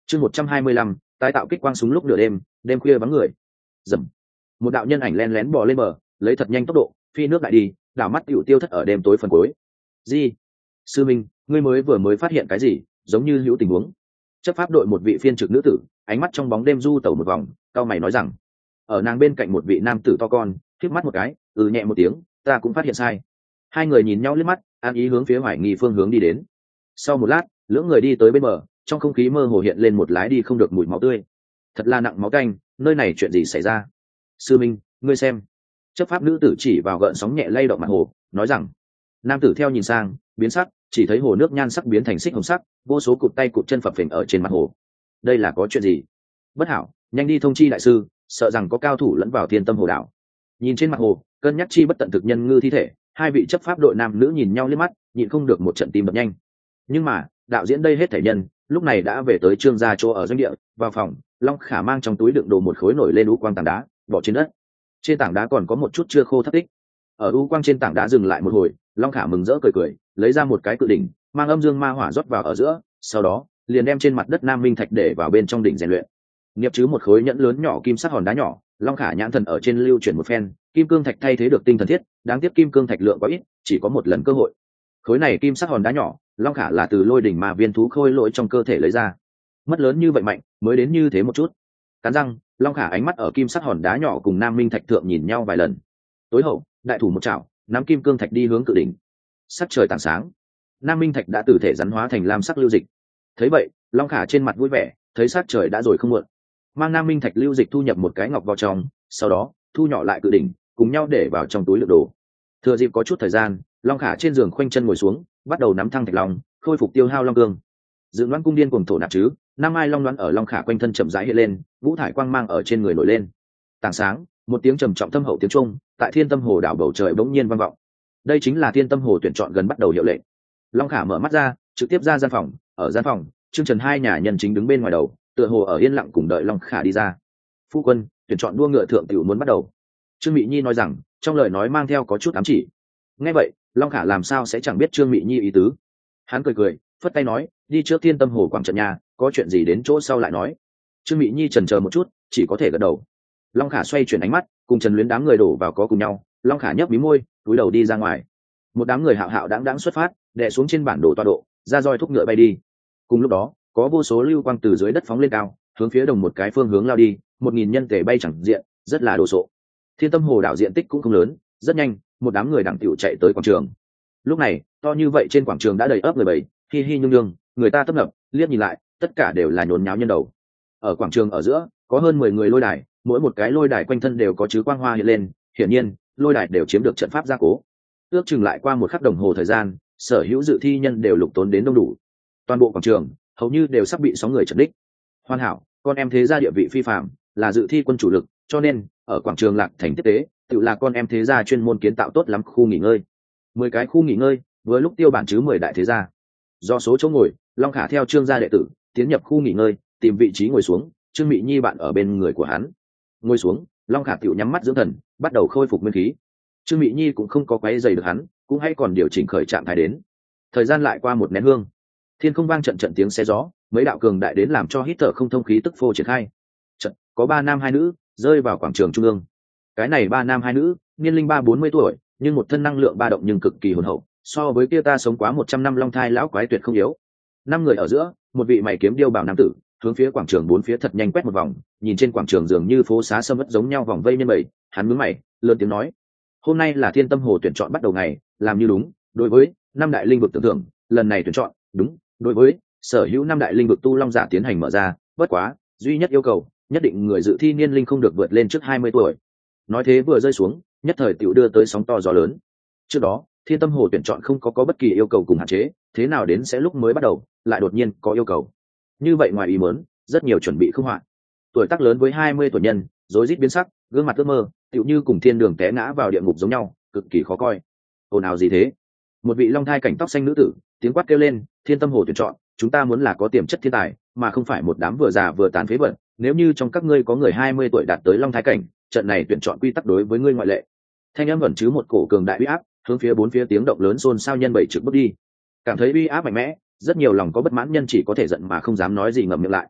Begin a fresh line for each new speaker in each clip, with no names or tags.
Chương 125, tái tạo kích quang súng lúc nửa đêm, đêm khuya vắng người. Dầm. Một đạo nhân ảnh lén lén bò lên bờ, lấy thật nhanh tốc độ, phi nước đại đi, đảo mắt tiểu tiêu thất ở đêm tối phần cuối. Gì? Sư Minh, ngươi vừa mới phát hiện cái gì? Giống như hữu tình huống. Chấp pháp đội một vị phiên trực nữ tử, ánh mắt trong bóng đêm du tẩu một vòng, cao mày nói rằng, ở nàng bên cạnh một vị nam tử to con, khép mắt một cái, nhẹ một tiếng, ta cũng phát hiện sai. Hai người nhìn nhau liếc mắt, an ý hướng phía hoài nghi phương hướng đi đến. Sau một lát, lưỡng người đi tới bên bờ, trong không khí mơ hồ hiện lên một lái đi không được mùi máu tươi. Thật là nặng máu tanh, nơi này chuyện gì xảy ra? Sư Minh, ngươi xem. Chấp pháp nữ tử chỉ vào gợn sóng nhẹ lay động mặt hồ, nói rằng. Nam tử theo nhìn sang, biến sắc, chỉ thấy hồ nước nhan sắc biến thành xích hồng sắc, vô số cụt tay cụt chân phập phình ở trên mặt hồ. Đây là có chuyện gì? Bất hảo, nhanh đi thông chi đại sư, sợ rằng có cao thủ lẫn vào Thiên Tâm Hồ đảo. Nhìn trên mặt hồ, cân nhắc chi bất tận thực nhân ngư thi thể, hai vị chấp pháp đội nam nữ nhìn nhau liếc mắt, nhịn không được một trận tim đập nhanh. Nhưng mà, đạo diễn đây hết thể nhân, lúc này đã về tới Trương gia chỗ ở doanh địa, vào phòng, Long Khả mang trong túi đựng đồ một khối nổi lên u quang tảng đá, bỏ trên đất. Trên tảng đá còn có một chút chưa khô thất tích. Ở u quang trên tảng đá dừng lại một hồi, Long Khả mừng rỡ cười cười, lấy ra một cái cự đỉnh, mang âm dương ma hỏa rót vào ở giữa, sau đó, liền đem trên mặt đất Nam Minh Thạch để vào bên trong đỉnh rèn luyện. Nghiệp chứ một khối nhẫn lớn nhỏ kim sắc hòn đá nhỏ, Long Khả nhãn thần ở trên lưu chuyển một phen, kim cương thạch thay thế được tinh thần thiết, đáng tiếc kim cương thạch lượng quá ít, chỉ có một lần cơ hội. Khối này kim sắc hòn đá nhỏ, Long Khả là từ lôi đỉnh mà viên thú khôi lỗi trong cơ thể lấy ra. Mất lớn như vậy mạnh, mới đến như thế một chút. Cắn răng, Long Khả ánh mắt ở kim sắc hòn đá nhỏ cùng Nam Minh Thạch thượng nhìn nhau vài lần. Tối hậu, đại thủ một chảo, nắm kim cương thạch đi hướng cự đỉnh. Sắc trời tảng sáng, Nam Minh Thạch đã từ thể rắn hóa thành lam sắc lưu dịch. Thấy vậy, Long Khả trên mặt vui vẻ, thấy sắc trời đã rồi không muộn, mang Nam Minh Thạch lưu dịch thu nhập một cái ngọc vào trong, sau đó thu nhỏ lại cự đỉnh, cùng nhau để vào trong túi đựng đồ. Thừa dịp có chút thời gian, Long Khả trên giường khoanh chân ngồi xuống, bắt đầu nắm thăng thạch long, khôi phục tiêu hao long cương. Dự đoán cung điên cuồng thổ nạp chứ, Nam Ai Long đoán ở Long Khả quanh thân chậm rãi hiện lên, vũ thải quang mang ở trên người nổi lên. Tảng sáng, một tiếng trầm trọng thâm hậu tiếng trung, tại Thiên Tâm Hồ đảo bầu trời bỗng nhiên vang vọng. Đây chính là Thiên Tâm Hồ tuyển chọn gần bắt đầu hiệu lệnh. Long Khả mở mắt ra, trực tiếp ra gian phòng, ở gian phòng, Trương Trần hai nhà nhân chính đứng bên ngoài đầu, tựa hồ ở yên lặng cùng đợi Long Khả đi ra. Phu quân, tuyển chọn đua ngựa thượng tiểu muốn bắt đầu. Trương Mị Nhi nói rằng, trong lời nói mang theo có chút ám chỉ. Nghe vậy, Long Khả làm sao sẽ chẳng biết Trương Mị Nhi ý tứ. Hắn cười cười, phất tay nói, đi trước Thiên Tâm Hồ quảng trận nhà, có chuyện gì đến chỗ sau lại nói. Trương Mị Nhi chần chờ một chút, chỉ có thể gật đầu. Long Khả xoay chuyển ánh mắt, cùng Trần Luyến đám người đổ vào có cùng nhau. Long Khả nhấc mí môi, cúi đầu đi ra ngoài. Một đám người hạo hạo đáng xuất phát, đè xuống trên bản đồ tọa độ, ra roi thúc ngựa bay đi. Cùng lúc đó, có vô số lưu quang từ dưới đất phóng lên cao, hướng phía đồng một cái phương hướng lao đi, 1000 nhân tể bay chẳng diện, rất là đồ sộ. Thiên Tâm Hồ đảo diện tích cũng không lớn, rất nhanh, một đám người đẳng tiểu chạy tới quảng trường. Lúc này, to như vậy trên quảng trường đã đầy ấp người bầy, hi hi nhung nhung, người ta tấp nập, liếc nhìn lại, tất cả đều là nhốn nháo nhân đầu. Ở quảng trường ở giữa, có hơn 10 người lôi đài, mỗi một cái lôi đài quanh thân đều có chứ quang hoa hiện lên, hiển nhiên, lôi đài đều chiếm được trận pháp gia cố. Ước chừng lại qua một khắc đồng hồ thời gian, sở hữu dự thi nhân đều lục tốn đến đông đủ. Toàn bộ quảng trường hầu như đều sắp bị sóng người chật đích. Hoàn hảo, con em thế gia địa vị phi phàm, là dự thi quân chủ lực, cho nên ở quảng trường Lạc Thành tiếp tế, tự là con em thế gia chuyên môn kiến tạo tốt lắm khu nghỉ ngơi. 10 cái khu nghỉ ngơi, với lúc tiêu bản chứ 10 đại thế gia. Do số chỗ ngồi, Long Khả theo Trương gia đệ tử, tiến nhập khu nghỉ ngơi, tìm vị trí ngồi xuống, Trương Mị Nhi bạn ở bên người của hắn. Ngồi xuống, Long Khả tiểu nhắm mắt dưỡng thần, bắt đầu khôi phục nguyên khí. Trương Mị Nhi cũng không có quấy rầy được hắn, cũng hay còn điều chỉnh khởi trạng thái đến. Thời gian lại qua một nén hương, thiên không vang trận trận tiếng xé gió, mấy đạo cường đại đến làm cho hít thở không thông khí tức phô triển khai. Trận có 3 nam 2 nữ rơi vào quảng trường trung ương. Cái này 3 nam 2 nữ, niên linh 30-40 tuổi, nhưng một thân năng lượng ba động nhưng cực kỳ hồn hậu, so với kia ta sống quá 100 năm long thai lão quái tuyệt không yếu. 5 người ở giữa, một vị mày kiếm điêu bảo nam tử, hướng phía quảng trường bốn phía thật nhanh quét một vòng, nhìn trên quảng trường dường như phố xá sâm uất giống nhau vòng vây nhân bầy, hắn nhướng mày, lớn tiếng nói: "Hôm nay là Thiên Tâm Hồ tuyển chọn bắt đầu ngày, làm như đúng, đối với 5 đại linh vực tưởng thưởng, lần này tuyển chọn, đúng, đối với sở hữu 5 đại linh vực tu long giả tiến hành mở ra, bất quá, duy nhất yêu cầu, nhất định người dự thi niên linh không được vượt lên trước 20 tuổi." Nói thế vừa rơi xuống, nhất thời tiểu đưa tới sóng to gió lớn. Trước đó, Thiên Tâm Hồ tuyển chọn không có bất kỳ yêu cầu cùng hạn chế, thế nào đến sẽ lúc mới bắt đầu, lại đột nhiên có yêu cầu. Như vậy ngoài ý muốn, rất nhiều chuẩn bị không hoạn. Tuổi tác lớn với 20 tuổi nhân, rối rít biến sắc, gương mặt ước mơ, tựu như cùng thiên đường té ngã vào địa ngục giống nhau, cực kỳ khó coi. Ồn ào gì thế? Một vị long thai cảnh tóc xanh nữ tử, tiếng quát kêu lên: "Thiên Tâm Hồ tuyển chọn, chúng ta muốn là có tiềm chất thiên tài, mà không phải một đám vừa già vừa tàn phế vật. Nếu như trong các ngươi có người 20 tuổi đạt tới long thai cảnh, trận này tuyển chọn quy tắc đối với ngươi ngoại lệ." Thanh âm vẫn chứ một cổ cường đại uy áp, hướng phía bốn phía tiếng động lớn xôn xao nhân bảy trực bước đi. Cảm thấy uy áp mạnh mẽ, rất nhiều lòng có bất mãn nhân chỉ có thể giận mà không dám nói gì ngậm miệng lại.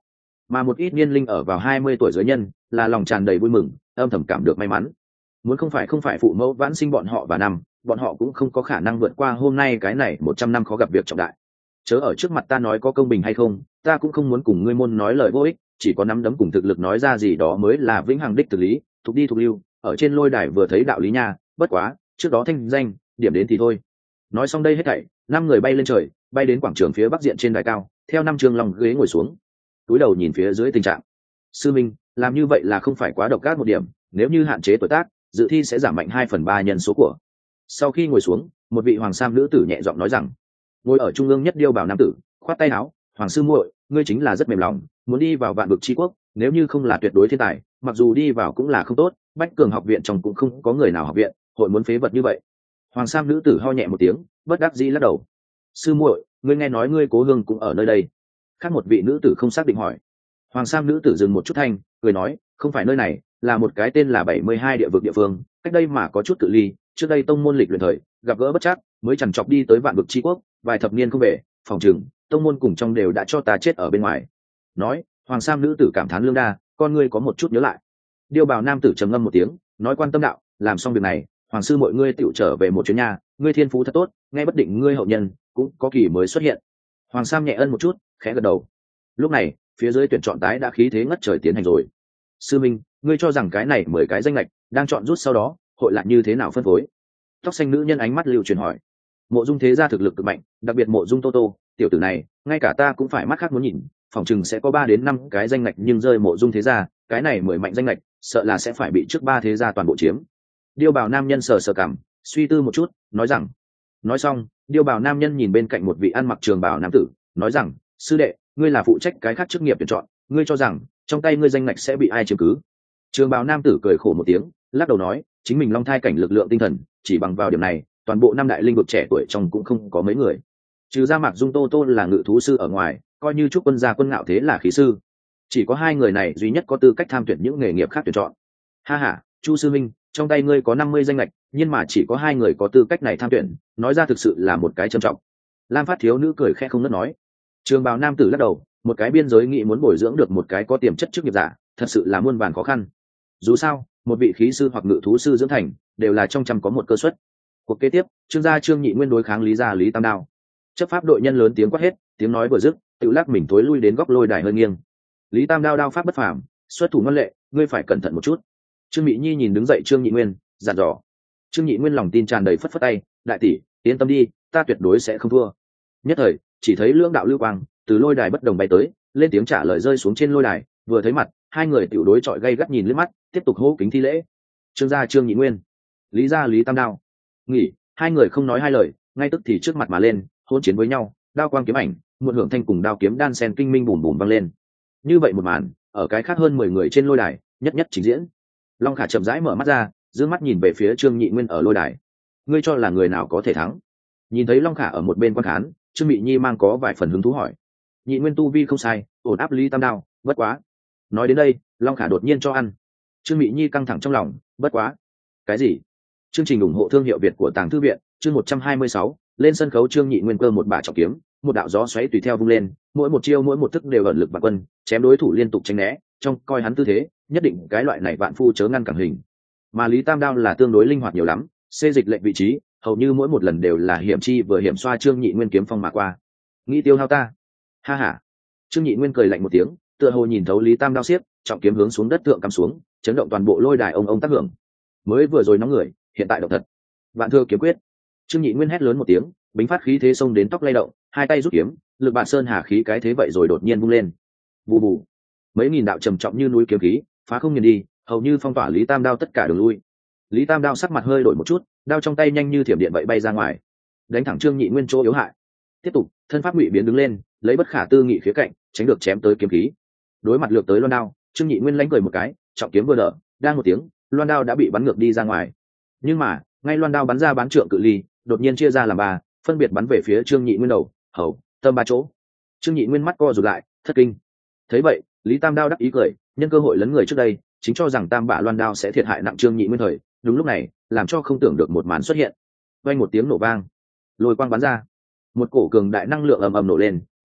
mà một ít niên linh ở vào 20 tuổi dưới nhân là lòng tràn đầy vui mừng, âm thầm cảm được may mắn. Muốn không phải phụ mẫu vãn sinh bọn họ và năm, bọn họ cũng không có khả năng vượt qua hôm nay cái này 100 năm khó gặp việc trọng đại. Chớ ở trước mặt ta nói có công bình hay không, ta cũng không muốn cùng ngươi môn nói lời vô ích, chỉ có nắm đấm cùng thực lực nói ra gì đó mới là vĩnh hằng đích thực lý, thuộc đi thuộc lưu, ở trên lôi đài vừa thấy đạo lý nha, bất quá, trước đó thanh danh, điểm đến thì thôi. Nói xong đây hết thảy, 5 người bay lên trời, bay đến quảng trường phía bắc diện trên đài cao, theo 5 trường lòng ghế ngồi xuống, túi đầu nhìn phía dưới tình trạng. Sư minh, làm như vậy là không phải quá độc ác một điểm, nếu như hạn chế tuổi tác, dự thi sẽ giảm mạnh 2/3 nhân số của. Sau khi ngồi xuống, một vị hoàng sam nữ tử nhẹ giọng nói rằng, ngồi ở trung ương nhất điêu bảo nam tử khoát tay áo, hoàng sư muội, ngươi chính là rất mềm lòng, muốn đi vào vạn vực tri quốc, nếu như không là tuyệt đối thiên tài, mặc dù đi vào cũng là không tốt, bách cường học viện trong cũng không có người nào học viện hội muốn phế vật như vậy. Hoàng sam nữ tử ho nhẹ một tiếng, bất đắc dĩ lắc đầu. Sư muội, ngươi nghe nói ngươi cố hương cũng ở nơi đây? Khác một vị nữ tử không xác định hỏi. Hoàng sam nữ tử dừng một chút thanh, cười nói, không phải nơi này, là một cái tên là 72 địa vực địa phương, cách đây mà có chút cự ly, trước đây tông môn lịch luyện thời gặp gỡ bất trắc, mới chẳng chọc đi tới vạn vực tri quốc, vài thập niên không về, phòng chừng tông môn cùng trong đều đã cho ta chết ở bên ngoài. Nói, hoàng sam nữ tử cảm thán lương đa, con ngươi có một chút nhớ lại. Điêu bào nam tử trầm ngâm một tiếng, nói, quan tâm đạo, làm xong việc này, hoàng sư mọi ngươi tựu trở về một chuyến nhà, ngươi thiên phú thật tốt, nghe bất định ngươi hậu nhân cũng có kỳ mới xuất hiện. Hoàng sam nhẹ ân một chút, khẽ gật đầu. Lúc này phía dưới tuyển chọn tái đã khí thế ngất trời tiến hành rồi. Sư minh, ngươi cho rằng cái này 10 cái danh lệch đang chọn rút sau đó hội lại như thế nào phân phối? Tóc xanh nữ nhân ánh mắt lưu truyền hỏi. Mộ dung thế gia thực lực cực mạnh, đặc biệt mộ dung tô tô tiểu tử này ngay cả ta cũng phải mắt khác muốn nhìn, phòng chừng sẽ có 3 đến 5 cái danh lệch, nhưng rơi mộ dung thế gia cái này 10 mạnh danh lệch sợ là sẽ phải bị trước 3 thế gia toàn bộ chiếm. Điêu bào nam nhân sờ sờ cằm, suy tư một chút, nói rằng. Nói xong, điêu bào nam nhân nhìn bên cạnh một vị ăn mặc trường bào nam tử, nói rằng, sư đệ, ngươi là phụ trách cái khác chức nghiệp tuyển chọn, ngươi cho rằng trong tay ngươi danh lệch sẽ bị ai chiếm cứ? Trường bào nam tử cười khổ một tiếng, lắc đầu nói, chính mình long thai cảnh lực lượng tinh thần, chỉ bằng vào điểm này, toàn bộ 5 đại linh vực trẻ tuổi trong cũng không có mấy người. Trừ ra Mạc Dung Tô Tô là ngự thú sư ở ngoài, coi như Trúc Quân gia Quân Ngạo thế là khí sư, chỉ có 2 người này duy nhất có tư cách tham tuyển những nghề nghiệp khác tuyển chọn. Ha ha, Chu sư minh, trong tay ngươi có 50 danh lệch, nhưng mà chỉ có 2 người có tư cách này tham tuyển, nói ra thực sự là một cái trầm trọng. Lam Phát thiếu nữ cười khẽ không ngớt nói. Trường bào nam tử lắc đầu, một cái biên giới nghị muốn bồi dưỡng được một cái có tiềm chất chức nghiệp giả, thật sự là muôn vàn khó khăn. Dù sao, một vị khí sư hoặc ngự thú sư dưỡng thành đều là trong trăm có một cơ suất. Cuộc kế tiếp, Trương gia Trương Nhị Nguyên đối kháng Lý gia Lý Tam Đao. Chấp pháp đội nhân lớn tiếng quát hết, tiếng nói vừa dứt, tự lắc mình tối lui đến góc lôi đài hơi nghiêng. Lý Tam Đao đao pháp bất phàm, xuất thủ ngoan lệ, ngươi phải cẩn thận một chút. Trương Mỹ Nhi nhìn đứng dậy Trương Nhị Nguyên, dặn dò. Trương Nhị Nguyên lòng tin tràn đầy, phất phất tay, đại tỷ, yên tâm đi, ta tuyệt đối sẽ không thua. Nhất thời, chỉ thấy lưỡng đạo lưu quang từ lôi đài bất đồng bay tới, lên tiếng trả lời rơi xuống trên lôi đài, vừa thấy mặt, 2 người tiểu đối chọi gay gắt nhìn lướt mắt, tiếp tục hô kính thi lễ. Trương gia Trương Nhị Nguyên, Lý gia Lý Tam Đao. Nghỉ, 2 người không nói hai lời, ngay tức thì trước mặt mà lên, hỗn chiến với nhau, đao quang kiếm ảnh, một hưởng thanh cùng đao kiếm đan sen kinh minh bùm bùm vang lên. Như vậy một màn, ở cái khác hơn 10 người trên lôi đài, nhất nhất trình diễn. Long Khả chậm rãi mở mắt ra, dương mắt nhìn về phía Trương Nhị Nguyên ở lôi đài. Ngươi cho là người nào có thể thắng? Nhìn thấy Long Khả ở một bên quan khán, Trương Mị Nhi mang có vài phần hứng thú hỏi. Nhị Nguyên tu vi không sai, ổn áp Lý Tam Đao, bất quá. Nói đến đây, Long Khả đột nhiên cho ăn. Trương Mị Nhi căng thẳng trong lòng, bất quá. Cái gì? Chương trình ủng hộ thương hiệu Việt của Tàng Thư viện, chương 126, lên sân khấu. Trương Nhị Nguyên cơ một bả trọng kiếm, một đạo gió xoáy tùy theo vung lên, mỗi một chiêu mỗi một thức đều ẩn lực vạn quân, chém đối thủ liên tục tránh né, trong coi hắn tư thế, nhất định cái loại này vạn phu chớ ngăn cản hình. Mà Lý Tam Đao là tương đối linh hoạt nhiều lắm, xê dịch lệnh vị trí, hầu như mỗi một lần đều là hiểm chi vừa hiểm xoa Trương Nhị Nguyên kiếm phong mà qua. Nghĩ tiêu hao ta? Ha ha. Trương Nhị Nguyên cười lạnh một tiếng, tựa hồ nhìn thấu Lý Tam Đao xiết, trọng kiếm hướng xuống đất thượng cắm xuống, chấn động toàn bộ lôi đài ông tác hưởng. Mới vừa rồi nóng người, hiện tại động thật. Vạn Thưa kiếm quyết. Trương Nhị Nguyên hét lớn một tiếng, bính phát khí thế xông đến tóc lay động, 2 tay rút kiếm, lực bạn sơn hà khí cái thế vậy rồi đột nhiên vung lên. Bù bù. Mấy nghìn đạo trầm trọng như núi kiếm khí, phá không nhìn đi, hầu như phong tỏa Lý Tam Đao tất cả đường lui. Lý Tam Đao sắc mặt hơi đổi một chút, đao trong tay nhanh như thiểm điện vậy bay ra ngoài, đánh thẳng Trương Nhị Nguyên chỗ yếu hại. Tiếp tục, thân pháp ngụy biến đứng lên, lấy bất khả tư nghị khía cạnh, tránh được chém tới kiếm khí. Đối mặt lược tới loan đao, Trương Nhị Nguyên lánh cười một cái, trọng kiếm vừa đỡ, đang một tiếng, loan đao đã bị bắn ngược đi ra ngoài. Nhưng mà, ngay loan đao bắn ra bán trượng cự ly, đột nhiên chia ra làm 3, phân biệt bắn về phía Trương Nhị Nguyên đầu, hầu, tâm 3 chỗ. Trương Nhị Nguyên mắt co rụt lại, thất kinh. Thấy vậy, Lý Tam Đao đắc ý cười, nhân cơ hội lấn người trước đây, chính cho rằng tam bạ loan đao sẽ thiệt hại nặng Trương Nhị Nguyên thời, đúng lúc này, làm cho không tưởng được một màn xuất hiện. Vang một tiếng nổ vang, lôi quang bắn ra, một cổ cường đại năng lượng ầm ầm nổ lên,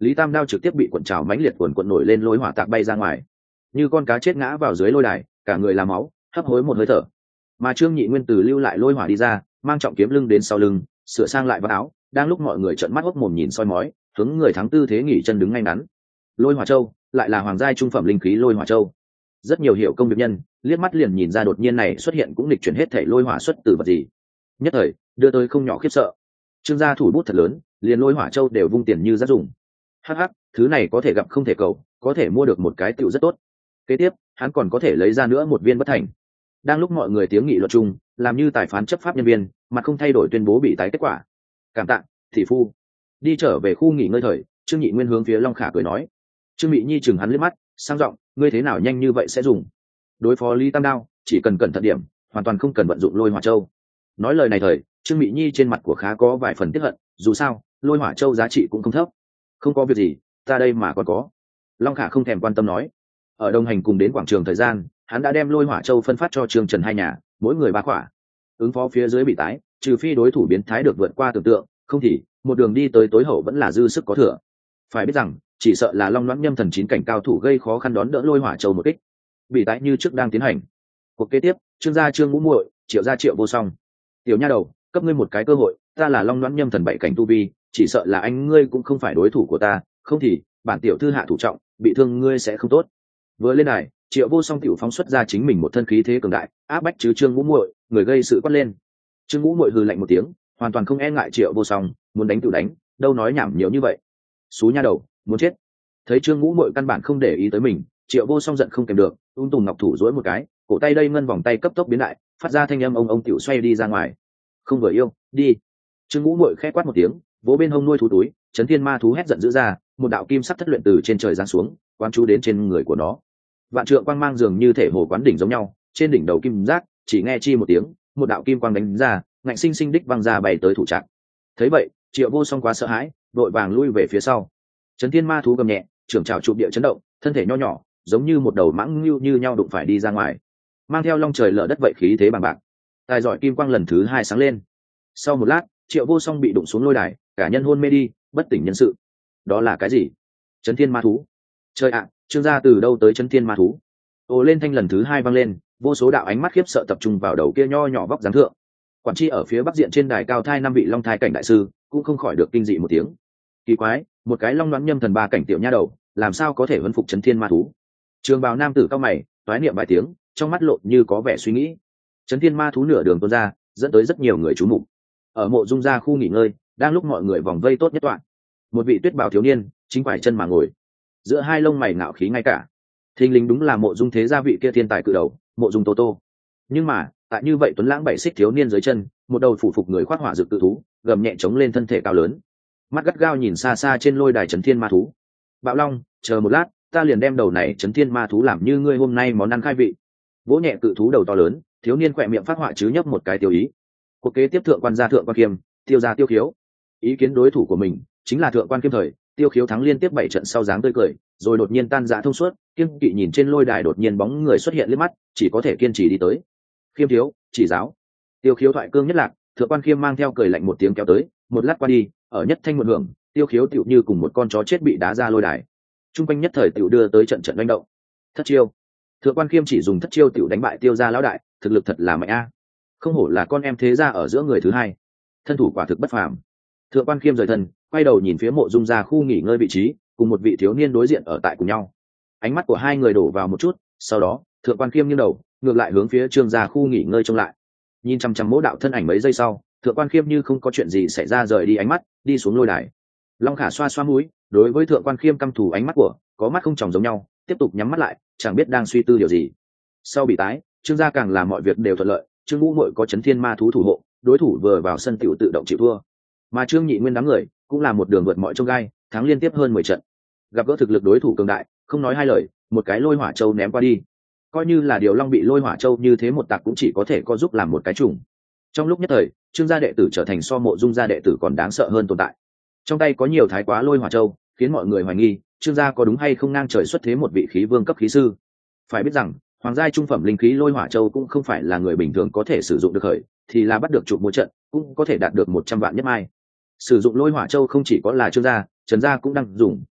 Lý Tam đao trực tiếp bị cuộn trào mãnh liệt cuộn nổi lên lôi hỏa tạc bay ra ngoài, như con cá chết ngã vào dưới lôi đài, cả người làm máu, hấp hối một hơi thở. Mà Trương Nhị Nguyên từ lưu lại lôi hỏa đi ra, mang trọng kiếm lưng đến sau lưng, sửa sang lại vào áo, đang lúc mọi người trợn mắt hốc mồm nhìn soi mói, hướng người thắng tư thế nghỉ chân đứng ngay ngắn. Lôi hỏa châu lại là hoàng giai trung phẩm linh khí lôi hỏa châu. Rất nhiều hiệu công việc nhân liếc mắt liền nhìn ra đột nhiên này xuất hiện cũng lịch chuyển hết thể lôi hỏa xuất từ vật gì, nhất thời đưa tới không nhỏ khiếp sợ. Trương gia thủ bút thật lớn, liền lôi hỏa châu đều vung tiền như rác dùng. Hắc hắc, thứ này có thể gặp không thể cầu, có thể mua được một cái tựu rất tốt. Kế tiếp hắn còn có thể lấy ra nữa một viên bất thành. Đang lúc mọi người tiếng nghị luận chung, làm như tài phán chấp pháp nhân viên mà không thay đổi tuyên bố bị tái kết quả. Cảm tạ thị phu. Đi trở về khu nghỉ ngơi thời, Trương Nhị Nguyên hướng phía Long Khả cười nói. Trương Mị Nhi chừng hắn liếc mắt, sang giọng, ngươi thế nào nhanh như vậy sẽ dùng? Đối phó Lý Tam đao chỉ cần cẩn thận điểm, hoàn toàn không cần vận dụng lôi hỏa châu. Nói lời này thời, Trương Mị Nhi trên mặt của khá có vài phần tiếc hận, dù sao lôi hỏa châu giá trị cũng không thấp. Không có việc gì, ta đây mà còn có. Long Khả không thèm quan tâm nói. Ở đồng hành cùng đến quảng trường thời gian, hắn đã đem lôi hỏa châu phân phát cho Trương Trần hai nhà, mỗi người 3 khỏa. Ứng phó phía dưới bị tái, trừ phi đối thủ biến thái được vượt qua tưởng tượng, không thì một đường đi tới tối hậu vẫn là dư sức có thừa. Phải biết rằng chỉ sợ là Long Loãng Nhâm Thần 9 cảnh cao thủ gây khó khăn đón đỡ lôi hỏa châu một kích. Bị tái như trước đang tiến hành. Cuộc kế tiếp, Trương gia Trương Ngũ Muội, Triệu gia Triệu Vô Song. Tiểu nha đầu, cấp ngươi một cái cơ hội, ta là Long Loãng Nhâm Thần 7 cảnh tu vi, chỉ sợ là anh ngươi cũng không phải đối thủ của ta, không thì bản tiểu thư hạ thủ trọng, bị thương ngươi sẽ không tốt. Vừa lên đài, Triệu Vô Song tiểu phóng xuất ra chính mình một thân khí thế cường đại, áp bách chứ Trương Ngũ Muội, người gây sự quát lên. Trương Ngũ Muội hừ lạnh một tiếng, hoàn toàn không e ngại Triệu Vô Song, muốn đánh tự đánh, đâu nói nhảm nhiều như vậy. Xú nha đầu, muốn chết. Thấy Trương Ngũ Muội căn bản không để ý tới mình, Triệu Vô Song giận không kèm được, ung tùng ngọc thủ duỗi một cái, cổ tay đây ngân vòng tay cấp tốc biến đại, phát ra thanh âm ông tiểu xoay đi ra ngoài. Không vừa yêu, đi. Trương Ngũ Muội khẽ quát một tiếng, vỗ bên hông nuôi thú túi, Chấn Thiên Ma thú hét giận dữ ra, một đạo kim sắc thất luyện từ trên trời giáng xuống, quán chú đến trên người của nó. Vạn trượng quang mang dường như thể hồ quán đỉnh giống nhau, trên đỉnh đầu kim giác, chỉ nghe chi một tiếng, một đạo kim quang đánh ra, ngạnh sinh sinh đích văng ra bay tới thủ trạng. Thấy vậy, Triệu Vô Song quá sợ hãi, đội vàng lui về phía sau. Chấn Thiên Ma thú gầm nhẹ, trưởng trảo chụp địa chấn động, thân thể nho nhỏ, giống như một đầu mãng lưu như nhau đụng phải đi ra ngoài, mang theo long trời lở đất vậy khí thế bằng bạc. Tài giỏi kim quang lần thứ 2 sáng lên. Sau một lát, Triệu Vô Song bị đụng xuống lôi đài, cả nhân hôn mê đi, bất tỉnh nhân sự. Đó là cái gì? Chấn Thiên Ma thú. Trời ạ, Trương gia từ đâu tới Chấn Thiên Ma thú? Ồ lên thanh lần thứ 2 vang lên, vô số đạo ánh mắt khiếp sợ tập trung vào đầu kia nho nhỏ vóc dáng thượng. Quản tri ở phía bắc diện trên đài cao thai 5 vị long thai cảnh đại sư, cũng không khỏi được kinh dị một tiếng. Kỳ quái, một cái Long Loãng Nhâm Thần 3 cảnh tiểu nha đầu, làm sao có thể huấn phục Chấn Thiên Ma thú? Trường bào nam tử cao mày, toái niệm vài tiếng, trong mắt lộ như có vẻ suy nghĩ. Chấn Thiên Ma thú nửa đường tuôn ra, dẫn tới rất nhiều người chú mục. Ở mộ dung gia khu nghỉ ngơi, đang lúc mọi người vòng vây tốt nhất đoạn, một vị tuyết bào thiếu niên chính phải chân mà ngồi, giữa hai lông mày ngạo khí ngay cả. Thình lình đúng là mộ dung thế gia vị kia thiên tài cự đầu, mộ dung Tô Tô. Nhưng mà tại như vậy tuấn lãng bảy xích thiếu niên dưới chân, một đầu phủ phục người khoác hỏa dược tự thú, gầm nhẹ chống lên thân thể cao lớn, mắt gắt gao nhìn xa xa trên lôi đài Chấn Thiên Ma thú. Bạo Long, chờ một lát, ta liền đem đầu này Chấn Thiên Ma thú làm như ngươi hôm nay món ăn khai vị. Vỗ nhẹ cự thú đầu to lớn, thiếu niên khỏe miệng phát họa chứ nhấp một cái tiêu ý. Cuộc kế tiếp thượng quan gia thượng quan kiêm, tiêu gia tiêu khiếu. Ý kiến đối thủ của mình chính là thượng quan kiêm thời, tiêu khiếu thắng liên tiếp 7 trận sau dáng tươi cười, rồi đột nhiên tan rã thông suốt, kiêm kỵ nhìn trên lôi đài đột nhiên bóng người xuất hiện liếc mắt, chỉ có thể kiên trì đi tới. Khiêm thiếu, chỉ giáo. Tiêu khiếu thoại cương nhất lạc, thượng quan khiêm mang theo cười lạnh một tiếng kéo tới, một lát qua đi, ở nhất thanh một hưởng, tiêu khiếu tựu như cùng một con chó chết bị đá ra lôi đài. Trung quanh nhất thời tựu đưa tới trận trận đánh động. Thất chiêu. Thượng quan khiêm chỉ dùng thất chiêu tựu đánh bại tiêu gia lão đại, thực lực thật là mạnh a. Không hổ là con em thế gia ở giữa người thứ hai, thân thủ quả thực bất phàm. Thượng quan khiêm rời thân, quay đầu nhìn phía mộ dung gia khu nghỉ ngơi vị trí, cùng một vị thiếu niên đối diện ở tại cùng nhau. Ánh mắt của hai người đổ vào một chút, sau đó thượng quan khiêm nghiêng đầu, ngược lại hướng phía trương gia khu nghỉ ngơi trông lại. Nhìn chăm chăm mỗ đạo thân ảnh mấy giây sau, thượng quan khiêm như không có chuyện gì xảy ra rời đi ánh mắt, đi xuống lôi đài. Long Khả xoa xoa mũi, đối với thượng quan khiêm căm thù ánh mắt của, có mắt không tròng giống nhau, tiếp tục nhắm mắt lại, chẳng biết đang suy tư điều gì. Sau bị tái, trương gia càng làm mọi việc đều thuận lợi, Trương Ngũ Muội có Chấn Thiên Ma thú thủ hộ, đối thủ vừa vào sân tiểu tự động chịu thua. Mà Trương Nhị Nguyên đám người cũng là một đường vượt mọi chông gai, thắng liên tiếp hơn 10 trận. Gặp gỡ thực lực đối thủ cường đại, không nói hai lời, một cái lôi hỏa châu ném qua đi. Coi như là Điều Long bị lôi hỏa châu như thế một tạc cũng chỉ có thể có giúp làm một cái trùng. Trong lúc nhất thời, Trương gia đệ tử trở thành so mộ dung gia đệ tử còn đáng sợ hơn tồn tại. Trong tay có nhiều thái quá lôi hỏa châu, khiến mọi người hoài nghi, Trương gia có đúng hay không ngang trời xuất thế một vị khí vương cấp khí sư. Phải biết rằng, hoàng giai trung phẩm linh khí lôi hỏa châu cũng không phải là người bình thường có thể sử dụng được khởi, thì là bắt được chụp một trận cũng có thể đạt được 100 vạn nhất mai. Sử dụng lôi hỏa châu không chỉ có là Trương gia, Trần gia cũng đang dùng,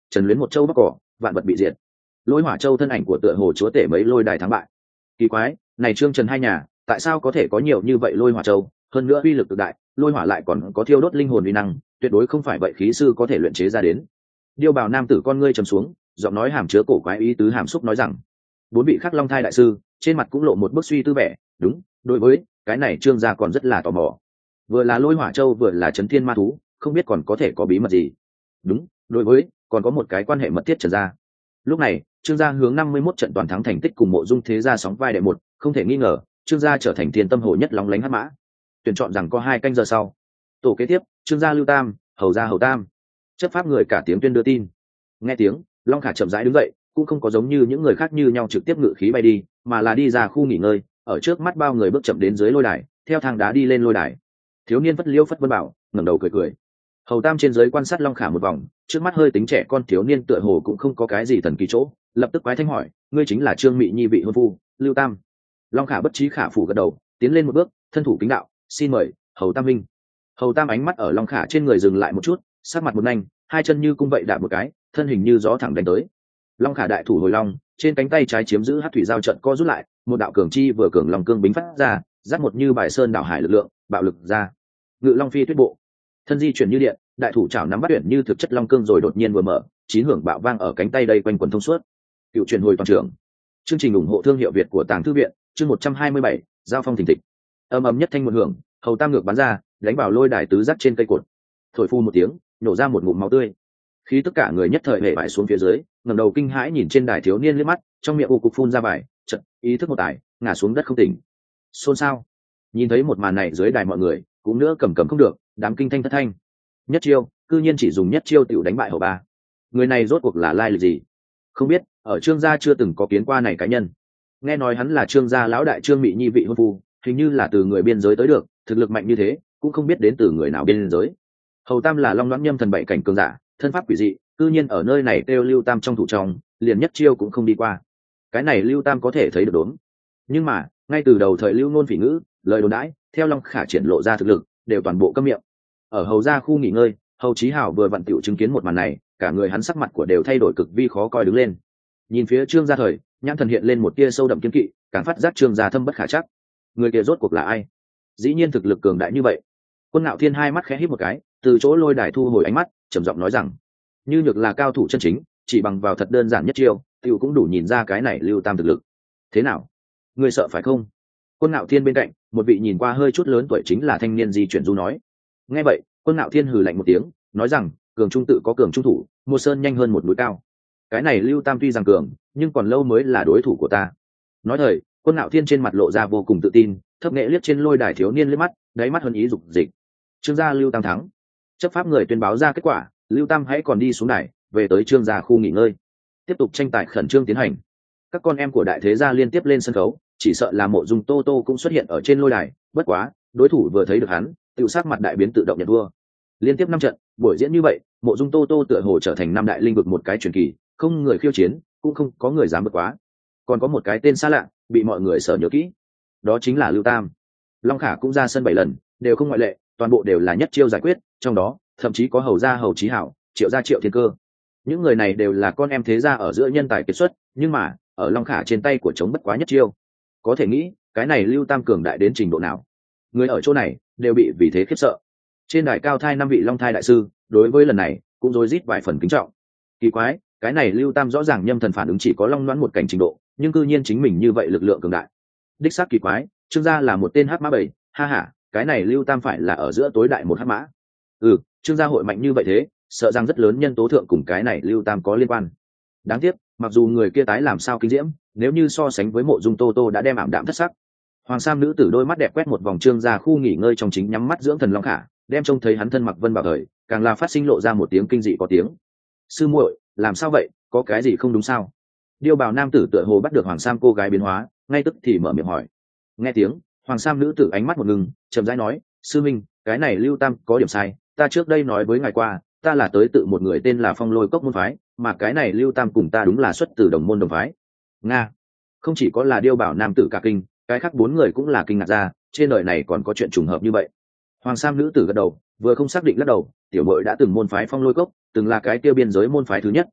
trần luyến một châu bắc cỏ, vạn vật bị diệt. Lôi hỏa châu thân ảnh của tựa hồ chúa tể mấy lôi đài thắng bại. Kỳ quái, này trương trần hai nhà tại sao có thể có nhiều như vậy lôi hỏa châu, hơn nữa uy lực cực đại, lôi hỏa lại còn có thiêu đốt linh hồn uy năng, tuyệt đối không phải vậy khí sư có thể luyện chế ra đến. Điêu bào nam tử con ngươi trầm xuống, giọng nói hàm chứa cổ quái ý tứ hàm xúc nói rằng, bốn vị khắc long thai đại sư trên mặt cũng lộ một bức suy tư vẻ. Đúng, đối với cái này trương gia còn rất là tò mò, vừa là lôi hỏa châu vừa là chấn thiên ma thú, không biết còn có thể có bí mật gì. Đúng, đối với còn có một cái quan hệ mật thiết trần gia. Lúc này trương gia hướng 51 trận toàn thắng thành tích cùng mộ dung thế gia sóng vai đệ một, không thể nghi ngờ trương gia trở thành thiên tâm hồ nhất lóng lánh hắc mã. Tuyển chọn rằng có 2 canh giờ sau, tổ kế tiếp trương gia Lưu Tam, hầu gia Hầu Tam, chấp pháp người cả tiếng tuyên đưa tin. Nghe tiếng, Long Khả chậm rãi đứng dậy, cũng không có giống như những người khác như nhau trực tiếp ngự khí bay đi, mà là đi ra khu nghỉ ngơi, ở trước mắt bao người bước chậm đến dưới lôi đài, theo thang đá đi lên lôi đài. Thiếu niên Phất Liêu Phất Vân Bảo ngẩng đầu cười cười. Hầu Tam trên dưới quan sát Long Khả một vòng, trước mắt hơi tính trẻ con thiếu niên tựa hồ cũng không có cái gì thần kỳ chỗ, lập tức quái thanh hỏi, ngươi chính là Trương Mị Nhi vị hôn phu, Lưu Tam. Long Khả bất trí khả phủ gật đầu, tiến lên một bước, thân thủ kính đạo, xin mời Hầu Tam minh. Hầu Tam ánh mắt ở Long Khả trên người dừng lại một chút, sắc mặt một nhanh, hai chân như cung vậy đạp một cái, thân hình như gió thẳng đánh tới. Long Khả đại thủ hồi long, trên cánh tay trái chiếm giữ hắc thủy giao trận co rút lại, một đạo cường chi vừa cường long cương bính phát ra, dắt một như bài sơn đảo hải lực lượng, bạo lực ra. Ngự long phi tuyết bộ, thân di chuyển như điện, đại thủ chảo nắm bắt tuyển như thực chất long cương rồi đột nhiên vừa mở, chín hưởng bạo vang ở cánh tay đây quanh quần thông suốt. Cựu truyền hồi toàn trường. Chương trình ủng hộ thương hiệu Việt của Tàng Thư viện, chương 127, giao phong thình thịch. Ầm ầm nhất thanh một hưởng, Hầu Tam ngược bắn ra, đánh vào lôi đài tứ giác trên cây cột. Thổi phu một tiếng, nổ ra một ngụm máu tươi. Khi tất cả người nhất thời hề bại xuống phía dưới, ngẩng đầu kinh hãi nhìn trên đài thiếu niên liếc mắt, trong miệng u cục phun ra vải, chợt ý thức một tài, ngã xuống đất không tỉnh. Xôn xao. Nhìn thấy một màn này dưới đài mọi người cũng nữa cầm không được, đám kinh thanh thất thanh. Nhất chiêu, cư nhiên chỉ dùng nhất chiêu tiểu đánh bại Hầu Ba. Người này rốt cuộc là lai lịch gì? Không biết, ở Trương gia chưa từng có kiến qua này cá nhân. Nghe nói hắn là Trương gia lão đại Trương Mị Nhi vị hôn phu, hình như là từ người biên giới tới được, thực lực mạnh như thế, cũng không biết đến từ người nào biên giới. Hầu Tam là Long Loan Nhâm thần bảy cảnh cường giả, thân pháp quỷ dị, cư nhiên ở nơi này kêu Lưu Tam trong thủ trong, liền nhất chiêu cũng không đi qua. Cái này Lưu Tam có thể thấy được đốn. Nhưng mà, ngay từ đầu thời Lưu Nôn phỉ ngữ, lời đồn đãi, theo Long Khả triển lộ ra thực lực, đều toàn bộ câm miệng. Ở Hầu gia khu nghỉ ngơi, Hầu Chí Hảo vừa vặn tiểu chứng kiến một màn này, cả người hắn sắc mặt của đều thay đổi cực vi khó coi đứng lên. Nhìn phía Trương gia thời, nhãn thần hiện lên một tia sâu đậm kiên kỵ, càng phát giác Trương gia thâm bất khả chắc. Người kia rốt cuộc là ai? Dĩ nhiên thực lực cường đại như vậy. Quân Ngạo Thiên hai mắt khẽ híp một cái, từ chỗ lôi đài thu hồi ánh mắt, trầm giọng nói rằng, như nhược là cao thủ chân chính, chỉ bằng vào thật đơn giản nhất chiêu, tiểu cũng đủ nhìn ra cái này Lưu Tam thực lực. Thế nào? Ngươi sợ phải không? Quân Ngạo Thiên bên cạnh, một vị nhìn qua hơi chút lớn tuổi chính là thanh niên di chuyển du nói. Nghe vậy, Quân Ngạo Thiên hừ lạnh một tiếng, nói rằng, cường trung tự có cường trung thủ, một sơn nhanh hơn một núi cao. Cái này Lưu Tam tuy rằng cường, nhưng còn lâu mới là đối thủ của ta. Nói thời, Quân Ngạo Thiên trên mặt lộ ra vô cùng tự tin, thấp nghệ liếc trên lôi đài thiếu niên liếc mắt, đáy mắt hơn ý dục dịch. Trương gia Lưu Tam thắng. Chấp pháp người tuyên báo ra kết quả, Lưu Tam hãy còn đi xuống đài, về tới Trương gia khu nghỉ ngơi. Tiếp tục tranh tài khẩn trương tiến hành. Các con em của đại thế gia liên tiếp lên sân khấu, chỉ sợ là Mộ Dung Tô Tô cũng xuất hiện ở trên lôi đài, bất quá, đối thủ vừa thấy được hắn, tiểu sắc mặt đại biến tự động nhận thua. Liên tiếp 5 trận, buổi diễn như vậy, Mộ Dung Tô Tô tựa hồ trở thành năm đại linh vực một cái truyền kỳ, không người khiêu chiến, cũng không có người dám vượt quá. Còn có một cái tên xa lạ, bị mọi người sở nhớ kỹ. Đó chính là Lưu Tam. Long Khả cũng ra sân 7 lần, đều không ngoại lệ, toàn bộ đều là nhất chiêu giải quyết, trong đó, thậm chí có Hầu gia Hầu Chí Hảo, Triệu gia Triệu Thiên Cơ. Những người này đều là con em thế gia ở giữa nhân tài kiệt xuất, nhưng mà, ở Long Khả trên tay của chống bất quá nhất chiêu. Có thể nghĩ, cái này Lưu Tam cường đại đến trình độ nào? Người ở chỗ này đều bị vì thế khiếp sợ. Trên đài cao thai 5 vị Long thai đại sư, đối với lần này cũng rối rít vài phần kính trọng. Kỳ quái, cái này Lưu Tam rõ ràng nhâm thần phản ứng chỉ có long loãng một cảnh trình độ, nhưng cư nhiên chính mình như vậy lực lượng cường đại. Đích xác kỳ quái, Trương gia là một tên hắc mã bảy, ha ha, cái này Lưu Tam phải là ở giữa tối đại một hắc mã. Trương gia hội mạnh như vậy thế, sợ rằng rất lớn nhân tố thượng cùng cái này Lưu Tam có liên quan. Đáng tiếc, mặc dù người kia tái làm sao kinh diễm, nếu như so sánh với Mộ Dung Tô Tô đã đem ảm đạm thất sắc. Hoàng Sam nữ tử đôi mắt đẹp quét một vòng Trương gia khu nghỉ ngơi trong chính nhắm mắt dưỡng thần Long Khả, đem trông thấy hắn thân mặc vân bảo thời, càng là phát sinh lộ ra một tiếng kinh dị có tiếng. Sư muội, làm sao vậy, có cái gì không đúng sao? Điêu bào nam tử tựa hồ bắt được Hoàng Sam cô gái biến hóa, ngay tức thì mở miệng hỏi. Nghe tiếng, Hoàng Sam nữ tử ánh mắt một ngừng, chậm rãi nói, sư minh, cái này Lưu Tam có điểm sai, ta trước đây nói với ngài qua, ta là tới tự một người tên là Phong Lôi Cốc môn phái, mà cái này Lưu Tam cùng ta đúng là xuất từ đồng môn đồng phái. Nga, không chỉ có là điêu bảo nam tử cả kinh, cái khác 4 người cũng là kinh ngạc ra, trên đời này còn có chuyện trùng hợp như vậy. Hoàng Sam nữ tử gật đầu, vừa không xác định lắc đầu, tiểu muội đã từng môn phái Phong Lôi Cốc, từng là cái tiêu biên giới môn phái thứ nhất,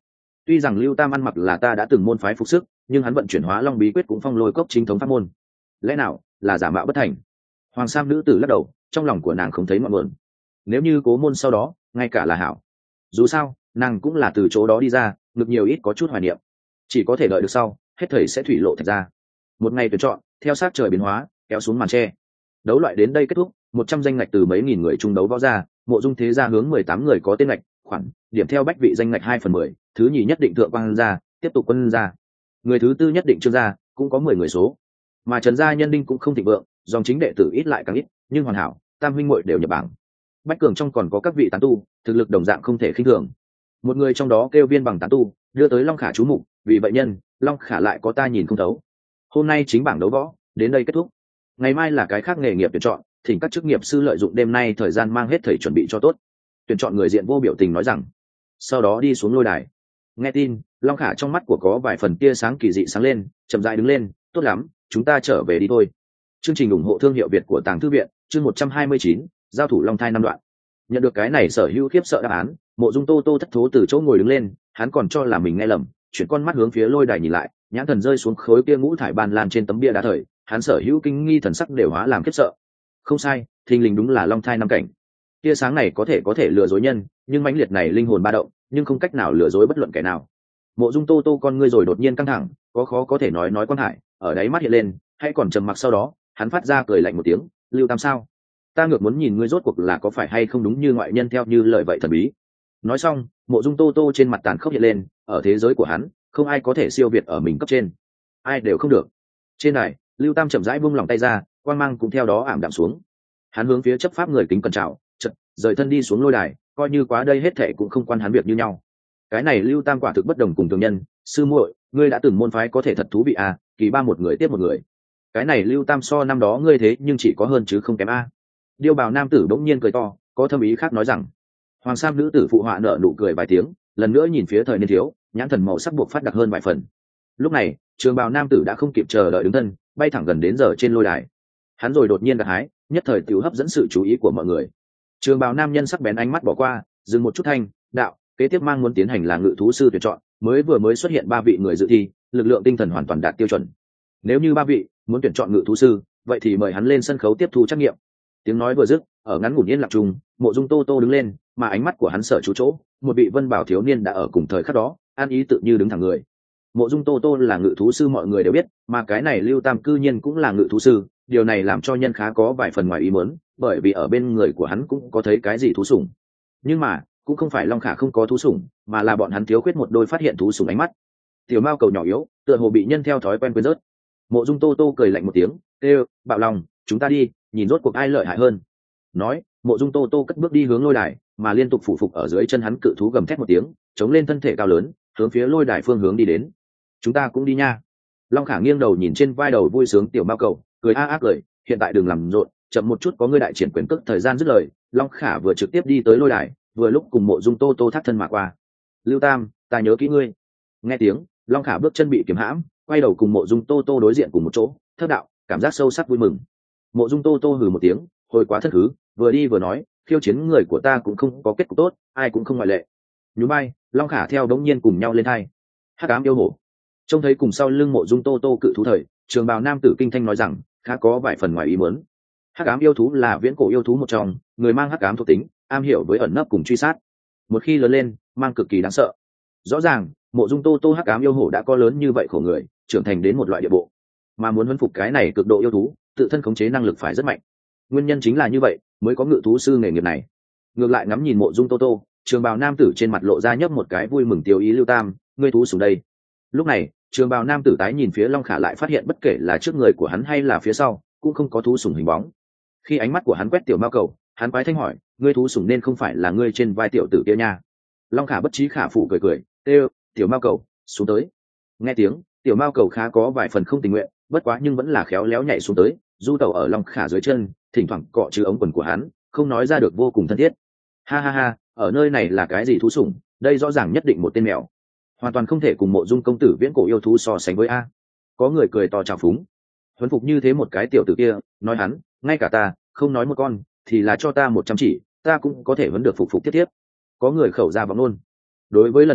Tuy rằng Lưu Tam ăn mặc là ta đã từng môn phái phục sức, nhưng hắn vận chuyển hóa long bí quyết cũng phong lôi cốc chính thống pháp môn, lẽ nào là giả mạo bất thành? Hoàng Sam nữ tử lắc đầu, trong lòng của nàng không thấy ngọn nguồn. Nếu như cố môn sau đó ngay cả là hảo, dù sao nàng cũng là từ chỗ đó đi ra, ngược nhiều ít có chút hoài niệm, chỉ có thể đợi được sau hết thầy sẽ thủy lộ thật ra. Một ngày tuyển chọn theo sát trời biến hóa kéo xuống màn tre, đấu loại đến đây kết thúc. 100 danh ngạch từ mấy nghìn người chung đấu võ ra, Mộ Dung thế gia hướng 18 người có tên ngạch, khoản điểm theo bách vị danh ngạch 2/10, thứ nhì nhất định thượng quan gia, tiếp tục quân gia, người thứ tư nhất định trương gia, cũng có 10 người số. Mà Trần gia nhân đinh cũng không thịnh vượng, dòng chính đệ tử ít lại càng ít, nhưng hoàn hảo, tam huynh muội đều nhập bảng. Bách cường trong còn có các vị tán tu, thực lực đồng dạng không thể khinh thường. Một người trong đó kêu Viên Bằng tán tu, đưa tới Long Khả chú mục, vì vậy nhân, Long Khả lại có ta nhìn không thấu. Hôm nay chính bảng đấu võ đến đây kết thúc, ngày mai là cái khác nghề nghiệp tuyển chọn, thỉnh các chức nghiệp sư lợi dụng đêm nay thời gian mang hết thầy chuẩn bị cho tốt. Tuyển chọn người diện vô biểu tình nói rằng, sau đó đi xuống lôi đài. Nghe tin, Long Khả trong mắt của có vài phần tia sáng kỳ dị sáng lên, chậm rãi đứng lên, tốt lắm, chúng ta trở về đi thôi. Chương trình ủng hộ thương hiệu Việt của Tàng Thư viện, chương 129, giao thủ Long Thai 5 đoạn. Nhận được cái này sở hữu khiếp sợ đáp án, Mộ Dung Tô Tô thất thố từ chỗ ngồi đứng lên, hắn còn cho là mình nghe lầm, chuyển con mắt hướng phía lôi đài nhìn lại, nhãn thần rơi xuống khối kia ngũ thải ban lan trên tấm bia đá thời, hắn sở hữu kinh nghi thần sắc đều hóa làm khiếp sợ. Không sai, thình lình đúng là Long Thai 5 cảnh. Tia sáng này có thể lừa dối nhân, nhưng mãnh liệt này linh hồn ba động, nhưng không cách nào lừa dối bất luận kẻ nào. Mộ Dung Tô Tô con ngươi rồi đột nhiên căng thẳng, có khó có thể nói quan hải ở đáy mắt hiện lên, hay còn trầm mặc, sau đó hắn phát ra cười lạnh một tiếng, Lưu Tam sao? Ta ngược muốn nhìn ngươi rốt cuộc là có phải hay không đúng như ngoại nhân theo như lời vậy thần bí. Nói xong, Mộ Dung Tô Tô trên mặt tàn khốc hiện lên, ở thế giới của hắn, không ai có thể siêu việt ở mình cấp trên, ai đều không được. Trên này, Lưu Tam chậm rãi buông lòng tay ra, quang mang cũng theo đó ảm đạm xuống. Hắn hướng phía chấp pháp người kính cẩn chào, chợt rời thân đi xuống lôi đài, coi như quá đây hết thệ cũng không quan hắn việc như nhau. Cái này Lưu Tam quả thực bất đồng cùng thường nhân, sư muội, ngươi đã từng môn phái có thể thật thú vị à, kỳ ba một người tiếp một người. Cái này Lưu Tam so năm đó ngươi thế nhưng chỉ có hơn chứ không kém a. Điêu bào nam tử bỗng nhiên cười to, có thâm ý khác nói rằng. Hoàng Sam nữ tử phụ họa nở nụ cười vài tiếng, lần nữa nhìn phía thời niên thiếu, nhãn thần màu sắc buộc phát đặc hơn vài phần. Lúc này, trường bào nam tử đã không kịp chờ đợi đứng thân, bay thẳng gần đến giờ trên lôi đài. Hắn rồi đột nhiên gặt hái, nhất thời tiểu hấp dẫn sự chú ý của mọi người. Trường bào nam nhân sắc bén ánh mắt bỏ qua, dừng một chút thanh, đạo, kế tiếp mang muốn tiến hành là ngự thú sư tuyển chọn, mới xuất hiện 3 vị người dự thi, lực lượng tinh thần hoàn toàn đạt tiêu chuẩn. Nếu như 3 vị muốn tuyển chọn ngự thú sư, vậy thì mời hắn lên sân khấu tiếp thu trắc nghiệm. Tiếng nói vừa dứt, ở ngắn ngủn yên lặng trùng, Mộ Dung Tô Tô đứng lên, mà ánh mắt của hắn sở chú chỗ, một vị vân bảo thiếu niên đã ở cùng thời khắc đó, an ý tự như đứng thẳng người. Mộ Dung Tô Tô là ngự thú sư mọi người đều biết, mà cái này Lưu Tam cư nhiên cũng là ngự thú sư, điều này làm cho nhân khá có vài phần ngoài ý muốn, bởi vì ở bên người của hắn cũng có thấy cái gì thú sủng. Nhưng mà, cũng không phải Long Khả không có thú sủng, mà là bọn hắn thiếu khuyết một đôi phát hiện thú sủng ánh mắt. Tiểu Mao cầu nhỏ yếu, tựa hồ bị nhân theo thói quen quên rớt. Mộ Dung Tô Tô cười lạnh một tiếng, kêu, Bạo Long, chúng ta đi, nhìn rốt cuộc ai lợi hại hơn. Nói, Mộ Dung Tô Tô cất bước đi hướng lôi đài, mà liên tục phủ phục ở dưới chân hắn, cự thú gầm thét một tiếng, chống lên thân thể cao lớn, hướng phía lôi đài phương hướng đi đến. Chúng ta cũng đi nha. Long Khả nghiêng đầu nhìn trên vai đầu vui sướng Tiểu Mao cầu, cười a a cười, hiện tại đừng làm rộn, chậm một chút có ngươi đại triển quyền cước. Thời gian dứt lời, Long Khả vừa trực tiếp đi tới lôi đài, vừa lúc cùng Mộ Dung Tô Tô thắt thân mà qua. Lưu Tam, ta nhớ kỹ ngươi. Nghe tiếng, Long Khả bước chân bị kiềm hãm, quay đầu cùng Mộ Dung Tô Tô đối diện cùng một chỗ, thất đạo, cảm giác sâu sắc vui mừng. Mộ Dung Tô Tô hừ một tiếng, hồi quá thất hứ, vừa đi vừa nói, khiêu chiến người của ta cũng không có kết cục tốt, ai cũng không ngoại lệ. Nhún vai, Long Khả theo đống nhiên cùng nhau lên hai. Hắc ám yêu hổ. Trông thấy cùng sau lưng Mộ Dung Tô Tô cự thú thời, trường bào nam tử kinh thanh nói rằng, khá có vài phần ngoài ý muốn. Hắc ám yêu thú là viễn cổ yêu thú một trong, người mang hắc ám thuộc tính, am hiểu với ẩn nấp cùng truy sát. Một khi lớn lên, mang cực kỳ đáng sợ. Rõ ràng, Mộ Dung Tô Tô hắc ám yêu hổ đã có lớn như vậy khổ người, trưởng thành đến một loại địa bộ, mà muốn huấn phục cái này cực độ yêu thú, tự thân khống chế năng lực phải rất mạnh. Nguyên nhân chính là như vậy, mới có ngự thú sư nghề nghiệp này. Ngược lại ngắm nhìn Mộ Dung Tô Tô, trường bào nam tử trên mặt lộ ra nhấp một cái vui mừng tiêu ý. Lưu Tam, ngươi thú xuống đây. Lúc này, trường bào nam tử tái nhìn phía Long Khả, lại phát hiện bất kể là trước người của hắn hay là phía sau, cũng không có thú sủng hình bóng. Khi ánh mắt của hắn quét Tiểu Mao cầu, hắn quái thanh hỏi, ngươi thú sủng nên không phải là ngươi trên vai tiểu tử kia nha. Long Khả bất trí khả phụ cười cười, kêu, Tiểu Mao cầu, xuống tới. Nghe tiếng, Tiểu Mao cầu khá có vài phần không tình nguyện, bất quá nhưng vẫn là khéo léo nhảy xuống tới, du tẩu ở Long Khả dưới chân, thỉnh thoảng cọ trừ ống quần của hắn, không nói ra được vô cùng thân thiết. Ha ha ha, ở nơi này là cái gì thú sủng, đây rõ ràng nhất định một tên mèo, hoàn toàn không thể cùng Mộ Dung công tử viễn cổ yêu thú so sánh với a. Có người cười to chào phúng, huấn phục như thế một cái tiểu tử kia, nói hắn, ngay cả ta, không nói một con, thì là cho ta 100 chỉ, ta cũng có thể huấn được phục tiếp tiếp. Có người khẩu ra vọng luôn. Đối với lần này,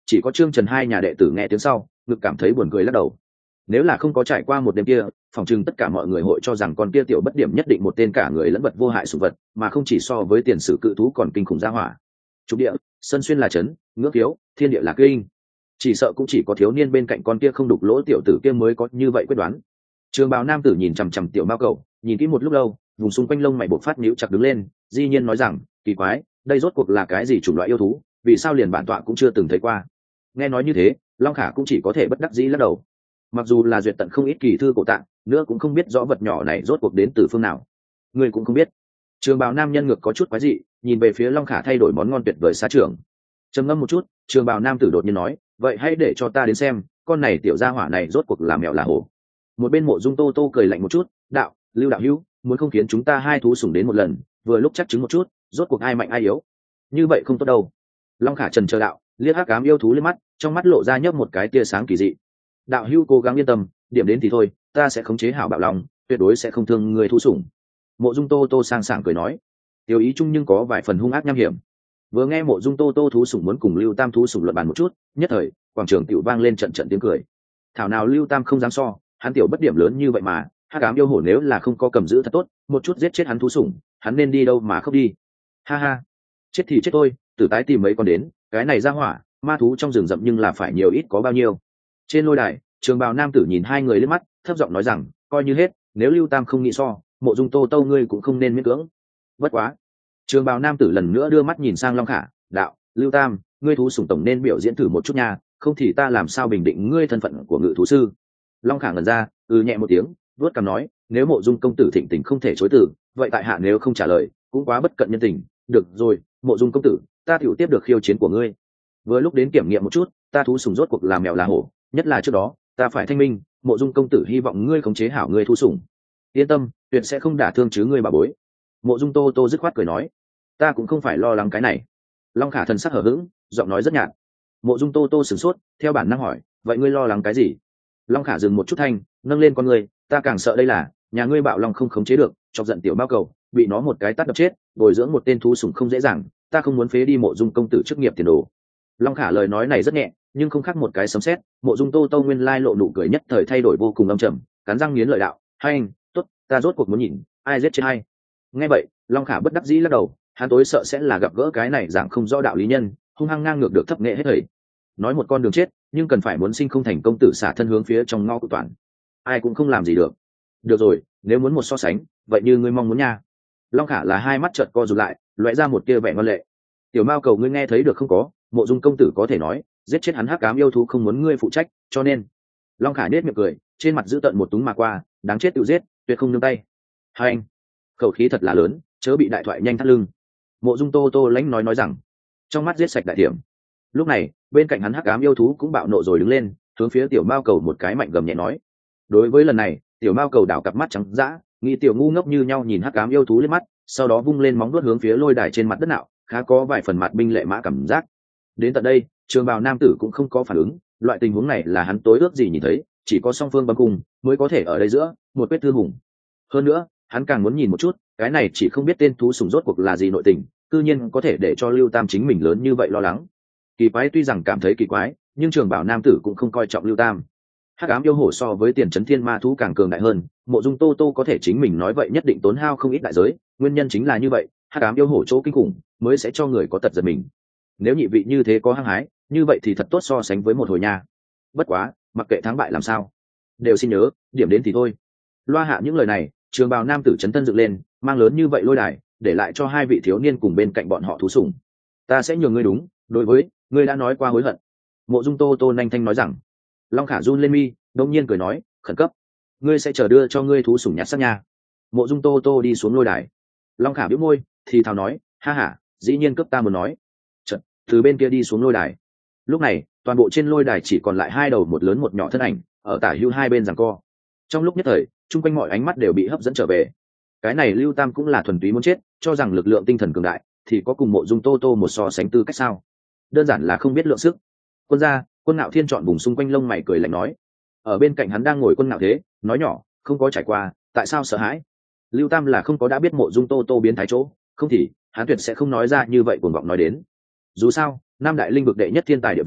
Chỉ có Trương Trần hai nhà đệ tử nghe tiếng sau ngực cảm thấy buồn cười lắc đầu. Nếu là không có trải qua một đêm kia, phòng chừng tất cả mọi người hội cho rằng con kia tiểu bất điểm nhất định một tên cả người lẫn vật vô hại sủng vật, mà không chỉ so với tiền sử cự thú còn kinh khủng gia hỏa. Trục địa, sân xuyên là trấn, ngưỡng thiếu, thiên địa là kinh. Chỉ sợ cũng chỉ có thiếu niên bên cạnh con kia không đục lỗ tiểu tử kia mới có như vậy quyết đoán. Trường bào nam tử nhìn chằm chằm tiểu mao cầu, nhìn kỹ một lúc lâu, vùng xung quanh lông mày bộc phát nhíu chặt đứng lên, di nhiên nói rằng, kỳ quái, đây rốt cuộc là cái gì chủng loại yêu thú, vì sao liền bản tọa cũng chưa từng thấy qua. Nghe nói như thế, Long Khả cũng chỉ có thể bất đắc dĩ lắc đầu. Mặc dù là duyệt tận không ít kỳ thư cổ tạng, nữa cũng không biết rõ vật nhỏ này rốt cuộc đến từ phương nào. Người cũng không biết. Trường bào nam nhân ngược có chút quái dị, nhìn về phía Long Khả thay đổi món ngon tuyệt vời xa trường. Trầm ngâm một chút, trường bào nam tử đột nhiên nói, vậy hãy để cho ta đến xem, con này tiểu gia hỏa này rốt cuộc là mèo là hổ. Một bên Mộ Dung Tô Tô cười lạnh một chút, đạo, Lưu đạo hữu, muốn không khiến chúng ta hai thú sủng đến một lần, vừa lúc chắc chứng một chút, rốt cuộc ai mạnh ai yếu. Như vậy không tốt đâu. Long Khả trần chờ đạo, liếc hắc ám yêu thú lên mắt, trong mắt lộ ra nhấp một cái tia sáng kỳ dị. Đạo hữu cố gắng yên tâm, điểm đến thì thôi, ta sẽ khống chế hảo bạo lòng, tuyệt đối sẽ không thương người thú sủng. Mộ Dung Tô Tô sang sảng cười nói, tiểu ý chung nhưng có vài phần hung ác nham hiểm. Vừa nghe Mộ Dung Tô Tô thú sủng muốn cùng Lưu Tam thú sủng luận bàn một chút, nhất thời quảng trường tiểu vang lên trận trận tiếng cười. Thảo nào Lưu Tam không dám so, hắn tiểu bất điểm lớn như vậy mà, hắc ám yêu hổ nếu là không có cầm giữ thật tốt, một chút giết chết hắn thú sủng, hắn nên đi đâu mà không đi. Ha ha, chết thì chết thôi, tử tái tìm mấy con đến, cái này ra hỏa, ma thú trong rừng rậm nhưng là phải nhiều ít có bao nhiêu. Trên lôi đài, trường bào nam tử nhìn hai người lên mắt, thấp giọng nói rằng, coi như hết, nếu Lưu Tam không nghĩ so, Mộ Dung Tô Tô ngươi cũng không nên miễn cưỡng. Bất quá. Trường bào nam tử lần nữa đưa mắt nhìn sang Long Khả, đạo, Lưu Tam, ngươi thú sủng tổng nên biểu diễn thử một chút nha, không thì ta làm sao bình định ngươi thân phận của ngự thú sư. Long Khả ngẩn ra, nhẹ một tiếng, vuốt cằm nói, nếu Mộ Dung công tử thịnh tình không thể chối từ, vậy tại hạ nếu không trả lời, cũng quá bất cận nhân tình. Được rồi, Mộ Dung công tử, ta tiểu tiếp được khiêu chiến của ngươi. Vừa lúc đến kiểm nghiệm một chút, ta thú sủng rốt cuộc là mèo là hổ, nhất là trước đó, ta phải thanh minh, Mộ Dung công tử hy vọng ngươi khống chế hảo ngươi thú sủng. Yên tâm, tuyệt sẽ không đả thương chứ ngươi bà bối. Mộ Dung Tô Tô dứt khoát cười nói, ta cũng không phải lo lắng cái này. Long Khả thần sắc hở hững, giọng nói rất nhạt. Mộ Dung Tô Tô sửng sốt, theo bản năng hỏi, vậy ngươi lo lắng cái gì? Long Khả dừng một chút thanh, nâng lên con ngươi, ta càng sợ đây là nhà ngươi bạo long không khống chế được, chọc giận tiểu bao cầu, bị nó một cái tát đập chết, bồi dưỡng một tên thú sủng không dễ dàng, ta không muốn phế đi Mộ Dung công tử chức nghiệp tiền đồ. Long Khả lời nói này rất nhẹ, nhưng không khác một cái sấm sét. Mộ Dung Tô Tô nguyên lai lộ nụ cười nhất thời thay đổi vô cùng âm trầm, cắn răng nghiến lợi đạo, hay anh, tốt, ta rốt cuộc muốn nhìn ai giết chết hay. Nghe vậy, Long Khả bất đắc dĩ lắc đầu, hắn tối sợ sẽ là gặp gỡ cái này dạng không rõ đạo lý nhân, hung hăng ngang ngược được thấp nghệ hết thầy. Nói một con đường chết, nhưng cần phải muốn sinh không thành công tử xả thân hướng phía trong ngõ của toàn, ai cũng không làm gì được. Được rồi, nếu muốn một so sánh, vậy như ngươi mong muốn nha. Long Khả là hai mắt chợt co rụt lại, lóe ra một tia vẻ ngoan lệ. Tiểu Mao cầu ngươi nghe thấy được không có? Mộ Dung công tử có thể nói, giết chết hắn hắc ám yêu thú không muốn ngươi phụ trách, cho nên. Long Khả nết miệng cười, trên mặt giữ tận một túng mà qua, đáng chết tự giết, tuyệt không nương tay. Hai anh, khẩu khí thật là lớn, chớ bị đại thoại nhanh thắt lưng. Mộ Dung Tô Tô lãnh nói rằng, trong mắt giết sạch đại điểm. Lúc này, bên cạnh hắn hắc ám yêu thú cũng bạo nộ rồi đứng lên, hướng phía tiểu Mao cầu một cái mạnh gầm nhẹ nói. Đối với lần này, tiểu Mao cầu đảo cặp mắt trắng dã, nghĩ tiểu ngu ngốc như nhau nhìn hắc ám yêu thú lên mắt, sau đó vung lên móng vuốt hướng phía lôi đài trên mặt đất nạo, khá có vài phần mặt binh lệ mã cảm giác. Đến tận đây, trường bào nam tử cũng không có phản ứng, loại tình huống này là hắn tối ước gì nhìn thấy, chỉ có song phương bấm cùng mới có thể ở đây giữa một quyết thư hùng. Hơn nữa, hắn càng muốn nhìn một chút, cái này chỉ không biết tên thú sủng rốt cuộc là gì nội tình, cư nhiên có thể để cho Lưu Tam chính mình lớn như vậy lo lắng. Kỳ quái tuy rằng cảm thấy kỳ quái, nhưng trường bảo nam tử cũng không coi trọng Lưu Tam. Hắc ám yêu hổ so với tiền trấn thiên ma thú càng cường đại hơn, Mộ Dung Tô Tô có thể chính mình nói vậy nhất định tốn hao không ít đại giới, nguyên nhân chính là như vậy, hắc ám yêu hổ chỗ kinh khủng mới sẽ cho người có tật giật mình. Nếu nhị vị như thế có hăng hái, như vậy thì thật tốt so sánh với một hồi nha. Bất quá, mặc kệ thắng bại làm sao, đều xin nhớ, điểm đến thì thôi. Loa hạ những lời này, trường bào nam tử chấn thân dựng lên, mang lớn như vậy lôi đài, để lại cho hai vị thiếu niên cùng bên cạnh bọn họ thú sủng. Ta sẽ nhường ngươi đúng, đối với ngươi đã nói qua hối hận. Mộ Dung Tô Tô nhanh thanh nói rằng. Long Khả run lên mi, đông nhiên cười nói, khẩn cấp, ngươi sẽ chờ đưa cho ngươi thú sủng nhặt xác nha. Mộ Dung Tô Tô đi xuống lôi đài. Long Khả bĩu môi, thì thào nói, ha ha, dĩ nhiên cấp ta muốn nói. Chợt, từ bên kia đi xuống lôi đài. Lúc này, toàn bộ trên lôi đài chỉ còn lại hai đầu một lớn một nhỏ thân ảnh, ở tả hữu hai bên giằng co. Trong lúc nhất thời, chung quanh mọi ánh mắt đều bị hấp dẫn trở về. Cái này Lưu Tam cũng là thuần túy muốn chết, cho rằng lực lượng tinh thần cường đại, thì có cùng Mộ Dung Tô Tô một so sánh tư cách sao? Đơn giản là không biết lượng sức. Quân gia, Quân Ngạo Thiên chọn vùng xung quanh lông mày cười lạnh nói. Ở bên cạnh hắn đang ngồi Quân Ngạo Thế, nói nhỏ, không có trải qua, tại sao sợ hãi? Lưu Tam là không có đã biết Mộ Dung Tô Tô biến thái chỗ, không thì hắn tuyệt sẽ không nói ra như vậy cuồng vọng nói đến. Dù sao, Nam Đại Linh vực đệ nhất thiên tài địa vị,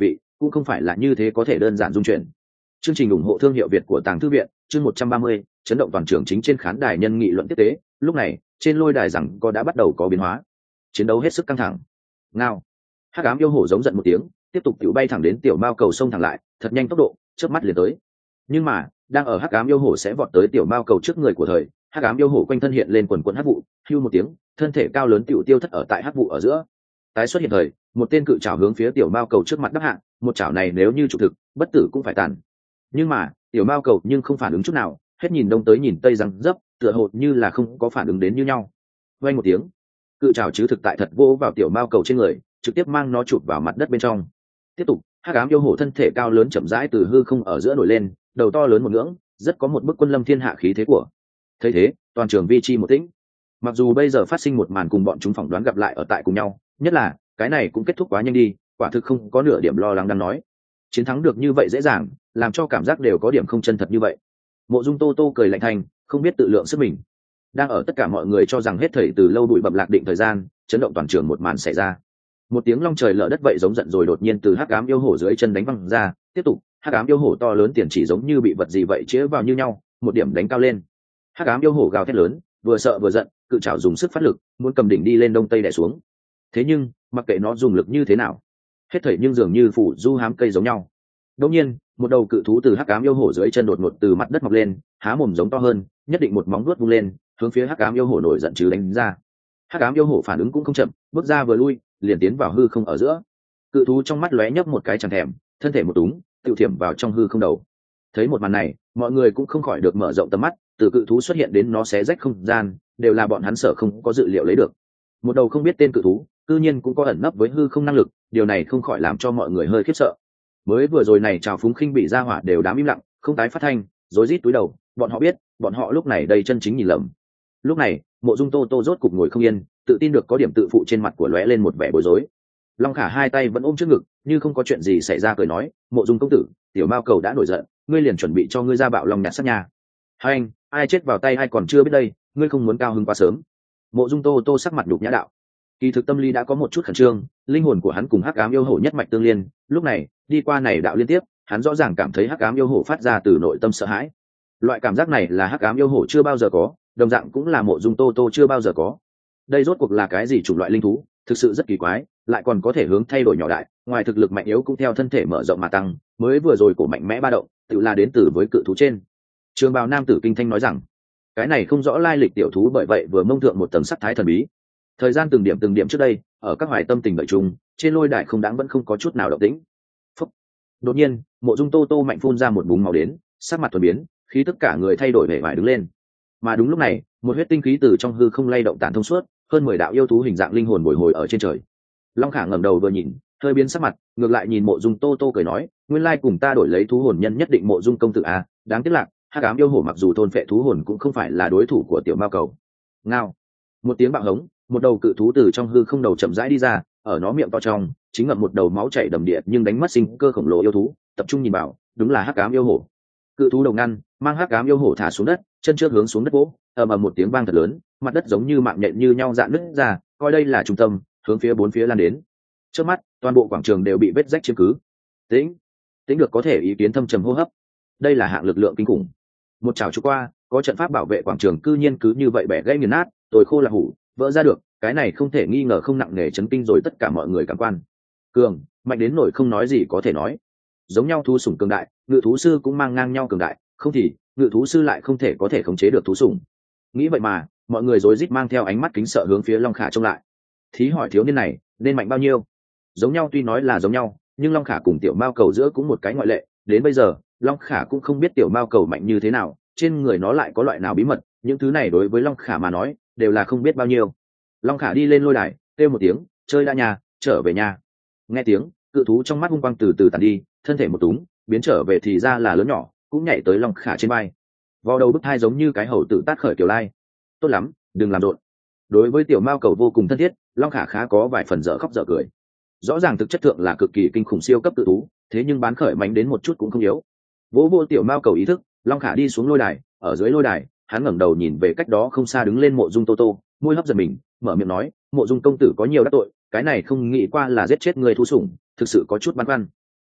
cũng không phải là như thế có thể đơn giản dung chuyển. Chương trình ủng hộ thương hiệu Việt của Tàng Thư viện, chương 130, chấn động toàn trường chính trên khán đài nhân nghị luận tiếp tế. Lúc này, trên lôi đài rằng có đã bắt đầu có biến hóa. Chiến đấu hết sức căng thẳng. Ngao. Hắc ám yêu hổ giống giận một tiếng, tiếp tục tiểu bay thẳng đến tiểu mao cầu sông thẳng lại, thật nhanh tốc độ, chớp mắt liền tới. Nhưng mà, đang ở hắc ám yêu hổ sẽ vọt tới tiểu mao cầu trước người của thời, hắc ám yêu hổ quanh thân hiện lên quần quần hắc vụ, hưu một tiếng, thân thể cao lớn tiểu tiêu thất ở tại hắc vụ ở giữa. Tái xuất hiện thời, một tên cự trảo hướng phía tiểu mao cầu trước mặt đắp hạ, một chảo này nếu như trụ thực, bất tử cũng phải tàn. Nhưng mà, tiểu mao cầu nhưng không phản ứng chút nào, hết nhìn đông tới nhìn tây rằng dấp, tựa hồ như là không có phản ứng đến như nhau. Vang một tiếng, cự trảo chứ thực tại thật vỗ vào tiểu mao cầu trên người, trực tiếp mang nó chụp vào mặt đất bên trong. Tiếp tục, hắc ám yêu hổ thân thể cao lớn chậm rãi từ hư không ở giữa nổi lên, đầu to lớn một ngưỡng, rất có một bức quân lâm thiên hạ khí thế của. Thấy thế, toàn trường vi chi một tĩnh. Mặc dù bây giờ phát sinh một màn cùng bọn chúng phỏng đoán gặp lại ở tại cùng nhau, nhất là cái này cũng kết thúc quá nhanh đi, quả thực không có nửa điểm lo lắng đang nói. Chiến thắng được như vậy dễ dàng, làm cho cảm giác đều có điểm không chân thật như vậy. Mộ Dung Tô Tô cười lạnh thành, không biết tự lượng sức mình. Đang ở tất cả mọi người cho rằng hết thảy từ lâu bụi bặm lạc định thời gian, chấn động toàn trường một màn xảy ra. Một tiếng long trời lở đất vậy giống giận rồi đột nhiên từ hắc ám yêu hổ dưới chân đánh văng ra, tiếp tục, hắc ám yêu hổ to lớn tiền chỉ giống như bị vật gì vậy chĩa vào như nhau, một điểm đánh cao lên. Hắc ám yêu hổ gào thét lớn, vừa sợ vừa giận, cự trảo dùng sức phát lực, muốn cầm đỉnh đi lên đông tây đè xuống. Thế nhưng, mặc kệ nó dùng lực như thế nào, hết thảy nhưng dường như phủ du hám cây giống nhau. Đột nhiên, một đầu cự thú từ hắc ám yêu hổ dưới chân đột ngột từ mặt đất mọc lên, há mồm giống to hơn, nhất định một móng vuốt vung lên, hướng phía hắc ám yêu hổ nổi giận chứ đánh ra. Hắc ám yêu hổ phản ứng cũng không chậm, bước ra vừa lui, liền tiến vào hư không ở giữa. Cự thú trong mắt lóe nhấp một cái chẳng thèm, thân thể một túng, tự thiểm vào trong hư không đầu. Thấy một màn này, mọi người cũng không khỏi được mở rộng tầm mắt, từ cự thú xuất hiện đến nó xé rách không gian, đều là bọn hắn sợ không có dự liệu lấy được. Một đầu không biết tên cự thú, cư nhiên cũng có ẩn nấp với hư không năng lực, điều này không khỏi làm cho mọi người hơi khiếp sợ. Mới vừa rồi này trào phúng khinh bị ra hỏa đều đám im lặng, không tái phát thanh, rối rít túi đầu, bọn họ biết, bọn họ lúc này đây chân chính nhìn lầm. Lúc này, Mộ Dung Tô Tô rốt cục ngồi không yên, tự tin được có điểm tự phụ trên mặt của lóe lên một vẻ bối rối. Long Khả hai tay vẫn ôm trước ngực, như không có chuyện gì xảy ra cười nói, Mộ Dung công tử, tiểu mao cầu đã nổi giận, ngươi liền chuẩn bị cho ngươi ra bạo long nhặt xác nhà. Hai anh, ai chết vào tay ai còn chưa biết đây, ngươi không muốn cao hứng quá sớm. Mộ Dung Tô Tô sắc mặt nhục nhã đạo. Kỳ thực tâm lý đã có một chút khẩn trương, linh hồn của hắn cùng hắc ám yêu hổ nhất mạch tương liên, lúc này đi qua này đạo liên tiếp, hắn rõ ràng cảm thấy hắc ám yêu hổ phát ra từ nội tâm sợ hãi. Loại cảm giác này là hắc ám yêu hổ chưa bao giờ có, đồng dạng cũng là Mộ Dung Tô Tô chưa bao giờ có. Đây rốt cuộc là cái gì chủng loại linh thú, thực sự rất kỳ quái, lại còn có thể hướng thay đổi nhỏ đại, ngoài thực lực mạnh yếu cũng theo thân thể mở rộng mà tăng, mới vừa rồi cổ mạnh mẽ ba động, tự là đến từ với cự thú trên. Trường bào nam tử kinh thanh nói rằng, cái này không rõ lai lịch tiểu thú bởi vậy vừa mông thượng một tầng sắc thái thần bí. Thời gian từng điểm trước đây, ở các hoài tâm tình đợi chung, trên lôi đài không đáng vẫn không có chút nào động tĩnh. Phúc. Đột nhiên, Mộ Dung Tô Tô mạnh phun ra một búng máu đến, sắc mặt thuần biến, khí tất cả người thay đổi vẻ vải đứng lên. Mà đúng lúc này, một huyết tinh khí từ trong hư không lay động tản thông suốt, hơn 10 đạo yêu thú hình dạng linh hồn bồi hồi ở trên trời. Long Khả ngẩng đầu vừa nhìn, hơi biến sắc mặt, ngược lại nhìn Mộ Dung Tô Tô cười nói, nguyên lai cùng ta đổi lấy thú hồn nhân nhất định Mộ Dung công tử à, đáng tiếc lạc, hắc ám yêu hổ mặc dù thôn phệ thú hồn cũng không phải là đối thủ của tiểu mao cầu. Ngao. Một tiếng bạo hống, một đầu cự thú từ trong hư không đầu chậm rãi đi ra, ở nó miệng to trong chính ngậm một đầu máu chảy đầm địa nhưng đánh mất sinh cơ khổng lồ yêu thú, tập trung nhìn vào, đúng là hắc ám yêu hổ. Cự thú đầu ngăn, mang hắc ám yêu hổ thả xuống đất, chân trước hướng xuống đất vỗ, ầm ầm một tiếng vang thật lớn, mặt đất giống như mạng nhện như nhau dạn nứt ra, coi đây là trung tâm, hướng phía bốn phía lan đến. Trước mắt, toàn bộ quảng trường đều bị vết rách chiếm cứ. Tĩnh được có thể ý kiến thâm trầm hô hấp. Đây là hạng lực lượng kinh khủng. Một chảo chụp qua, có trận pháp bảo vệ quảng trường cư nhiên cứ như vậy bẻ gãy nghiền nát, tồi khô là hủ, vỡ ra được, cái này không thể nghi ngờ không nặng nề chấn kinh rồi tất cả mọi người cảm quan. Cường, mạnh đến nỗi không nói gì có thể nói. Giống nhau thú sủng cường đại, ngự thú sư cũng mang ngang nhau cường đại, không thì ngự thú sư lại không thể có thể khống chế được thú sủng. Nghĩ vậy mà, mọi người rối rít mang theo ánh mắt kính sợ hướng phía Long Khả trông lại. Thí hỏi thiếu niên này, nên mạnh bao nhiêu? Giống nhau tuy nói là giống nhau, nhưng Long Khả cùng tiểu mao cầu giữa cũng một cái ngoại lệ, đến bây giờ, Long Khả cũng không biết tiểu mao cầu mạnh như thế nào, trên người nó lại có loại nào bí mật, những thứ này đối với Long Khả mà nói, đều là không biết bao nhiêu. Long Khả đi lên lôi đài, kêu một tiếng, chơi đã nhà, trở về nhà. Nghe tiếng, cự thú trong mắt hung quang từ từ tàn đi, thân thể một túng, biến trở về thì ra là lớn nhỏ, cũng nhảy tới Long Khả trên vai. Vò đầu bức thai giống như cái hầu tử tát khởi kiểu lai. Tốt lắm, đừng làm rộn. Đối với tiểu mao cầu vô cùng thân thiết, Long Khả khá có vài phần dở khóc dở cười. Rõ ràng thực chất thượng là cực kỳ kinh khủng siêu cấp tự thú, thế nhưng bán khởi mánh đến một chút cũng không yếu. Vỗ vô tiểu mao cầu ý thức, Long Khả đi xuống lôi đài, ở dưới lôi đài, hắn ngẩng đầu nhìn về cách đó không xa đứng lên Mộ Dung Tô Tô, môi hấp giật mình, mở miệng nói, Mộ Dung công tử có nhiều đắc tội, cái này không nghĩ qua là giết chết người thú sủng, thực sự có chút băn khoăn.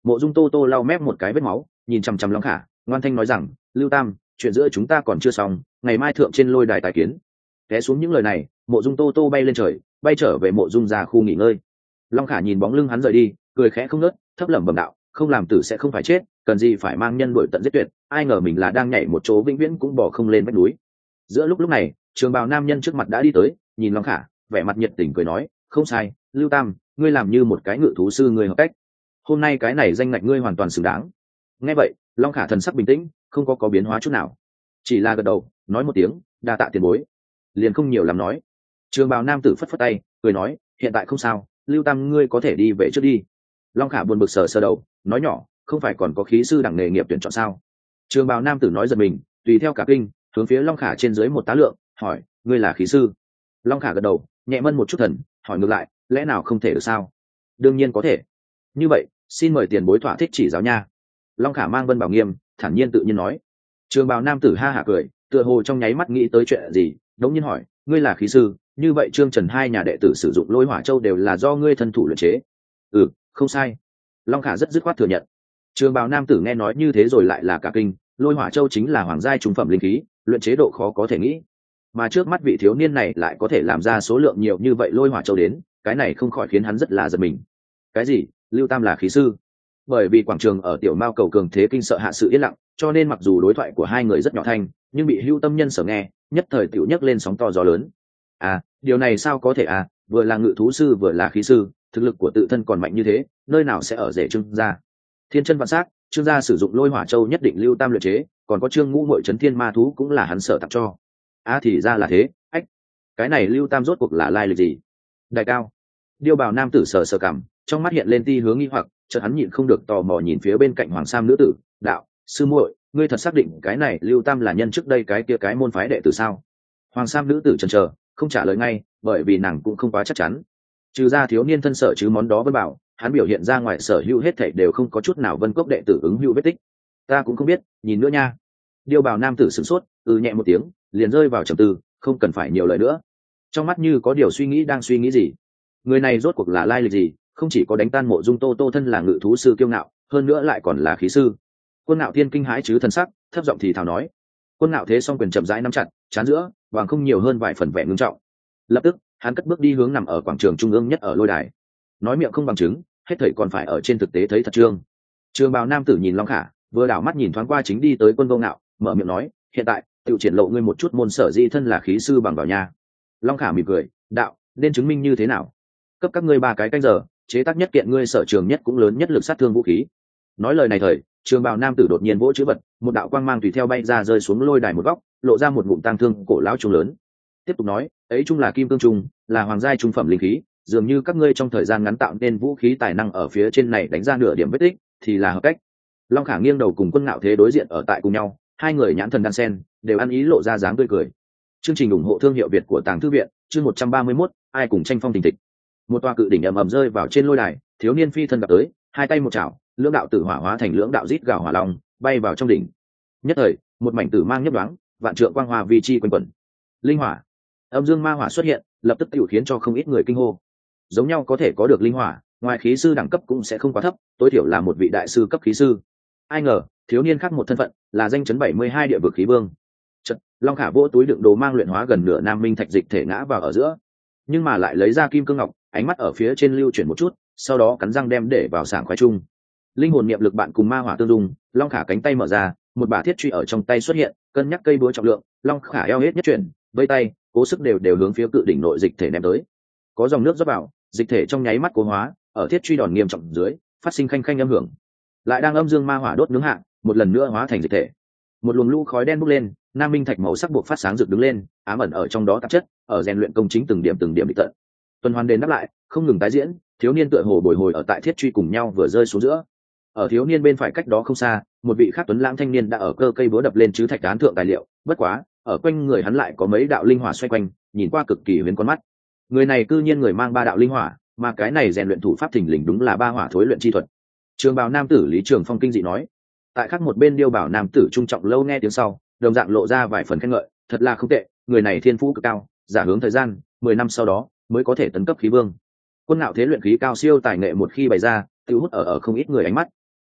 Mộ Dung Tô Tô lau mép một cái vết máu, nhìn chằm chằm Long Khả, ngoan thanh nói rằng, Lưu Tam, chuyện giữa chúng ta còn chưa xong, ngày mai thượng trên lôi đài tài kiến. Té xuống những lời này, Mộ Dung Tô Tô bay lên trời, bay trở về Mộ Dung ra khu nghỉ ngơi. Long Khả nhìn bóng lưng hắn rời đi, cười khẽ không ngớt, thấp lẩm bẩm đạo, không làm tử sẽ không phải chết, cần gì phải mang nhân đuổi tận giết tuyệt, ai ngờ mình là đang nhảy một chỗ vĩnh viễn cũng bỏ không lên vách núi. Giữa lúc này, trường bào nam nhân trước mặt đã đi tới, nhìn Long Khả, vẻ mặt nhiệt tình cười nói, không sai, Lưu Tam, ngươi làm như một cái ngự thú sư người hợp cách, hôm nay cái này danh ngạch ngươi hoàn toàn xứng đáng. Nghe vậy, Long Khả thần sắc bình tĩnh, không có biến hóa chút nào, chỉ là gật đầu nói một tiếng, đa tạ tiền bối, liền không nhiều làm nói. Trường bào nam tử phất phất tay, cười nói, hiện tại không sao, Lưu Tam ngươi có thể đi về trước đi. Long Khả buồn bực sờ sờ đầu, nói nhỏ, không phải còn có khí sư đẳng nghề nghiệp tuyển chọn sao? Trường bào nam tử nói giật mình, tùy theo cả kinh, hướng phía Long Khả trên dưới một tá lượng, hỏi, ngươi là khí sư? Long Khả gật đầu, nhẹ mân một chút thần, hỏi ngược lại, lẽ nào không thể được sao? Đương nhiên có thể. Như vậy, xin mời tiền bối thỏa thích chỉ giáo nha. Long Khả mang vân bảo nghiêm, thản nhiên tự nhiên nói. Trường bào nam tử ha hả cười, tựa hồ trong nháy mắt nghĩ tới chuyện gì, đống nhiên hỏi, ngươi là khí sư, như vậy Trương Trần hai nhà đệ tử sử dụng lôi hỏa châu đều là do ngươi thân thủ luyện chế? Ừ, không sai. Long Khả rất dứt khoát thừa nhận. Trường bào nam tử nghe nói như thế rồi lại là cả kinh, lôi hỏa châu chính là hoàng giai trung phẩm linh khí, luyện chế độ khó có thể nghĩ, mà trước mắt vị thiếu niên này lại có thể làm ra số lượng nhiều như vậy lôi hỏa châu đến, cái này không khỏi khiến hắn rất là giật mình. Cái gì? Lưu Tam là khí sư? Bởi vì quảng trường ở tiểu mao cầu cường thế kinh sợ hạ sự yên lặng, cho nên mặc dù đối thoại của hai người rất nhỏ thanh, nhưng bị Hưu Tâm Nhân sở nghe, nhất thời tiểu nhấc lên sóng to gió lớn. À, điều này sao có thể à, vừa là ngự thú sư vừa là khí sư, thực lực của tự thân còn mạnh như thế, nơi nào sẽ ở rể Trương gia? Thiên chân vạn sắc, Trương gia sử dụng lôi hỏa châu nhất định Lưu Tam luyện chế, còn có Trương Ngũ Muội trấn thiên ma thú cũng là hắn sở tặng cho. À thì ra là thế, ách, cái này Lưu Tam rốt cuộc là lai lịch gì? Đại cao. Điêu bào nam tử sờ sờ cằm, trong mắt hiện lên tia hướng nghi hoặc, chợt hắn nhịn không được tò mò nhìn phía bên cạnh hoàng sam nữ tử, đạo, sư muội, ngươi thật xác định cái này Lưu Tam là nhân trước đây cái kia cái môn phái đệ tử sao? Hoàng sam nữ tử chần chờ, không trả lời ngay, bởi vì nàng cũng không quá chắc chắn. Trừ ra thiếu niên thân sở chứ món đó vân bảo, hắn biểu hiện ra ngoài sở hữu hết thảy đều không có chút nào vân cốc đệ tử ứng hữu vết tích. Ta cũng không biết, nhìn nữa nha. Điêu bào nam tử sửng sốt, nhẹ một tiếng, liền rơi vào trầm tư, không cần phải nhiều lời nữa. Trong mắt như có điều suy nghĩ đang suy nghĩ gì. Người này rốt cuộc là lai lịch gì, không chỉ có đánh tan Mộ Dung Tô Tô thân là ngự thú sư kiêu ngạo, hơn nữa lại còn là khí sư. Quân Ngạo Thiên kinh hãi chứ thần sắc, thấp giọng thì thào nói. Quân Ngạo Thế song quyền chậm rãi nắm chặt, chán giữa, vàng không nhiều hơn vài phần vẻ ngưng trọng. Lập tức, hắn cất bước đi hướng nằm ở quảng trường trung ương nhất ở lôi đài. Nói miệng không bằng chứng, hết thảy còn phải ở trên thực tế thấy thật trương. Trường bào nam tử nhìn Long Khả, vừa đảo mắt nhìn thoáng qua chính đi tới Quân Vô Ngạo, mở miệng nói, hiện tại, tự triển lộ ngươi một chút môn sở di thân là khí sư bằng vào nha. Long Khả mỉm cười, đạo, nên chứng minh như thế nào? Cấp các ngươi 3 cái canh giờ, chế tác nhất kiện ngươi sở trường nhất cũng lớn nhất lực sát thương vũ khí. Nói lời này thời, trường bào nam tử đột nhiên vỗ chữ vật, một đạo quang mang tùy theo bay ra rơi xuống lôi đài một góc, lộ ra một ngụm tang thương cổ lão trung lớn. Tiếp tục nói, ấy trung là kim cương trung, là hoàng giai trung phẩm linh khí, dường như các ngươi trong thời gian ngắn tạo nên vũ khí tài năng ở phía trên này đánh ra nửa điểm vết tích, thì là hợp cách. Long Khả nghiêng đầu cùng Quân Ngạo Thế đối diện ở tại cùng nhau, hai người nhãn thần đan sen, đều ăn ý lộ ra dáng tươi cười. Chương trình ủng hộ thương hiệu Việt của Tàng Thư viện, chương 131, ai cùng tranh phong tình tịch. Một tòa cự đỉnh ầm ầm rơi vào trên lôi đài, thiếu niên phi thân gặp tới, hai tay một chảo, lưỡng đạo tử hỏa hóa thành lưỡng đạo rít gào hỏa long, bay vào trong đỉnh. Nhất thời, một mảnh tử mang nhấp nhoáng, vạn trượng quang hoa vi chi quanh quẩn. Linh hỏa, âm dương ma hỏa xuất hiện, lập tức tiểu khiến cho không ít người kinh hô. Giống nhau có thể có được linh hỏa, ngoài khí sư đẳng cấp cũng sẽ không quá thấp, tối thiểu là một vị đại sư cấp khí sư. Ai ngờ, thiếu niên khác một thân phận, là danh chấn 72 địa vực khí vương. Chợt, Long Khả vỗ túi đựng đồ mang luyện hóa gần nửa nam minh thạch dịch thể ngã vào ở giữa, nhưng mà lại lấy ra kim cương ngọc, ánh mắt ở phía trên lưu chuyển một chút, sau đó cắn răng đem để vào sảng khoái chung. Linh hồn niệm lực bạn cùng ma hỏa tương dung, Long Khả cánh tay mở ra, một bả thiết truy ở trong tay xuất hiện, cân nhắc cây búa trọng lượng, Long Khả eo hết nhất chuyển, vây tay, cố sức đều hướng phía cự đỉnh nội dịch thể ném tới. Có dòng nước rót vào, dịch thể trong nháy mắt cố hóa, ở thiết truy đòn nghiêm trọng dưới, phát sinh khanh khanh âm hưởng. Lại đang âm dương ma hỏa đốt nướng hạ, một lần nữa hóa thành dịch thể. Một luồng lũ khói đen bốc lên, nam minh thạch màu sắc buộc phát sáng rực đứng lên, ám ẩn ở trong đó tạp chất, ở rèn luyện công chính từng điểm bị tận. Tuần hoàn đền đáp lại, không ngừng tái diễn, thiếu niên tựa hồ bồi hồi ở tại thiết truy cùng nhau vừa rơi xuống giữa. Ở thiếu niên bên phải cách đó không xa, một vị khác tuấn lãng thanh niên đã ở cơ cây búa đập lên chứ thạch đán thượng tài liệu, bất quá, ở quanh người hắn lại có mấy đạo linh hỏa xoay quanh, nhìn qua cực kỳ huyền con mắt. Người này cư nhiên người mang 3 đạo linh hỏa, mà cái này rèn luyện thủ pháp thình lình đúng là 3 hỏa thối luyện chi thuật. Trường bào nam tử Lý Trường Phong kinh dị nói. Tại khác một bên điêu bảo nam tử trung trọng lâu nghe tiếng sau, đồng dạng lộ ra vài phần khen ngợi, thật là không tệ, người này thiên phú cực cao, giả hướng thời gian 10 năm sau đó mới có thể tấn cấp khí vương. Quân Ngạo Thế luyện khí cao siêu tài nghệ một khi bày ra, tiêu hút ở không ít người ánh mắt.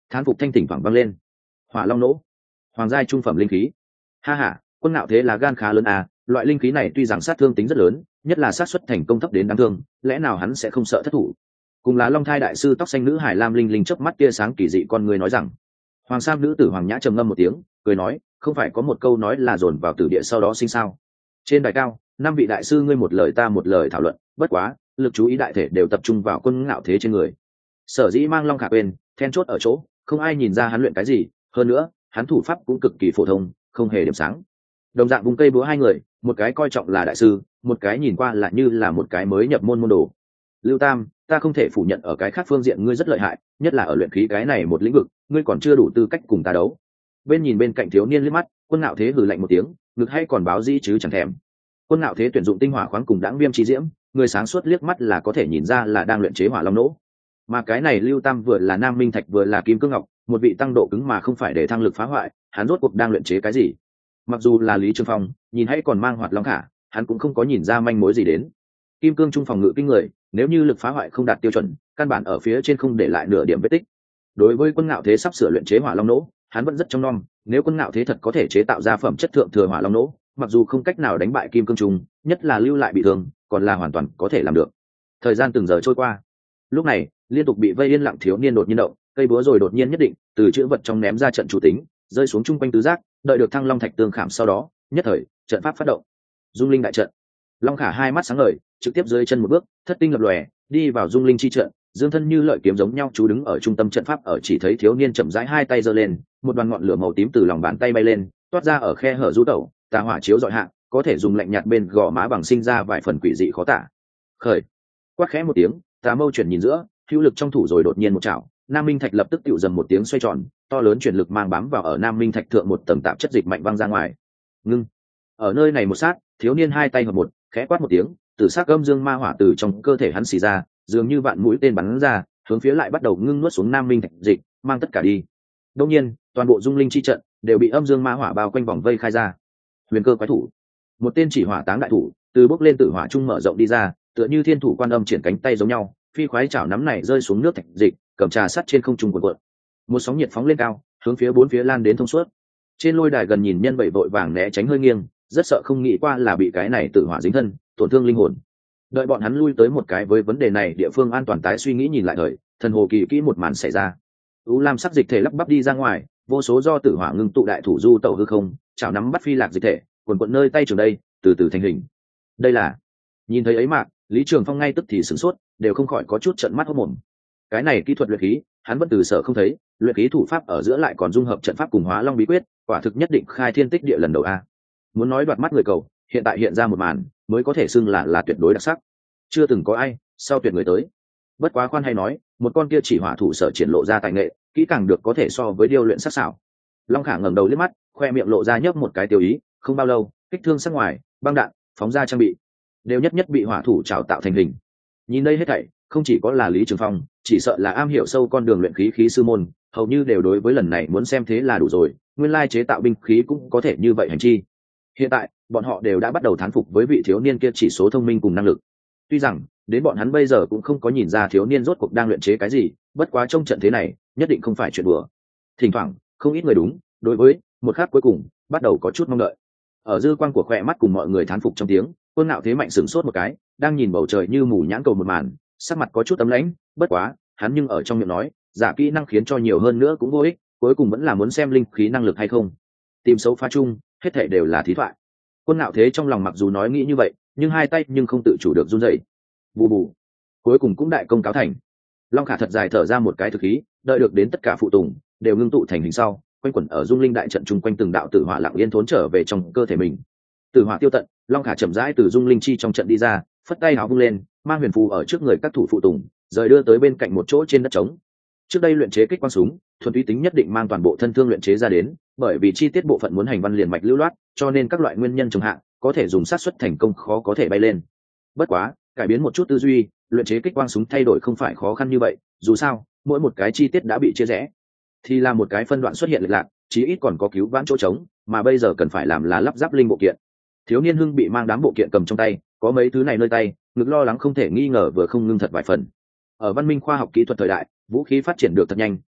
thán phục thanh thỉnh thoảng vang lên. Hỏa long nỗ, hoàng giai trung phẩm linh khí. Ha ha, Quân Ngạo Thế là gan khá lớn à, loại linh khí này tuy rằng sát thương tính rất lớn, nhất là xác suất thành công thấp đến đáng thương, lẽ nào hắn sẽ không sợ thất thủ? Cùng là Long Thai đại sư tóc xanh nữ hải lam linh linh chớp mắt tia sáng kỳ dị con người nói rằng. Hoàng Sam nữ tử Hoàng Nhã trầm ngâm một tiếng, cười nói, không phải có một câu nói là dồn vào tử địa sau đó sinh sao? Trên đài cao, 5 vị đại sư ngươi một lời ta một lời thảo luận, bất quá, lực chú ý đại thể đều tập trung vào Quân Ngạo Thế trên người. Sở dĩ mang Long Khả quên, then chốt ở chỗ, không ai nhìn ra hắn luyện cái gì, hơn nữa, hắn thủ pháp cũng cực kỳ phổ thông, không hề điểm sáng. Đồng dạng vùng cây búa hai người, một cái coi trọng là đại sư, một cái nhìn qua là như là một cái mới nhập môn môn đồ. Lưu Tam, ta không thể phủ nhận ở cái khác phương diện ngươi rất lợi hại, nhất là ở luyện khí cái này một lĩnh vực, ngươi còn chưa đủ tư cách cùng ta đấu. Bên nhìn bên cạnh thiếu niên liếc mắt, Quân Ngạo Thế hừ lạnh một tiếng, ngực hay còn báo dĩ chứ chẳng thèm. Quân Ngạo Thế tuyển dụng tinh hỏa khoáng cùng đãng viêm chi diễm, người sáng suốt liếc mắt là có thể nhìn ra là đang luyện chế hỏa long nỗ. Mà cái này Lưu Tam vừa là nam minh thạch vừa là kim cương ngọc, một vị tăng độ cứng mà không phải để thăng lực phá hoại, hắn rốt cuộc đang luyện chế cái gì? Mặc dù là Lý Trường Phong, nhìn hãy còn mang hoạt long khả, hắn cũng không có nhìn ra manh mối gì đến. Kim cương trung phòng ngự kinh người, nếu như lực phá hoại không đạt tiêu chuẩn, căn bản ở phía trên không để lại nửa điểm vết tích. Đối với Quân Ngạo Thế sắp sửa luyện chế hỏa long nỗ, hắn vẫn rất trông nom, nếu Quân Ngạo Thế thật có thể chế tạo ra phẩm chất thượng thừa hỏa long nỗ, mặc dù không cách nào đánh bại kim cương trung, nhất là lưu lại bị thương, còn là hoàn toàn có thể làm được. Thời gian từng giờ trôi qua. Lúc này, liên tục bị vây yên lặng thiếu niên đột nhiên động, cây búa rồi đột nhiên nhất định, từ chữ vật trong ném ra trận chủ tính, rơi xuống trung quanh tứ giác, đợi được thăng long thạch tương khảm sau đó, nhất thời, trận pháp phát động. Dung linh đại trận. Long Khả hai mắt sáng ngời, trực tiếp dưới chân một bước, thất tinh lập lòe, đi vào dung linh chi trận, dương thân như lợi kiếm giống nhau chú đứng ở trung tâm trận pháp ở chỉ thấy thiếu niên chậm rãi hai tay giơ lên, một đoàn ngọn lửa màu tím từ lòng bàn tay bay lên, toát ra ở khe hở du tẩu, tà hỏa chiếu dọi hạ, có thể dùng lạnh nhạt bên gò má bằng sinh ra vài phần quỷ dị khó tả. Khởi, quát khẽ một tiếng, tà mâu chuyển nhìn giữa, hữu lực trong thủ rồi đột nhiên một chảo, Nam Minh Thạch lập tức tụ dầm một tiếng xoay tròn, to lớn chuyển lực mang bám vào ở Nam Minh Thạch thượng một tầng tạp chất dịch mạnh văng ra ngoài. Ngưng. Ở nơi này một sát, thiếu niên hai tay hợp một, khẽ quát một tiếng, từ sắc âm dương ma hỏa từ trong cơ thể hắn xì ra, dường như vạn mũi tên bắn ra, hướng phía lại bắt đầu ngưng nuốt xuống Nam Minh Thạch dịch, mang tất cả đi. Đương nhiên, toàn bộ dung linh chi trận đều bị âm dương ma hỏa bao quanh vòng vây khai ra. Huyền cơ quái thủ, một tên chỉ hỏa táng đại thủ, từ bốc lên tử hỏa trung mở rộng đi ra, tựa như thiên thủ quan âm triển cánh tay giống nhau, phi khoái chảo nắm này rơi xuống nước thạch dịch, cầm trà sắt trên không trung cuộn cuộn. Một sóng nhiệt phóng lên cao, hướng phía bốn phía lan đến thông suốt. Trên lôi đài gần nhìn nhân vậy vội vàng né tránh hơi nghiêng, rất sợ không nghĩ qua là bị cái này tử hỏa dính thân, tổn thương linh hồn. Đợi bọn hắn lui tới một cái với vấn đề này, địa phương an toàn tái suy nghĩ nhìn lại thời, thần hồ kỳ kỹ một màn xảy ra. U lam sắc dịch thể lắp bắp đi ra ngoài, vô số do tử hỏa ngưng tụ đại thủ du tẩu hư không, chảo nắm bắt phi lạc dịch thể, quần quần nơi tay trường đây, từ từ thành hình. Đây là, nhìn thấy ấy mà, Lý Trường Phong ngay tức thì sửng sốt, đều không khỏi có chút trợn mắt hốt mồm. Cái này kỹ thuật luyện khí, hắn vẫn từ sở không thấy, luyện khí thủ pháp ở giữa lại còn dung hợp trận pháp cùng hóa long bí quyết, quả thực nhất định khai thiên tích địa lần đầu a. Muốn nói đoạt mắt người cầu, hiện tại hiện ra một màn, mới có thể xưng là tuyệt đối đặc sắc. Chưa từng có ai sau tuyệt người tới. Bất quá khoan hay nói, một con kia chỉ hỏa thủ sở triển lộ ra tài nghệ, kỹ càng được có thể so với điêu luyện sắc sảo. Long Khả ngẩng đầu liếc mắt, khoe miệng lộ ra nhấp một cái tiêu ý, không bao lâu, kích thương sắc ngoài, băng đạn, phóng ra trang bị, đều nhất nhất bị hỏa thủ trảo tạo thành hình. Nhìn đây hết thảy, không chỉ có là Lý Trường Phong, chỉ sợ là am hiểu sâu con đường luyện khí sư môn, hầu như đều đối với lần này muốn xem thế là đủ rồi, nguyên lai chế tạo binh khí cũng có thể như vậy hành chi. Hiện tại, bọn họ đều đã bắt đầu thán phục với vị thiếu niên kia chỉ số thông minh cùng năng lực. Tuy rằng, đến bọn hắn bây giờ cũng không có nhìn ra thiếu niên rốt cuộc đang luyện chế cái gì, bất quá trong trận thế này, nhất định không phải chuyện đùa. Thỉnh thoảng, không ít người đúng, đối với một khắc cuối cùng, bắt đầu có chút mong đợi. Ở dư quang của khỏe mắt cùng mọi người thán phục trong tiếng, Quân Ngạo Thế mạnh sửng sốt một cái, đang nhìn bầu trời như mù nhãn cầu một màn, sắc mặt có chút ấm lãnh, bất quá, hắn nhưng ở trong miệng nói, giả kỹ năng khiến cho nhiều hơn nữa cũng vô ích, cuối cùng vẫn là muốn xem linh khí năng lực hay không. Tìm xấu phá chung, hết thảy đều là thí thoại. Quân Ngạo Thế trong lòng mặc dù nói nghĩ như vậy, nhưng hai tay nhưng không tự chủ được run rẩy. Bù bù, cuối cùng cũng đại công cáo thành. Long Khả thật dài thở ra một cái thực khí, đợi được đến tất cả phụ tùng đều ngưng tụ thành hình sau, quanh quẩn ở dung linh đại trận chung quanh từng đạo tử hỏa lặng yên thốn trở về trong cơ thể mình. Tử hỏa tiêu tận, Long Khả chậm rãi từ dung linh chi trong trận đi ra, phất tay áo vung lên, mang huyền phù ở trước người các thủ phụ tùng, rời đưa tới bên cạnh một chỗ trên đất trống. Trước đây luyện chế kích quang súng, thuần túy tính nhất định mang toàn bộ thân thương luyện chế ra đến, bởi vì chi tiết bộ phận muốn hành văn liền mạch lưu loát, cho nên các loại nguyên nhân trùng hạ, có thể dùng xác suất thành công khó có thể bay lên. Bất quá, cải biến một chút tư duy, luyện chế kích quang súng thay đổi không phải khó khăn như vậy, dù sao, mỗi một cái chi tiết đã bị chia rẽ, thì là một cái phân đoạn xuất hiện lệch lạc, chí ít còn có cứu vãn chỗ trống, mà bây giờ cần phải làm là lắp ráp linh bộ kiện. Thiếu niên Hưng bị mang đám bộ kiện cầm trong tay, có mấy thứ này nơi tay, ngực lo lắng không thể nghi ngờ vừa không ngưng thật vài phần. Ở văn minh khoa học kỹ thuật thời đại, vũ khí phát triển được thật nhanh,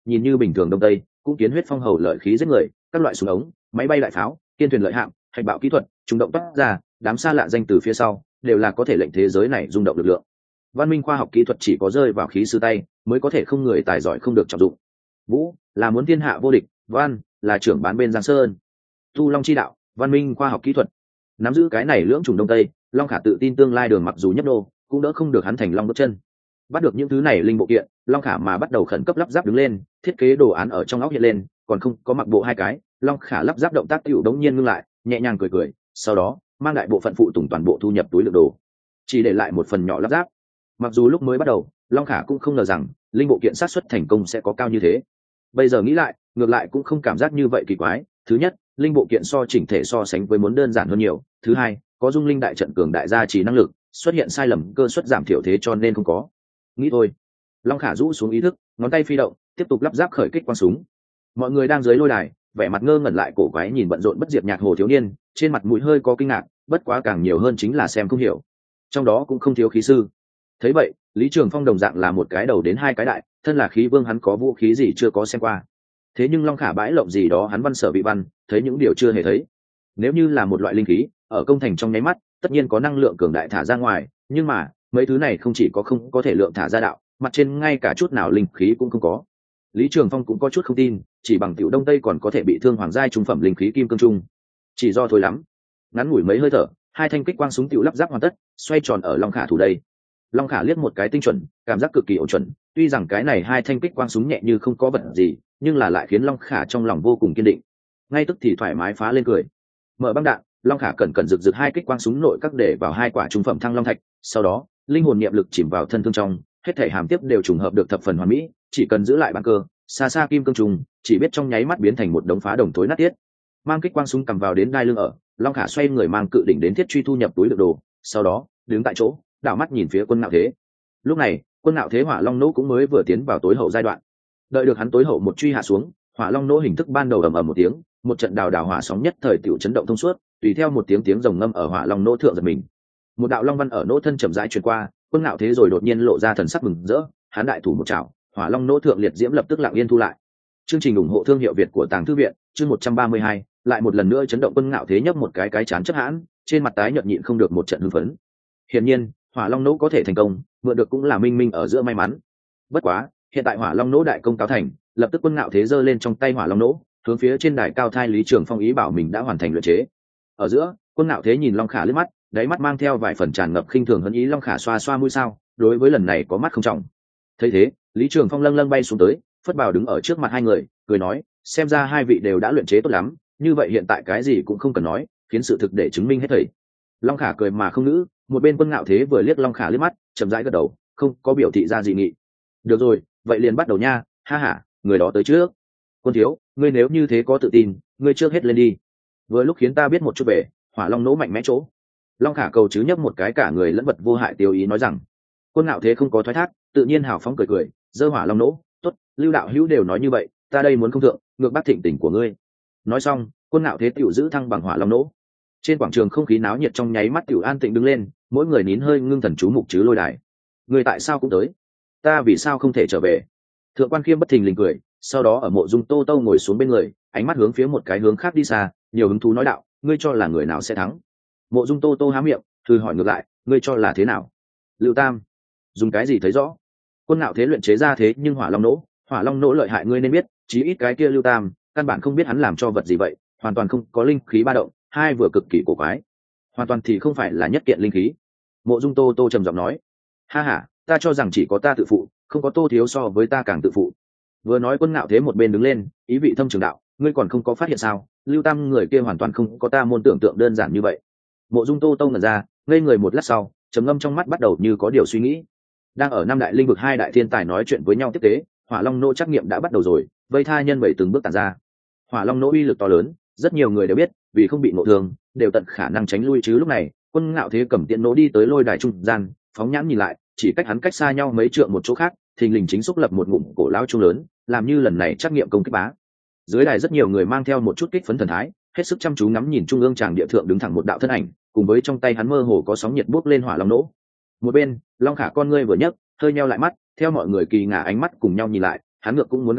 nhìn như bình thường đông tây cũng kiến huyết phong hầu lợi khí giết người, các loại súng ống, máy bay đại pháo, kiên thuyền lợi hạng, hạch bạo kỹ thuật, trùng động toát ra, đám xa lạ danh từ phía sau đều là có thể lệnh thế giới này rung động lực lượng. Văn minh khoa học kỹ thuật chỉ có rơi vào khí sư tay mới có thể không người tài giỏi không được trọng dụng. Vũ là muốn thiên hạ vô địch, Văn là trưởng bán bên Giang Sơn. Tu Long chi đạo, văn minh khoa học kỹ thuật, nắm giữ cái này lưỡng trùng đông tây, Long Khả tự tin tương lai đường mặc dù nhấp đô cũng đỡ không được hắn thành long bước chân. Bắt được những thứ này linh bộ kiện, Long Khả mà bắt đầu khẩn cấp lắp ráp đứng lên, thiết kế đồ án ở trong óc hiện lên, còn không có mặc bộ hai cái, Long Khả lắp ráp động tác tựu đống nhiên ngưng lại, nhẹ nhàng cười cười, sau đó mang đại bộ phận phụ tùng toàn bộ thu nhập túi đựng đồ, chỉ để lại một phần nhỏ lắp ráp. Mặc dù lúc mới bắt đầu, Long Khả cũng không ngờ rằng linh bộ kiện xác suất thành công sẽ có cao như thế. Bây giờ nghĩ lại, ngược lại cũng không cảm giác như vậy kỳ quái. Thứ nhất, linh bộ kiện so chỉnh thể so sánh với muốn đơn giản hơn nhiều. Thứ hai, có dung linh đại trận cường đại gia trì năng lực, xuất hiện sai lầm cơ suất giảm thiểu thế cho nên không có. Nghĩ thôi. Long Khả rũ xuống ý thức, ngón tay phi động, tiếp tục lắp ráp khởi kích quang súng. Mọi người đang dưới lôi đài, vẻ mặt ngơ ngẩn lại cổ quái nhìn bận rộn bất diệt nhạc hồ thiếu niên, trên mặt mũi hơi có kinh ngạc, bất quá càng nhiều hơn chính là xem không hiểu. Trong đó cũng không thiếu khí sư. Thấy vậy, Lý Trường Phong đồng dạng là một cái đầu đến hai cái đại, thân là khí vương hắn có vũ khí gì chưa có xem qua. Thế nhưng Long Khả bãi lộng gì đó hắn văn sở bị văn, thấy những điều chưa hề thấy. Nếu như là một loại linh khí, ở công thành trong nháy mắt, tất nhiên có năng lượng cường đại thả ra ngoài, nhưng mà, mấy thứ này không chỉ có không có thể lượng thả ra đạo, mặt trên ngay cả chút nào linh khí cũng không có. Lý Trường Phong cũng có chút không tin, chỉ bằng tiểu đông tây còn có thể bị thương hoàng giai trung phẩm linh khí kim cương trung. Chỉ do thôi lắm. Ngắn ngủi mấy hơi thở, hai thanh kích quang súng tiểu lắp ráp hoàn tất, xoay tròn ở Long Khả thủ đây. Long Khả liếc một cái tinh chuẩn, cảm giác cực kỳ ổn chuẩn, tuy rằng cái này hai thanh kích quang súng nhẹ như không có vật gì, nhưng là lại khiến Long Khả trong lòng vô cùng kiên định. Ngay tức thì thoải mái phá lên cười. Mở băng đạn, Long Khả cẩn cẩn rực rực hai kích quang súng nội các để vào hai quả trung phẩm thăng long thạch, sau đó, linh hồn niệm lực chìm vào thân thương trong, hết thể hàm tiếp đều trùng hợp được thập phần hoàn mỹ, chỉ cần giữ lại băng cơ, xa xa kim cương trùng, chỉ biết trong nháy mắt biến thành một đống phá đồng thối nát tiết. Mang kích quang súng cầm vào đến đai lưng ở, Long Khả xoay người mang cự đỉnh đến thiết truy thu nhập túi đựng đồ, sau đó, đứng tại chỗ, đảo mắt nhìn phía Quân Ngạo Thế. Lúc này, Quân Ngạo Thế Hỏa Long nỗ cũng mới vừa tiến vào tối hậu giai đoạn. Đợi được hắn tối hậu một truy hạ xuống, Hỏa Long nỗ hình thức ban đầu ầm ầm một tiếng, một trận đào hỏa sóng nhất thời tiểu chấn động thông suốt, tùy theo một tiếng rồng ngâm ở Hỏa Long nỗ thượng giật mình. Một đạo long văn ở nỗ thân chậm rãi truyền qua, Quân Ngạo Thế rồi đột nhiên lộ ra thần sắc mừng rỡ, hắn đại thủ một chảo, Hỏa Long nỗ thượng liệt diễm lập tức lặng yên thu lại. Chương trình ủng hộ thương hiệu Việt của Tàng Thư viện, chương 132, lại một lần nữa chấn động Quân Ngạo Thế nhấp một cái chán chất hãn, trên mặt tái nhợt nhịn không được một trận hưng phấn. Hiển nhiên, Hỏa Long nỗ có thể thành công, mượn được cũng là minh minh ở giữa may mắn. Bất quá, hiện tại Hỏa Long nỗ đại công cáo thành, lập tức Quân Ngạo Thế giơ lên trong tay Hỏa Long nỗ, hướng phía trên đài cao thai Lý Trường Phong ý bảo mình đã hoàn thành luyện chế. Ở giữa, Quân Ngạo Thế nhìn Long Khả liếc mắt, đáy mắt mang theo vài phần tràn ngập khinh thường hấn ý. Long Khả xoa xoa mũi sao, đối với lần này có mắt không trọng. Thấy thế, Lý Trường Phong lâng lâng bay xuống tới, phất bào đứng ở trước mặt hai người, cười nói, xem ra hai vị đều đã luyện chế tốt lắm, như vậy hiện tại cái gì cũng không cần nói, khiến sự thực để chứng minh hết thảy. Long Khả cười mà không ngữ, một bên Quân Ngạo Thế vừa liếc Long Khả liếc mắt, chậm rãi gật đầu, không có biểu thị ra gì nghị. Được rồi, vậy liền bắt đầu nha, ha ha, người đó tới trước. Quân thiếu, ngươi nếu như thế có tự tin, ngươi trước hết lên đi. Vừa lúc khiến ta biết một chút về Hỏa Long nỗ mạnh mẽ chỗ. Long Khả cầu chứ nhấp một cái cả người lẫn vật vô hại tiêu ý nói rằng. Quân Ngạo Thế không có thoái thác, tự nhiên hào phóng cười cười, giơ Hỏa Long nỗ, tốt, Lưu đạo hữu đều nói như vậy, ta đây muốn không thượng, ngược bác thịnh tình của ngươi. Nói xong, Quân Ngạo Thế tiểu giữ thăng bằng Hỏa Long nỗ. Trên quảng trường không khí náo nhiệt trong nháy mắt tiểu an tĩnh đứng lên, mỗi người nín hơi ngưng thần chú mục chứ lôi đài. Người tại sao cũng tới? Ta vì sao không thể trở về? Thượng quan Khiêm bất thình lình cười, sau đó ở Mộ Dung Tô Tô ngồi xuống bên người, ánh mắt hướng phía một cái hướng khác đi xa, nhiều hứng thú nói đạo, ngươi cho là người nào sẽ thắng? Mộ Dung Tô Tô há miệng, thử hỏi ngược lại, ngươi cho là thế nào? Lưu Tam, dùng cái gì thấy rõ? Quân Ngạo Thế luyện chế ra thế nhưng Hỏa Long nỗ lợi hại ngươi nên biết, chí ít cái kia Lưu Tam, căn bản không biết hắn làm cho vật gì vậy, hoàn toàn không có linh khí ba động, hai vừa cực kỳ cổ quái, hoàn toàn thì không phải là nhất kiện linh khí. Mộ Dung Tô Tô trầm giọng nói, ha ha, ta cho rằng chỉ có ta tự phụ, không có Tô thiếu so với ta càng tự phụ. Vừa nói Quân Ngạo Thế một bên đứng lên, ý vị thâm trường đạo, ngươi còn không có phát hiện sao? Lưu Tam người kia hoàn toàn không có ta môn tưởng tượng đơn giản như vậy. Mộ Dung Tô Tô ngẩn ra, ngây người một lát sau, trầm ngâm trong mắt bắt đầu như có điều suy nghĩ. Đang ở năm đại linh vực hai đại thiên tài nói chuyện với nhau tiếp tế, Hỏa Long nỗ trắc nghiệm đã bắt đầu rồi, vây tha nhân bảy từng bước tản ra. Hỏa Long nỗ uy lực to lớn, rất nhiều người đều biết, vì không bị ngộ thương, đều tận khả năng tránh lui chứ lúc này, Quân Ngạo Thế cầm tiễn nỗ đi tới lôi đài trung gian, phóng nhãn nhìn lại, chỉ cách hắn cách xa nhau mấy trượng một chỗ khác, thình lình chính xúc lập một ngụm cổ lao trung lớn, làm như lần này trắc nghiệm công kích bá. Dưới đài rất nhiều người mang theo một chút kích phấn thần thái, hết sức chăm chú ngắm nhìn trung ương tràng địa thượng đứng thẳng một đạo thân ảnh, cùng với trong tay hắn mơ hồ có sóng nhiệt bốc lên Hỏa Long nỗ. Một bên, Long Khả con ngươi vừa nhấc, hơi nheo lại mắt, theo mọi người kỳ ngả ánh mắt cùng nhau nhìn lại, hắn ngược cũng muốn gặp thấy,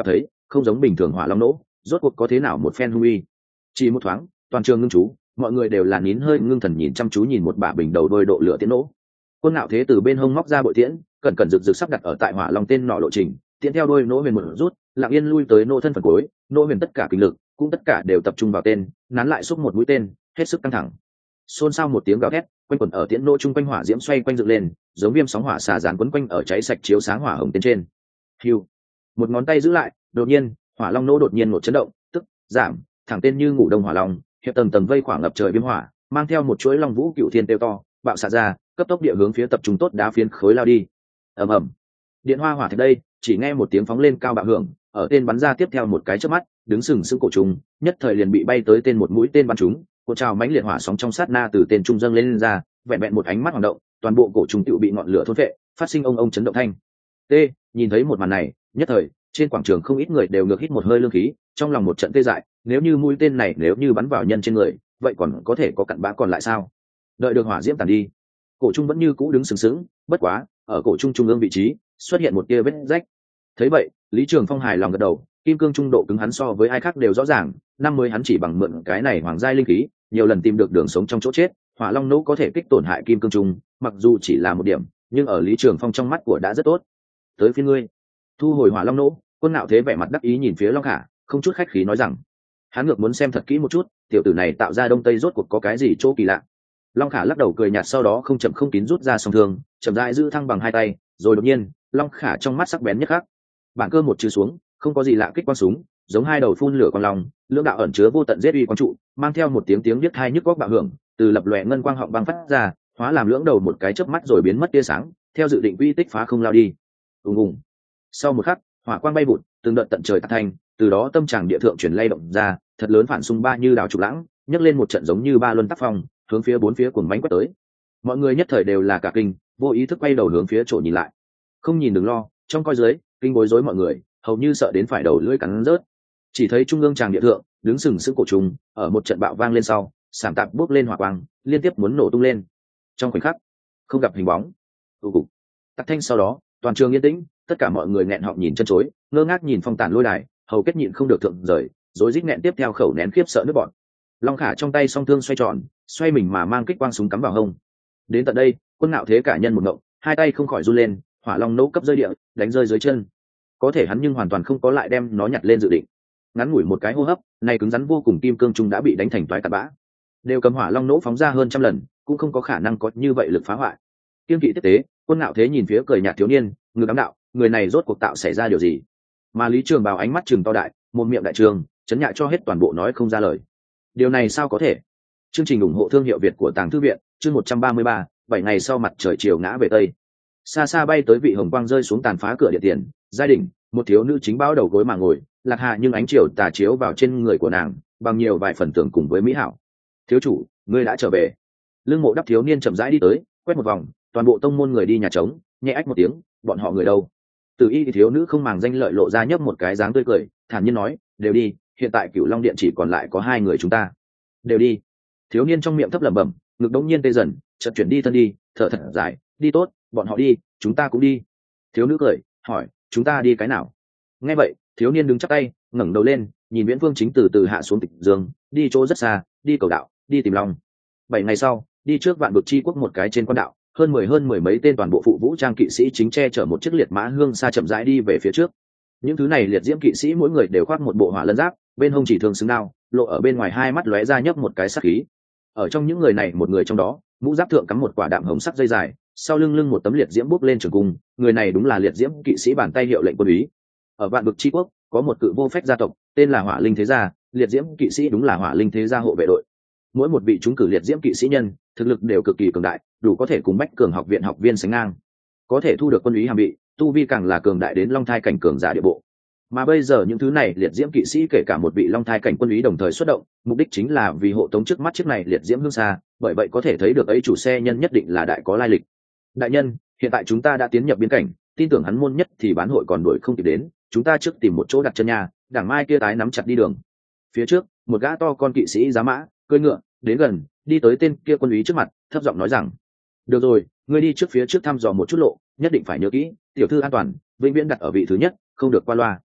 không giống bình thường hỏa long nỗ, rốt cuộc có thế nào một phen hung uy. Chỉ một thoáng, toàn trường ngưng chú, mọi người đều là nín hơi ngưng thần nhìn chăm chú nhìn một bả bình đầu đôi độ lửa tiễn nỗ. Quân Ngạo Thế từ bên hông móc ra bội tiễn, cẩn cẩn rực rực sắp đặt ở tại hỏa long tên nỏ lộ trình, tiễn theo đôi nỗ huyền một rút, lặng yên lui tới nỗ thân phần cuối, nỗ huyền tất cả kinh lực cũng tất cả đều tập trung vào tên, nán lại xúc một mũi tên, hết sức căng thẳng. Xôn xao một tiếng gào thét, quanh quẩn ở tiễn nỗ trung quanh hỏa diễm xoay quanh dựng lên, giống viêm sóng hỏa xà dán quấn quanh ở cháy sạch chiếu sáng hỏa hồng tên trên. Hưu, một ngón tay giữ lại, đột nhiên, hỏa long nỗ đột nhiên một chấn động, tức giảm, thẳng tên như ngủ đông hỏa long, hiệp tầng tầng vây khoảng ngập trời viêm hỏa, mang theo một chuỗi long vũ cựu thiên tiêu to, bạo xạ ra, cấp tốc địa hướng phía tập trung tốt đá phiến khối lao đi. Ầm ầm, điện hoa hỏa thạch đây, chỉ nghe một tiếng phóng lên cao bạo hưởng, ở tên bắn ra tiếp theo một cái chớp mắt, đứng sừng sững cổ trùng, nhất thời liền bị bay tới tên một mũi tên bắn trúng, cuộn trào mãnh liệt hỏa sóng trong sát na từ tên trung dâng lên ra, vẹn vẹn một ánh mắt hoạt động, toàn bộ cổ trùng tựu bị ngọn lửa thôn phệ, phát sinh ông ông chấn động thanh. T, nhìn thấy một màn này, nhất thời, trên quảng trường không ít người đều ngược hít một hơi lương khí, trong lòng một trận tê dại, nếu như mũi tên này nếu như bắn vào nhân trên người, vậy còn có thể có cặn bã còn lại sao? Đợi được hỏa diễm tàn đi, cổ trung vẫn như cũ đứng sừng sững, bất quá, ở cổ trung trung ương vị trí, xuất hiện một tia vết rách. Thấy vậy, Lý Trường Phong hài lòng gật đầu, kim cương trung độ cứng hắn so với ai khác đều rõ ràng, năm mới hắn chỉ bằng mượn cái này hoàng giai linh khí, nhiều lần tìm được đường sống trong chỗ chết, hỏa long nỗ có thể kích tổn hại kim cương trung, mặc dù chỉ là một điểm, nhưng ở Lý Trường Phong trong mắt của đã rất tốt. Tới phiên ngươi. Thu hồi hỏa long nỗ, Quân Ngạo Thế vẻ mặt đắc ý nhìn phía Long Khả, không chút khách khí nói rằng, hắn ngược muốn xem thật kỹ một chút, tiểu tử này tạo ra đông tây rốt cuộc có cái gì chỗ kỳ lạ. Long Khả lắc đầu cười nhạt, sau đó không chậm không kín rút ra song thương, chậm rãi giữ thăng bằng hai tay, rồi đột nhiên, Long Khả trong mắt sắc bén nhất khắc. Bản cơ một chữ xuống, không có gì lạ kích quang súng, giống hai đầu phun lửa con long, lưỡng đạo ẩn chứa vô tận giết uy quang trụ, mang theo một tiếng tiếng biết hai nhức góc bạo hưởng, từ lập lòe ngân quang họng băng phát ra, hóa làm lưỡng đầu một cái chớp mắt rồi biến mất tia sáng, theo dự định quy tích phá không lao đi. Ùng ùng. Sau một khắc, hỏa quang bay vụt, từng đợt tận trời tạc thành, từ đó tâm tràng địa thượng chuyển lay động ra, thật lớn phản xung ba như đảo trục lãng, nhấc lên một trận giống như ba luân tác phong, hướng phía bốn phía cuồng mãnh quét tới. Mọi người nhất thời đều là cả kinh, vô ý thức quay đầu hướng phía chỗ nhìn lại. Không nhìn đừng lo, trong coi dưới, kinh bối rối mọi người, hầu như sợ đến phải đầu lưỡi cắn rớt. Chỉ thấy trung ương tràng địa thượng, đứng sừng sững cổ trùng, ở một trận bạo vang lên sau, sảm tạp bốc lên hỏa quang, liên tiếp muốn nổ tung lên. Trong khoảnh khắc, không gặp hình bóng. Cục. Tắc thanh sau đó, toàn trường yên tĩnh, tất cả mọi người nghẹn họng nhìn chân chối, ngơ ngác nhìn phong tàn lôi đài, hầu kết nhịn không được thượng rời, rối rít nghẹn tiếp theo khẩu nén khiếp sợ nước bọt. Long Khả trong tay song thương xoay tròn, xoay mình mà mang kích quang súng cắm vào hông. Đến tận đây, Quân Ngạo Thế cả nhân một ngộng, hai tay không khỏi run lên, hỏa long nỗ cấp rơi địa, đánh rơi dưới chân. Có thể hắn nhưng hoàn toàn không có lại đem nó nhặt lên dự định. Ngắn ngủi một cái hô hấp, này cứng rắn vô cùng kim cương trung đã bị đánh thành toái tạt bã. Đều cầm hỏa long nỗ phóng ra hơn trăm lần, cũng không có khả năng có như vậy lực phá hoại. Kiên kỵ tiếp tế, Quân Ngạo Thế nhìn phía cười nhạt thiếu niên, ngư ám đạo, người này rốt cuộc tạo xảy ra điều gì? Mà Lý Trường Bào ánh mắt trừng to đại, một miệng đại trường, chấn nhạ cho hết toàn bộ nói không ra lời. Điều này sao có thể? Chương trình ủng hộ thương hiệu Việt của Tàng Thư viện, chương 133, 7 ngày sau mặt trời chiều ngã về tây. Xa xa bay tới vị hồng quang rơi xuống tàn phá cửa điện tiền, gia đình, một thiếu nữ chính bao đầu gối mà ngồi, lạc hạ nhưng ánh chiều tà chiếu vào trên người của nàng, bằng nhiều vài phần tưởng cùng với mỹ hảo. Thiếu chủ, ngươi đã trở về. Lương Mộ Đắp thiếu niên chậm rãi đi tới, quét một vòng, toàn bộ tông môn người đi nhà trống, nhẹ ách một tiếng, bọn họ người đâu? Từ Y thì thiếu nữ không màng danh lợi lộ ra nhấp một cái dáng tươi cười, thản nhiên nói, đều đi, hiện tại Cửu Long điện chỉ còn lại có hai người chúng ta. Đều đi. Thiếu niên trong miệng thấp lẩm bẩm, ngực đống nhiên tê dần, chợt chuyển đi thân đi, thở thật dài, đi tốt, bọn họ đi, chúng ta cũng đi. Thiếu nữ cười, hỏi, chúng ta đi cái nào? Nghe vậy, thiếu niên đứng chắp tay, ngẩng đầu lên, nhìn Viễn Vương chính từ từ hạ xuống Tịch Dương, đi chỗ rất xa, đi cầu đạo, đi tìm Long. 7 ngày sau, đi trước Vạn Vực Chi Quốc một cái trên quan đạo, hơn mười mấy tên toàn bộ phụ vũ trang kỵ sĩ chính che chở một chiếc liệt mã hương xa chậm rãi đi về phía trước. Những thứ này liệt diễm kỵ sĩ mỗi người đều khoác một bộ hỏa lân giáp, bên hông chỉ thường xứng đao, lộ ở bên ngoài hai mắt lóe ra nhấp một cái sắc khí. Ở trong những người này, một người trong đó, mũ giáp thượng cắm một quả đạm hồng sắc dây dài, sau lưng một tấm liệt diễm bốc lên trường cung, người này đúng là liệt diễm kỵ sĩ bàn tay hiệu lệnh quân úy. Ở Vạn Vực Chi Quốc có một cự vô phách gia tộc, tên là Hỏa Linh Thế gia, liệt diễm kỵ sĩ đúng là Hỏa Linh Thế gia hộ vệ đội. Mỗi một vị trúng cử liệt diễm kỵ sĩ nhân, thực lực đều cực kỳ cường đại, đủ có thể cùng Bách Cường học viện học viên sánh ngang, có thể thu được quân úy hàm bị, tu vi càng là cường đại đến long thai cảnh cường giả địa bộ. Mà bây giờ những thứ này liệt diễm kỵ sĩ kể cả một vị long thai cảnh quân úy đồng thời xuất động, mục đích chính là vì hộ tống trước mắt chiếc này liệt diễm hương xa, bởi vậy có thể thấy được ấy chủ xe nhân nhất định là đại có lai lịch. Đại nhân, hiện tại chúng ta đã tiến nhập biên cảnh, tin tưởng hắn môn nhất thì bán hội còn đuổi không kịp đến, chúng ta trước tìm một chỗ đặt chân nhà, đảng mai kia tái nắm chặt đi đường. Phía trước, một gã to con kỵ sĩ giá mã, cưỡi ngựa, đến gần, đi tới tên kia quân úy trước mặt, thấp giọng nói rằng: được rồi, ngươi đi trước phía trước thăm dò một chút lộ, nhất định phải nhớ kỹ, tiểu thư an toàn vĩnh viễn đặt ở vị thứ nhất, không được qua loa.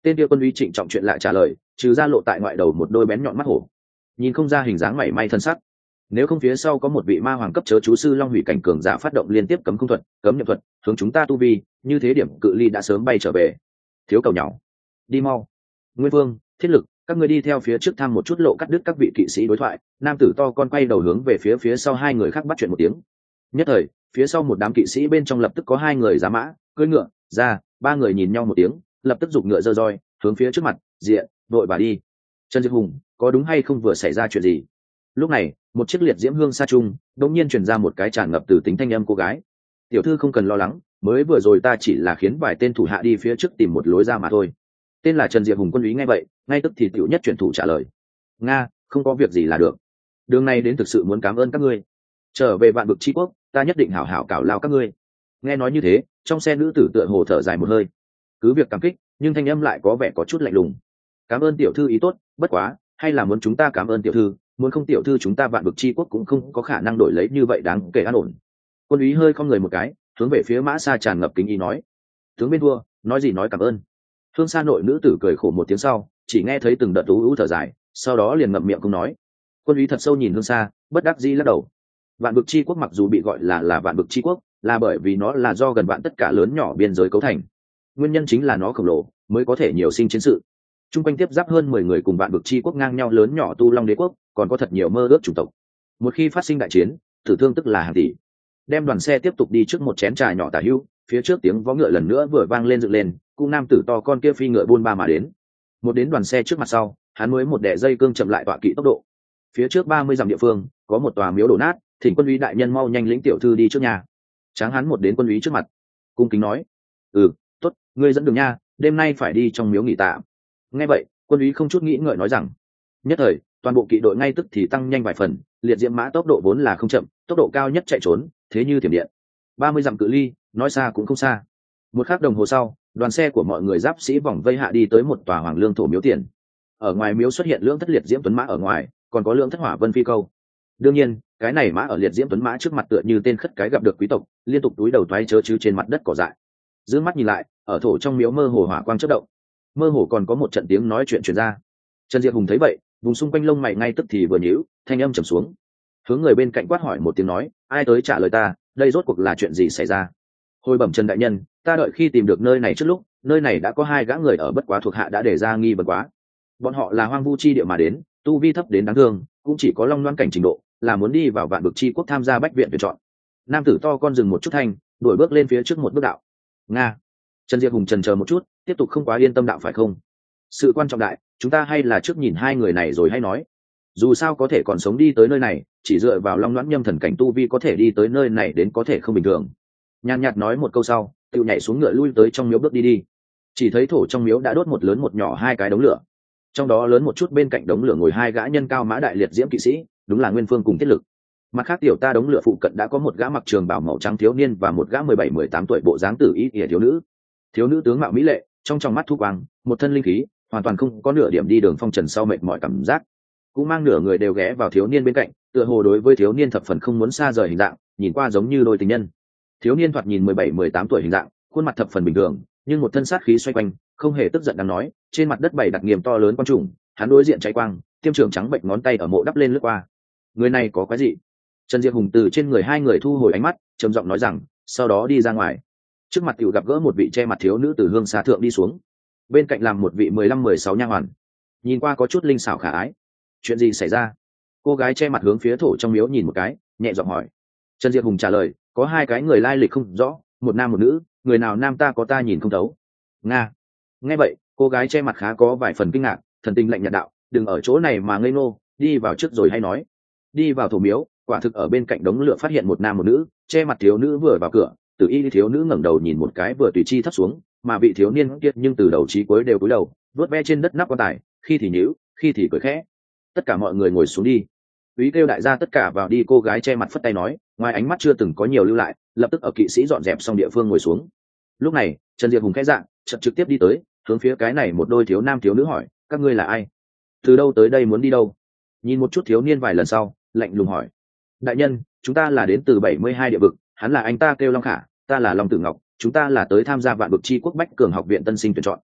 Tên kia quân uy trịnh trọng chuyện lại trả lời, trừ ra lộ tại ngoại đầu một đôi bén nhọn mắt hổ, nhìn không ra hình dáng mảy may thân sắc. Nếu không phía sau có một vị ma hoàng cấp chớ chú sư long hủy cảnh cường giả phát động liên tiếp cấm không thuật, cấm nhập thuật, hướng chúng ta tu vi, như thế điểm cự ly đã sớm bay trở về. Thiếu cầu nhỏ, đi mau. Nguyên Vương, Thiết Lực, các ngươi đi theo phía trước thăm một chút lộ cắt đứt các vị kỵ sĩ đối thoại. Nam tử to con quay đầu hướng về phía sau hai người khác bắt chuyện một tiếng. Nhất thời, phía sau một đám kỵ sĩ bên trong lập tức có hai người giá mã, cưỡi ngựa ra, ba người nhìn nhau một tiếng, lập tức giục ngựa giơ roi, hướng phía trước mặt, diện, đội bà đi. Trần Diệp Hùng, có đúng hay không vừa xảy ra chuyện gì? Lúc này, một chiếc liệt diễm hương xa trung, đột nhiên truyền ra một cái tràn ngập từ tính thanh âm cô gái. Tiểu thư không cần lo lắng, mới vừa rồi ta chỉ là khiến vài tên thủ hạ đi phía trước tìm một lối ra mà thôi. Tên là Trần Diệp Hùng quân úy nghe vậy, ngay tức thì tiểu nhất chuyển thủ trả lời. Nga, không có việc gì là được. Đường này đến thực sự muốn cảm ơn các ngươi. Trở về vạn vực chi quốc, ta nhất định hảo hảo cảo lao các ngươi. Nghe nói như thế, trong xe nữ tử tựa hồ thở dài một hơi. Cứ việc cảm kích, nhưng thanh âm lại có vẻ có chút lạnh lùng. Cảm ơn tiểu thư ý tốt, bất quá, hay là muốn chúng ta cảm ơn tiểu thư, muốn không tiểu thư chúng ta vạn vực chi quốc cũng không có khả năng đổi lấy như vậy đáng kể an ổn. Quân úy hơi không người một cái, hướng về phía mã xa tràn ngập kính ý nói. Tướng bên thua, nói gì nói cảm ơn. Hương Sa nội nữ tử cười khổ một tiếng sau, chỉ nghe thấy từng đợt tú ú thở dài, sau đó liền ngậm miệng không nói. Quân úy thật sâu nhìn Hương Sa, bất đắc dĩ lắc đầu. Vạn vực chi quốc mặc dù bị gọi là vạn vực chi quốc, là bởi vì nó là do gần vạn tất cả lớn nhỏ biên giới cấu thành. Nguyên nhân chính là nó khổng lồ, mới có thể nhiều sinh chiến sự. Trung quanh tiếp giáp hơn 10 người cùng vạn vực chi quốc ngang nhau lớn nhỏ tu long đế quốc, còn có thật nhiều mơ ước chủng tộc. Một khi phát sinh đại chiến, tử thương tức là hàng tỷ. Đem đoàn xe tiếp tục đi trước một chén trà nhỏ tả hữu, phía trước tiếng vó ngựa lần nữa vừa vang lên dựng lên, cung nam tử to con kia phi ngựa buôn ba mà đến. Một đến đoàn xe trước mặt sau, hắn mới một đẻ dây cương chậm lại tọa kỵ tốc độ. Phía trước 30 dặm địa phương, có một tòa miếu đổ nát, thỉnh quân úy đại nhân mau nhanh lĩnh tiểu thư đi trước nhà. Tráng hắn một đến quân úy trước mặt, cung kính nói: tốt, ngươi dẫn đường nha, đêm nay phải đi trong miếu nghỉ tạm. Nghe vậy, quân úy không chút nghĩ ngợi nói rằng. Nhất thời, toàn bộ kỵ đội ngay tức thì tăng nhanh vài phần, liệt diễm mã tốc độ vốn là không chậm, tốc độ cao nhất chạy trốn, thế như thiểm điện. 30 dặm cự ly, nói xa cũng không xa. Một khắc đồng hồ sau, đoàn xe của mọi người giáp sĩ vòng vây hạ đi tới một tòa hoàng lương thổ miếu tiền. Ở ngoài miếu xuất hiện lưỡng thất liệt diễm tuấn mã ở ngoài, còn có lưỡng thất hỏa vân phi câu. Đương nhiên, cái này mã ở liệt diễm tuấn mã trước mặt tựa như tên khất cái gặp được quý tộc, liên tục túi đầu thoái chớ chứ trên mặt đất cỏ dại. Giữ mắt nhìn lại, ở thổ trong miếu mơ hồ hỏa quang chớp động, mơ hồ còn có một trận tiếng nói chuyện truyền ra. Trần Diệp Hùng thấy vậy, vùng xung quanh lông mày ngay tức thì vừa nhíu, thanh âm trầm xuống, hướng người bên cạnh quát hỏi một tiếng nói: ai tới trả lời ta, đây rốt cuộc là chuyện gì xảy ra? Hồi bẩm Trần đại nhân, ta đợi khi tìm được nơi này trước lúc, nơi này đã có hai gã người ở bất quá thuộc hạ đã để ra nghi vấn quá. Bọn họ là hoang vu chi địa mà đến, tu vi thấp đến đáng thương, cũng chỉ có long loan cảnh trình độ, là muốn đi vào vạn vực chi quốc tham gia bách viện tuyển chọn. Nam tử to con dừng một chút thanh, đuổi bước lên phía trước một bước đạo. Nga. Trần Diệp Hùng chần chờ một chút, tiếp tục không quá yên tâm đạo phải không? Sự quan trọng đại, chúng ta hay là trước nhìn hai người này rồi hay nói. Dù sao có thể còn sống đi tới nơi này, chỉ dựa vào long loãng nhâm thần cảnh tu vi có thể đi tới nơi này đến có thể không bình thường. Nhàn nhạt nói một câu sau, tự nhảy xuống ngựa lui tới trong miếu bước đi. Chỉ thấy thổ trong miếu đã đốt một lớn một nhỏ hai cái đống lửa. Trong đó lớn một chút bên cạnh đống lửa ngồi hai gã nhân cao mã đại liệt diễm kỵ sĩ, đúng là Nguyên Phương cùng Thiết Lực. Mặt khác tiểu ta đống lửa phụ cận đã có một gã mặc trường bào màu trắng thiếu niên và một gã 17-18 tuổi bộ dáng tử y ỉa thiếu nữ. Thiếu nữ tướng mạo mỹ lệ, trong mắt thu quang, một thân linh khí, hoàn toàn không có nửa điểm đi đường phong trần sau mệt mỏi cảm giác. Cũng mang nửa người đều ghé vào thiếu niên bên cạnh, tựa hồ đối với thiếu niên thập phần không muốn xa rời hình dạng, nhìn qua giống như đôi tình nhân. Thiếu niên thoạt nhìn 17-18 tuổi hình dạng, khuôn mặt thập phần bình thường, nhưng một thân sát khí xoay quanh, không hề tức giận đang nói, trên mặt đất bày đặt nghiêm to lớn quan trùng, hắn đối diện cháy quang, tiêm trường trắng bệnh ngón tay ở mộ đắp lên lướt qua. Người này có quái gì? Trần Diệp Hùng từ trên người hai người thu hồi ánh mắt, trầm giọng nói rằng, sau đó đi ra ngoài. Trước mặt tiểu gặp gỡ một vị che mặt thiếu nữ từ hương xá thượng đi xuống, bên cạnh làm một vị 15-16 nha hoàn, nhìn qua có chút linh xảo khả ái. Chuyện gì xảy ra? Cô gái che mặt hướng phía thổ trong miếu nhìn một cái, nhẹ giọng hỏi. Trần Diệp Hùng trả lời, có hai cái người lai lịch không rõ, một nam một nữ, người nào nam ta có ta nhìn không thấu. Nga. Nghe vậy, cô gái che mặt khá có vài phần kinh ngạc, thần tình lạnh nhạt đạo, đừng ở chỗ này mà ngây ngô, đi vào trước rồi hay nói. Đi vào thổ miếu, quả thực ở bên cạnh đống lửa phát hiện một nam một nữ, che mặt thiếu nữ vừa vào cửa, tử y thiếu nữ ngẩng đầu nhìn một cái vừa tùy chi thấp xuống, mà vị thiếu niên kia nhưng từ đầu chí cuối đều cúi đầu, vớt ve trên đất nắp quan tài, khi thì nhíu, khi thì cười khẽ. Tất cả mọi người ngồi xuống đi. Úy kêu đại gia tất cả vào đi, cô gái che mặt phất tay nói, ngoài ánh mắt chưa từng có nhiều lưu lại, lập tức ở kỵ sĩ dọn dẹp xong địa phương ngồi xuống. Lúc này, Trần Diệp Hùng khẽ dạng, chợt trực tiếp đi tới, hướng phía cái này một đôi thiếu nam thiếu nữ hỏi, các ngươi là ai? Từ đâu tới đây, muốn đi đâu? Nhìn một chút thiếu niên vài lần sau, lạnh lùng hỏi, đại nhân, chúng ta là đến từ 72 địa vực, hắn là anh ta kêu Long Khả, ta là Long Tử Ngọc, chúng ta là tới tham gia vạn vực chi quốc bách cường học viện tân sinh tuyển chọn.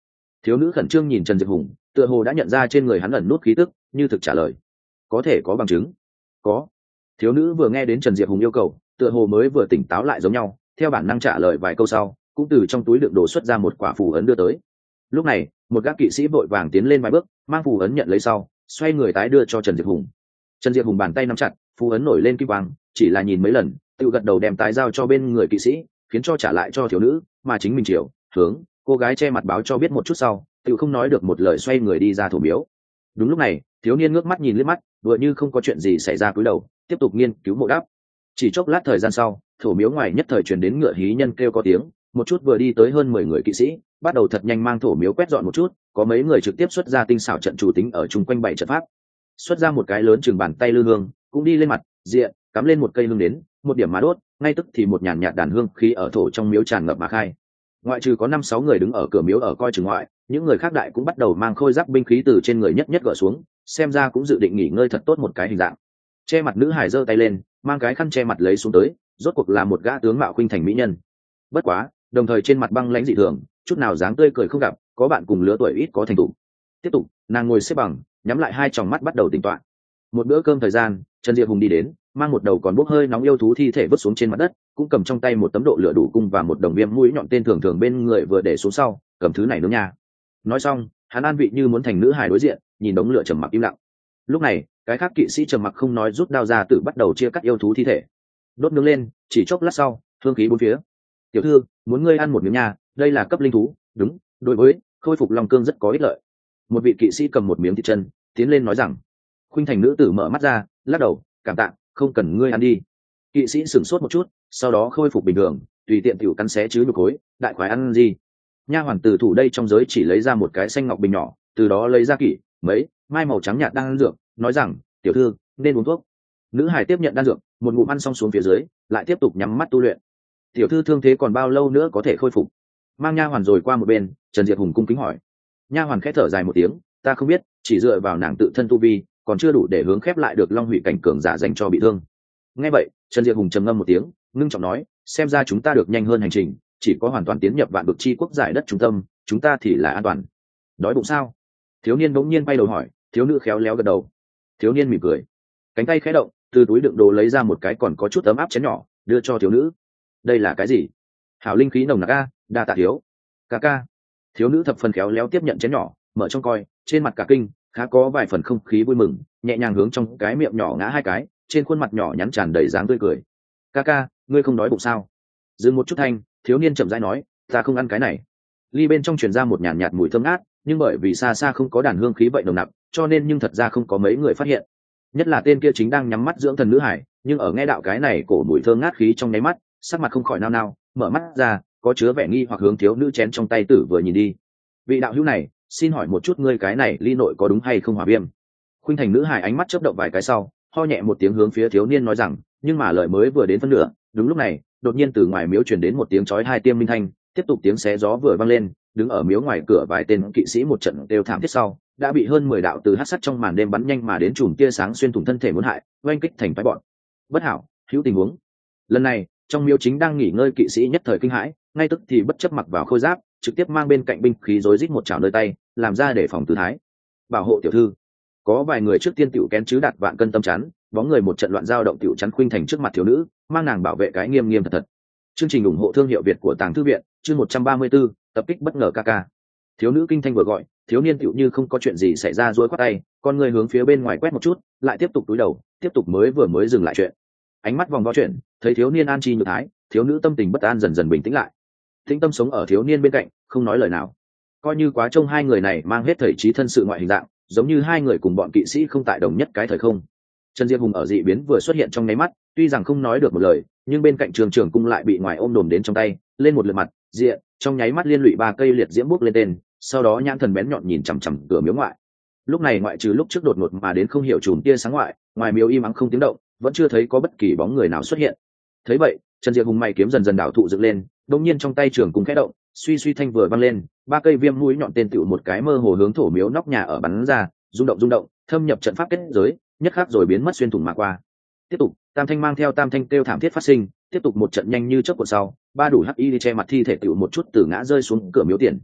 Thiếu nữ khẩn trương nhìn Trần Diệp Hùng, tựa hồ đã nhận ra trên người hắn ẩn nút khí tức, như thực trả lời. Có thể có bằng chứng? Có. Thiếu nữ vừa nghe đến Trần Diệp Hùng yêu cầu, tựa hồ mới vừa tỉnh táo lại giống nhau, theo bản năng trả lời vài câu sau, cũng từ trong túi đựng đồ xuất ra một quả phù ấn đưa tới. Lúc này, một gã kỵ sĩ vội vàng tiến lên vài bước, mang phù ấn nhận lấy sau, xoay người tái đưa cho Trần Diệp Hùng. Trần Diệp Hùng bàn tay nắm chặt, phù ấn nổi lên kim quang, chỉ là nhìn mấy lần, tự gật đầu đem tái giao cho bên người kỵ sĩ, khiến cho trả lại cho thiếu nữ, mà chính mình chiều hướng cô gái che mặt báo cho biết một chút sau, tự không nói được một lời xoay người đi ra thổ miếu. Đúng lúc này, thiếu niên ngước mắt nhìn liếc mắt, vừa như không có chuyện gì xảy ra cúi đầu, tiếp tục nghiên cứu mộ đáp. Chỉ chốc lát thời gian sau, thổ miếu ngoài nhất thời truyền đến ngựa hí nhân kêu có tiếng, một chút vừa đi tới hơn 10 người kỵ sĩ, bắt đầu thật nhanh mang thổ miếu quét dọn một chút, có mấy người trực tiếp xuất ra tinh xảo trận chủ tính ở chung quanh bảy trận pháp. Xuất ra một cái lớn chừng bàn tay lư hương, cũng đi lên mặt, diện, cắm lên một cây hương đến, một điểm mà đốt, ngay tức thì một nhàn nhạt đàn hương khí ở thổ trong miếu tràn ngập mà khai. Ngoại trừ có 5-6 người đứng ở cửa miếu ở coi chừng ngoại, những người khác đại cũng bắt đầu mang khôi giáp binh khí từ trên người nhất nhất gỡ xuống, xem ra cũng dự định nghỉ ngơi thật tốt một cái hình dạng. Che mặt nữ hải giơ tay lên, mang cái khăn che mặt lấy xuống tới, rốt cuộc là một gã tướng mạo khuynh thành mỹ nhân. Bất quá, đồng thời trên mặt băng lãnh dị thường, chút nào dáng tươi cười không gặp, có bạn cùng lứa tuổi ít có thành tựu. Tiếp tục, nàng ngồi xếp bằng, nhắm lại hai tròng mắt bắt đầu tĩnh tọa. Một bữa cơm thời gian, Trần Diệp Hùng đi đến, mang một đầu còn bốc hơi nóng yêu thú thi thể vứt xuống trên mặt đất, cũng cầm trong tay một tấm độ lửa đủ cung và một đồng viêm mũi nhọn tên thường thường bên người vừa để xuống sau, cầm thứ này nướng nha. Nói xong, hắn an vị như muốn thành nữ hài đối diện, nhìn đống lửa trầm mặc im lặng. Lúc này, cái khác kỵ sĩ trầm mặc không nói rút đao ra tự bắt đầu chia cắt yêu thú thi thể. Đốt nướng lên, chỉ chốc lát sau, hương khí bốn phía. Tiểu thư, muốn ngươi ăn một miếng nha, đây là cấp linh thú, đúng, đối với khôi phục long cương rất có ích lợi. Một vị kỵ sĩ cầm một miếng thịt chân, tiến lên nói rằng. Khuynh thành nữ tử mở mắt ra, lắc đầu, cảm tạ, không cần ngươi ăn đi. Kỵ sĩ sửng sốt một chút, sau đó khôi phục bình thường, tùy tiện tiểu cắn xé chứ nhục khối, đại khoái ăn gì. Nha hoàn tử thủ đây trong giới chỉ lấy ra một cái xanh ngọc bình nhỏ, từ đó lấy ra kỷ mấy mai màu trắng nhạt đang ăn dược, nói rằng, tiểu thư nên uống thuốc. Nữ hải tiếp nhận đan dược, một ngụm ăn xong xuống phía dưới, lại tiếp tục nhắm mắt tu luyện. Tiểu thư thương thế còn bao lâu nữa có thể khôi phục? Mang nha hoàn rồi qua một bên, Trần Diệp Hùng cung kính hỏi. Nha hoàn khẽ thở dài một tiếng, ta không biết, chỉ dựa vào nàng tự thân tu vi, còn chưa đủ để hướng khép lại được long hủy cảnh cường giả dành cho bị thương. Nghe vậy, Trần Diệp Hùng trầm ngâm một tiếng, ngưng trọng nói, xem ra chúng ta được nhanh hơn hành trình, chỉ có hoàn toàn tiến nhập vạn vực chi quốc giải đất trung tâm, chúng ta thì là an toàn. Đói bụng sao? Thiếu niên bỗng nhiên bay đầu hỏi. Thiếu nữ khéo léo gật đầu. Thiếu niên mỉm cười, cánh tay khẽ động, từ túi đựng đồ lấy ra một cái còn có chút ấm áp chén nhỏ, đưa cho thiếu nữ. Đây là cái gì? Hảo linh khí nồng nặc a, đa tạ thiếu. Ca ca. Thiếu nữ thập phần khéo léo tiếp nhận chén nhỏ, mở trong coi, trên mặt cả kinh, khá có vài phần không khí vui mừng, nhẹ nhàng hướng trong cái miệng nhỏ ngã hai cái, trên khuôn mặt nhỏ nhắn tràn đầy dáng tươi cười. Ca ca, ngươi không đói bụng sao? Dừng một chút thanh, thiếu niên chậm rãi nói, ta không ăn cái này. Ly bên trong truyền ra một nhàn nhạt mùi thơm ngát, nhưng bởi vì xa xa không có đàn hương khí vậy nồng nặc, cho nên nhưng thật ra không có mấy người phát hiện. Nhất là tên kia chính đang nhắm mắt dưỡng thần nữ hải, nhưng ở nghe đạo cái này cổ mùi thơm ngát khí trong nháy mắt, sắc mặt không khỏi nao nao, mở mắt ra, có chứa vẻ nghi hoặc hướng thiếu nữ chén trong tay tử vừa nhìn đi. Vị đạo hữu này, xin hỏi một chút ngươi cái này ly nội có đúng hay không hỏa viêm? Khuynh thành nữ hải ánh mắt chớp động vài cái sau, ho nhẹ một tiếng hướng phía thiếu niên nói rằng, nhưng mà lời mới vừa đến phân nửa, đúng lúc này, đột nhiên từ ngoài miếu truyền đến một tiếng chói hai tiêm minh thanh, tiếp tục tiếng xé gió vừa vang lên, đứng ở miếu ngoài cửa vài tên kỵ sĩ một trận đều thảm thiết sau, đã bị hơn 10 đạo từ hắc sắt trong màn đêm bắn nhanh mà đến chùm tia sáng xuyên thủng thân thể muốn hại, oanh kích thành phái bọn. Bất hảo, hữu tình huống. Lần này, trong miếu chính đang nghỉ ngơi kỵ sĩ nhất thời kinh hãi, ngay tức thì bất chấp mặc vào khôi giáp, trực tiếp mang bên cạnh binh khí rối rít một chảo nơi tay, làm ra để phòng tư thái. Bảo hộ tiểu thư. Có vài người trước tiên tiểu kén chứ đạt vạn cân tâm chắn, bóng người một trận loạn dao động tiểu chắn Khuynh thành trước mặt thiếu nữ, mang nàng bảo vệ cái nghiêm nghiêm thật thật. Chương trình ủng hộ thương hiệu Việt của Tàng Thư viện, chương 134, tập kích bất ngờ ca. Thiếu nữ kinh thanh vừa gọi, thiếu niên tiểu như không có chuyện gì xảy ra duỗi quát tay, con người hướng phía bên ngoài quét một chút, lại tiếp tục cúi đầu, tiếp tục mới dừng lại chuyện. Ánh mắt vòng vo chuyện, thấy thiếu niên an chi nhược thái, thiếu nữ tâm tình bất an dần dần bình tĩnh lại. Tĩnh tâm sống ở thiếu niên bên cạnh, không nói lời nào. Coi như quá trông hai người này mang hết thời trí thân sự ngoại hình dạng, giống như hai người cùng bọn kỵ sĩ không tại đồng nhất cái thời không. Trần Diệp Hùng ở dị biến vừa xuất hiện trong nháy mắt, tuy rằng không nói được một lời, nhưng bên cạnh trường trưởng cung lại bị ngoài ôm đồm đến trong tay, lên một lượt mặt, diện, trong nháy mắt liên lụy ba cây liệt diễm bốc lên tên, sau đó nhãn thần bén nhọn nhìn chằm chằm cửa miếu ngoại. Lúc này ngoại trừ lúc trước đột ngột mà đến không hiểu chùm tia sáng ngoại, ngoài miếu im ắng không tiếng động, vẫn chưa thấy có bất kỳ bóng người nào xuất hiện. Thấy vậy, Trần Diệp Hùng mày kiếm dần dần đảo thụ dựng lên, đột nhiên trong tay trường cung khẽ động, suy thanh vừa văng lên, ba cây viêm mũi nhọn tên tựu một cái mơ hồ hướng thổ miếu nóc nhà ở bắn ra, rung động, thâm nhập trận pháp kết giới, nhất khắc rồi biến mất xuyên thủng mà qua. Tiếp tục, tam thanh mang theo tam thanh kêu thảm thiết phát sinh, tiếp tục một trận nhanh như chớp cuộn sau, ba đủ hắc y đi che mặt thi thể tựu một chút từ ngã rơi xuống cửa miếu tiền.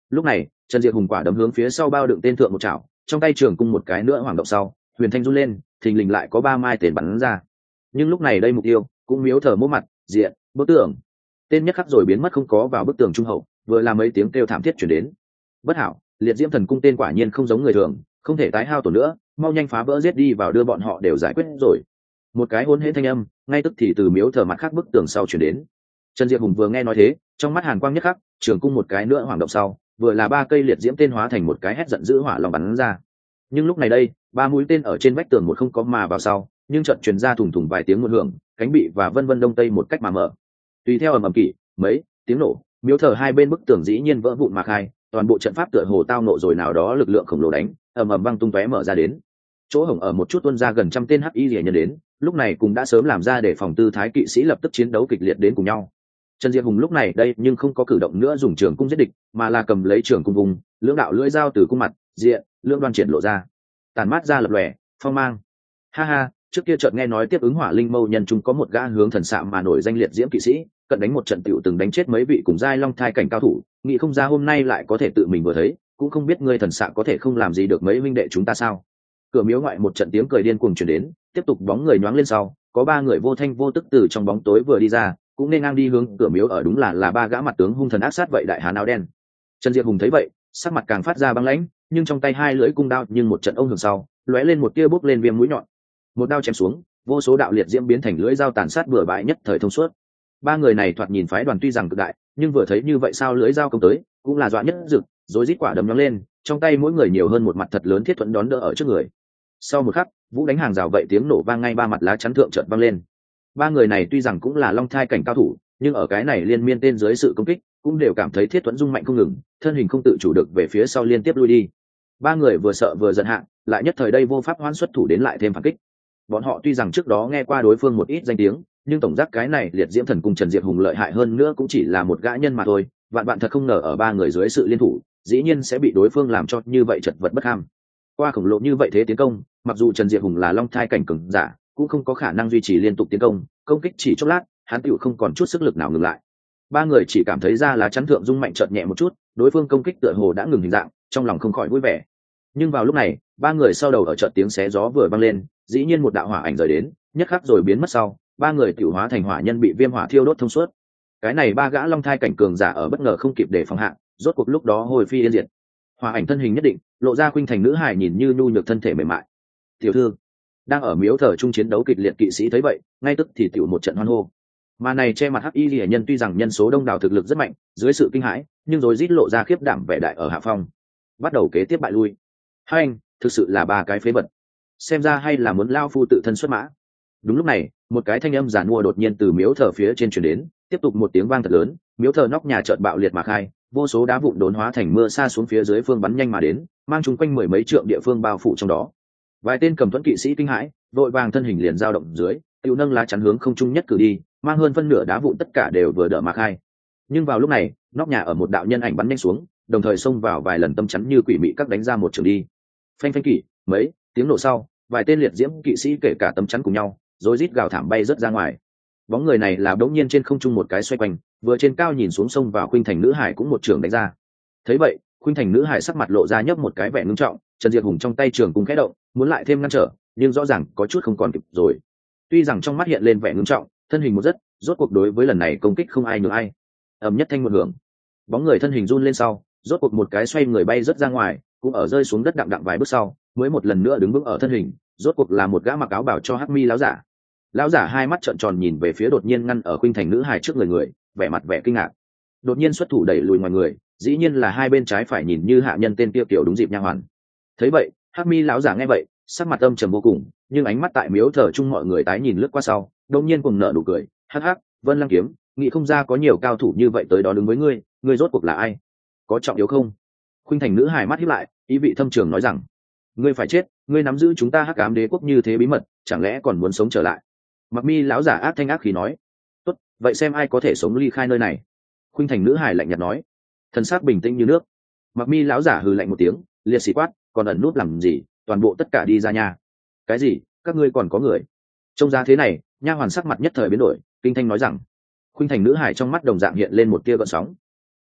Lúc này Trần Diệp Hùng quả đấm hướng phía sau bao đựng tên thượng một chảo, trong tay trường cung một cái nữa hoàng động sau, huyền thanh run lên, thình lình lại có 3 mai tên bắn ra. Nhưng lúc này đây mục tiêu cũng miếu thờ mỗ mặt diện bức tường, tên nhất khắc rồi biến mất không có vào bức tường trung hậu, vừa là mấy tiếng kêu thảm thiết chuyển đến. Bất hảo, liệt diễm thần cung tên quả nhiên không giống người thường, không thể tái hao tổn nữa, mau nhanh phá vỡ giết đi vào đưa bọn họ đều giải quyết rồi. Một cái hỗn hển thanh âm ngay tức thì từ miếu thờ mặt khác bức tường sau chuyển đến. Trần Diệp Hùng vừa nghe nói thế, trong mắt hàn quang nhất khắc, trường cung một cái nữa hoàng động sau, vừa là 3 cây liệt diễm tên hóa thành một cái hét giận dữ hỏa long bắn ra. Nhưng lúc này đây 3 mũi tên ở trên vách tường một không có mà vào sau, nhưng trận truyền ra thùng thùng vài tiếng một hưởng, cánh bị và vân vân đông tây một cách mà mở. Tùy theo ầm ầm kỷ mấy tiếng nổ, miếu thờ hai bên bức tường dĩ nhiên vỡ vụn mà khai, toàn bộ trận pháp tựa hồ tao nộ rồi nào đó lực lượng khổng lồ đánh, ầm ầm vang tung tóe mở ra đến. Chỗ hổng ở một chút tuôn ra gần trăm tên hắc y liễu nhân đến, lúc này cũng đã sớm làm ra để phòng tư thái kỵ sĩ lập tức chiến đấu kịch liệt đến cùng nhau. Trần Diệp Hùng lúc này đây nhưng không có cử động nữa dùng trường cung giết địch, mà là cầm lấy trường cung vùng, lưỡng đạo lưỡi dao từ cung mặt, diện, lưỡng đoan triển lộ ra, tàn mát ra lập lòe, phong mang. Ha ha, trước kia chợt nghe nói tiếp ứng hỏa linh mâu nhân trung có một gã hướng thần xạ mà nổi danh liệt diễm kỵ sĩ, cận đánh một trận tiểu từng đánh chết mấy vị cùng giai long thai cảnh cao thủ, nghĩ không ra hôm nay lại có thể tự mình vừa thấy, cũng không biết ngươi thần xạ có thể không làm gì được mấy huynh đệ chúng ta sao? Cửa miếu ngoại một trận tiếng cười điên cuồng truyền đến, tiếp tục bóng người nhoáng lên sau, có 3 người vô thanh vô tức từ trong bóng tối vừa đi ra, cũng nên ngang đi hướng cửa miếu ở đúng là 3 gã mặt tướng hung thần ác sát vậy đại hán áo đen. Trần Diệp Hùng thấy vậy, sắc mặt càng phát ra băng lãnh, nhưng trong tay 2 lưỡi cung đao nhưng một trận ông hưởng sau, lóe lên một tia bốc lên viêm mũi nhọn. Một đao chém xuống, vô số đạo liệt diễm biến thành lưỡi dao tàn sát bừa bãi nhất thời thông suốt. 3 người này thoạt nhìn phái đoàn tuy rằng cực đại, nhưng vừa thấy như vậy sao lưỡi dao công tới, cũng là dọa nhất rực, rối rít quả đấm nhóng lên, trong tay mỗi người nhiều hơn một mặt thật lớn thiết thuẫn đón đỡ ở trước người. Sau một khắc, vũ đánh hàng rào vậy tiếng nổ vang ngay 3 mặt lá chắn thượng chợt vang lên. 3 người này tuy rằng cũng là long thai cảnh cao thủ, nhưng ở cái này liên miên tên dưới sự công kích, cũng đều cảm thấy thiết thuẫn rung mạnh không ngừng, thân hình không tự chủ được về phía sau liên tiếp lui đi. 3 người vừa sợ vừa giận hạ, lại nhất thời đây vô pháp hoán xuất thủ đến lại thêm phản kích. Bọn họ tuy rằng trước đó nghe qua đối phương một ít danh tiếng, nhưng tổng giác cái này liệt diễm thần cung Trần Diệp Hùng lợi hại hơn nữa cũng chỉ là một gã nhân mà thôi, vạn bạn thật không ngờ ở 3 người dưới sự liên thủ, dĩ nhiên sẽ bị đối phương làm cho như vậy chật vật bất ham. Qua khổng lồ như vậy thế tiến công, mặc dù Trần Diệp Hùng là long thai cảnh cường giả, cũng không có khả năng duy trì liên tục tiến công, công kích chỉ chốc lát, hắn tựu không còn chút sức lực nào ngừng lại. 3 người chỉ cảm thấy ra lá chắn thượng rung mạnh chợt nhẹ một chút, đối phương công kích tựa hồ đã ngừng hình dạng, trong lòng không khỏi vui vẻ. Nhưng vào lúc này, 3 người sau đầu ở chợt tiếng xé gió vừa vang lên, dĩ nhiên một đạo hỏa ảnh rời đến, nhất khắc rồi biến mất sau, 3 người tiểu hóa thành hỏa nhân bị viêm hỏa thiêu đốt thông suốt. Cái này 3 gã long thai cảnh cường giả ở bất ngờ không kịp để phòng hạ, rốt cuộc lúc đó hồi phi yên diệt. Hỏa ảnh thân hình nhất định, lộ ra khuynh thành nữ hài nhìn như nhu nhược thân thể mềm mại. Tiểu thư, đang ở miếu thờ trung chiến đấu kịch liệt kỵ sĩ thấy vậy, ngay tức thì tiểu một trận hoan hô. Mà này che mặt hắc y liễu nhân tuy rằng nhân số đông đảo thực lực rất mạnh, dưới sự kinh hãi, nhưng rồi rít lộ ra khiếp đảm vẻ đại ở hạ phong. Bắt đầu kế tiếp bại lui. Hai anh, thực sự là 3 cái phế vật. Xem ra hay là muốn lao phu tự thân xuất mã. Đúng lúc này, một cái thanh âm giản mua đột nhiên từ miếu thờ phía trên truyền đến, tiếp tục một tiếng vang thật lớn, miếu thờ nóc nhà chợt bạo liệt mà khai, vô số đá vụn đốn hóa thành mưa sa xuống phía dưới phương bắn nhanh mà đến, mang chúng quanh 10 mấy trượng địa phương bao phủ trong đó. Vài tên cầm thuẫn kỵ sĩ kinh hãi, vội vàng thân hình liền dao động dưới, tiêu nâng lá chắn hướng không trung nhất cử đi, mang hơn phân nửa đá vụn tất cả đều vừa đỡ mà khai. Nhưng vào lúc này, nóc nhà ở một đạo nhân ảnh bắn nhanh xuống, đồng thời xông vào vài lần tâm chắn như quỷ mị các đánh ra một trường đi. Phanh phanh kỵ mấy tiếng nổ sau, vài tên liệt diễm kỵ sĩ kể cả tấm chắn cùng nhau, rồi rít gào thảm bay rớt ra ngoài. Bóng người này là đống nhiên trên không trung một cái xoay quanh, vừa trên cao nhìn xuống sông vào khuynh thành nữ hải cũng một trường đánh ra. Thấy vậy, khuynh thành nữ hải sắc mặt lộ ra nhấp một cái vẻ ngưng trọng, Trần Diệp Hùng trong tay trường cung khẽ động, muốn lại thêm ngăn trở, nhưng rõ ràng có chút không còn kịp rồi. Tuy rằng trong mắt hiện lên vẻ ngưng trọng, thân hình một rất, rốt cuộc đối với lần này công kích không ai nhường ai. Ầm nhất thanh một hưởng, bóng người thân hình run lên sau, rốt cuộc một cái xoay người bay rất ra ngoài, cũng ở rơi xuống đất đặng đặng vài bước sau, mới một lần nữa đứng vững ở thân hình, rốt cuộc là một gã mặc áo bào cho hắc mi lão giả. Lão giả hai mắt trợn tròn nhìn về phía đột nhiên ngăn ở khuynh thành nữ hài trước người, vẻ mặt vẻ kinh ngạc. Đột nhiên xuất thủ đẩy lùi ngoài người, dĩ nhiên là hai bên trái phải nhìn như hạ nhân tên kia kiểu đúng dịp nha hoàn. Thấy vậy, hắc mi lão giả nghe vậy, sắc mặt âm trầm vô cùng, nhưng ánh mắt tại miếu thờ chung mọi người tái nhìn lướt qua sau, đột nhiên cùng nở nụ cười, hắc hắc, Vân Lăng Kiếm, nghĩ không ra có nhiều cao thủ như vậy tới đó đứng với ngươi, ngươi rốt cuộc là ai? Có trọng yếu không? Khuynh thành nữ hài mắt híp lại, ý vị thâm trường nói rằng, ngươi phải chết, ngươi nắm giữ chúng ta Hắc Ám Đế quốc như thế bí mật, chẳng lẽ còn muốn sống trở lại? Mặc mi lão giả ác thanh ác khí nói, tốt, vậy xem ai có thể sống ly khai nơi này. Khuynh thành nữ hài lạnh nhạt nói, thần sắc bình tĩnh như nước. Mặc mi lão giả hừ lạnh một tiếng, liệt sĩ quát, còn ẩn nút làm gì, toàn bộ tất cả đi ra nhà. Cái gì, các ngươi còn có người? Trông ra thế này, nha hoàn sắc mặt nhất thời biến đổi, kinh thanh nói rằng. Khuynh thành nữ hài trong mắt đồng dạng hiện lên một tia gợn sóng.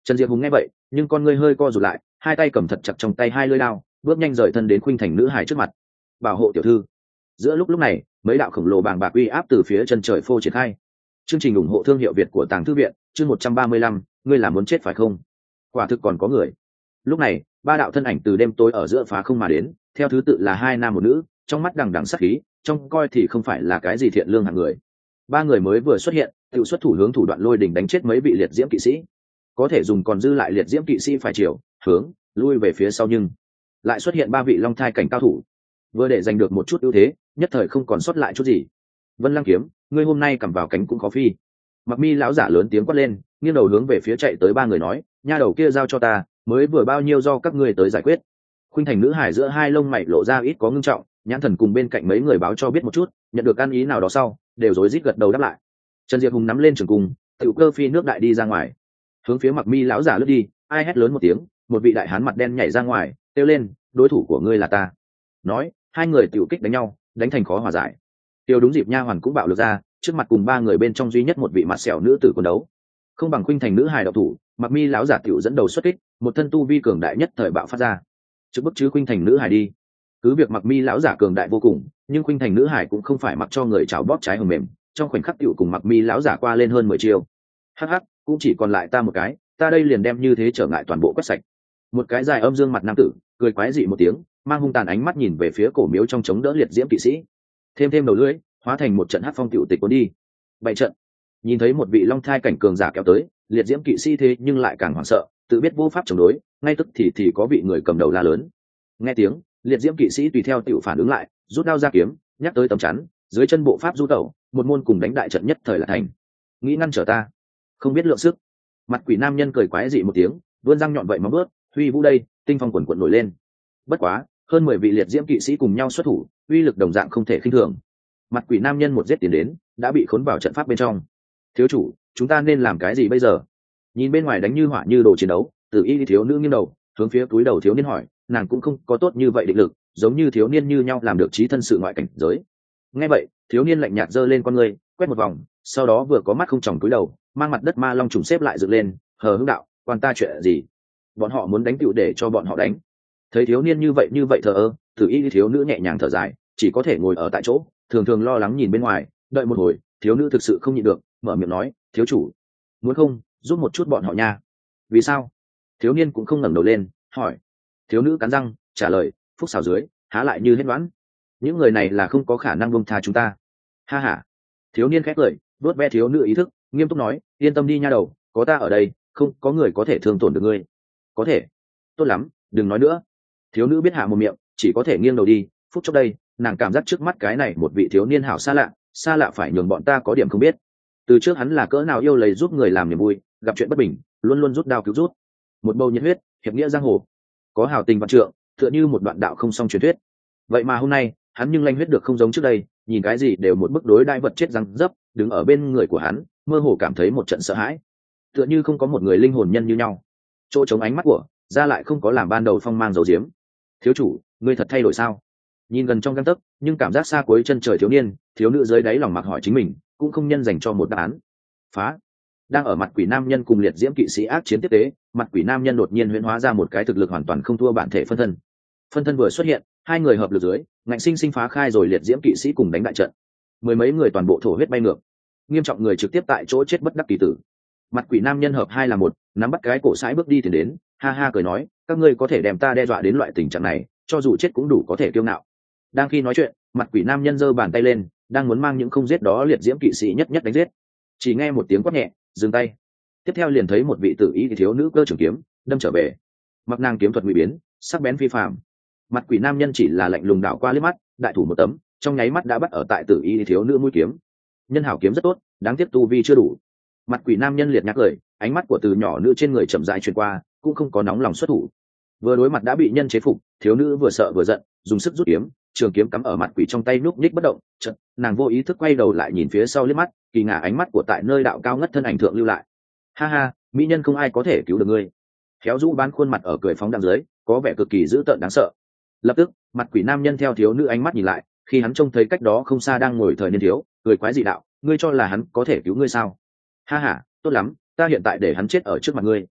Trần Diệp Hùng nghe vậy nhưng con ngươi hơi co rụt lại, hai tay cầm thật chặt trong tay hai lưỡi đao, bước nhanh rời thân đến khuynh thành nữ hài trước mặt. Bảo hộ tiểu thư. Giữa lúc này mấy đạo khổng lồ bàng bạc uy áp từ phía chân trời phô triển khai. Chương trình ủng hộ thương hiệu Việt của Tàng Thư viện, chương 135, ngươi là muốn chết phải không? Quả thực còn có người. Lúc này ba đạo thân ảnh từ đêm tối ở giữa phá không mà đến, theo thứ tự là hai nam một nữ, trong mắt đằng đằng sát khí, trong coi thì không phải là cái gì thiện lương hạng người. Ba người mới vừa xuất hiện tự xuất thủ hướng thủ đoạn lôi đình đánh chết mấy vị liệt diễm kỵ sĩ, có thể dùng còn dư lại liệt diễm kỵ sĩ phải chiều hướng lui về phía sau, nhưng lại xuất hiện ba vị long thai cảnh cao thủ, vừa để giành được một chút ưu thế, nhất thời không còn sót lại chút gì. Vân Lăng Kiếm, ngươi hôm nay cầm vào cánh cũng khó phi. Mặc Mi lão giả lớn tiếng quát lên, nghiêng đầu hướng về phía chạy tới ba người nói, nha đầu kia giao cho ta, mới vừa bao nhiêu do các ngươi tới giải quyết. Khuynh thành nữ hải giữa hai lông mày lộ ra ít có ngưng trọng, nhãn thần cùng bên cạnh mấy người báo cho biết một chút, nhận được ăn ý nào đó sau đều rối rít gật đầu đáp lại. Trần Diệp Hùng nắm lên trường cung, tự cơ phi nước đại đi ra ngoài, hướng phía Mặc Mi lão giả lướt đi. Ai hét lớn một tiếng, một vị đại hán mặt đen nhảy ra ngoài, kêu lên, đối thủ của ngươi là ta. Nói hai người tiểu kích đánh nhau, đánh thành khó hòa giải. Tiêu đúng dịp nha hoàn cũng bạo lực ra, trước mặt cùng ba người bên trong duy nhất một vị mặt sẹo nữ tử quân đấu, không bằng khuynh thành nữ hài độc thủ. Mặc Mi lão giả tiểu dẫn đầu xuất kích, một thân tu vi cường đại nhất thời bạo phát ra, trước bức chứ khuynh thành nữ hài đi. Cứ việc Mặc Mi lão giả cường đại vô cùng, nhưng khuynh thành nữ hài cũng không phải mặc cho người chảo bóp trái hồng mềm, trong khoảnh khắc tiểu cùng Mặc Mi lão giả qua lên hơn 10 chiêu. Hắc hắc, cũng chỉ còn lại ta một cái, ta đây liền đem như thế trở ngại toàn bộ quét sạch. Một cái dài âm dương mặt nam tử cười quái dị một tiếng, mang hung tàn ánh mắt nhìn về phía cổ miếu trong chống đỡ liệt diễm kỵ sĩ, thêm đầu lưỡi hóa thành một trận hắc phong tiểu tịch cuốn đi. Bảy trận. Nhìn thấy một vị long thai cảnh cường giả kéo tới, liệt diễm kỵ sĩ thế nhưng lại càng hoảng sợ, tự biết vô pháp chống đối, ngay tức thì có vị người cầm đầu la lớn. Nghe tiếng, liệt diễm kỵ sĩ tùy theo tiểu phản ứng lại, rút đao ra kiếm, nhắc tới tấm chắn, dưới chân bộ pháp du tẩu, một môn cùng đánh đại trận nhất thời là thành. Nghĩ ngăn trở ta, không biết lượng sức. Mặt quỷ nam nhân cười quái dị một tiếng, vươn răng nhọn vậy móng bước, huy vũ đây, tinh phong quần quần nổi lên. Bất quá, hơn 10 vị liệt diễm kỵ sĩ cùng nhau xuất thủ, uy lực đồng dạng không thể khinh thường. Mặt quỷ nam nhân một giết tiến đến, đã bị khốn vào trận pháp bên trong. Thiếu chủ, chúng ta nên làm cái gì bây giờ? Nhìn bên ngoài đánh như hỏa như đồ chiến đấu, Tử Y thiếu nữ nghiêng đầu, hướng phía túi đầu thiếu niên hỏi, nàng cũng không có tốt như vậy định lực, giống như thiếu niên như nhau làm được trí thân sự ngoại cảnh giới. Nghe vậy, thiếu niên lạnh nhạt giơ lên con ngươi, quét một vòng, sau đó vừa có mắt không tròng túi đầu, mang mặt đất ma long trùng xếp lại dựng lên, hờ hững đạo, quan ta chuyện gì? Bọn họ muốn đánh tựu để cho bọn họ đánh. Thấy thiếu niên như vậy thờ ơ, Tử Y thiếu nữ nhẹ nhàng thở dài, chỉ có thể ngồi ở tại chỗ, thường thường lo lắng nhìn bên ngoài. Đợi một hồi, thiếu nữ thực sự không nhịn được, mở miệng nói, thiếu chủ, muốn không giúp một chút bọn họ nha? Vì sao? Thiếu niên cũng không ngẩng đầu lên hỏi. Thiếu nữ cắn răng trả lời, phúc xào dưới há lại như hết đoán, những người này là không có khả năng buông tha chúng ta. Ha ha. Thiếu niên khét cười, vuốt ve thiếu nữ ý thức, nghiêm túc nói, yên tâm đi nha đầu, có ta ở đây, không có người có thể thương tổn được ngươi. Có thể. Tốt lắm, đừng nói nữa. Thiếu nữ biết hạ một miệng, chỉ có thể nghiêng đầu đi. Phút chốc đây, nàng cảm giác trước mắt cái này một vị thiếu niên hảo xa lạ phải nhường bọn ta có điểm không biết. Từ trước hắn là cỡ nào yêu lấy giúp người làm niềm vui, gặp chuyện bất bình luôn luôn rút đao cứu rút, một bầu nhiệt huyết hiệp nghĩa giang hồ, có hào tình vạn trượng, tựa như một đoạn đạo không song truyền thuyết. Vậy mà hôm nay hắn nhưng lanh huyết được không giống trước đây, nhìn cái gì đều một bức đối đai vật chết răng dấp, đứng ở bên người của hắn mơ hồ cảm thấy một trận sợ hãi, tựa như không có một người linh hồn nhân như nhau. Chỗ chống ánh mắt của ra lại không có làm ban đầu phong mang dấu diếm. Thiếu chủ, ngươi thật thay đổi sao? Nhìn gần trong găng tấc nhưng cảm giác xa cuối chân trời thiếu niên thiếu nữ dưới đáy lòng mặc hỏi chính mình, cũng không nhân dành cho một đáp án. Phá. Đang ở mặt quỷ nam nhân cùng liệt diễm kỵ sĩ ác chiến tiếp tế, mặt quỷ nam nhân đột nhiên huyễn hóa ra một cái thực lực hoàn toàn không thua bản thể phân thân vừa xuất hiện, hai người hợp lực dưới ngạnh sinh phá khai rồi liệt diễm kỵ sĩ cùng đánh đại trận. Mười mấy người toàn bộ thổ huyết bay ngược, nghiêm trọng người trực tiếp tại chỗ chết bất đắc kỳ tử. Mặt quỷ nam nhân hợp hai là một, nắm bắt cái cổ sải bước đi tiến đến, ha ha cười nói, các ngươi có thể đem ta đe dọa đến loại tình trạng này, cho dù chết cũng đủ có thể kiêu ngạo. Đang khi nói chuyện, mặt quỷ nam nhân giơ bàn tay lên, đang muốn mang những không giết đó liệt diễm kỵ sĩ nhất đánh giết. Chỉ nghe một tiếng quát nhẹ, dừng tay. Tiếp theo liền thấy một vị tử ý thiếu nữ cơ trường kiếm đâm trở về, mặc nàng kiếm thuật ngụy biến sắc bén phi phàm. Mặt quỷ nam nhân chỉ là lạnh lùng đảo qua liếc mắt, đại thủ một tấm, trong nháy mắt đã bắt ở tại tử ý thiếu nữ mũi kiếm. Nhân hảo kiếm rất tốt, đáng tiếc tu vi chưa đủ. Mặt quỷ nam nhân liệt nhắc lời, ánh mắt của từ nhỏ nữ trên người chậm rãi truyền qua, cũng không có nóng lòng xuất thủ. Vừa đối mặt đã bị nhân chế phục, thiếu nữ vừa sợ vừa giận, dùng sức rút kiếm, trường kiếm cắm ở mặt quỷ trong tay núp nhích bất động. Chợt nàng vô ý thức quay đầu lại nhìn phía sau liếc mắt, kỳ ngả ánh mắt của tại nơi đạo cao ngất thân ảnh thượng lưu lại. Ha ha, mỹ nhân không ai có thể cứu được ngươi. Khéo rũ bán khuôn mặt ở cười phóng đằng dưới, có vẻ cực kỳ dữ tợn đáng sợ. Lập tức mặt quỷ nam nhân theo thiếu nữ ánh mắt nhìn lại, khi hắn trông thấy cách đó không xa đang ngồi thời niên thiếu, cười quái dị đạo, ngươi cho là hắn có thể cứu ngươi sao? Ha ha, tốt lắm, ta hiện tại để hắn chết ở trước mặt ngươi.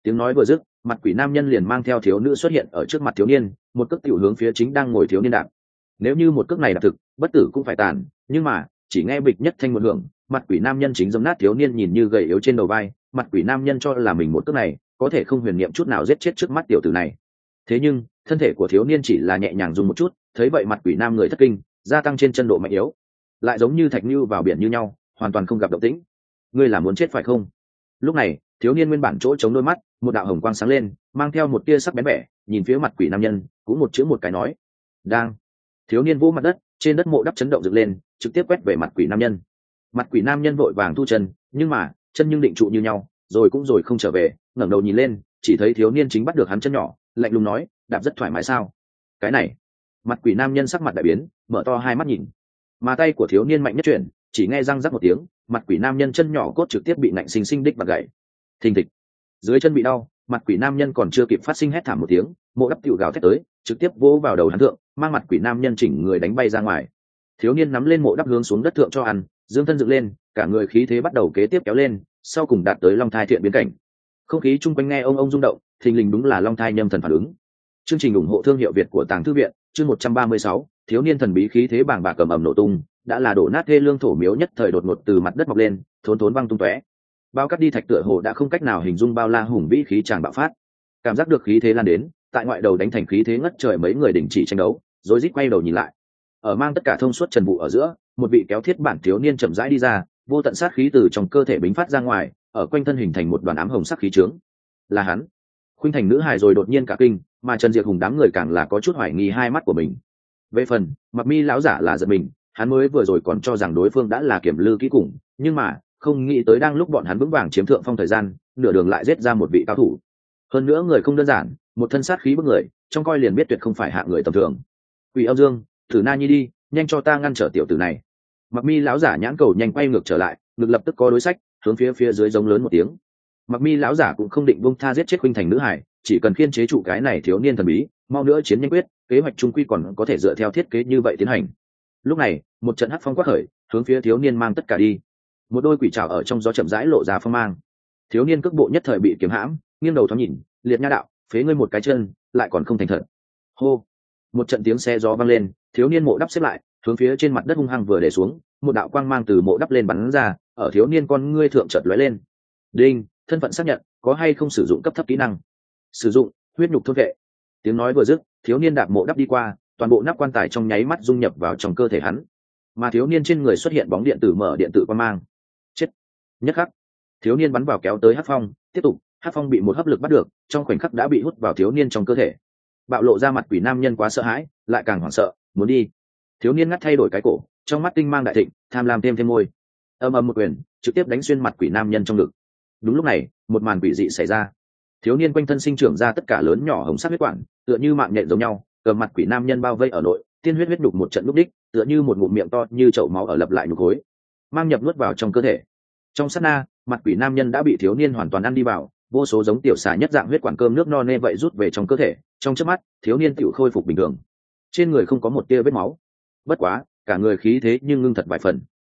Tiếng nói vừa dứt, mặt quỷ nam nhân liền mang theo thiếu nữ xuất hiện ở trước mặt thiếu niên, một cước tiểu hướng phía chính đang ngồi thiếu niên đạp. Nếu như một cước này đạp thực, bất tử cũng phải tàn, nhưng mà chỉ nghe bịch nhất thanh một hưởng, mặt quỷ nam nhân chính giẫm nát thiếu niên nhìn như gầy yếu trên đầu vai. Mặt quỷ nam nhân cho là mình một cước này có thể không huyền niệm chút nào giết chết trước mắt tiểu tử này. Thế nhưng thân thể của thiếu niên chỉ là nhẹ nhàng dùng một chút, thấy vậy mặt quỷ nam người thất kinh, gia tăng trên chân độ mạnh yếu, lại giống như thạch như vào biển như nhau, hoàn toàn không gặp động tĩnh. Ngươi là muốn chết phải không? Lúc này thiếu niên nguyên bản chỗ chống đôi mắt, một đạo hồng quang sáng lên, mang theo một tia sắc bén bẻ, nhìn phía mặt quỷ nam nhân, cũng một chữ một cái nói: đang. Thiếu niên vỗ mặt đất, trên đất mộ đắp chấn động dựng lên, trực tiếp quét về mặt quỷ nam nhân. Mặt quỷ nam nhân vội vàng thu chân, nhưng mà chân nhưng định trụ như nhau, rồi cũng rồi không trở về, ngẩng đầu nhìn lên, chỉ thấy thiếu niên chính bắt được hắn chân nhỏ, lạnh lùng nói: đạp rất thoải mái sao? Cái này. Mặt quỷ nam nhân sắc mặt đại biến, mở to hai mắt nhìn, mà tay của thiếu niên mạnh nhất chuyển, chỉ nghe răng rắc một tiếng, mặt quỷ nam nhân chân nhỏ cốt trực tiếp bị nạnh sinh sinh đích bật gãy. Thình thịch. Dưới chân bị đau, mặt quỷ nam nhân còn chưa kịp phát sinh hét thảm một tiếng, mộ đắp tiểu gào thét tới, trực tiếp vỗ vào đầu hắn thượng, mang mặt quỷ nam nhân chỉnh người đánh bay ra ngoài. Thiếu niên nắm lên mộ đắp hướng xuống đất thượng cho ăn, dương thân dựng lên, cả người khí thế bắt đầu kế tiếp kéo lên, sau cùng đạt tới long thai thiện biến cảnh. Không khí chung quanh nghe ông rung động, thình lình đúng là long thai nhâm thần phản ứng. Chương trình ủng hộ thương hiệu Việt của Tàng Thư viện, chương 136, thiếu niên thần bí khí thế bàng bạc cầm ầm nổ tung, đã là đổ nát thê lương thổ miếu nhất thời đột ngột từ mặt đất mọc lên, thốn thốn văng tung tóe. Bao cắt đi thạch tựa hồ đã không cách nào hình dung bao la hùng vĩ khí tràng bạo phát. Cảm giác được khí thế lan đến, tại ngoại đầu đánh thành khí thế ngất trời, mấy người đình chỉ tranh đấu, rối rít quay đầu nhìn lại. Ở mang tất cả thông suốt trần vụ ở giữa, một vị kéo thiết bản thiếu niên chậm rãi đi ra, vô tận sát khí từ trong cơ thể bính phát ra ngoài, ở quanh thân hình thành một đoàn ám hồng sắc khí trướng. Là hắn. Khuynh Thành nữ hài rồi đột nhiên cả kinh, mà Trần Diệp Hùng đám người càng là có chút hoài nghi hai mắt của mình. Về phần Mặc Mi lão giả là giật mình, hắn mới vừa rồi còn cho rằng đối phương đã là kiểm lư kỹ cùng, nhưng mà không nghĩ tới đang lúc bọn hắn vững vàng chiếm thượng phong thời gian, nửa đường lại giết ra một vị cao thủ. Hơn nữa người không đơn giản, một thân sát khí bức người, trong coi liền biết tuyệt không phải hạng người tầm thường. Quỷ Âm Dương, thử Na Nhi đi, nhanh cho ta ngăn trở tiểu tử này. Mặc Mi lão giả nhãn cầu nhanh quay ngược trở lại, ngực lập tức có đối sách, hướng phía dưới giống lớn một tiếng. Mặc Mi lão giả cũng không định buông tha giết chết Khuynh Thành nữ hải, chỉ cần khiên chế trụ cái này thiếu niên thần bí, mau nữa chiến nhanh quyết, kế hoạch trung quy còn có thể dựa theo thiết kế như vậy tiến hành. Lúc này một trận hắc phong quát khởi, hướng phía thiếu niên mang tất cả đi. Một đôi quỷ trảo ở trong gió chậm rãi lộ ra phong mang. Thiếu niên cước bộ nhất thời bị kiếm hãm, nghiêng đầu thoáng nhìn, liệt nha đạo, phế ngươi một cái chân, lại còn không thành thật. Hô. Một trận tiếng xe gió vang lên, thiếu niên mộ đắp xếp lại, hướng phía trên mặt đất hung hăng vừa để xuống, một đạo quang mang từ mộ đắp lên bắn ra, ở thiếu niên con ngươi thượng chợt lóe lên. Đinh, thân phận xác nhận, có hay không sử dụng cấp thấp kỹ năng? Sử dụng, huyết nhục thôn vệ. Tiếng nói vừa dứt, thiếu niên đạp mộ đắp đi qua, toàn bộ nắp quan tài trong nháy mắt dung nhập vào trong cơ thể hắn, mà thiếu niên trên người xuất hiện bóng điện tử mở điện tử quang mang. Chết. Nhất khắc, thiếu niên bắn vào kéo tới hắc phong, tiếp tục, hắc phong bị một hấp lực bắt được, trong khoảnh khắc đã bị hút vào thiếu niên trong cơ thể. Bạo lộ ra mặt quỷ nam nhân quá sợ hãi, lại càng hoảng sợ, muốn đi. Thiếu niên ngắt thay đổi cái cổ, trong mắt tinh mang đại thịnh, tham lam thêm môi. Âm ầm một quyền, trực tiếp đánh xuyên mặt quỷ nam nhân trong ngực. Đúng lúc này, một màn quỷ dị xảy ra. Thiếu niên quanh thân sinh trưởng ra tất cả lớn nhỏ hồng sắc huyết quản, tựa như mạng nhện giống nhau, cầm mặt quỷ nam nhân bao vây ở nội, tiên huyết huyết đục một trận lúc đích, tựa như một ngụm miệng to như chậu máu ở lập lại nhục khối, mang nhập nuốt vào trong cơ thể. Trong sát na, mặt quỷ nam nhân đã bị thiếu niên hoàn toàn ăn đi vào, vô số giống tiểu xà nhất dạng huyết quản cơm nước no nê vậy rút về trong cơ thể, trong chớp mắt, thiếu niên tiểu khôi phục bình thường. Trên người không có một tia vết máu. Bất quá, cả người khí thế nhưng ngưng thật vài phần.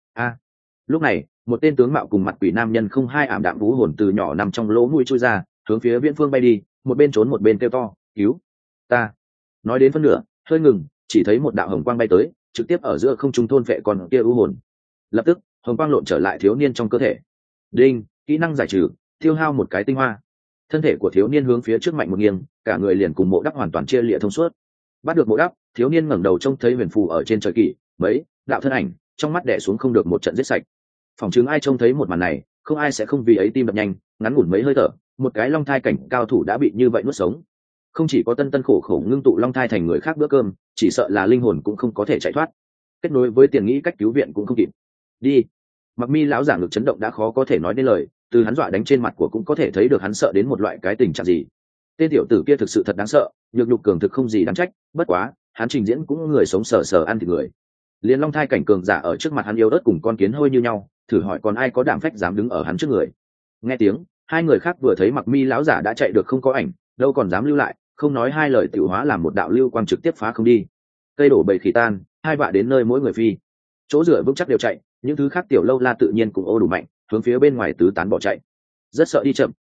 Lúc này, một tên tướng mạo cùng mặt quỷ nam nhân không hai ảm đạm vũ hồn từ nhỏ nằm trong lỗ mũi chui ra, hướng phía viễn phương bay đi, một bên trốn một bên kêu to, cứu ta. Nói đến phân nửa, hơi ngừng, chỉ thấy một đạo hồng quang bay tới, trực tiếp ở giữa không trung thôn vệ con kia u hồn. Lập tức, hồng quang lộn trở lại thiếu niên trong cơ thể. Đinh, kỹ năng giải trừ, tiêu hao một cái tinh hoa. Thân thể của thiếu niên hướng phía trước mạnh một nghiêng, cả người liền cùng mộ đắp hoàn toàn chia lịa thông suốt. Bắt được mộ đắp, thiếu niên ngẩng đầu trông thấy huyền phù ở trên trời kỷ, mấy đạo thân ảnh, trong mắt đè xuống không được một trận giết sạch. Phỏng chứng ai trông thấy một màn này, không ai sẽ không vì ấy tim đập nhanh, ngắn ngủn mấy hơi thở, một cái long thai cảnh cao thủ đã bị như vậy nuốt sống. Không chỉ có tân tân khổ khổ ngưng tụ long thai thành người khác bữa cơm, chỉ sợ là linh hồn cũng không có thể chạy thoát. Kết nối với tiền nghĩ cách cứu viện cũng không kịp. Đi. Mặc Mi lão giả ngực chấn động đã khó có thể nói nên lời, từ hắn dọa đánh trên mặt của cũng có thể thấy được hắn sợ đến một loại cái tình trạng gì. Tên tiểu tử kia thực sự thật đáng sợ, nhược nhục cường thực không gì đáng trách, bất quá, hắn trình diễn cũng người sống sờ sờ ăn thịt người. Liên long thai cảnh cường giả ở trước mặt hắn yếu ớt cùng con kiến hôi như nhau, thử hỏi còn ai có đảm phách dám đứng ở hắn trước người. Nghe tiếng, hai người khác vừa thấy Mặc Mi lão giả đã chạy được không có ảnh, đâu còn dám lưu lại, không nói hai lời tiểu hóa làm một đạo lưu quang trực tiếp phá không đi. Cây đổ bầy khỉ tan, hai vạ đến nơi mỗi người phi. Chỗ dựa vững chắc đều chạy, những thứ khác tiểu lâu la tự nhiên cũng ô đủ mạnh, hướng phía bên ngoài tứ tán bỏ chạy. Rất sợ đi chậm,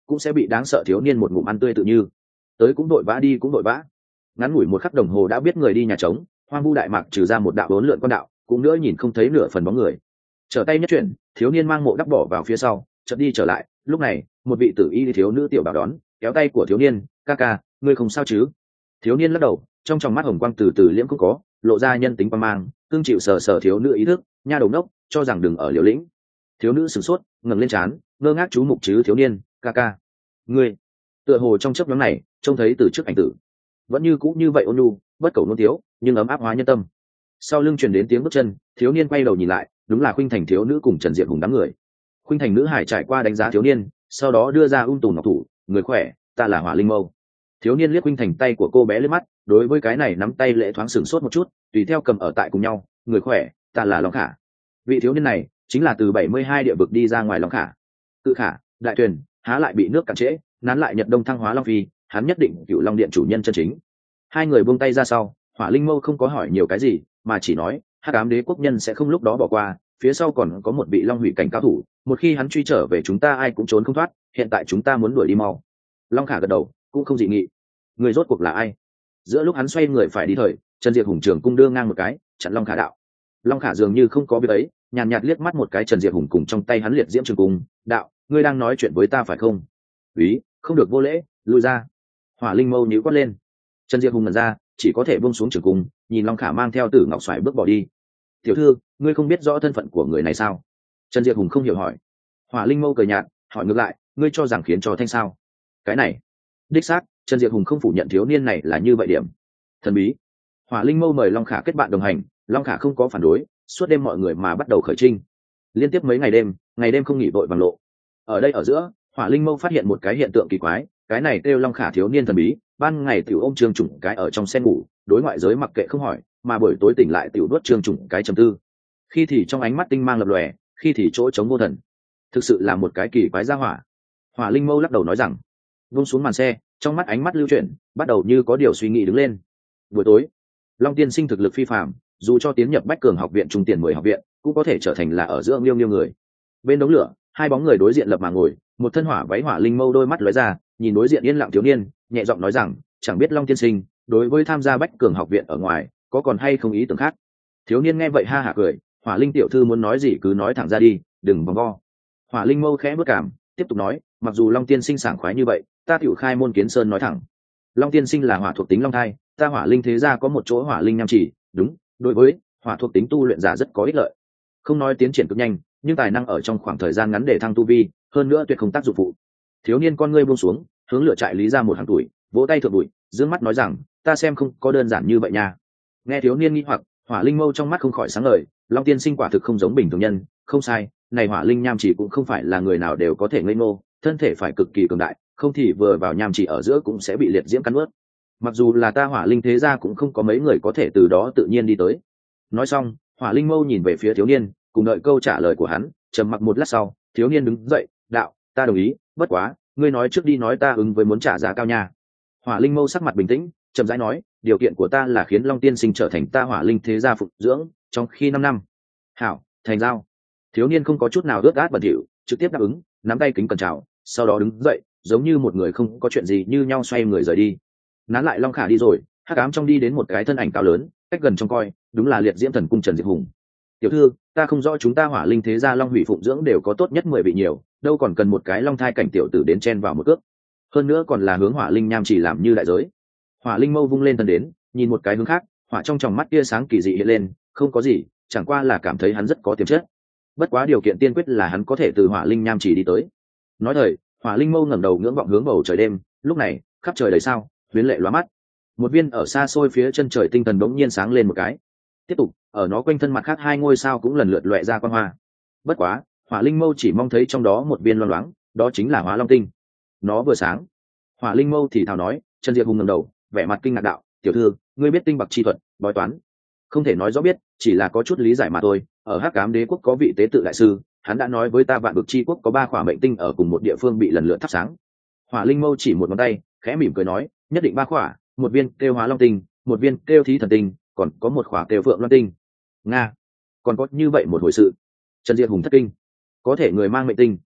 cũng sẽ bị đáng sợ thiếu niên một ngụm ăn tươi tự như. Tới cũng đội vã, đi cũng đội vã. Ngắn ngủi một khắc đồng hồ đã biết người đi nhà trống, hoang vu đại mạc trừ ra một đạo bốn lượn con đạo, cũng nữa nhìn không thấy nửa phần bóng người. Trở tay nhất chuyển, thiếu niên mang mộ đắp bỏ vào phía sau, chợt đi trở lại. Lúc này, một vị tử y thiếu nữ tiểu bảo đón, kéo tay của thiếu niên, ca ca, ngươi không sao chứ? Thiếu niên lắc đầu, trong tròng mắt hồng quang từ từ liễm không có, lộ ra nhân tính quan mang, cương chịu sờ sờ thiếu nữ ý thức, nha đầu nốc, cho rằng đừng ở liều lĩnh. Thiếu nữ sửng sốt, ngẩng lên trán, ngơ ngác chú mục chứ thiếu niên, ca ca, ngươi. Tựa hồ trong chớp nhoáng này, trông thấy từ trước ảnh tử, vẫn như cũ như vậy ôn nhu, bất cầu nôn tiếu, nhưng ấm áp hóa nhân tâm. Sau lưng truyền đến tiếng bước chân, thiếu niên quay đầu nhìn lại, đúng là khuynh thành thiếu nữ cùng Trần Diệp Hùng đám người. Khuynh thành nữ hải trải qua đánh giá thiếu niên, sau đó đưa ra tùm ngọc thủ, người khỏe, ta là Hỏa Linh Mâu. Thiếu niên liếc khuynh thành tay của cô bé lên mắt, đối với cái này nắm tay lễ thoáng sửng sốt một chút, tùy theo cầm ở tại cùng nhau, người khỏe, ta là Long Khả. Vị thiếu niên này chính là từ 72 địa vực đi ra ngoài Long Khả. Cự Khả, đại thuyền, há lại bị nước cạn trễ, nán lại Nhật Đông thăng hóa Long Phi, hắn nhất định Cựu Long Điện chủ nhân chân chính. Hai người buông tay ra sau, Hỏa Linh Mâu không có hỏi nhiều cái gì, mà chỉ nói, Hắc Ám Đế quốc nhân sẽ không lúc đó bỏ qua, phía sau còn có một vị Long Hủy cảnh cao thủ, một khi hắn truy trở về chúng ta ai cũng trốn không thoát, hiện tại chúng ta muốn đuổi đi mau. Long Khả gật đầu, cũng không dị nghị. Người rốt cuộc là ai? Giữa lúc hắn xoay người phải đi thời, Trần Diệp Hùng trường cung đưa ngang một cái, chặn Long Khả đạo. Long Khả dường như không có việc ấy, nhàn nhạt liếc mắt một cái Trần Diệp Hùng cùng trong tay hắn liệt diễm trường cung, đạo, ngươi đang nói chuyện với ta phải không? Úy, không được vô lễ, lui ra. Hỏa Linh Mâu nhíu quát lên. Trần Diệp Hùng ngẩn ra, chỉ có thể buông xuống trường cung, nhìn Long Khả mang theo Tử Ngọc Xoài bước bỏ đi. Tiểu thư, ngươi không biết rõ thân phận của người này sao? Trần Diệp Hùng không hiểu hỏi. Hỏa Linh Mâu cười nhạt, hỏi ngược lại, ngươi cho rằng khiến cho thanh sao? Cái này, đích xác, Trần Diệp Hùng không phủ nhận thiếu niên này là như vậy điểm. Thần bí. Hỏa Linh Mâu mời Long Khả kết bạn đồng hành, Long Khả không có phản đối, suốt đêm mọi người mà bắt đầu khởi trinh. Liên tiếp mấy ngày đêm không nghỉ vội vàng lộ. Ở đây ở giữa, Hỏa Linh Mâu phát hiện một cái hiện tượng kỳ quái, cái này kêu Long Khả thiếu niên thần bí, ban ngày tiểu ôm Trương Trùng cái ở trong sen ngủ, đối ngoại giới mặc kệ không hỏi, mà buổi tối tỉnh lại tiểu nuốt Trương Trùng cái trầm tư. Khi thì trong ánh mắt tinh mang lập lòe, khi thì chỗ trống vô thần. Thực sự là một cái kỳ quái gia hỏa. Hỏa Linh Mâu lắc đầu nói rằng, vung xuống màn xe, trong mắt ánh mắt lưu chuyển, bắt đầu như có điều suy nghĩ đứng lên. Buổi tối, Long Tiên Sinh thực lực phi phàm, dù cho tiến nhập Bách Cường học viện trung tiền 10 học viện, cũng có thể trở thành là ở giữa nghiêu nghiêu người. Bên đống lửa, hai bóng người đối diện lập mà ngồi, một thân hỏa váy Hỏa Linh Mâu đôi mắt lóe ra, nhìn đối diện yên lặng thiếu niên, nhẹ giọng nói rằng, chẳng biết Long Tiên Sinh đối với tham gia Bách Cường học viện ở ngoài, có còn hay không ý tưởng khác. Thiếu niên nghe vậy ha hả cười, Hỏa Linh tiểu thư muốn nói gì cứ nói thẳng ra đi, đừng vòng vo. Hỏa Linh Mâu khẽ bước cảm, tiếp tục nói, mặc dù Long Tiên Sinh sảng khoái như vậy, ta tiểu khai môn kiến sơn nói thẳng. Long Tiên Sinh là hỏa thuộc tính long thai, ta Hỏa Linh thế gia có một chỗ Hỏa Linh nham chỉ, đúng, đối với hỏa thuộc tính tu luyện giả rất có ích lợi. Không nói tiến triển cực nhanh, nhưng tài năng ở trong khoảng thời gian ngắn để thăng tu vi, hơn nữa tuyệt không tác dụng phụ. Thiếu niên con ngươi buông xuống, hướng lửa trại lý ra một hàng tuổi, vỗ tay thượng bụi, dương mắt nói rằng, ta xem không có đơn giản như vậy nha. Nghe thiếu niên nghi hoặc, Hỏa Linh Mâu trong mắt không khỏi sáng ngời, Long Tiên Sinh quả thực không giống bình thường nhân, không sai, này Hỏa Linh nham chỉ cũng không phải là người nào đều có thể ngây ngô, thân thể phải cực kỳ cường đại, không thì vừa vào nham chỉ ở giữa cũng sẽ bị liệt diễm cắn nuốt. Mặc dù là ta Hỏa Linh thế gia cũng không có mấy người có thể từ đó tự nhiên đi tới. Nói xong, Hỏa Linh Mâu nhìn về phía thiếu niên, cùng đợi câu trả lời của hắn, trầm mặc một lát sau, thiếu niên đứng dậy, đạo, ta đồng ý, bất quá, ngươi nói trước đi nói ta ứng với muốn trả giá cao nha. Hỏa Linh Mâu sắc mặt bình tĩnh, chậm rãi nói, điều kiện của ta là khiến Long Tiên Sinh trở thành ta Hỏa Linh thế gia phục dưỡng trong khi 5 năm. Hảo, thành giao. Thiếu niên không có chút nào ướt át bẩn thỉu, trực tiếp đáp ứng, nắm tay kính cẩn chào, sau đó đứng dậy, giống như một người không có chuyện gì như nhau xoay người rời đi. Nán lại Long Khả đi rồi, hắc ám trong đi đến một cái thân ảnh cao lớn, cách gần trong coi, đúng là liệt diễm thần cung Trần Diệp Hùng. Tiểu thư, ta không rõ chúng ta Hỏa Linh thế gia Long Hủy phụng dưỡng đều có tốt nhất 10 vị nhiều, đâu còn cần một cái long thai cảnh tiểu tử đến chen vào một cước. Hơn nữa còn là hướng Hỏa Linh nham chỉ làm như đại giới. Hỏa Linh Mâu vung lên thân đến, nhìn một cái hướng khác, hỏa trong tròng mắt kia sáng kỳ dị hiện lên, không có gì, chẳng qua là cảm thấy hắn rất có tiềm chất. Bất quá điều kiện tiên quyết là hắn có thể từ Hỏa Linh nham chỉ đi tới. Nói thời, Hỏa Linh Mâu ngẩng đầu ngưỡng vọng hướng bầu trời đêm, lúc này, khắp trời đầy sao, huyễn lệ lóa mắt. Một viên ở xa xôi phía chân trời tinh thần bỗng nhiên sáng lên một cái. Tiếp tục, ở nó quanh thân mặt khác hai ngôi sao cũng lần lượt loẹt ra quang hoa. Bất quá, Hỏa Linh Mâu chỉ mong thấy trong đó một viên loang loáng, đó chính là Hóa Long tinh. Nó vừa sáng, Hỏa Linh Mâu thì thào nói, Trần Diệp Hùng ngẩng đầu, vẻ mặt kinh ngạc đạo, tiểu thư, ngươi biết tinh bạc chi thuật, bói toán? Không thể nói rõ biết, chỉ là có chút lý giải mà thôi. Ở Hắc Ám Đế quốc có vị tế tự đại sư, hắn đã nói với ta Vạn Vực Chi quốc có 3 khỏa mệnh tinh ở cùng một địa phương bị lần lượt thắp sáng. Hỏa Linh Mâu chỉ một ngón tay, khẽ mỉm cười nói, nhất định 3 khỏa, một viên kêu Hóa Long tinh, một viên kêu Thí Thần tinh, còn có một khỏa kêu Phượng Loan tinh. Nga, còn có như vậy một hồi sự. Trần Diệp Hùng thất kinh, có thể người mang mệnh tinh,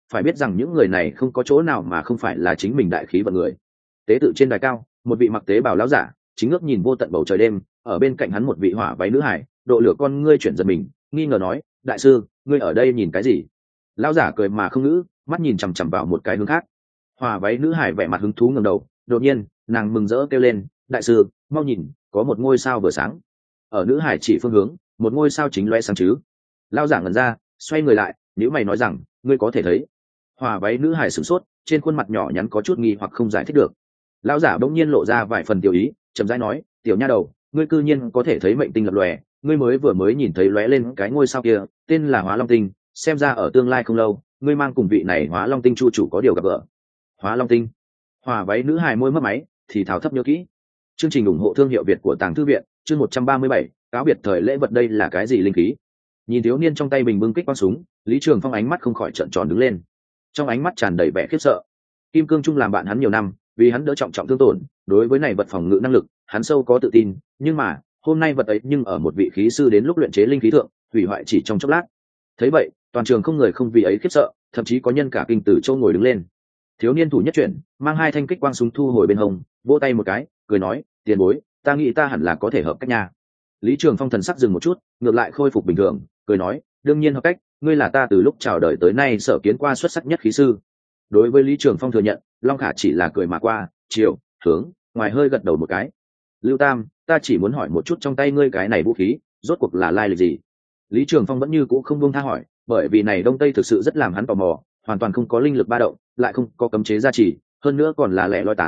phải biết rằng những người này không có chỗ nào mà không phải là chính mình đại khí vận người. Tế tự trên đài cao, một vị mặc tế bào lão giả chính ngước nhìn vô tận bầu trời đêm, ở bên cạnh hắn một vị hỏa váy nữ hải độ lửa con ngươi chuyển giật mình, nghi ngờ nói: đại sư, ngươi ở đây nhìn cái gì? Lão giả cười mà không ngữ, mắt nhìn chằm chằm vào một cái hướng khác. Hỏa váy nữ hải vẻ mặt hứng thú ngẩng đầu, đột nhiên nàng mừng rỡ kêu lên: đại sư, mau nhìn, có một ngôi sao vừa sáng. Ở nữ hải chỉ phương hướng, một ngôi sao chính loe sáng chứ. Lão giả ngẩn ra, xoay người lại, nếu mày nói rằng: ngươi có thể thấy? Hỏa váy nữ hải sửng sốt, trên khuôn mặt nhỏ nhắn có chút nghi hoặc không giải thích được. Lão giả bỗng nhiên lộ ra vài phần tiểu ý, chậm rãi nói: tiểu nha đầu, ngươi cư nhiên có thể thấy mệnh tinh lập lòe, ngươi vừa mới nhìn thấy lóe lên cái ngôi sao kia, tên là Hóa Long Tinh, xem ra ở tương lai không lâu, ngươi mang cùng vị này Hóa Long Tinh chu chủ có điều gặp gỡ. Hóa Long Tinh. Hỏa váy nữ hài môi mấp máy, thì thào thấp nhớ kỹ. Chương trình ủng hộ thương hiệu Việt của Tàng Thư viện, chương 137, cáo biệt thời lễ vật đây là cái gì linh khí? Nhìn thiếu niên trong tay bình bưng kích quang súng, Lý Trường Phong ánh mắt không khỏi trợn tròn đứng lên. Trong ánh mắt tràn đầy vẻ khiếp sợ. Kim Cương Trung làm bạn hắn nhiều năm, vì hắn đỡ trọng thương tổn, đối với này vật phòng ngự năng lực, hắn sâu có tự tin, nhưng mà, hôm nay vật ấy nhưng ở một vị khí sư đến lúc luyện chế linh khí thượng, hủy hoại chỉ trong chốc lát. Thấy vậy, toàn trường không người không vì ấy khiếp sợ, thậm chí có nhân cả kinh từ châu ngồi đứng lên. Thiếu niên thủ nhất chuyển, mang hai thanh kích quang súng thu hồi bên hông, vỗ tay một cái, cười nói: tiền bối, ta nghĩ ta hẳn là có thể hợp cách nha. Lý Trường Phong thần sắc dừng một chút, ngược lại khôi phục bình thường, cười nói: đương nhiên hợp cách, ngươi là ta từ lúc chào đời tới nay sở kiến qua xuất sắc nhất khí sư. Đối với Lý Trường Phong thừa nhận, Long Khả chỉ là cười mà qua, chiều hướng ngoài hơi gật đầu một cái. Lưu Tam, ta chỉ muốn hỏi một chút trong tay ngươi cái này vũ khí rốt cuộc là lai lịch gì? Lý Trường Phong vẫn như cũ không buông tha hỏi, bởi vì này đông tây thực sự rất làm hắn tò mò, hoàn toàn không có linh lực ba động, lại không có cấm chế gia trì, hơn nữa còn là lẻ loi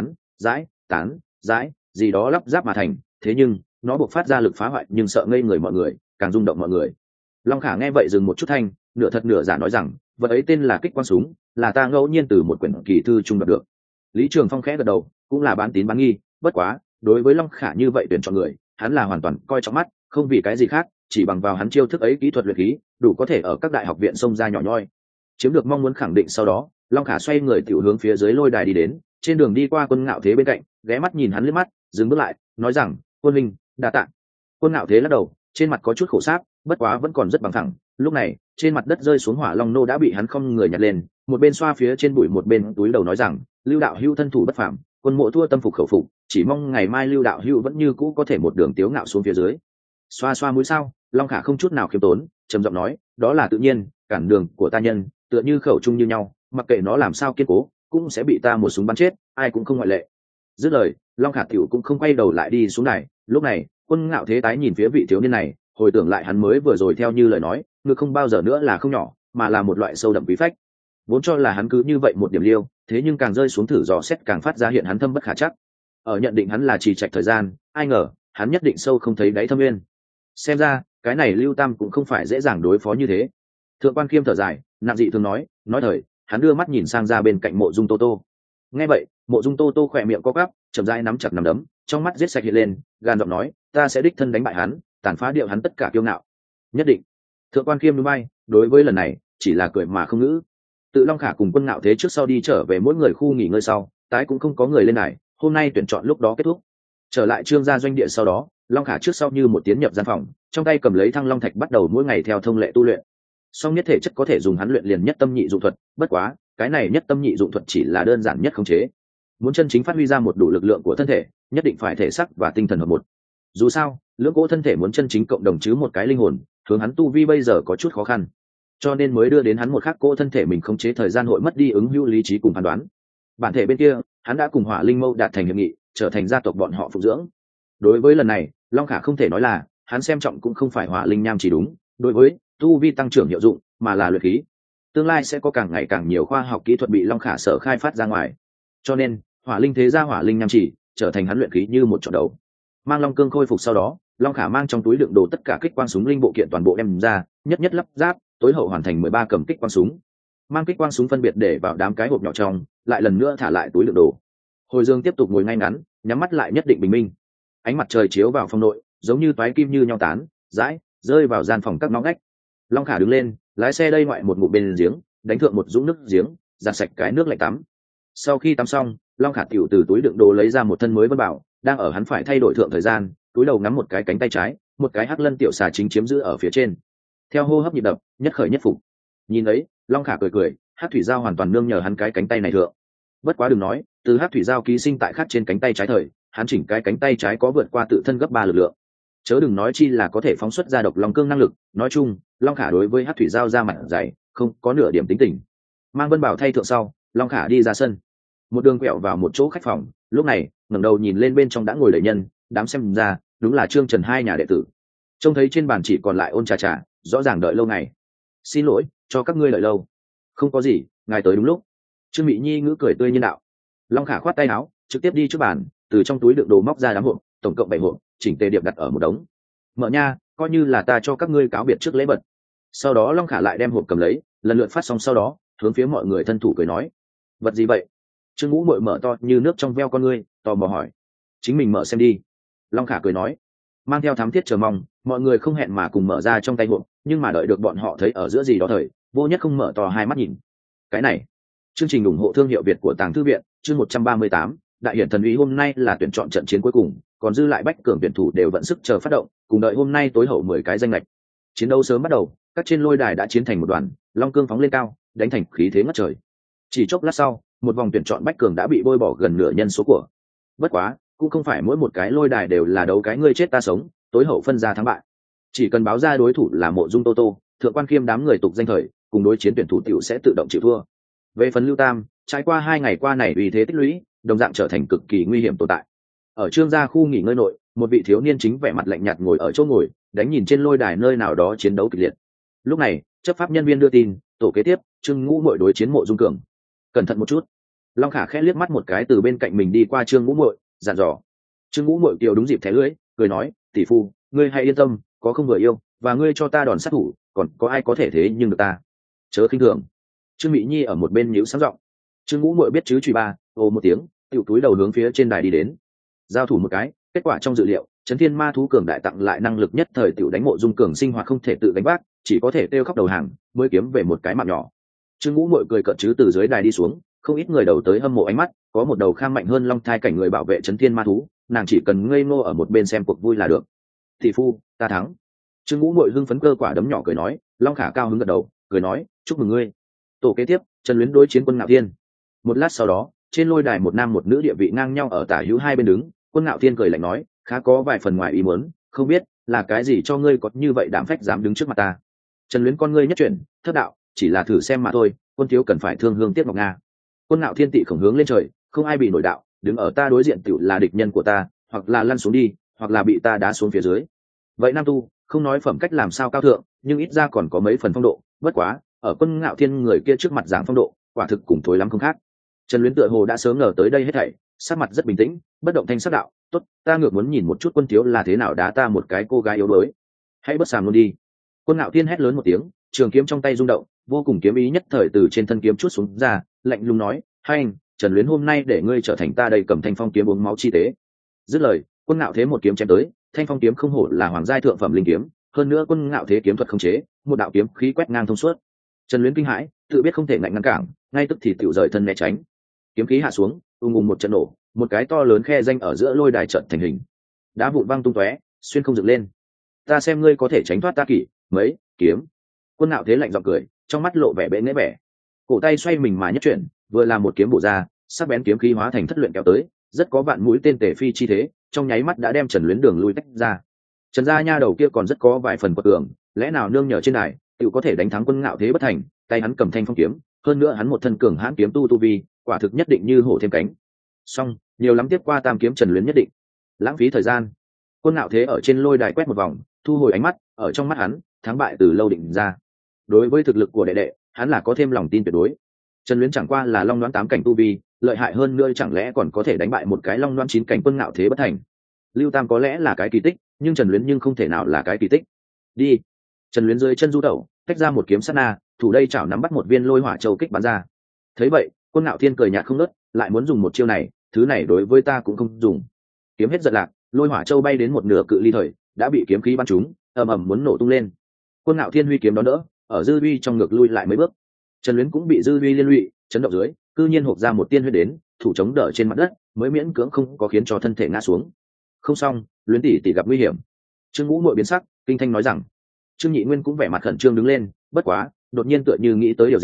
tán dãi gì đó lắp ráp mà thành, thế nhưng nó buộc phát ra lực phá hoại nhưng sợ ngây người mọi người, càng rung động mọi người. Long Khả nghe vậy dừng một chút thanh, nửa thật nửa giả nói rằng, vật ấy tên là kích quang súng, là ta ngẫu nhiên từ một quyển kỳ thư trung đọc được. Lý Trường Phong khẽ gật đầu, cũng là bán tín bán nghi, bất quá đối với Long Khả như vậy tuyển chọn người, hắn là hoàn toàn coi trọng mắt, không vì cái gì khác, chỉ bằng vào hắn chiêu thức ấy kỹ thuật luyện khí, đủ có thể ở các đại học viện xông ra nhỏ nhoi. Chiếm được mong muốn khẳng định sau đó, Long Khả xoay người tiểu hướng phía dưới lôi đài đi đến, trên đường đi qua Quân Ngạo Thế bên cạnh, ghé mắt nhìn hắn liếc mắt, dừng bước lại, nói rằng: quân huynh, đa tạ. Quân Ngạo Thế lắc đầu, trên mặt có chút khổ sáp, bất quá vẫn còn rất bằng thẳng. Lúc này, trên mặt đất rơi xuống hỏa long nô đã bị hắn không người nhặt lên, một bên xoa phía trên bụi một bên túi đầu nói rằng: Lưu đạo hữu thân thủ bất phàm, quân mộ thua tâm phục khẩu phục, chỉ mong ngày mai Lưu đạo hữu vẫn như cũ có thể một đường tiếu ngạo xuống phía dưới. Xoa xoa mũi sao, Long Khả không chút nào khiêm tốn, trầm giọng nói: đó là tự nhiên, cản đường của ta nhân tựa như khẩu trung như nhau, mặc kệ nó làm sao kiên cố, cũng sẽ bị ta một súng bắn chết, ai cũng không ngoại lệ. Dứt lời, Long Khả tiểu cũng không quay đầu lại đi xuống này. Lúc này, Quân Ngạo Thế tái nhìn phía vị thiếu niên này, hồi tưởng lại hắn mới vừa rồi theo như lời nói, ngực không bao giờ nữa là không nhỏ, mà là một loại sâu đậm quý phách. Vốn cho là hắn cứ như vậy một điểm liêu, thế nhưng càng rơi xuống thử dò xét càng phát ra hiện hắn thâm bất khả chắc. Ở nhận định hắn là trì trạch thời gian, ai ngờ hắn nhất định sâu không thấy đáy thâm nguyên. Xem ra cái này Lưu Tam cũng không phải dễ dàng đối phó như thế. Thượng quan Khiêm thở dài, nặng dị thường nói thời, hắn đưa mắt nhìn sang ra bên cạnh Mộ Dung Tô Tô. Nghe vậy, Mộ Dung Tô Tô khỏe miệng co quắp, chậm rãi nắm chặt nắm đấm, trong mắt giết sạch hiện lên, gan giọng nói: ta sẽ đích thân đánh bại hắn, tàn phá điệu hắn tất cả kiêu ngạo. Nhất định. Thượng quan Khiêm núi bay, đối với lần này chỉ là cười mà không ngữ. Tự Long Khả cùng Quân Ngạo Thế trước sau đi trở về mỗi người khu nghỉ ngơi sau, tái cũng không có người lên này, hôm nay tuyển chọn lúc đó kết thúc. Trở lại Trương gia doanh địa sau đó, Long Khả trước sau như một tiến nhập gian phòng, trong tay cầm lấy Thăng Long Thạch bắt đầu mỗi ngày theo thông lệ tu luyện. Song nhất thể chất có thể dùng hắn luyện liền nhất tâm nhị dụng thuật, bất quá cái này nhất tâm nhị dụng thuật chỉ là đơn giản nhất khống chế. Muốn chân chính phát huy ra một đủ lực lượng của thân thể, nhất định phải thể xác và tinh thần hợp một. Dù sao, lưỡng cỗ thân thể muốn chân chính cộng đồng chứ một cái linh hồn, hướng hắn tu vi bây giờ có chút khó khăn, cho nên mới đưa đến hắn một khác cỗ thân thể mình khống chế thời gian hội mất đi ứng hữu lý trí cùng phán đoán. Bản thể bên kia, hắn đã cùng Hỏa Linh Mâu đạt thành hiệp nghị, trở thành gia tộc bọn họ phụng dưỡng. Đối với lần này, Long Khả không thể nói là hắn xem trọng cũng không phải Hỏa Linh Nham chỉ đúng, đối với tu vi tăng trưởng hiệu dụng, mà là luyện khí. Tương lai sẽ có càng ngày càng nhiều khoa học kỹ thuật bị Long Khả sở khai phát ra ngoài, cho nên Hỏa Linh thế gia Hỏa Linh Nham chỉ trở thành hắn luyện khí như một chọn đầu. Mang Long Cương khôi phục sau đó, Long Khả mang trong túi đựng đồ tất cả kích quang súng linh bộ kiện toàn bộ đem ra, nhất nhất lắp ráp, tối hậu hoàn thành 13 cầm kích quang súng. Mang kích quang súng phân biệt để vào đám cái hộp nhỏ trong, lại lần nữa thả lại túi đựng đồ. Hồi Dương tiếp tục ngồi ngay ngắn, nhắm mắt lại nhất định bình minh. Ánh mặt trời chiếu vào phòng nội, giống như toái kim như nhau tán, rãi rơi vào gian phòng các ngõ ngách. Long Khả đứng lên, lái xe đây ngoại một ngụm bên giếng, đánh thượng một dũng nước giếng, giặt sạch cái nước lạnh tắm. Sau khi tắm xong, Long Khả tiểu từ túi đựng đồ lấy ra một thân mới vân bảo, đang ở hắn phải thay đổi thượng thời gian, túi đầu ngắm một cái cánh tay trái, một cái hắc lân tiểu xà chính chiếm giữ ở phía trên. Theo hô hấp nhịp đập, nhất khởi nhất phục. Nhìn ấy, Long Khả cười cười, Hắc thủy giao hoàn toàn nương nhờ hắn cái cánh tay này thượng. Bất quá đừng nói, từ Hắc thủy giao ký sinh tại khác trên cánh tay trái thời, hắn chỉnh cái cánh tay trái có vượt qua tự thân gấp 3 lực lượng. Chớ đừng nói chi là có thể phóng xuất ra độc long cương năng lực, nói chung, Long Khả đối với Hắc thủy giao ra mặt dày, không có nửa điểm tính tình. Mang Vân Bảo thay thượng sau, Long Khả đi ra sân, một đường quẹo vào một chỗ khách phòng, lúc này ngẩng đầu nhìn lên bên trong đã ngồi đầy nhân, đám xem ra đúng là Trương Trần hai nhà đệ tử. Trông thấy trên bàn chỉ còn lại ôn trà trà, rõ ràng đợi lâu ngày. Xin lỗi cho các ngươi đợi lâu. Không có gì, ngài tới đúng lúc. Trương Mỹ Nhi ngữ cười tươi nhân đạo. Long Khả khoát tay áo, trực tiếp đi trước bàn, từ trong túi đựng đồ móc ra đám hộp, tổng cộng 7 hộp, chỉnh tề điệp đặt ở một đống. Mở nha, coi như là ta cho các ngươi cáo biệt trước lễ vật. Sau đó Long Khả lại đem hộp cầm lấy, lần lượt phát xong sau đó, hướng phía mọi người thân thủ cười nói: vật gì vậy? Trương Ngũ Muội mở to như nước trong veo con ngươi, tò mò hỏi. Chính mình mở xem đi. Long Khả cười nói, mang theo thám thiết chờ mong, mọi người không hẹn mà cùng mở ra trong tay hộp, nhưng mà đợi được bọn họ thấy ở giữa gì đó thời, vô nhất không mở to hai mắt nhìn. Cái này, chương trình ủng hộ thương hiệu Việt của Tàng Thư viện, chương 138, đại hiển thần uy hôm nay là tuyển chọn trận chiến cuối cùng, còn dư lại bách cường tuyển thủ đều vận sức chờ phát động, cùng đợi hôm nay tối hậu 10 cái danh lệch. Chiến đấu sớm bắt đầu, các trên lôi đài đã chiến thành một đoàn, long cương phóng lên cao, đánh thành khí thế ngất trời. Chỉ chốc lát sau, một vòng tuyển chọn bách cường đã bị bôi bỏ gần nửa nhân số của. Bất quá, cũng không phải mỗi một cái lôi đài đều là đấu cái ngươi chết ta sống, tối hậu phân ra thắng bại. Chỉ cần báo ra đối thủ là Mộ Dung Tô Tô, Thượng Quan Khiêm đám người tục danh thời, cùng đối chiến tuyển thủ tiểu sẽ tự động chịu thua. Về phần Lưu Tam, trải qua 2 ngày qua này uy thế tích lũy, đồng dạng trở thành cực kỳ nguy hiểm tồn tại. Ở Trương gia khu nghỉ ngơi nội, một vị thiếu niên chính vẻ mặt lạnh nhạt ngồi ở chỗ ngồi, đánh nhìn trên lôi đài nơi nào đó chiến đấu kịch liệt. Lúc này, chấp pháp nhân viên đưa tin, tổ kế tiếp, Trương Ngũ Muội đối chiến Mộ Dung Cường. Cẩn thận một chút. Long Khả khẽ liếc mắt một cái từ bên cạnh mình đi qua Trương Ngũ Muội, dặn dò. Trương Ngũ Muội kiều đúng dịp thẻ lưỡi, cười nói, tỷ phu, ngươi hãy yên tâm, có không vừa yêu, và ngươi cho ta đòn sát thủ, còn có ai có thể thế nhưng được ta? Chớ khinh thường. Trương Mỹ Nhi ở một bên nhíu sáng giọng. Trương Ngũ Muội biết chứ chùy ba, ồ một tiếng, tiểu túi đầu hướng phía trên đài đi đến. Giao thủ một cái, kết quả trong dự liệu, Chấn Thiên Ma thú cường đại tặng lại năng lực nhất thời tiểu đánh Mộ Dung Cường sinh hoạt không thể tự đánh vác, chỉ có thể kêu khóc đầu hàng, mới kiếm về một cái mạng nhỏ. Trương Ngũ Muội cười cợt chứ từ dưới đài đi xuống, không ít người đầu tới hâm mộ ánh mắt, có một đầu khang mạnh hơn long thai cảnh người bảo vệ Chấn Thiên Ma thú, nàng chỉ cần ngây ngô ở một bên xem cuộc vui là được. Thị phu, ta thắng. Trương Ngũ Muội hưng phấn cơ quả đấm nhỏ cười nói, Long Khả cao hứng gật đầu, cười nói, chúc mừng ngươi. Tổ kế tiếp, Trần Luyến đối chiến Quân Ngạo Thiên. Một lát sau đó, trên lôi đài một nam một nữ địa vị ngang nhau ở tả hữu hai bên đứng, Quân Ngạo Thiên cười lạnh nói, khá có vài phần ngoài ý muốn, không biết là cái gì cho ngươi có như vậy đảm phách dám đứng trước mặt ta. Trần Luyến con ngươi nhất chuyển, thất đạo, chỉ là thử xem mà thôi, quân thiếu cần phải thương hương tiếc ngọc nga. Quân Ngạo Thiên tị khổng hướng lên trời, không ai bị nổi đạo, đứng ở ta đối diện tiểu là địch nhân của ta, hoặc là lăn xuống đi, hoặc là bị ta đá xuống phía dưới. Vậy nam tu, không nói phẩm cách làm sao cao thượng, nhưng ít ra còn có mấy phần phong độ, bất quá, ở Quân Ngạo Thiên người kia trước mặt giảng phong độ, quả thực cùng thối lắm không khác. Trần Luyến tựa hồ đã sớm ngờ tới đây hết thảy, sắc mặt rất bình tĩnh, bất động thanh sắc đạo, tốt, ta ngược muốn nhìn một chút quân thiếu là thế nào đá ta một cái cô gái yếu đuối. Hãy bất sàm luôn đi. Quân Ngạo Thiên hét lớn một tiếng, trường kiếm trong tay rung động, vô cùng kiếm ý nhất thời từ trên thân kiếm chút xuống ra, lạnh lùng nói, hai anh, Trần Luyến hôm nay để ngươi trở thành ta đây cầm thanh phong kiếm uống máu chi tế. Dứt lời, Quân Ngạo Thế một kiếm chém tới, thanh phong kiếm không hổ là hoàng giai thượng phẩm linh kiếm, hơn nữa Quân Ngạo Thế kiếm thuật không chế, một đạo kiếm khí quét ngang thông suốt. Trần Luyến kinh hãi, tự biết không thể ngăn cản, ngay tức thì tiểu rời thân né tránh. Kiếm khí hạ xuống, ùng một trận nổ, một cái to lớn khe rãnh ở giữa lôi đài trận thành hình, đá vụn văng tung tóe, xuyên không dựng lên. Ta xem ngươi có thể tránh thoát ta kỷ mấy kiếm. Quân Ngạo Thế lạnh giọng cười, trong mắt lộ vẻ bẽ nghễ vẻ, cổ tay xoay mình mà nhất chuyển, vừa làm một kiếm bổ ra, sắc bén kiếm khí hóa thành thất luyện kéo tới, rất có vạn mũi tên tể phi chi thế, trong nháy mắt đã đem Trần Luyến đường lui tách ra. Trần gia nha đầu kia còn rất có vài phần quật cường, lẽ nào nương nhờ trên đài, tự có thể đánh thắng Quân Ngạo Thế bất thành, tay hắn cầm thanh phong kiếm, hơn nữa hắn một thân cường hãn kiếm tu vi, quả thực nhất định như hổ thêm cánh. Song, nhiều lắm tiếp qua tam kiếm Trần Luyến nhất định. Lãng phí thời gian. Quân Ngạo Thế ở trên lôi đài quét một vòng, thu hồi ánh mắt, ở trong mắt hắn, thắng bại từ lâu định ra. Đối với thực lực của đệ đệ, hắn là có thêm lòng tin tuyệt đối. Trần Luyến chẳng qua là long đoán 8 cảnh tu vi, lợi hại hơn nữa chẳng lẽ còn có thể đánh bại một cái long đoán 9 cảnh Quân Ngạo Thế bất thành. Lưu Tam có lẽ là cái kỳ tích, nhưng Trần Luyến nhưng không thể nào là cái kỳ tích. Đi. Trần Luyến dưới chân du tẩu, tách ra một kiếm sát na, thủ đây chảo nắm bắt một viên lôi hỏa châu kích bắn ra. Thấy vậy, Quân Ngạo Thiên cười nhạt không ngớt, lại muốn dùng một chiêu này, thứ này đối với ta cũng không dùng. Kiếm hết giật lạc, lôi hỏa châu bay đến một nửa cự ly thời, đã bị kiếm khí bắn trúng, ầm ầm muốn nổ tung lên. Quân Ngạo Thiên huy kiếm đón đỡ, ở dư uy trong ngược lui lại mấy bước. Trần Luyến cũng bị dư uy liên lụy, chấn động dưới, cư nhiên hộc ra một tiên huyết đến, thủ chống đỡ trên mặt đất, mới miễn cưỡng không có khiến cho thân thể ngã xuống. Không xong, Luyến tỷ tỷ gặp nguy hiểm. Trương Ngũ Muội biến sắc, kinh thanh nói rằng. Trương Nhị Nguyên cũng vẻ mặt khẩn trương đứng lên, bất quá, đột nhiên tựa như nghĩ tới điều gì,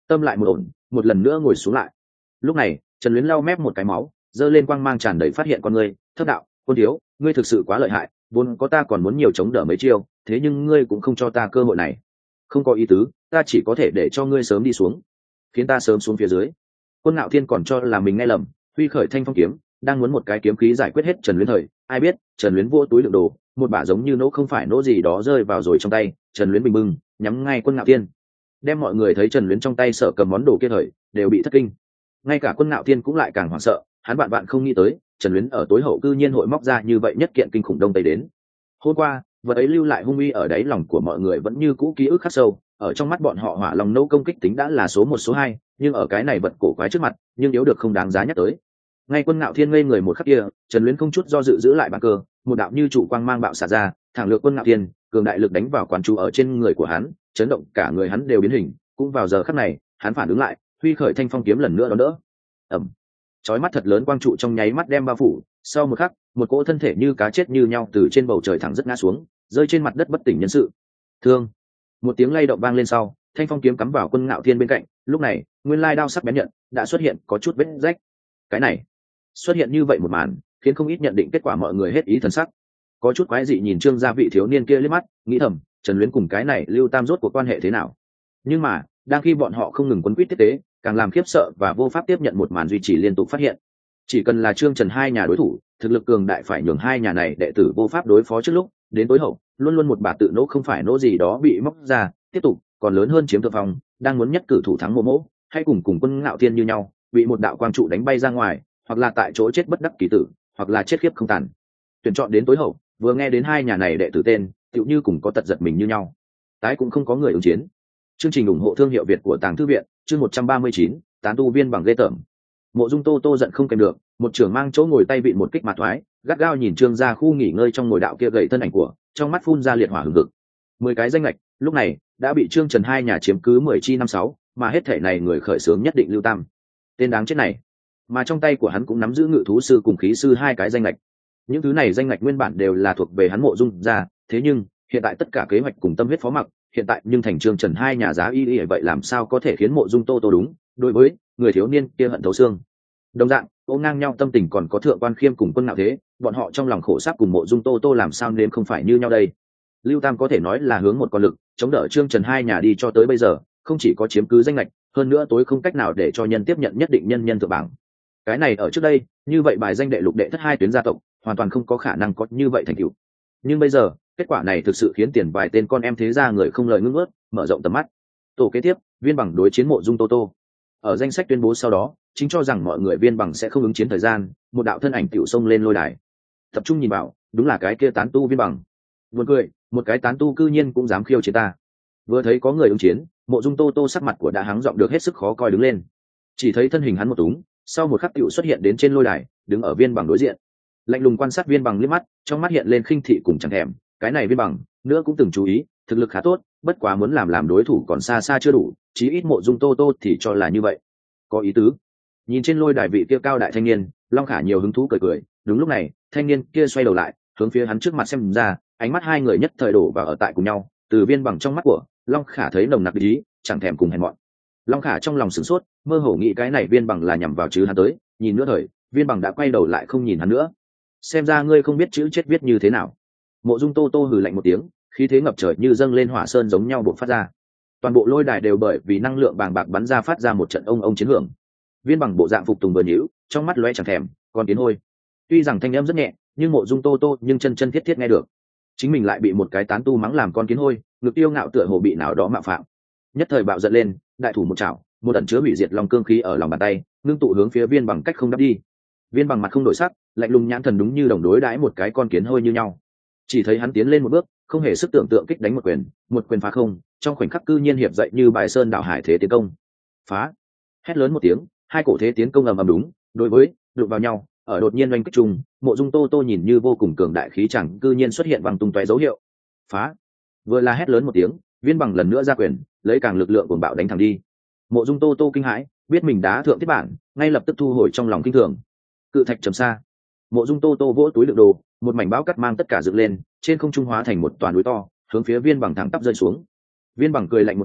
tâm lại một ổn, một lần nữa ngồi xuống lại. Lúc này Trần Luyến lau mép một cái máu, giơ lên quang mang tràn đầy phát hiện con ngươi, thất đạo, Quân thiếu, ngươi thực sự quá lợi hại, vốn có ta còn muốn nhiều chống đỡ mấy chiêu, thế nhưng ngươi cũng không cho ta cơ hội này. Không có ý tứ, ta chỉ có thể để cho ngươi sớm đi xuống, khiến ta sớm xuống phía dưới. Quân Ngạo Thiên còn cho là mình nghe lầm, huy khởi thanh phong kiếm, đang muốn một cái kiếm khí giải quyết hết Trần Luyến thời, ai biết Trần Luyến vô túi đựng đồ, một bả giống như nỗ không phải nỗ gì đó rơi vào rồi trong tay. Trần Luyến bình bừng nhắm ngay Quân Ngạo Thiên, đem mọi người thấy Trần Luyến trong tay sở cầm món đồ kia thời đều bị thất kinh. Ngay cả Quân Ngạo Thiên cũng lại càng hoảng sợ, hắn bạn bạn không nghĩ tới Trần Luyến ở tối hậu cư nhiên hội móc ra như vậy nhất kiện kinh khủng đông tây đến. Hôm qua vật ấy lưu lại hung uy ở đáy lòng của mọi người vẫn như cũ ký ức khắc sâu, ở trong mắt bọn họ hỏa lòng nâu công kích tính đã là số 1 số 2, nhưng ở cái này vật cổ quái trước mặt nhưng yếu được không đáng giá nhắc tới. Ngay Quân Ngạo Thiên ngây người một khắc kia, Trần Luyến không chút do dự giữ lại bàn cờ, một đạo như trụ quang mang bạo xạ ra, thẳng lược Quân Ngạo Thiên, cường đại lực đánh vào quán chú ở trên người của hắn, chấn động cả người hắn đều biến hình. Cũng vào giờ khắc này, hắn phản ứng lại, huy khởi thanh phong kiếm lần nữa đón đỡ. Ầm. Chói mắt thật lớn quang trụ trong nháy mắt đem bao phủ, sau một khắc, một cỗ thân thể như cá chết như nhau từ trên bầu trời thẳng rất ngã xuống, rơi trên mặt đất bất tỉnh nhân sự. Thương. Một tiếng lay động vang lên sau, thanh phong kiếm cắm vào Quân Ngạo Thiên bên cạnh, lúc này, nguyên lai đao sắc bén nhận đã xuất hiện có chút vết rách. Cái này, xuất hiện như vậy một màn, khiến không ít nhận định kết quả mọi người hết ý thần sắc. Có chút quái dị nhìn Trương gia vị thiếu niên kia liếc mắt, nghĩ thầm, Trần Luyến cùng cái này Lưu Tam rốt cuộc quan hệ thế nào? Nhưng mà, đang khi bọn họ không ngừng quấn quýt tiếp tế, càng làm khiếp sợ và vô pháp tiếp nhận một màn duy trì liên tục phát hiện. Chỉ cần là Trương Trần hai nhà đối thủ, thực lực cường đại phải nhường hai nhà này đệ tử vô pháp đối phó trước lúc, đến tối hậu, luôn luôn một bà tự nỗ không phải nỗ gì đó bị móc ra, tiếp tục, còn lớn hơn chiếm thượng phong, đang muốn nhất cử thủ thắng Mộ Mỗ, hay cùng Quân Ngạo Thiên như nhau, bị một đạo quang trụ đánh bay ra ngoài, hoặc là tại chỗ chết bất đắc kỳ tử, hoặc là chết khiếp không tàn. Tuyển chọn đến tối hậu, vừa nghe đến hai nhà này đệ tử tên, tựu như cùng có tật giật mình như nhau. Tái cũng không có người ứng chiến. Chương trình ủng hộ thương hiệu Việt của Tàng Thư viện, chương 139, tán tu viên bằng ghê tởm. Mộ Dung Tô Tô giận không kèm được, một trưởng mang chỗ ngồi tay vịn một kích mà thoái, gắt gao nhìn Trương gia khu nghỉ ngơi trong ngồi đạo kia gầy thân ảnh của, trong mắt phun ra liệt hỏa hừng hực. 10 cái danh lệch, lúc này đã bị Trương Trần hai nhà chiếm cứ 10 chi 56, mà hết thể này người khởi xướng nhất định Lưu Tam. Tên đáng chết này. Mà trong tay của hắn cũng nắm giữ ngự thú sư cùng khí sư hai cái danh lệch. Những thứ này danh lệch nguyên bản đều là thuộc về hắn Mộ Dung gia, thế nhưng hiện tại tất cả kế hoạch cùng tâm huyết phó mặc, hiện tại nhưng thành Trương Trần hai nhà giá y vậy làm sao có thể khiến Mộ Dung Tô Tô đúng, đối với người thiếu niên kia hận thấu xương. Đồng dạng, ôm ngang nhau tâm tình còn có Thượng Quan Khiêm cùng Quân Ngạo Thế, bọn họ trong lòng khổ sáp cùng Mộ Dung Tô Tô làm sao nên không phải như nhau đây. Lưu Tam có thể nói là hướng một con lực, chống đỡ Trương Trần hai nhà đi cho tới bây giờ, không chỉ có chiếm cứ danh lệch, hơn nữa tối không cách nào để cho nhân tiếp nhận nhất định nhân thượng bảng. Cái này ở trước đây, như vậy bài danh đệ lục đệ thất hai tuyến gia tộc, hoàn toàn không có khả năng có như vậy thành tựu. Nhưng bây giờ, kết quả này thực sự khiến tiền vài tên con em thế gia người không lời ngưng ướt, mở rộng tầm mắt. Tổ kế tiếp, Viên Bằng đối chiến Mộ Dung Tô Tô. Ở danh sách tuyên bố sau đó, chính cho rằng mọi người Viên Bằng sẽ không ứng chiến thời gian, một đạo thân ảnh tiểu xông lên lôi đài. Tập trung nhìn vào, đúng là cái kia tán tu Viên Bằng. Buồn cười, một cái tán tu cư nhiên cũng dám khiêu chiến ta. Vừa thấy có người ứng chiến, Mộ Dung Tô Tô sắc mặt của đã hắng giọng được hết sức khó coi đứng lên. Chỉ thấy thân hình hắn một túng, sau một khắc tiểu xuất hiện đến trên lôi đài, đứng ở Viên Bằng đối diện. Lạnh lùng quan sát Viên Bằng liếc mắt, trong mắt hiện lên khinh thị cùng chẳng thèm, cái này Viên Bằng, nữa cũng từng chú ý, thực lực khá tốt, bất quá muốn làm đối thủ còn xa xa chưa đủ, chí ít Mộ Dung Tô Tô thì cho là như vậy. Có ý tứ. Nhìn trên lôi đài vị kia cao đại thanh niên, Long Khả nhiều hứng thú cười cười, đúng lúc này, thanh niên kia xoay đầu lại, hướng phía hắn trước mặt xem ra, ánh mắt hai người nhất thời đổ vào ở tại cùng nhau, từ Viên Bằng trong mắt của Long Khả thấy nồng nặc ý, chẳng thèm cùng hèn mọn. Long Khả trong lòng sửng sốt, mơ hồ nghĩ cái này Viên Bằng là nhằm vào chứ hắn tới, nhìn nữa thời, Viên Bằng đã quay đầu lại không nhìn hắn nữa. Xem ra ngươi không biết chữ chết viết như thế nào. Mộ Dung Tô Tô hừ lạnh một tiếng, khí thế ngập trời như dâng lên hỏa sơn giống nhau bộc phát ra. Toàn bộ lôi đài đều bởi vì năng lượng bàng bạc bắn ra phát ra một trận ông chiến hưởng. Viên Bằng bộ dạng phục tùng bờ nhíu, trong mắt lóe chẳng thèm, còn tiến hôi. Tuy rằng thanh âm rất nhẹ, nhưng Mộ Dung Tô Tô nhưng chân chân thiết thiết nghe được. Chính mình lại bị một cái tán tu mắng làm con kiến hôi, ngực tiêu ngạo tựa hồ bị nào đó mạo phạm. Nhất thời bạo giận lên, đại thủ một chảo, một ẩn chứa hủy diệt long cương khí ở lòng bàn tay, ngưng tụ hướng phía Viên Bằng cách không đắp đi. Viên Bằng mặt không đổi sắc, lạnh lùng nhãn thần đúng như đồng đối đãi một cái con kiến hôi như nhau. Chỉ thấy hắn tiến lên một bước, không hề sức tưởng tượng kích đánh một quyền phá không, trong khoảnh khắc cư nhiên hiệp dậy như bài sơn đảo hải thế tiến công. Phá! Hét lớn một tiếng, hai cổ thế tiến công ầm ầm đúng, đối với đụng vào nhau, ở đột nhiên oanh kích trùng, Mộ Dung Tô Tô nhìn như vô cùng cường đại khí chẳng cư nhiên xuất hiện bằng tung tóe dấu hiệu. Phá! Vừa là hét lớn một tiếng, Viên Bằng lần nữa ra quyền, lấy càng lực lượng cuồng bạo đánh thẳng đi. Mộ Dung Tô Tô kinh hãi, biết mình đá thượng thiết bản, ngay lập tức thu hồi trong lòng kinh thường. Cự thạch trầm xa. Mộ Dung Tô Tô vỗ túi đựng đồ, một mảnh bão cắt mang tất cả dựng lên, trên không trung hóa thành một toàn núi to, hướng phía Viên Bằng thẳng tắp rơi xuống. Viên Bằng cười lạnh một tiếng,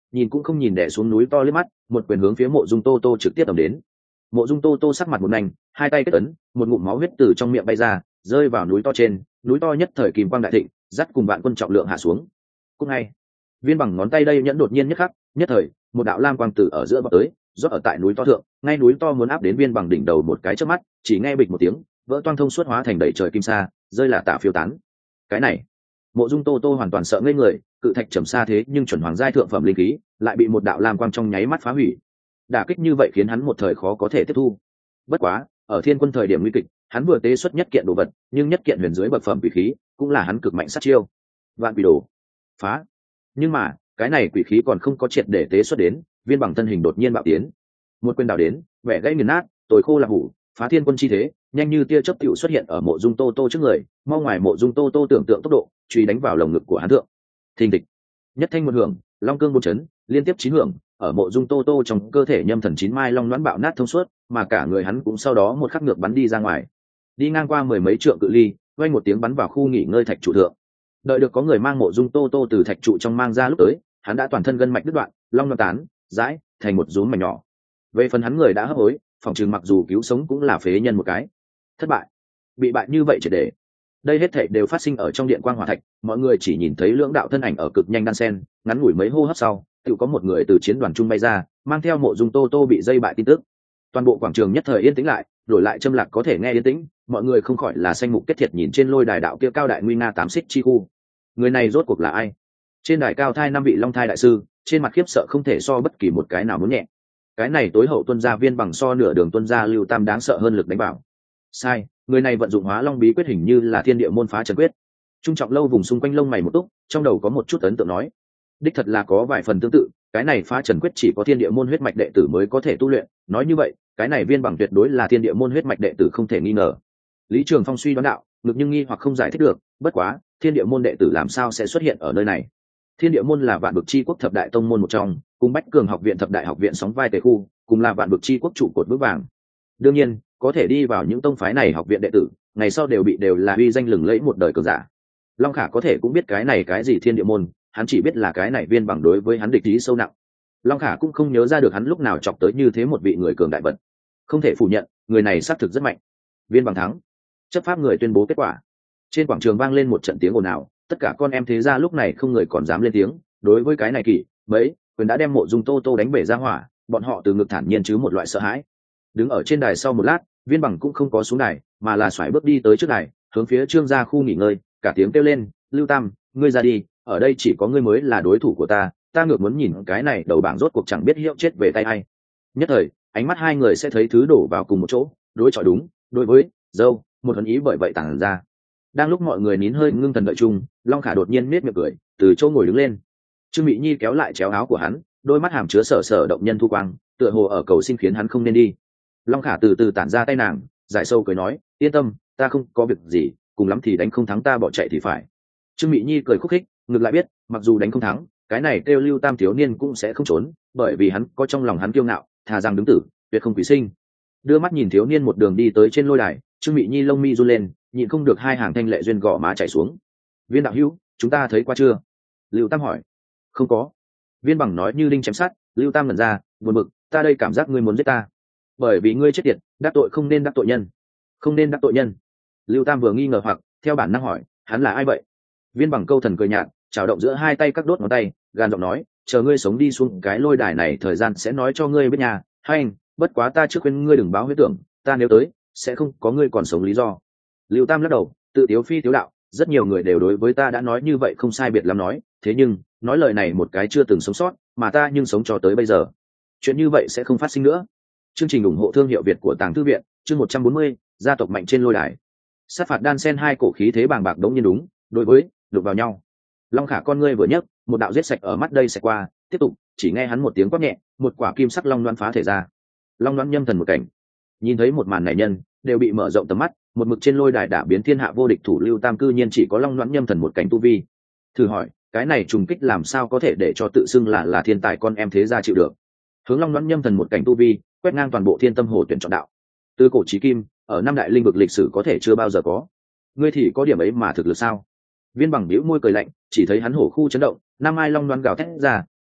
nhìn cũng không nhìn đẻ xuống núi to liếc mắt, một quyền hướng phía Mộ Dung Tô Tô trực tiếp đập đến. Mộ Dung Tô Tô sắc mặt một nhanh, hai tay kết ấn, một ngụm máu huyết từ trong miệng bay ra, rơi vào núi to trên, núi to nhất thời kìm quang đại thịnh, dắt cùng vạn quân trọng lượng hạ xuống. Cũng ngay, viên bằng ngón tay đây nhẫn đột nhiên nhất khắc, nhất thời, một đạo lam quang từ ở giữa vọt tới, rót ở tại núi to thượng, ngay núi to muốn áp đến viên bằng đỉnh đầu một cái chớp mắt, chỉ nghe bịch một tiếng, vỡ toang thông suốt hóa thành đầy trời kim sa, rơi là tả phiêu tán. Cái này, Mộ Dung Tô Tô hoàn toàn sợ ngây người, cự thạch trầm xa thế nhưng chuẩn hoàng giai thượng phẩm linh khí, lại bị một đạo lam quang trong nháy mắt phá hủy. Đả kích như vậy khiến hắn một thời khó có thể tiếp thu. Bất quá, ở Thiên Quân thời điểm nguy kịch, hắn vừa tế xuất nhất kiện đồ vật, nhưng nhất kiện huyền dưới bậc phẩm quỷ khí, cũng là hắn cực mạnh sát chiêu. Vạn quỷ đồ, phá. Nhưng mà, cái này quỷ khí còn không có triệt để tế xuất đến, viên bằng thân hình đột nhiên bạo tiến. Một quyền đào đến, vẻ gãy nghiền nát, tồi khô là hủ, phá Thiên Quân chi thế, nhanh như tia chớp tiểu xuất hiện ở Mộ Dung Tô Tô trước người, mau ngoài Mộ Dung Tô Tô tưởng tượng tốc độ, truy đánh vào lồng ngực của hắn thượng. Thình thịch, nhất thanh một hưởng, long cương bốn chấn, liên tiếp chín hưởng, ở Mộ Dung Tô Tô trong cơ thể nhâm thần chín mai long đoán bạo nát thông suốt, mà cả người hắn cũng sau đó một khắc ngược bắn đi ra ngoài, đi ngang qua mười mấy trượng cự ly, vang một tiếng bắn vào khu nghỉ ngơi thạch trụ thượng. Đợi được có người mang Mộ Dung Tô Tô từ thạch trụ trong mang ra lúc tới, hắn đã toàn thân gân mạch đứt đoạn, long loạn tán, rãi thành một rúm mảnh nhỏ. Về phần hắn người đã hấp hối, phòng trường mặc dù cứu sống cũng là phế nhân một cái. Thất bại, bị bại như vậy chỉ để đây hết thảy đều phát sinh ở trong điện quang hỏa thạch, mọi người chỉ nhìn thấy lưỡng đạo thân ảnh ở cực nhanh đan sen, ngắn ngủi mấy hô hấp sau, tự có một người từ chiến đoàn trung bay ra, mang theo Mộ Dung Tô Tô bị dây bại tin tức. Toàn bộ quảng trường nhất thời yên tĩnh lại, đổi lại châm lạc có thể nghe yên tĩnh, mọi người không khỏi là sanh mục kết thiệt nhìn trên lôi đài đạo kia cao đại nguy nga tám xích chi khu. Người này rốt cuộc là ai? Trên đài cao thai năm vị long thai đại sư, trên mặt khiếp sợ không thể so bất kỳ một cái nào muốn nhẹ. Cái này tối hậu tuân gia viên bằng so nửa đường tuân gia Lưu Tam đáng sợ hơn lực đánh bảo. Sai, người này vận dụng hóa long bí quyết hình như là thiên địa môn phá trần quyết. Trung trọng lâu vùng xung quanh lông mày một túc, trong đầu có một chút ấn tượng nói, đích thật là có vài phần tương tự, cái này phá trần quyết chỉ có thiên địa môn huyết mạch đệ tử mới có thể tu luyện, nói như vậy, cái này viên bằng tuyệt đối là thiên địa môn huyết mạch đệ tử không thể nghi ngờ. Lý Trường Phong suy đoán đạo, ngực nhưng nghi hoặc không giải thích được, bất quá, thiên địa môn đệ tử làm sao sẽ xuất hiện ở nơi này? Thiên địa môn là vạn vực chi quốc thập đại tông môn một trong, cùng Bách Cường học viện thập đại học viện sóng vai tề khu, cùng là vạn vực chi quốc trụ cột vững vàng. Đương nhiên, có thể đi vào những tông phái này học viện đệ tử, ngày sau đều là uy danh lừng lẫy một đời cường giả. Long Khả có thể cũng biết cái này cái gì thiên địa môn, hắn chỉ biết là cái này viên bằng đối với hắn địch ý sâu nặng. Long Khả cũng không nhớ ra được hắn lúc nào chọc tới như thế một vị người cường đại vật. Không thể phủ nhận, người này xác thực rất mạnh. Viên bằng thắng. Chấp pháp người tuyên bố kết quả. Trên quảng trường vang lên một trận tiếng ồn ào, tất cả con em thế gia lúc này không người còn dám lên tiếng. Đối với cái này kỳ, mấy quyền đã đem Mộ Dung Tô Tô đánh bể ra hỏa, bọn họ từ ngực thản nhiên chứ một loại sợ hãi. Đứng ở trên đài sau một lát, viên bằng cũng không có xuống đài, mà là xoải bước đi tới trước đài, hướng phía Trương gia khu nghỉ ngơi, cả tiếng kêu lên, Lưu Tam, ngươi ra đi, ở đây chỉ có ngươi mới là đối thủ của ta, ta ngược muốn nhìn cái này đầu bảng rốt cuộc chẳng biết hiệu chết về tay ai. Nhất thời, ánh mắt hai người sẽ thấy thứ đổ vào cùng một chỗ, đối chọi đúng, đối với dâu, một ấn ý bởi vậy tản ra. Đang lúc mọi người nín hơi ngưng thần đợi chung, Long Khả đột nhiên nết miệng cười, từ chỗ ngồi đứng lên. Trương Mị Nhi kéo lại chéo áo của hắn, đôi mắt hàm chứa sở động nhân thu quang, tựa hồ ở cầu xin khiến hắn không nên đi. Long Khả từ từ tản ra tay nàng, giải sâu cười nói, yên tâm, ta không có việc gì, cùng lắm thì đánh không thắng ta bỏ chạy thì phải. Trương Mị Nhi cười khúc khích, ngược lại biết, mặc dù đánh không thắng, cái này kêu Lưu Tam thiếu niên cũng sẽ không trốn, bởi vì hắn có trong lòng hắn kiêu ngạo, thà rằng đứng tử, tuyệt không quỷ sinh. Đưa mắt nhìn thiếu niên một đường đi tới trên lôi đài, Trương Mị Nhi lông mi run lên, nhịn không được hai hàng thanh lệ duyên gò má chảy xuống. Viên đạo hữu, chúng ta thấy qua chưa? Lưu Tam hỏi. Không có. Viên bằng nói như đinh chém sắt. Lưu Tam ngẩn ra, buồn bực, ta đây cảm giác ngươi muốn giết ta, bởi vì ngươi chết tiệt, đắc tội không nên đắc tội nhân. Không nên đắc tội nhân. Lưu Tam vừa nghi ngờ hoặc theo bản năng hỏi, hắn là ai vậy? Viên bằng câu thần cười nhạt, trào động giữa hai tay các đốt ngón tay, gan giọng nói, chờ ngươi sống đi xuống cái lôi đài này thời gian sẽ nói cho ngươi biết nhà. Hay anh, bất quá ta trước khuyên ngươi đừng báo huyết tưởng, ta nếu tới sẽ không có ngươi còn sống lý do. Lưu Tam lắc đầu, tự tiếu phi tiếu đạo, rất nhiều người đều đối với ta đã nói như vậy không sai biệt lắm nói, thế nhưng nói lời này một cái chưa từng sống sót, mà ta nhưng sống cho tới bây giờ. Chuyện như vậy sẽ không phát sinh nữa. Chương trình ủng hộ thương hiệu Việt của Tàng Thư viện, chương 140, gia tộc mạnh trên lôi đài. Sát phạt đan sen hai cổ khí thế bàng bạc đống nhiên đúng, đối với đục vào nhau. Long Khả con ngươi vừa nhấc, một đạo giết sạch ở mắt đây sẽ qua, tiếp tục, chỉ nghe hắn một tiếng quát nhẹ, một quả kim sắc long loan phá thể ra. Long loan nhâm thần một cảnh. Nhìn thấy một màn này nhân, đều bị mở rộng tầm mắt, một mực trên lôi đài đả biến thiên hạ vô địch thủ Lưu Tam cư nhiên chỉ có long loan nhâm thần một cảnh tu vi. Thử hỏi, cái này trùng kích làm sao có thể để cho tự xưng là thiên tài con em thế gia chịu được? Hướng long loan nhâm thần một cảnh tu vi, quét ngang toàn bộ Thiên Tâm Hồ tuyển chọn đạo. Từ cổ chí kim, ở năm đại linh vực lịch sử có thể chưa bao giờ có. Ngươi thì có điểm ấy mà thực lực sao? Viên bằng bĩu môi cười lạnh, chỉ thấy hắn hổ khu chấn động, năm ai long đoán gào thét ra,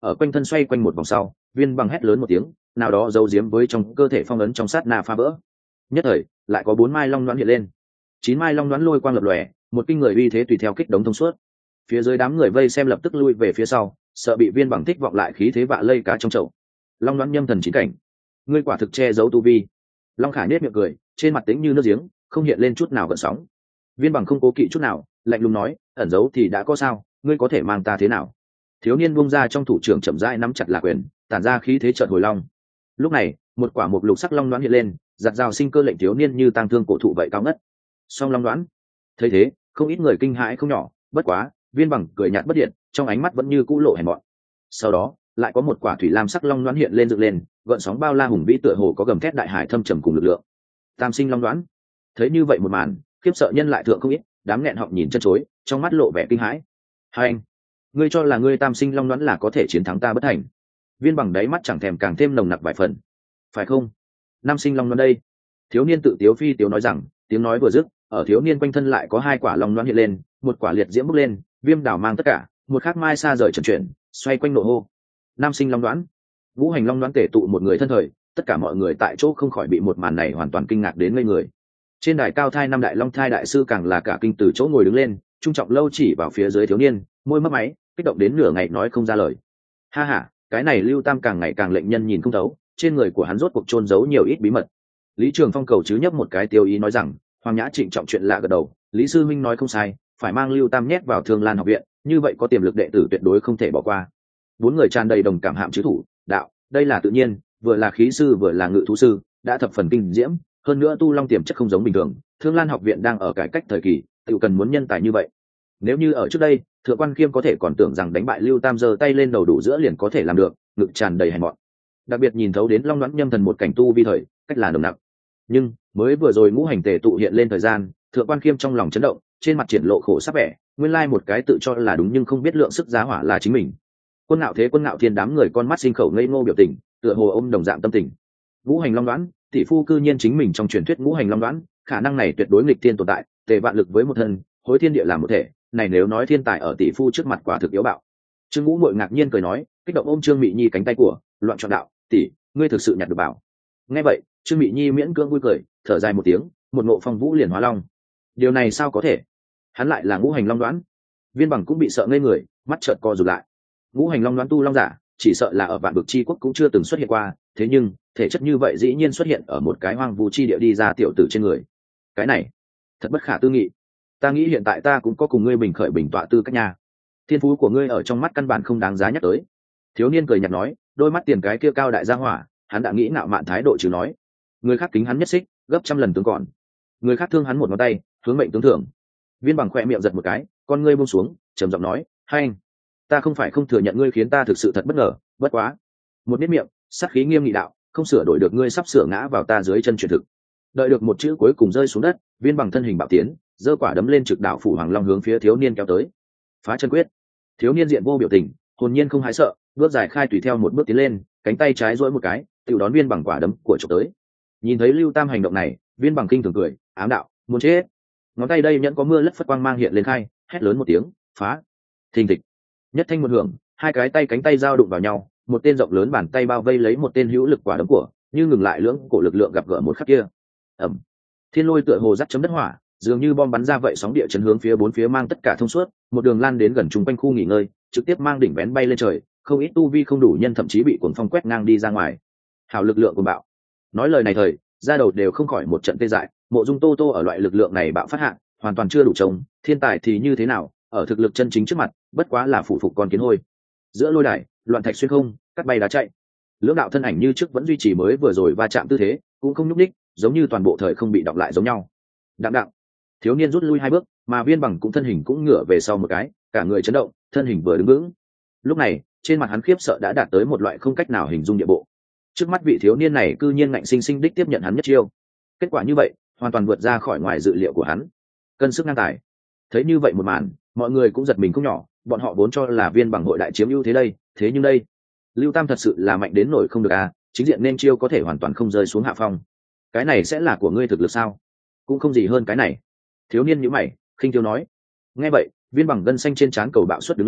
ở quanh thân xoay quanh một vòng sau, Viên Bằng hét lớn một tiếng, nào đó giấu giếm với trong cơ thể phong ấn trong sát na phá vỡ. Nhất thời, lại có 4 mai long đoán hiện lên. 9 mai long đoán lôi quang lập lòe, một kinh người uy thế tùy theo kích đống thông suốt. Phía dưới đám người vây xem lập tức lui về phía sau, sợ bị Viên Bằng thích vọng lại khí thế vạ lây cá trong chậu. Long đoán nhâm thần chín cảnh, ngươi quả thực che giấu tu vi. Long Khả nhếch miệng cười, trên mặt tĩnh như nước giếng, không hiện lên chút nào gợn sóng. Viên Bằng không cố kỵ chút nào, lạnh lùng nói, ẩn giấu thì đã có sao, ngươi có thể mang ta thế nào? Thiếu niên buông ra trong thủ trưởng chậm rãi nắm chặt là quyền, tản ra khí thế chợt hồi long. Lúc này, một quả mục lục sắc long đoán hiện lên, giật rào sinh cơ lệnh thiếu niên như tang thương cổ thụ vậy cao ngất. Song long đoán. Thấy thế, không ít người kinh hãi không nhỏ, bất quá, Viên Bằng cười nhạt bất điện, trong ánh mắt vẫn như cũ lộ hèn mọn. Sau đó, lại có một quả thủy lam sắc long đoán hiện lên dựng lên, gợn sóng bao la hùng vĩ tựa hồ có gầm thét đại hải thâm trầm cùng lực lượng. Tam sinh long đoán. Thấy như vậy một màn, khiếp sợ nhân lại thượng không ít, đám nghẹn họng nhìn chân chối, trong mắt lộ vẻ kinh hãi. Hai anh, ngươi cho là ngươi tam sinh long đoán là có thể chiến thắng ta bất thành? Viên Bằng đáy mắt chẳng thèm càng thêm nồng nặc vài phần, phải không? Năm sinh long đoán đây. Thiếu niên tự tiếu phi tiếu nói rằng, tiếng nói vừa dứt, ở thiếu niên quanh thân lại có 2 quả long đoán hiện lên, một quả liệt diễm bốc lên, viêm đảo mang tất cả, một khắc mai xa rời trần chuyển, xoay quanh nổ hô. Năm sinh long đoán, ngũ hành long đoán tể tụ một người thân thời, tất cả mọi người tại chỗ không khỏi bị một màn này hoàn toàn kinh ngạc đến ngây người. Trên đài cao thai năm đại long thai đại sư càng là cả kinh từ chỗ ngồi đứng lên, trung trọng lâu chỉ vào phía dưới thiếu niên, môi mấp máy, kích động đến nửa ngày nói không ra lời. Ha ha, cái này Lưu Tam càng ngày càng lệnh nhân nhìn không thấu, trên người của hắn rốt cuộc chôn giấu nhiều ít bí mật. Lý Trường Phong cầu chứ nhấp một cái tiêu ý nói rằng, Hoàng Nhã trịnh trọng chuyện lạ gật đầu, Lý sư minh nói không sai, phải mang Lưu Tam nhét vào Thương Lan học viện, như vậy có tiềm lực đệ tử tuyệt đối không thể bỏ qua. 4 người tràn đầy đồng cảm hạm chữ thủ, đạo, đây là tự nhiên, vừa là khí sư vừa là ngự thú sư, đã thập phần kinh diễm, hơn nữa tu long tiềm chất không giống bình thường, Thương Lan học viện đang ở cải cách thời kỳ, tự cần muốn nhân tài như vậy. Nếu như ở trước đây, Thượng quan Kiêm có thể còn tưởng rằng đánh bại Lưu Tam giơ tay lên đầu đủ giữa liền có thể làm được, ngực tràn đầy hèn mọn. Đặc biệt nhìn thấu đến long đoán nhâm thần một cảnh tu vi thời, cách là nồng nặc. Nhưng mới vừa rồi ngũ hành tề tụ hiện lên thời gian, Thượng quan Kiêm trong lòng chấn động, trên mặt triển lộ khổ sắp vẻ, nguyên lai một cái tự cho là đúng nhưng không biết lượng sức giá hỏa là chính mình. Quân Ngạo Thế Quân Ngạo Thiên đám người con mắt sinh khẩu ngây ngô biểu tình, tựa hồ ôm đồng dạng tâm tình. Ngũ hành long đoán, tỷ phu cư nhiên chính mình trong truyền thuyết ngũ hành long đoán, khả năng này tuyệt đối nghịch thiên tồn tại, tề vạn lực với một thân, hối thiên địa làm một thể, này nếu nói thiên tài ở tỷ phu trước mặt quả thực yếu bạo. Trương Ngũ Muội ngạc nhiên cười nói, kích động ôm Trương Mị Nhi cánh tay của, loạn chọn đạo, tỷ, ngươi thực sự nhặt được bảo. Nghe vậy, Trương Mị Nhi miễn cưỡng vui cười, thở dài một tiếng, một ngộ phong vũ liền hóa long. Điều này sao có thể? Hắn lại là ngũ hành long đoán. Viên Bằng cũng bị sợ ngây người, mắt trợn co rụt lại. Ngũ hành long đoán tu long giả, chỉ sợ là ở vạn vực chi quốc cũng chưa từng xuất hiện qua, thế nhưng thể chất như vậy dĩ nhiên xuất hiện ở một cái hoang vu chi địa đi ra tiểu tử trên người. Cái này thật bất khả tư nghị. Ta nghĩ hiện tại ta cũng có cùng ngươi bình khởi bình tọa tư cách nhà. Thiên phú của ngươi ở trong mắt căn bản không đáng giá nhắc tới. Thiếu niên cười nhạt nói, đôi mắt tiền cái kia cao đại gia hỏa, hắn đã nghĩ ngạo mạn thái độ chứ nói. Người khác kính hắn nhất xích, gấp trăm lần tướng còn. Người khác thương hắn một ngón tay, hướng mệnh tướng thưởng. Viên Bằng khỏe miệng giật một cái, con ngươi buông xuống, trầm giọng nói, hai anh, ta không phải không thừa nhận ngươi khiến ta thực sự thật bất ngờ, bất quá. Một nét miệng, sát khí nghiêm nghị đạo, không sửa đổi được ngươi sắp sửa ngã vào ta dưới chân truyền thực. Đợi được một chữ cuối cùng rơi xuống đất, Viên Bằng thân hình bạo tiến, giơ quả đấm lên trực đạo phủ hoàng long hướng phía thiếu niên kéo tới. Phá chân quyết. Thiếu niên diện vô biểu tình, hồn nhiên không hái sợ, bước dài khai tùy theo một bước tiến lên, cánh tay trái duỗi một cái, tự đón Viên Bằng quả đấm của chụp tới. Nhìn thấy Lưu Tam hành động này, Viên Bằng kinh thường cười, ám đạo, muốn chết. Ngón tay đây nhẫn có mưa lất phất quang mang hiện lên khai, hét lớn một tiếng, phá. Thình thịch. Nhất thanh một hưởng, hai cái tay cánh tay giao đụng vào nhau, một tên rộng lớn bàn tay bao vây lấy một tên hữu lực quả đấm của, như ngừng lại lưỡng cổ lực lượng gặp gỡ một khắc kia. Ầm. Thiên lôi tựa hồ dắt chấm đất hỏa, dường như bom bắn ra vậy, sóng địa chấn hướng phía bốn phía mang tất cả thông suốt, một đường lan đến gần trung quanh khu nghỉ ngơi, trực tiếp mang đỉnh bén bay lên trời, không ít tu vi không đủ nhân thậm chí bị cuồng phong quét ngang đi ra ngoài. Hào lực lượng của bạo. Nói lời này thời, ra đầu đều không khỏi một trận tê dại, Mộ Dung Tô Tô ở loại lực lượng này bạo phát hạ, hoàn toàn chưa đủ trông, thiên tài thì như thế nào, ở thực lực chân chính trước mặt, bất quá là phụ phục con kiến hôi. Giữa lôi đài, loạn thạch xuyên không, cắt bay đá chạy. Lưỡng đạo thân ảnh như trước vẫn duy trì mới vừa rồi va chạm tư thế, cũng không nhúc nhích, giống như toàn bộ thời không bị đọc lại giống nhau. Đặng đặng. Thiếu niên rút lui hai bước, mà Viên Bằng cũng thân hình cũng ngửa về sau một cái, cả người chấn động, thân hình vừa đứng vững. Lúc này, trên mặt hắn khiếp sợ đã đạt tới một loại không cách nào hình dung địa bộ. Trước mắt vị thiếu niên này cư nhiên ngạnh sinh sinh đích tiếp nhận hắn nhất chiêu. Kết quả như vậy, hoàn toàn vượt ra khỏi ngoài dự liệu của hắn. Cân sức ngang tài. Thấy như vậy một màn, mọi người cũng giật mình không nhỏ, bọn họ vốn cho là Viên Bằng hội đại chiếm ưu thế đây, thế nhưng đây, Lưu Tam thật sự là mạnh đến nỗi không được à, chính diện nên chiêu có thể hoàn toàn không rơi xuống hạ phong. Cái này sẽ là của ngươi thực lực sao? Cũng không gì hơn cái này. Thiếu niên nhíu mày, khinh thiếu nói. Nghe vậy, Viên Bằng gân xanh trên trán cầu bạo suất đứng lên,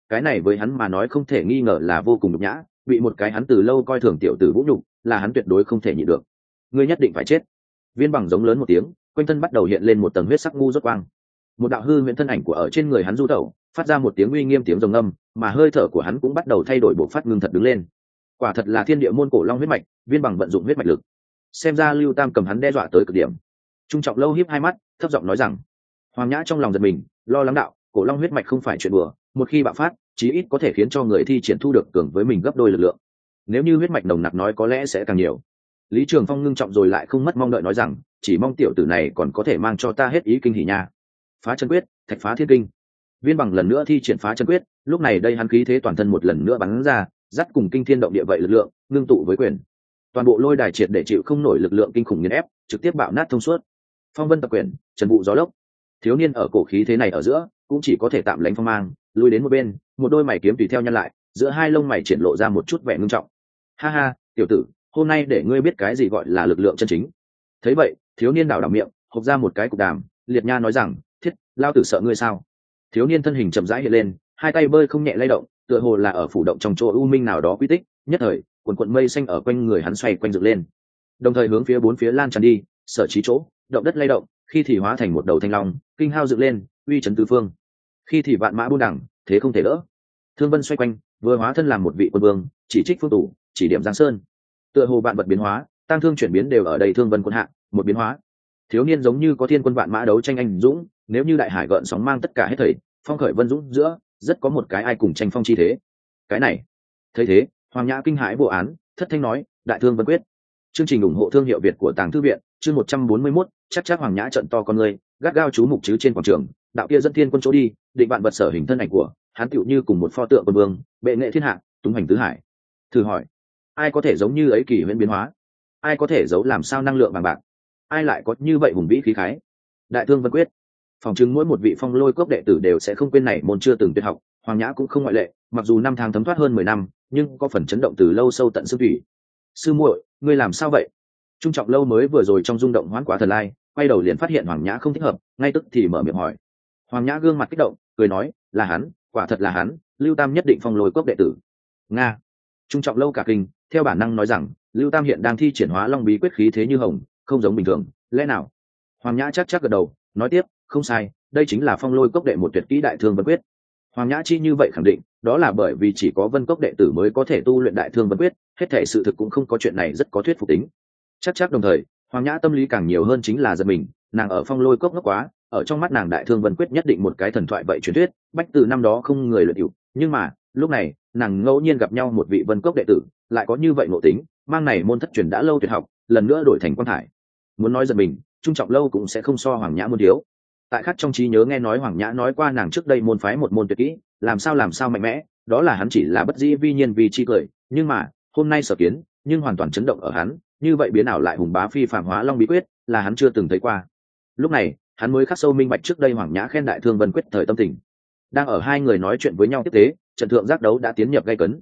cái này với hắn mà nói không thể nghi ngờ là vô cùng nhục nhã, bị một cái hắn từ lâu coi thường tiểu tử vũ nhục là hắn tuyệt đối không thể nhịn được. Ngươi nhất định phải chết. Viên Bằng giống lớn một tiếng, quanh thân bắt đầu hiện lên một tầng huyết sắc ngu rốt quang. Một đạo hư huyễn thân ảnh của ở trên người hắn du tẩu, phát ra một tiếng uy nghiêm tiếng rồng ngâm, mà hơi thở của hắn cũng bắt đầu thay đổi, bộ phát ngưng thật đứng lên. Quả thật là thiên địa môn cổ long huyết mạch. Viên Bằng vận dụng huyết mạch lực, xem ra Lưu Tam cầm hắn đe dọa tới cực điểm. Trung Trọng Lâu híp hai mắt, thấp giọng nói rằng. Hoàng Nhã trong lòng giật mình, lo lắng đạo, cổ long huyết mạch không phải chuyện đùa, một khi bạo phát, chí ít có thể khiến cho người thi triển thu được cường với mình gấp đôi lực lượng. Nếu như huyết mạch nồng nặc nói có lẽ sẽ càng nhiều. Lý Trường Phong ngưng trọng rồi lại không mất mong đợi nói rằng, chỉ mong tiểu tử này còn có thể mang cho ta hết ý kinh hỉ nha. Phá chân quyết, thạch phá thiên kinh. Viên Bằng lần nữa thi triển phá chân quyết, lúc này đây hắn khí thế toàn thân một lần nữa bắn ra, dắt cùng kinh thiên động địa vậy lực lượng, ngưng tụ với quyền. Toàn bộ lôi đài triệt để chịu không nổi lực lượng kinh khủng nghiền ép, trực tiếp bạo nát thông suốt. Phong vân tập quyền, trần vụ gió lốc. Thiếu niên ở cổ khí thế này ở giữa, cũng chỉ có thể tạm lánh phong mang, lùi đến một bên, một đôi mày kiếm tùy theo nhăn lại, giữa hai lông mày triển lộ ra một chút vẻ ngưng trọng. Ha ha, tiểu tử, hôm nay để ngươi biết cái gì gọi là lực lượng chân chính. Thấy vậy, thiếu niên đảo đảo miệng, hộc ra một cái cục đàm, liệt nha nói rằng, thiết, lao tử sợ ngươi sao? Thiếu niên thân hình chậm rãi hiện lên, hai tay bơi không nhẹ lay động, tựa hồ là ở phủ động trong chỗ u minh nào đó quy tích, nhất thời, quần quần mây xanh ở quanh người hắn xoay quanh dựng lên, đồng thời hướng phía bốn phía lan tràn đi, sở trí chỗ, động đất lay động, khi thì hóa thành một đầu thanh long, kinh hao dựng lên, uy chấn tứ phương, khi thì vạn mã buôn đẳng, thế không thể đỡ. Thương vân xoay quanh, vừa hóa thân làm một vị quân vương, chỉ trích phương tủ, chỉ điểm giang sơn, tựa hồ vạn vật biến hóa, tăng thương chuyển biến đều ở đây thương vân quân hạ, một biến hóa. Thiếu niên giống như có thiên quân vạn mã đấu tranh anh dũng, nếu như đại hải gợn sóng mang tất cả hết thảy, phong khởi vân dũng giữa, rất có một cái ai cùng tranh phong chi thế. Cái này, thấy thế, Hoàng Nhã kinh hãi vô án, thất thanh nói, đại thương vân quyết. Chương trình ủng hộ thương hiệu Việt của Tàng Thư viện, chương 141, chắc Hoàng Nhã trận to con người, gắt gao chú mục chứ trên quảng trường, đạo kia dẫn thiên quân chỗ đi, định vạn vật sở hình thân ảnh của, hắn tựu như cùng một pho tượng quân vương, bệ nghệ thiên hạ, tung hành tứ hải. Thử hỏi, ai có thể giống như ấy kỳ huyễn biến hóa? Ai có thể giấu làm sao năng lượng bằng bạc? Ai lại có như vậy hùng vĩ khí khái? Đại thương vân quyết, phòng chứng mỗi một vị phong lôi cốc đệ tử đều sẽ không quên này môn chưa từng tuyệt học, Hoàng Nhã cũng không ngoại lệ, mặc dù năm tháng thấm thoát hơn 10 năm, nhưng có phần chấn động từ lâu sâu tận xương thủy. Sư muội, ngươi làm sao vậy? Trung Trọng Lâu mới vừa rồi trong rung động hoán quá thần lai, quay đầu liền phát hiện Hoàng Nhã không thích hợp, ngay tức thì mở miệng hỏi. Hoàng Nhã gương mặt kích động, cười nói, là hắn, quả thật là hắn, Lưu Tam nhất định phong lôi cốc đệ tử. Nga. Trung Trọng Lâu cả kinh, theo bản năng nói rằng, Lưu Tam hiện đang thi triển hóa long bí quyết khí thế như hồng, không giống bình thường, lẽ nào? Hoàng Nhã chắc gật đầu, nói tiếp, không sai, đây chính là phong lôi cốc đệ một tuyệt kỹ đại thương vân quyết. Hoàng Nhã chi như vậy khẳng định, đó là bởi vì chỉ có vân cốc đệ tử mới có thể tu luyện đại thương vân quyết, hết thể sự thực cũng không có chuyện này rất có thuyết phục tính. Chắc đồng thời, Hoàng Nhã tâm lý càng nhiều hơn chính là giật mình, nàng ở phong lôi cốc ngốc quá, ở trong mắt nàng đại thương vân quyết nhất định một cái thần thoại vậy truyền thuyết, bách từ năm đó không người luyện hữu, nhưng mà lúc này nàng ngẫu nhiên gặp nhau một vị vân cốc đệ tử, lại có như vậy ngộ tính, mang này môn thất truyền đã lâu tuyệt học, lần nữa đổi thành quan thải. Muốn nói giật mình, Trung Trọng Lâu cũng sẽ không so Hoàng Nhã môn thiếu. Tại khắc trong trí nhớ nghe nói Hoàng Nhã nói qua nàng trước đây môn phái một môn tuyệt kỹ, làm sao mạnh mẽ, đó là hắn chỉ là bất dĩ vi nhiên vì chi cười, nhưng mà hôm nay sở kiến, nhưng hoàn toàn chấn động ở hắn, như vậy biến ảo lại hùng bá phi phàm hóa long bí quyết, là hắn chưa từng thấy qua. Lúc này, hắn mới khắc sâu minh bạch trước đây Hoàng Nhã khen đại thương vân quyết thời tâm tình. Đang ở hai người nói chuyện với nhau tiếp tế, trận thượng giác đấu đã tiến nhập gay cấn.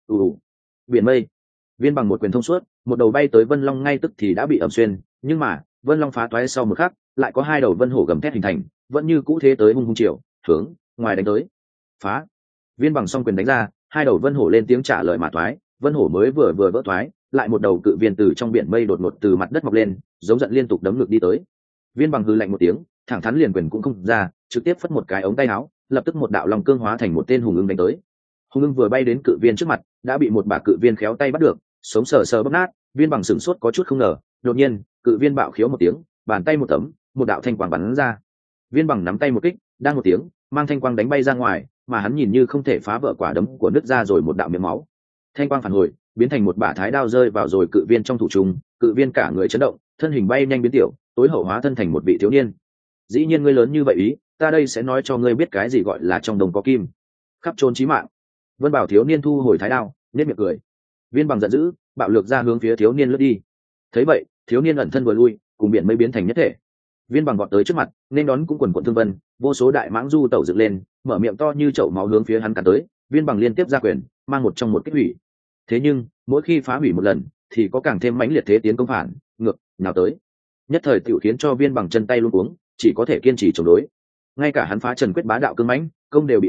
Biển mây, Viên Bằng một quyền thông suốt, một đầu bay tới Vân Long ngay tức thì đã bị ẩm xuyên, nhưng mà Vân Long phá toái sau một khắc, lại có hai đầu vân hổ gầm thét hình thành, vẫn như cũ thế tới hung hung chiều, hướng ngoài đánh tới. Phá! Viên Bằng song quyền đánh ra, hai đầu vân hổ lên tiếng trả lời mà toái, vân hổ mới vừa vỡ toái, lại một đầu cự viên từ trong biển mây đột ngột từ mặt đất mọc lên, giống giận liên tục đấm ngược đi tới. Viên Bằng hừ lạnh một tiếng, thẳng thắn liền quyền cũng không ra, trực tiếp phất một cái ống tay áo, lập tức một đạo long cương hóa thành một tên hùng ưng đánh tới. Hùng ưng vừa bay đến cự viên trước mặt, đã bị một bà cự viên khéo tay bắt được, sống sờ sờ bóp nát. Viên Bằng sửng sốt có chút không ngờ, đột nhiên cự viên bạo khiếu một tiếng, bàn tay một tấm, một đạo thanh quang bắn ra. Viên Bằng nắm tay một kích, đang một tiếng, mang thanh quang đánh bay ra ngoài, mà hắn nhìn như không thể phá vỡ quả đấm của nứt ra rồi một đạo miếng máu. Thanh quang phản hồi, biến thành một bả thái đao rơi vào rồi cự viên trong thủ trùng, cự viên cả người chấn động, thân hình bay nhanh biến tiểu, tối hậu hóa thân thành một vị thiếu niên. Dĩ nhiên ngươi lớn như vậy ý, ta đây sẽ nói cho ngươi biết cái gì gọi là trong đồng có kim. Khắp trốn chí mạng. Vân Bảo thiếu niên thu hồi thái đao, nhếch miệng cười. Viên Bằng giận dữ, bạo lược ra hướng phía thiếu niên lướt đi. Thấy vậy, thiếu niên ẩn thân vừa lui, cùng biển mây biến thành nhất thể. Viên Bằng vọt tới trước mặt, nên đón cũng quần quần thương vân, vô số đại mãng du tẩu dựng lên, mở miệng to như chậu máu hướng phía hắn cắn tới. Viên Bằng liên tiếp ra quyền, mang một trong một kích hủy. Thế nhưng mỗi khi phá hủy một lần, thì có càng thêm mãnh liệt thế tiến công phản ngược nào tới, nhất thời tiểu khiến cho Viên Bằng chân tay luống cuống, chỉ có thể kiên trì chống đối. Ngay cả hắn phá trần quyết bá đạo cương mãnh, công đều bị khắc,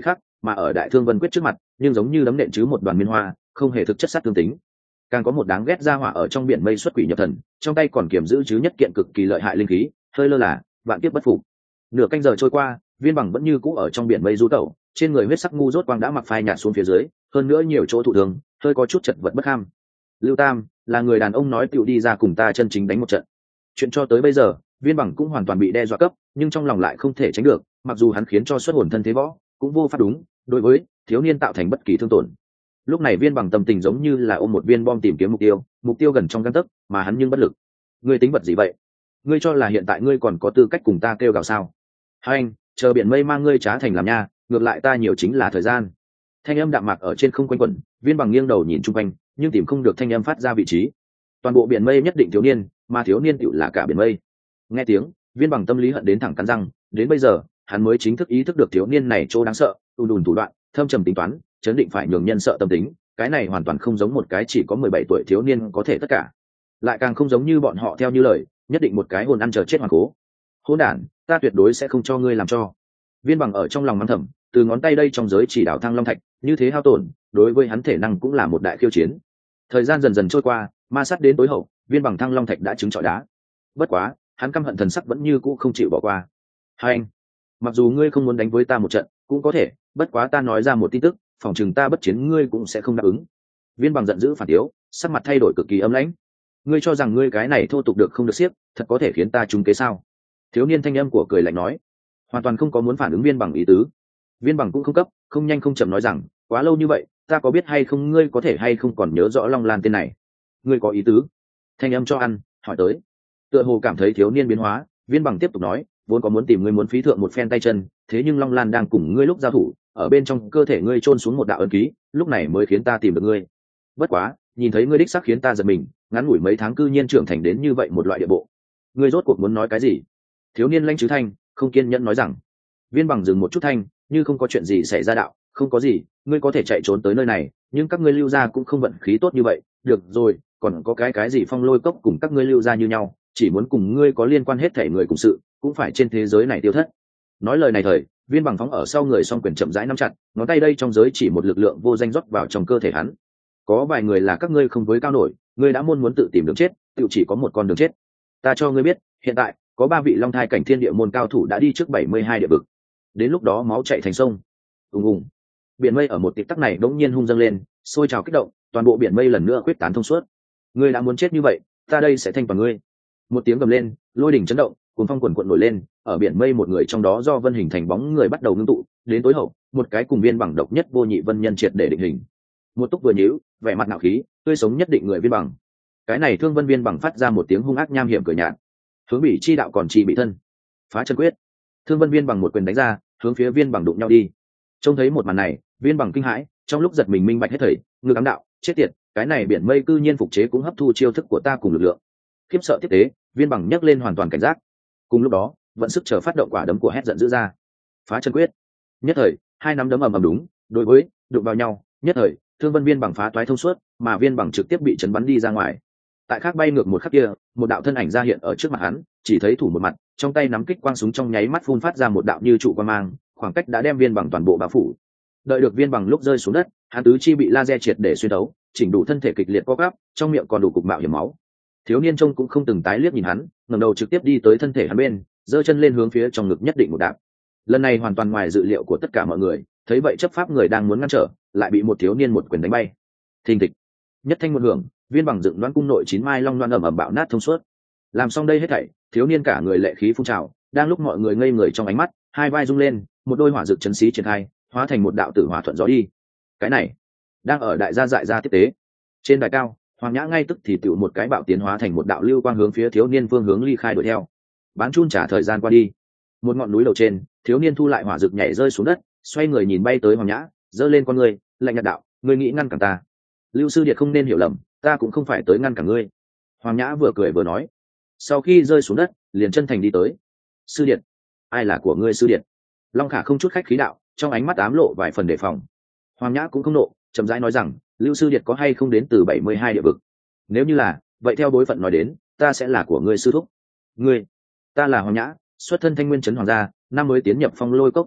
mà ở đại thương vân quyết trước mặt nhưng giống như đấm nện chứ một đoàn miên hoa, không hề thực chất sát thương tính. Càng có một đáng ghét ra hỏa ở trong biển mây xuất quỷ nhập thần, trong tay còn kiểm giữ chứ nhất kiện cực kỳ lợi hại linh khí, hơi lơ là vạn kiếp bất phục. Nửa canh giờ trôi qua, Viên Bằng vẫn như cũ ở trong biển mây du tẩu, trên người huyết sắc ngu rốt quang đã mặc phai nhạt xuống phía dưới, hơn nữa nhiều chỗ thụ thương, hơi có chút chật vật bất ham. Lưu Tam là người đàn ông nói tựu đi ra cùng ta chân chính đánh một trận. Chuyện cho tới bây giờ, Viên Bằng cũng hoàn toàn bị đe dọa cấp, nhưng trong lòng lại không thể tránh được, mặc dù hắn khiến cho xuất hồn thân thế võ, cũng vô pháp đúng đối với thiếu niên tạo thành bất kỳ thương tổn. Lúc này Viên Bằng tâm tình giống như là ôm một viên bom tìm kiếm mục tiêu gần trong gang tấc, mà hắn nhưng bất lực. Ngươi tính vật gì vậy? Ngươi cho là hiện tại ngươi còn có tư cách cùng ta kêu gào sao? Hai anh, chờ biển mây mang ngươi trá thành làm nha, ngược lại ta nhiều chính là thời gian. Thanh âm đạm mạc ở trên không quanh quẩn, Viên Bằng nghiêng đầu nhìn chung quanh, nhưng tìm không được thanh âm phát ra vị trí. Toàn bộ biển mây nhất định thiếu niên, mà thiếu niên tựu là cả biển mây. Nghe tiếng, Viên Bằng tâm lý hận đến thẳng cắn răng, đến bây giờ hắn mới chính thức ý thức được thiếu niên này chỗ đáng sợ, đùn thủ đoạn, thâm trầm tính toán, chấn định phải nhường nhân sợ tâm tính, cái này hoàn toàn không giống một cái chỉ có 17 tuổi thiếu niên có thể tất cả, lại càng không giống như bọn họ theo như lời, nhất định một cái hồn ăn chờ chết hoàn cố. Hỗn đản, ta tuyệt đối sẽ không cho ngươi làm cho. Viên Bằng ở trong lòng mắng thầm, từ ngón tay đây trong giới chỉ đạo thăng long thạch, như thế hao tổn, đối với hắn thể năng cũng là một đại khiêu chiến. Thời gian dần dần trôi qua, ma sát đến tối hậu, Viên Bằng thăng long thạch đã trứng trọi đá. Bất quá, hắn căm hận thần sắc vẫn như cũ không chịu bỏ qua. Hai anh, mặc dù ngươi không muốn đánh với ta một trận, cũng có thể, bất quá ta nói ra một tin tức, phòng chừng ta bất chiến ngươi cũng sẽ không đáp ứng. Viên Bằng giận dữ phản tiếu, sắc mặt thay đổi cực kỳ âm lãnh. Ngươi cho rằng ngươi cái này thô tục được không được xiếc, thật có thể khiến ta trúng kế sao? Thiếu niên thanh âm của cười lạnh nói, hoàn toàn không có muốn phản ứng Viên Bằng ý tứ. Viên Bằng cũng không cấp, không nhanh không chậm nói rằng, quá lâu như vậy, ta có biết hay không ngươi có thể hay không còn nhớ rõ Long Lan tên này? Ngươi có ý tứ? Thanh âm cho ăn, hỏi tới. Tựa hồ cảm thấy thiếu niên biến hóa, Viên Bằng tiếp tục nói, vốn có muốn tìm ngươi muốn phí thượng một phen tay chân, thế nhưng Long Lan đang cùng ngươi lúc giao thủ, ở bên trong cơ thể ngươi chôn xuống một đạo ấn ký, lúc này mới khiến ta tìm được ngươi. Bất quá, nhìn thấy ngươi đích xác khiến ta giật mình, ngắn ngủi mấy tháng cư nhiên trưởng thành đến như vậy một loại địa bộ. Ngươi rốt cuộc muốn nói cái gì? Thiếu niên lanh chứ thanh, không kiên nhẫn nói rằng. Viên Bằng dừng một chút thanh, như không có chuyện gì xảy ra đạo, không có gì, ngươi có thể chạy trốn tới nơi này, nhưng các ngươi lưu gia cũng không vận khí tốt như vậy, được rồi, còn có cái gì Phong Lôi Cốc cùng các ngươi lưu gia như nhau, chỉ muốn cùng ngươi có liên quan hết thảy người cùng sự, cũng phải trên thế giới này tiêu thất. Nói lời này thời, Viên Bằng phóng ở sau người song quyền chậm rãi nắm chặt, ngón tay đây trong giới chỉ một lực lượng vô danh rót vào trong cơ thể hắn. Có vài người là các ngươi không với cao nổi, ngươi đã muốn tự tìm đường chết, tự chỉ có một con đường chết. Ta cho ngươi biết, hiện tại có 3 vị Long Thai cảnh thiên địa môn cao thủ đã đi trước 72 địa vực. Đến lúc đó máu chảy thành sông. Ùng ùng. Biển mây ở một tịp tắc này đống nhiên hung dâng lên, sôi trào kích động, toàn bộ biển mây lần nữa quyết tán thông suốt. Ngươi đã muốn chết như vậy, ta đây sẽ thanh toàn ngươi. Một tiếng gầm lên, lôi đỉnh chấn động, cuồng phong quần quần nổi lên, ở biển mây một người trong đó do vân hình thành bóng người bắt đầu ngưng tụ, đến tối hậu, một cái cùng Viên Bằng độc nhất vô nhị vân nhân triệt để định hình. Một túc vừa nhíu, vẻ mặt nạo khí, tươi sống nhất định người Viên Bằng. Cái này Thương Vân Viên Bằng phát ra một tiếng hung ác nham hiểm cười nhạt. Hướng Bỉ chi đạo còn chi bị thân. Phá chân quyết. Thương Vân Viên Bằng một quyền đánh ra, hướng phía Viên Bằng đụng nhau đi. Trông thấy một màn này, Viên Bằng kinh hãi, trong lúc giật mình minh bạch hết thảy, ngư ám đạo, chết tiệt, cái này biển mây cư nhiên phục chế cũng hấp thu chiêu thức của ta cùng lực lượng. Khiếp sợ tiếp tế, Viên Bằng nhấc lên hoàn toàn cảnh giác. Cùng lúc đó, vận sức chờ phát động quả đấm của hét giận dữ ra. Phá chân quyết. Nhất thời, hai nắm đấm ầm ầm đúng, đối với đụng vào nhau, nhất thời, Thương Vân Viên Bằng phá toái thông suốt, mà Viên Bằng trực tiếp bị chấn bắn đi ra ngoài. Tại khác bay ngược một khắc kia, một đạo thân ảnh ra hiện ở trước mặt hắn, chỉ thấy thủ một mặt, trong tay nắm kích quang súng trong nháy mắt phun phát ra một đạo như trụ quang mang, khoảng cách đã đem Viên Bằng toàn bộ bao phủ. Đợi được Viên Bằng lúc rơi xuống đất, hắn tứ chi bị laser triệt để xuyên thấu, chỉnh đủ thân thể kịch liệt co quắp, trong miệng còn đủ cục mạo hiểm máu. Thiếu niên trông cũng không từng tái liếc nhìn hắn, ngẩng đầu trực tiếp đi tới thân thể hắn bên, giơ chân lên hướng phía trong ngực nhất định một đạp. Lần này hoàn toàn ngoài dự liệu của tất cả mọi người, thấy vậy chấp pháp người đang muốn ngăn trở, lại bị một thiếu niên một quyền đánh bay. Thình thịch, nhất thanh một hưởng, Viên Bằng dựng đoán cung nội 9 mai long loan ầm ầm bạo nát thông suốt. Làm xong đây hết thảy, thiếu niên cả người lệ khí phun trào, đang lúc mọi người ngây người trong ánh mắt, hai vai rung lên, một đôi hỏa dược chấn xí triển khai, hóa thành một đạo tử hỏa thuận gió đi. Cái này, đang ở đại gia dại ra tiếp tế. Trên đài cao, Hoàng Nhã ngay tức thì tựu một cái bạo tiến hóa thành một đạo lưu quang hướng phía thiếu niên phương hướng ly khai đuổi theo. Bán chun trả thời gian qua đi. Một ngọn núi đầu trên, thiếu niên thu lại hỏa dược nhảy rơi xuống đất, xoay người nhìn bay tới Hoàng Nhã, giơ lên con người, lạnh nhạt đạo, ngươi nghĩ ngăn cản ta? Lưu sư điệt không nên hiểu lầm, ta cũng không phải tới ngăn cản ngươi. Hoàng Nhã vừa cười vừa nói. Sau khi rơi xuống đất, liền chân thành đi tới. Sư điệt, ai là của ngươi sư điệt? Long Khả không chút khách khí đạo, trong ánh mắt ám lộ vài phần đề phòng. Hoàng Nhã cũng không nộ, chậm rãi nói rằng, Lưu sư điệt có hay không đến từ 72 địa vực? Nếu như là, vậy theo bối phận nói đến, ta sẽ là của ngươi sư thúc. Ngươi? Ta là Hoàng Nhã, xuất thân Thanh Nguyên trấn hoàng gia, năm mới tiến nhập Phong Lôi Cốc tu luyện,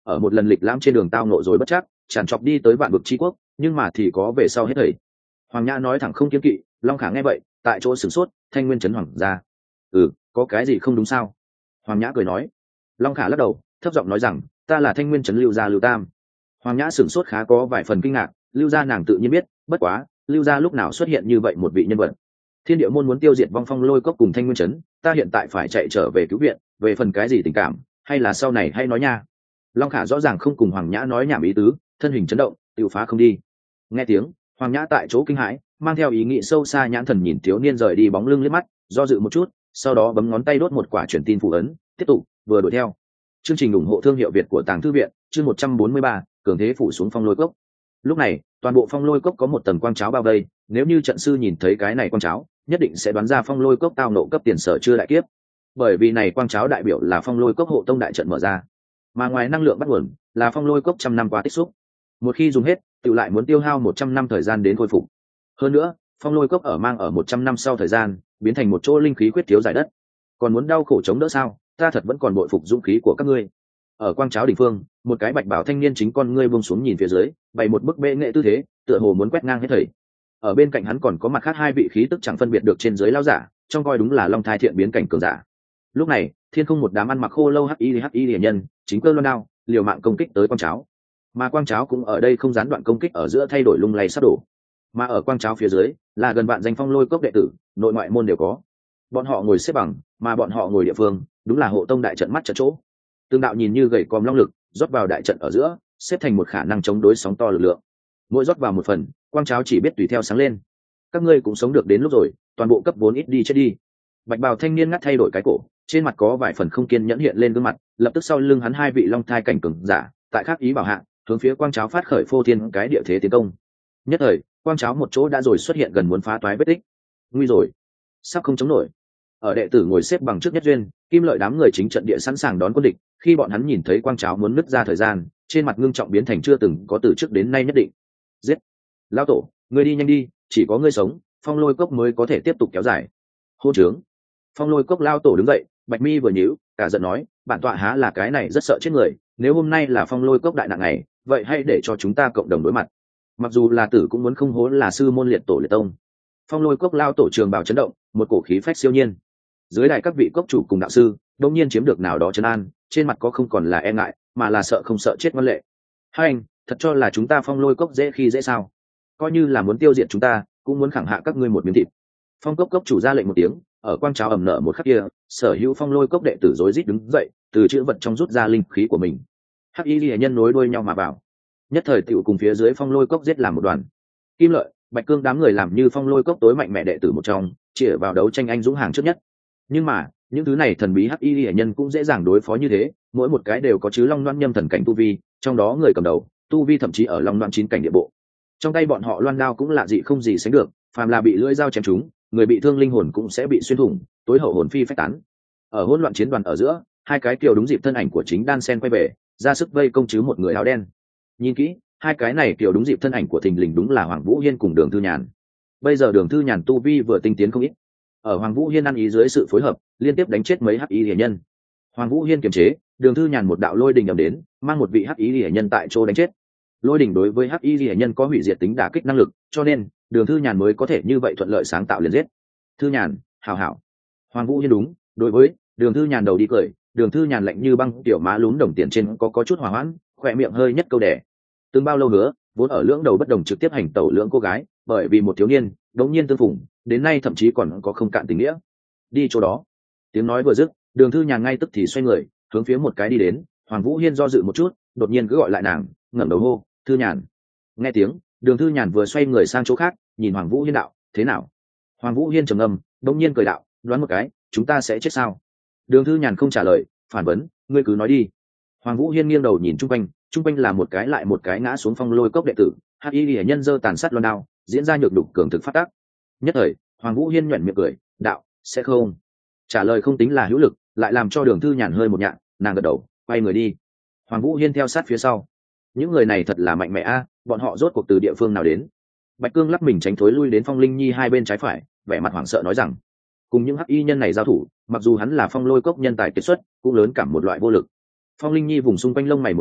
ở một lần lịch lãm trên đường tao nộ rồi bất chắc tràn trọc đi tới vạn vực tri quốc, nhưng mà thì có về sau hết thầy. Hoàng Nhã nói thẳng không kiêng kỵ. Long Khả nghe vậy tại chỗ sửng sốt. Thanh Nguyên Trấn hoàng gia? Có cái gì không đúng sao? Hoàng Nhã cười nói. Long Khả lắc đầu thấp giọng nói rằng ta là Thanh Nguyên Trấn Lưu gia Lưu Tam. Hoàng Nhã sửng sốt khá có vài phần kinh ngạc. Lưu gia nàng tự nhiên biết, bất quá Lưu gia lúc nào xuất hiện như vậy một vị nhân vật? Thiên Địa môn muốn tiêu diệt vong phong lôi cốc cùng Thanh Nguyên Trấn, ta hiện tại phải chạy trở về cứu viện, về phần cái gì tình cảm hay là sau này hay nói nha. Long Khả rõ ràng không cùng Hoàng Nhã nói nhảm ý tứ, thân hình chấn động tự phá không đi. Nghe tiếng, Hoàng Nhã tại chỗ kinh hãi, mang theo ý nghĩ sâu xa nhãn thần nhìn thiếu niên rời đi bóng lưng liếc mắt, do dự một chút, sau đó bấm ngón tay đốt một quả truyền tin phù ấn, tiếp tục vừa đuổi theo. Chương trình ủng hộ thương hiệu Việt của Tàng Thư viện, chương 143, cường thế phủ xuống phong lôi cốc. Lúc này, toàn bộ phong lôi cốc có một tầng quang cháo bao vây, nếu như trận sư nhìn thấy cái này quang cháo, nhất định sẽ đoán ra phong lôi cốc tao nộ cấp tiền sở chưa đại kiếp. Bởi vì này quang cháo đại biểu là phong lôi cốc hộ tông đại trận mở ra, mà ngoài năng lượng bắt nguồn là phong lôi cốc trăm năm qua tích xúc. Một khi dùng hết, tự lại muốn tiêu hao 100 năm thời gian đến khôi phục. Hơn nữa, phong lôi cốc ở mang ở 100 năm sau thời gian, biến thành một chỗ linh khí khuyết thiếu giải đất. Còn muốn đau khổ chống đỡ sao? Ta thật vẫn còn bội phục dũng khí của các ngươi. Ở quang cháo đỉnh phương, một cái bạch bảo thanh niên chính con ngươi buông xuống nhìn phía dưới, bày một bức bệ nghệ tư thế, tựa hồ muốn quét ngang hết thảy. Ở bên cạnh hắn còn có mặt khác hai vị khí tức chẳng phân biệt được trên dưới lão giả, trong coi đúng là long thai thiện biến cảnh cường giả. Lúc này, thiên không một đám ăn mặc khô lâu hắc y liễu nhân, chính cơ loan đao, liều mạng công kích tới quang cháo. Mà quang cháo cũng ở đây không gián đoạn công kích ở giữa thay đổi lung lay sắp đổ. Mà ở quang cháo phía dưới là gần vạn danh phong lôi cốc đệ tử, nội ngoại môn đều có. Bọn họ ngồi xếp bằng, mà bọn họ ngồi địa phương đúng là hộ tông đại trận mắt trận chỗ. Tương đạo nhìn như gầy còm long lực rót vào đại trận ở giữa, xếp thành một khả năng chống đối sóng to lực lượng. Mỗi rót vào một phần, quang cháo chỉ biết tùy theo sáng lên. Các ngươi cũng sống được đến lúc rồi, toàn bộ cấp 4 ít đi chết đi. Bạch bào thanh niên ngắt thay đổi cái cổ, trên mặt có vài phần không kiên nhẫn hiện lên gương mặt, lập tức sau lưng hắn hai vị long thai cảnh cường giả, tại khắc ý bảo hạ, hướng phía quang cháo phát khởi phô thiên cái địa thế tiến công. Nhất thời, quang cháo một chỗ đã rồi xuất hiện gần muốn phá toái vết tích. Nguy rồi, sắp không chống nổi. Ở đệ tử ngồi xếp bằng trước nhất duyên, Kim Lợi đám người chính trận địa sẵn sàng đón quân địch, khi bọn hắn nhìn thấy quang cháo muốn nứt ra thời gian, trên mặt ngưng trọng biến thành chưa từng có từ trước đến nay nhất định. Giết! Lão tổ, ngươi đi nhanh đi, chỉ có ngươi sống, phong lôi cốc mới có thể tiếp tục kéo dài. Hô trướng! Phong lôi cốc lao tổ đứng dậy, bạch mi vừa nhíu, cả giận nói, bản tọa há là cái này rất sợ chết người, nếu hôm nay là phong lôi cốc đại nạn ngày, vậy hãy để cho chúng ta cộng đồng đối mặt. Mặc dù là tử cũng muốn không hố là sư môn liệt tổ liệt tông. Phong lôi cốc lao tổ trường bào chấn động, một cổ khí phách siêu nhiên. Dưới đài các vị cốc chủ cùng đạo sư đông nhiên chiếm được nào đó trấn an, trên mặt có không còn là e ngại, mà là sợ không sợ chết văn lệ. Hai anh, thật cho là chúng ta phong lôi cốc dễ khi dễ sao? Coi như là muốn tiêu diệt chúng ta, cũng muốn khẳng hạ các ngươi một miếng thịt. Phong cốc cốc chủ ra lệnh một tiếng, ở quang cháo ẩm nở một khắc kia, sở hữu phong lôi cốc đệ tử rối rít đứng dậy, từ chữ vật trong rút ra linh khí của mình. Hắc y liễu nhân nối đuôi nhau mà vào, nhất thời tiểu cùng phía dưới phong lôi cốc giết làm một đoàn. Kim Lợi, Bạch Cương đám người làm như phong lôi cốc tối mạnh mẽ đệ tử một trong, chĩa vào đấu tranh anh dũng hàng trước nhất. Nhưng mà những thứ này thần bí hắc y liễu nhân cũng dễ dàng đối phó như thế, mỗi một cái đều có chứ long loan nhâm thần cảnh tu vi, trong đó người cầm đầu tu vi thậm chí ở long loan 9 cảnh địa bộ. Trong tay bọn họ loan đao cũng lạ dị không gì sánh được, phàm là bị lưỡi dao chém trúng, người bị thương linh hồn cũng sẽ bị xuyên thủng, tối hậu hồn phi phách tán. Ở hỗn loạn chiến đoàn ở giữa, hai cái kiều đúng dịp thân ảnh của chính đan sen quay về, ra sức vây công chứ một người áo đen. Nhìn kỹ, hai cái này kiều đúng dịp thân ảnh của thình lình đúng là Hoàng Vũ Hiên cùng Đường Thư Nhàn. Bây giờ Đường Thư Nhàn tu vi vừa tinh tiến không ít, ở Hoàng Vũ Hiên ăn ý dưới sự phối hợp, liên tiếp đánh chết mấy hắc y liễu nhân. Hoàng Vũ Hiên kiềm chế, Đường Thư Nhàn một đạo lôi đình ầm đến, mang một vị hắc y liễu nhân tại chỗ đánh chết. Lôi đình đối với hắc y liễu nhân có hủy diệt tính đả kích năng lực, cho nên Đường Thư Nhàn mới có thể như vậy thuận lợi sáng tạo liền giết. Thư Nhàn, hảo hảo. Hoàng Vũ Hiên đúng, đối với Đường Thư Nhàn đầu đi cười, Đường Thư Nhàn lạnh như băng, tiểu má lún đồng tiền trên có chút hòa hoãn, khỏe miệng hơi nhất câu đẻ. Từng bao lâu hứa, vốn ở lưỡng đầu bất đồng trực tiếp hành tẩu lưỡng cô gái, bởi vì một thiếu niên, đống nhiên tương phùng, đến nay thậm chí còn có không cạn tình nghĩa. Đi chỗ đó. Tiếng nói vừa dứt, Đường Thư Nhàn ngay tức thì xoay người, hướng phía một cái đi đến. Hoàng Vũ Hiên do dự một chút, đột nhiên cứ gọi lại nàng, ngẩng đầu hô, Thư Nhàn. Nghe tiếng, Đường Thư Nhàn vừa xoay người sang chỗ khác, nhìn Hoàng Vũ Hiên đạo, thế nào? Hoàng Vũ Hiên trầm ngâm, đột nhiên cười đạo, đoán một cái, chúng ta sẽ chết sao? Đường Thư Nhàn không trả lời, phản vấn, ngươi cứ nói đi. Hoàng Vũ Hiên nghiêng đầu nhìn chung quanh là một cái lại một cái ngã xuống phong lôi cốc đệ tử, hắc y liễu nhân giơ tàn sát loan đao, diễn ra nhược đục cường thực phát tác. Nhất thời, Hoàng Vũ Hiên nhuyễn miệng cười, đạo, sẽ không. Trả lời không tính là hữu lực, lại làm cho Đường Thư Nhàn hơi một nhạn, nàng gật đầu, quay người đi. Hoàng Vũ Hiên theo sát phía sau. Những người này thật là mạnh mẽ a, bọn họ rốt cuộc từ địa phương nào đến? Bạch Cương lắc mình tránh thối lui đến Phong Linh Nhi hai bên trái phải, vẻ mặt hoảng sợ nói rằng, cùng những hắc y nhân này giao thủ, mặc dù hắn là phong lôi cốc nhân tài kiệt xuất, cũng lớn cảm một loại vô lực. Phong Linh Nhi vùng xung quanh lông mày một túc,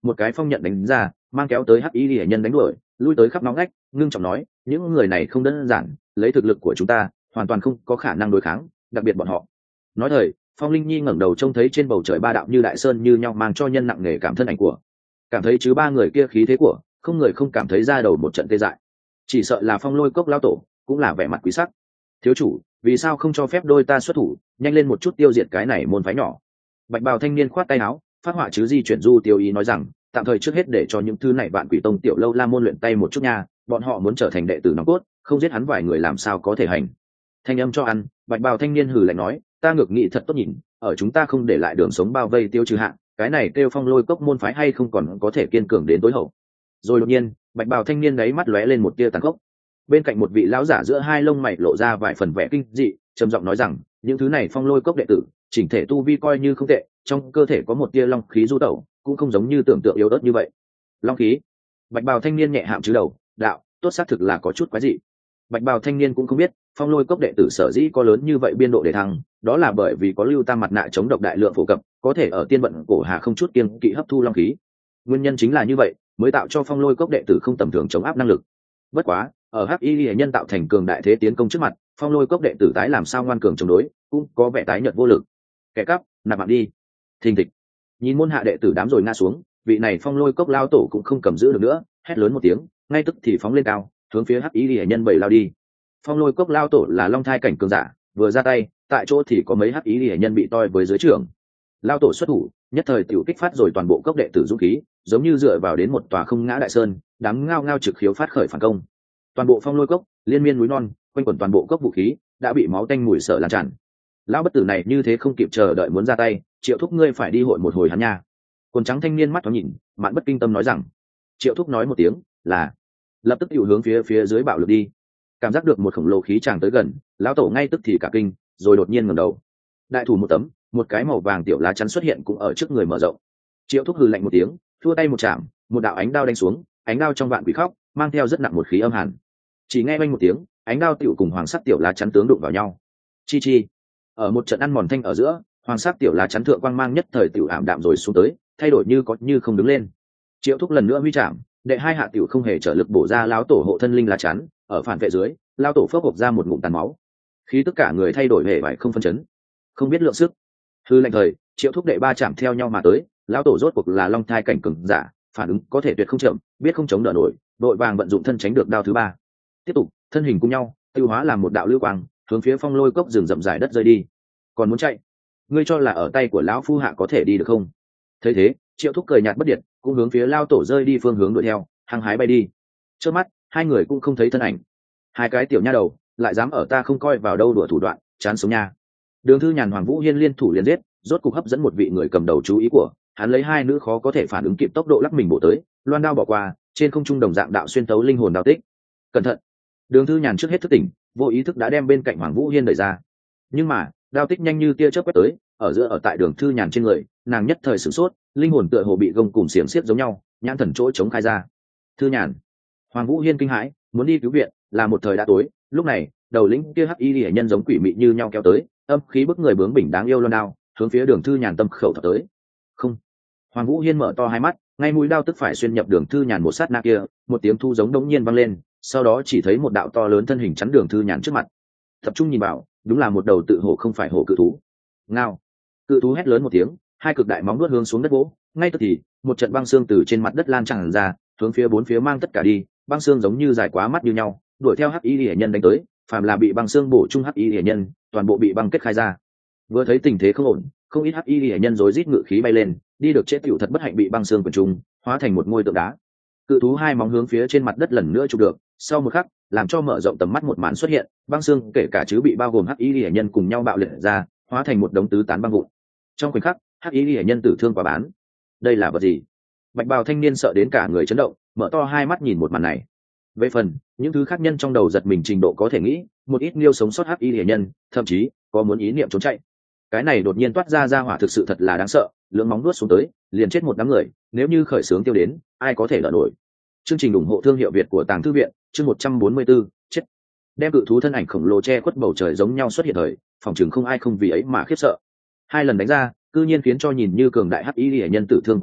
một cái phong nhận đánh ra, mang kéo tới hắc y hệ nhân đánh đuổi, lui tới khắp nóng ngách, ngưng trọng nói, những người này không đơn giản, lấy thực lực của chúng ta hoàn toàn không có khả năng đối kháng, đặc biệt bọn họ. Nói thời, Phong Linh Nhi ngẩng đầu trông thấy trên bầu trời ba đạo như đại sơn như nhau mang cho nhân nặng nề cảm thân ảnh của, cảm thấy chứ ba người kia khí thế của, không người không cảm thấy ra đầu một trận tê dại. Chỉ sợ là Phong Lôi Cốc lão tổ, cũng là vẻ mặt quý sắc. Thiếu chủ, vì sao không cho phép đôi ta xuất thủ, nhanh lên một chút tiêu diệt cái này môn phái nhỏ. Bạch bào thanh niên khoát tay áo, phát họa chứ di chuyển du tiêu ý nói rằng, tạm thời trước hết để cho những thứ này vạn quỷ tông tiểu lâu la môn luyện tay một chút nha, bọn họ muốn trở thành đệ tử nòng cốt, không giết hắn vài người làm sao có thể hành. Thanh âm cho ăn, bạch bào thanh niên hừ lạnh nói, ta ngược nghĩ thật tốt nhìn, ở chúng ta không để lại đường sống bao vây tiêu trừ hạng, cái này kêu Phong Lôi Cốc môn phái hay không còn có thể kiên cường đến tối hậu. Rồi đột nhiên, bạch bào thanh niên đấy mắt lóe lên một tia tàn khốc. Bên cạnh một vị lão giả giữa hai lông mày lộ ra vài phần vẻ kinh dị, trầm giọng nói rằng, những thứ này Phong Lôi Cốc đệ tử, chỉnh thể tu vi coi như không tệ, trong cơ thể có một tia long khí du tẩu, cũng không giống như tưởng tượng yếu ớt như vậy. Long khí? Bạch bào thanh niên nhẹ hạm chứ đầu, đạo, tốt xác thực là có chút quái dị. Bạch bào thanh niên cũng không biết, Phong Lôi Cốc đệ tử sở dĩ có lớn như vậy biên độ để thăng, đó là bởi vì có lưu tam mặt nạ chống độc đại lượng phổ cập, có thể ở tiên vận cổ hà không chút kiêng kỵ hấp thu long khí. Nguyên nhân chính là như vậy, mới tạo cho Phong Lôi Cốc đệ tử không tầm thường chống áp năng lực. Bất quá, ở hắc y hệ nhân tạo thành cường đại thế tiến công trước mặt, Phong Lôi Cốc đệ tử tái làm sao ngoan cường chống đối, cũng có vẻ tái nhợt vô lực. Kẻ cắp, nạp mạng đi. Thình thịch. Nhìn môn hạ đệ tử đám rồi ngã xuống, vị này Phong Lôi Cốc lao tổ cũng không cầm giữ được nữa, hét lớn một tiếng, ngay tức thì phóng lên cao, hướng phía hắc y hệ nhân bảy lao đi. Phong Lôi Cốc lao tổ là long thai cảnh cường giả, vừa ra tay, tại chỗ thì có mấy hắc y hệ nhân bị toi với dưới trưởng. Lao tổ xuất thủ, nhất thời tiểu kích phát rồi toàn bộ cốc đệ tử dũng khí, giống như dựa vào đến một tòa không ngã đại sơn, đám ngao ngao trực khiếu phát khởi phản công. Toàn bộ Phong Lôi Cốc, liên miên núi non, quanh quẩn toàn bộ cốc vũ khí, đã bị máu tanh mùi sợ lan tràn. Lão bất tử này như thế không kịp chờ đợi muốn ra tay, Triệu Thúc ngươi phải đi hội một hồi hắn nha. Quần trắng thanh niên mắt thoáng nhìn, mạn bất kinh tâm nói rằng. Triệu Thúc nói một tiếng, là lập tức hữu hướng phía dưới bạo lực đi. Cảm giác được một khổng lồ khí tràng tới gần, lão tổ ngay tức thì cả kinh, rồi đột nhiên ngẩng đầu. Đại thủ một tấm, một cái màu vàng tiểu lá chắn xuất hiện cũng ở trước người mở rộng. Triệu Thúc hừ lạnh một tiếng, thua tay một chạm, một đạo ánh đao đánh xuống, ánh đao trong vạn quỷ khóc, mang theo rất nặng một khí âm hàn. Chỉ nghe vang một tiếng, ánh đao tiểu cùng hoàng sắc tiểu lá chắn tướng đụng vào nhau. Chi chi. Ở một trận ăn mòn thanh ở giữa, hoàng sắc tiểu lá chắn thượng quang mang nhất thời tiểu ảm đạm rồi xuống tới, thay đổi như có như không đứng lên. Triệu Thúc lần nữa huy chạm, đệ hai hạ tiểu không hề trở lực bổ ra lão tổ hộ thân linh lá chắn, ở phản vệ dưới, lão tổ phốc hộc ra một ngụm tàn máu. Khí tất cả người thay đổi hề vải không phân chấn, không biết lượng sức. Hư lệnh thời, Triệu Thúc đệ ba chạm theo nhau mà tới, lão tổ rốt cuộc là long thai cảnh cường giả, phản ứng có thể tuyệt không chậm, biết không chống đỡ nổi, đội vàng vận dụng thân tránh được đao thứ ba. Tiếp tục, thân hình cùng nhau, tiêu hóa làm một đạo lưu quang, hướng phía Phong Lôi Cốc rừng rậm rải đất rơi đi. Còn muốn chạy, ngươi cho là ở tay của lão phu hạ có thể đi được không? Thấy thế, Triệu Thúc cười nhạt bất điện, cũng hướng phía lao tổ rơi đi phương hướng đuổi theo, hăng hái bay đi. Trước mắt, hai người cũng không thấy thân ảnh. Hai cái tiểu nha đầu, lại dám ở ta không coi vào đâu đùa thủ đoạn, chán sống nha. Đường Thư Nhàn Hoàng Vũ Hiên liên thủ liên giết, rốt cục hấp dẫn một vị người cầm đầu chú ý của, hắn lấy hai nữ khó có thể phản ứng kịp tốc độ lắc mình bổ tới, loan đao bỏ qua, trên không trung đồng dạng đạo xuyên tấu linh hồn đao tích. Cẩn thận. Đường Thư Nhàn trước hết thức tỉnh, vô ý thức đã đem bên cạnh Hoàng Vũ Hiên đẩy ra. Nhưng mà, đao tích nhanh như tia chớp quét tới, ở tại Đường Thư Nhàn trên người, nàng nhất thời sửng sốt, linh hồn tựa hồ bị gông cùng xiềng xiết giống nhau, nhãn thần chỗ chống khai ra. Thư Nhàn. Hoàng Vũ Hiên kinh hãi, muốn đi cứu viện, là một thời đã tối, lúc này, đầu lĩnh kia hắc y liễu nhân giống quỷ mị như nhau kéo tới, âm khí bức người bướng bỉnh đáng yêu loan đao, hướng phía Đường Thư Nhàn tâm khẩu thọc tới. Không. Hoàng Vũ Hiên mở to hai mắt, ngay mũi đao tức phải xuyên nhập Đường Thư Nhàn một sát na kia, một tiếng thu giống đống nhiên vang lên, sau đó chỉ thấy một đạo to lớn thân hình chắn Đường Thư Nhàn trước mặt. Tập trung nhìn vào, đúng là một đầu tự hổ không phải hổ cự thú. Ngao. Cự thú hét lớn một tiếng, hai cực đại móng vuốt hướng xuống đất vỗ, ngay tức thì, một trận băng xương từ trên mặt đất lan tràn ra, hướng phía bốn phía mang tất cả đi, băng xương giống như dài quá mắt như nhau, đuổi theo hắc y liễu nhân đánh tới, phàm là bị băng xương bổ trung hắc y liễu nhân, toàn bộ bị băng kết khai ra. Vừa thấy tình thế không ổn, không ít hắc y liễu nhân rối rít ngự khí bay lên, đi được chết tiểu thật bất hạnh bị băng xương quần trùng, hóa thành một ngôi tượng đá. Cự thú hai móng hướng phía trên mặt đất lần nữa chụp được, sau một khắc, làm cho mở rộng tầm mắt một màn xuất hiện, băng xương kể cả chứ bị bao gồm hắc y liễu nhân cùng nhau bạo liệt ra, hóa thành một đống tứ tán băng vụn. Trong khoảnh khắc, hắc y liễu nhân tử thương quá bán. Đây là vật gì? Bạch bào thanh niên sợ đến cả người chấn động, mở to hai mắt nhìn một màn này. Về phần những thứ khác nhân trong đầu giật mình trình độ có thể nghĩ, một ít liêu sống sót hắc y liễu nhân, thậm chí có muốn ý niệm trốn chạy. Cái này đột nhiên toát ra hỏa thực sự thật là đáng sợ, lưỡng móng nuốt xuống tới, liền chết một đám người, nếu như khởi sướng tiêu đến, ai có thể đỡ nổi. Chương trình ủng hộ thương hiệu Việt của Tàng Thư viện, chương 144, chết. Đem cự thú thân ảnh khổng lồ che khuất bầu trời giống nhau xuất hiện thời, phòng trường không ai không vì ấy mà khiếp sợ. Hai lần đánh ra, cư nhiên khiến cho nhìn như cường đại hắc y liễu nhân tử thương quá bán,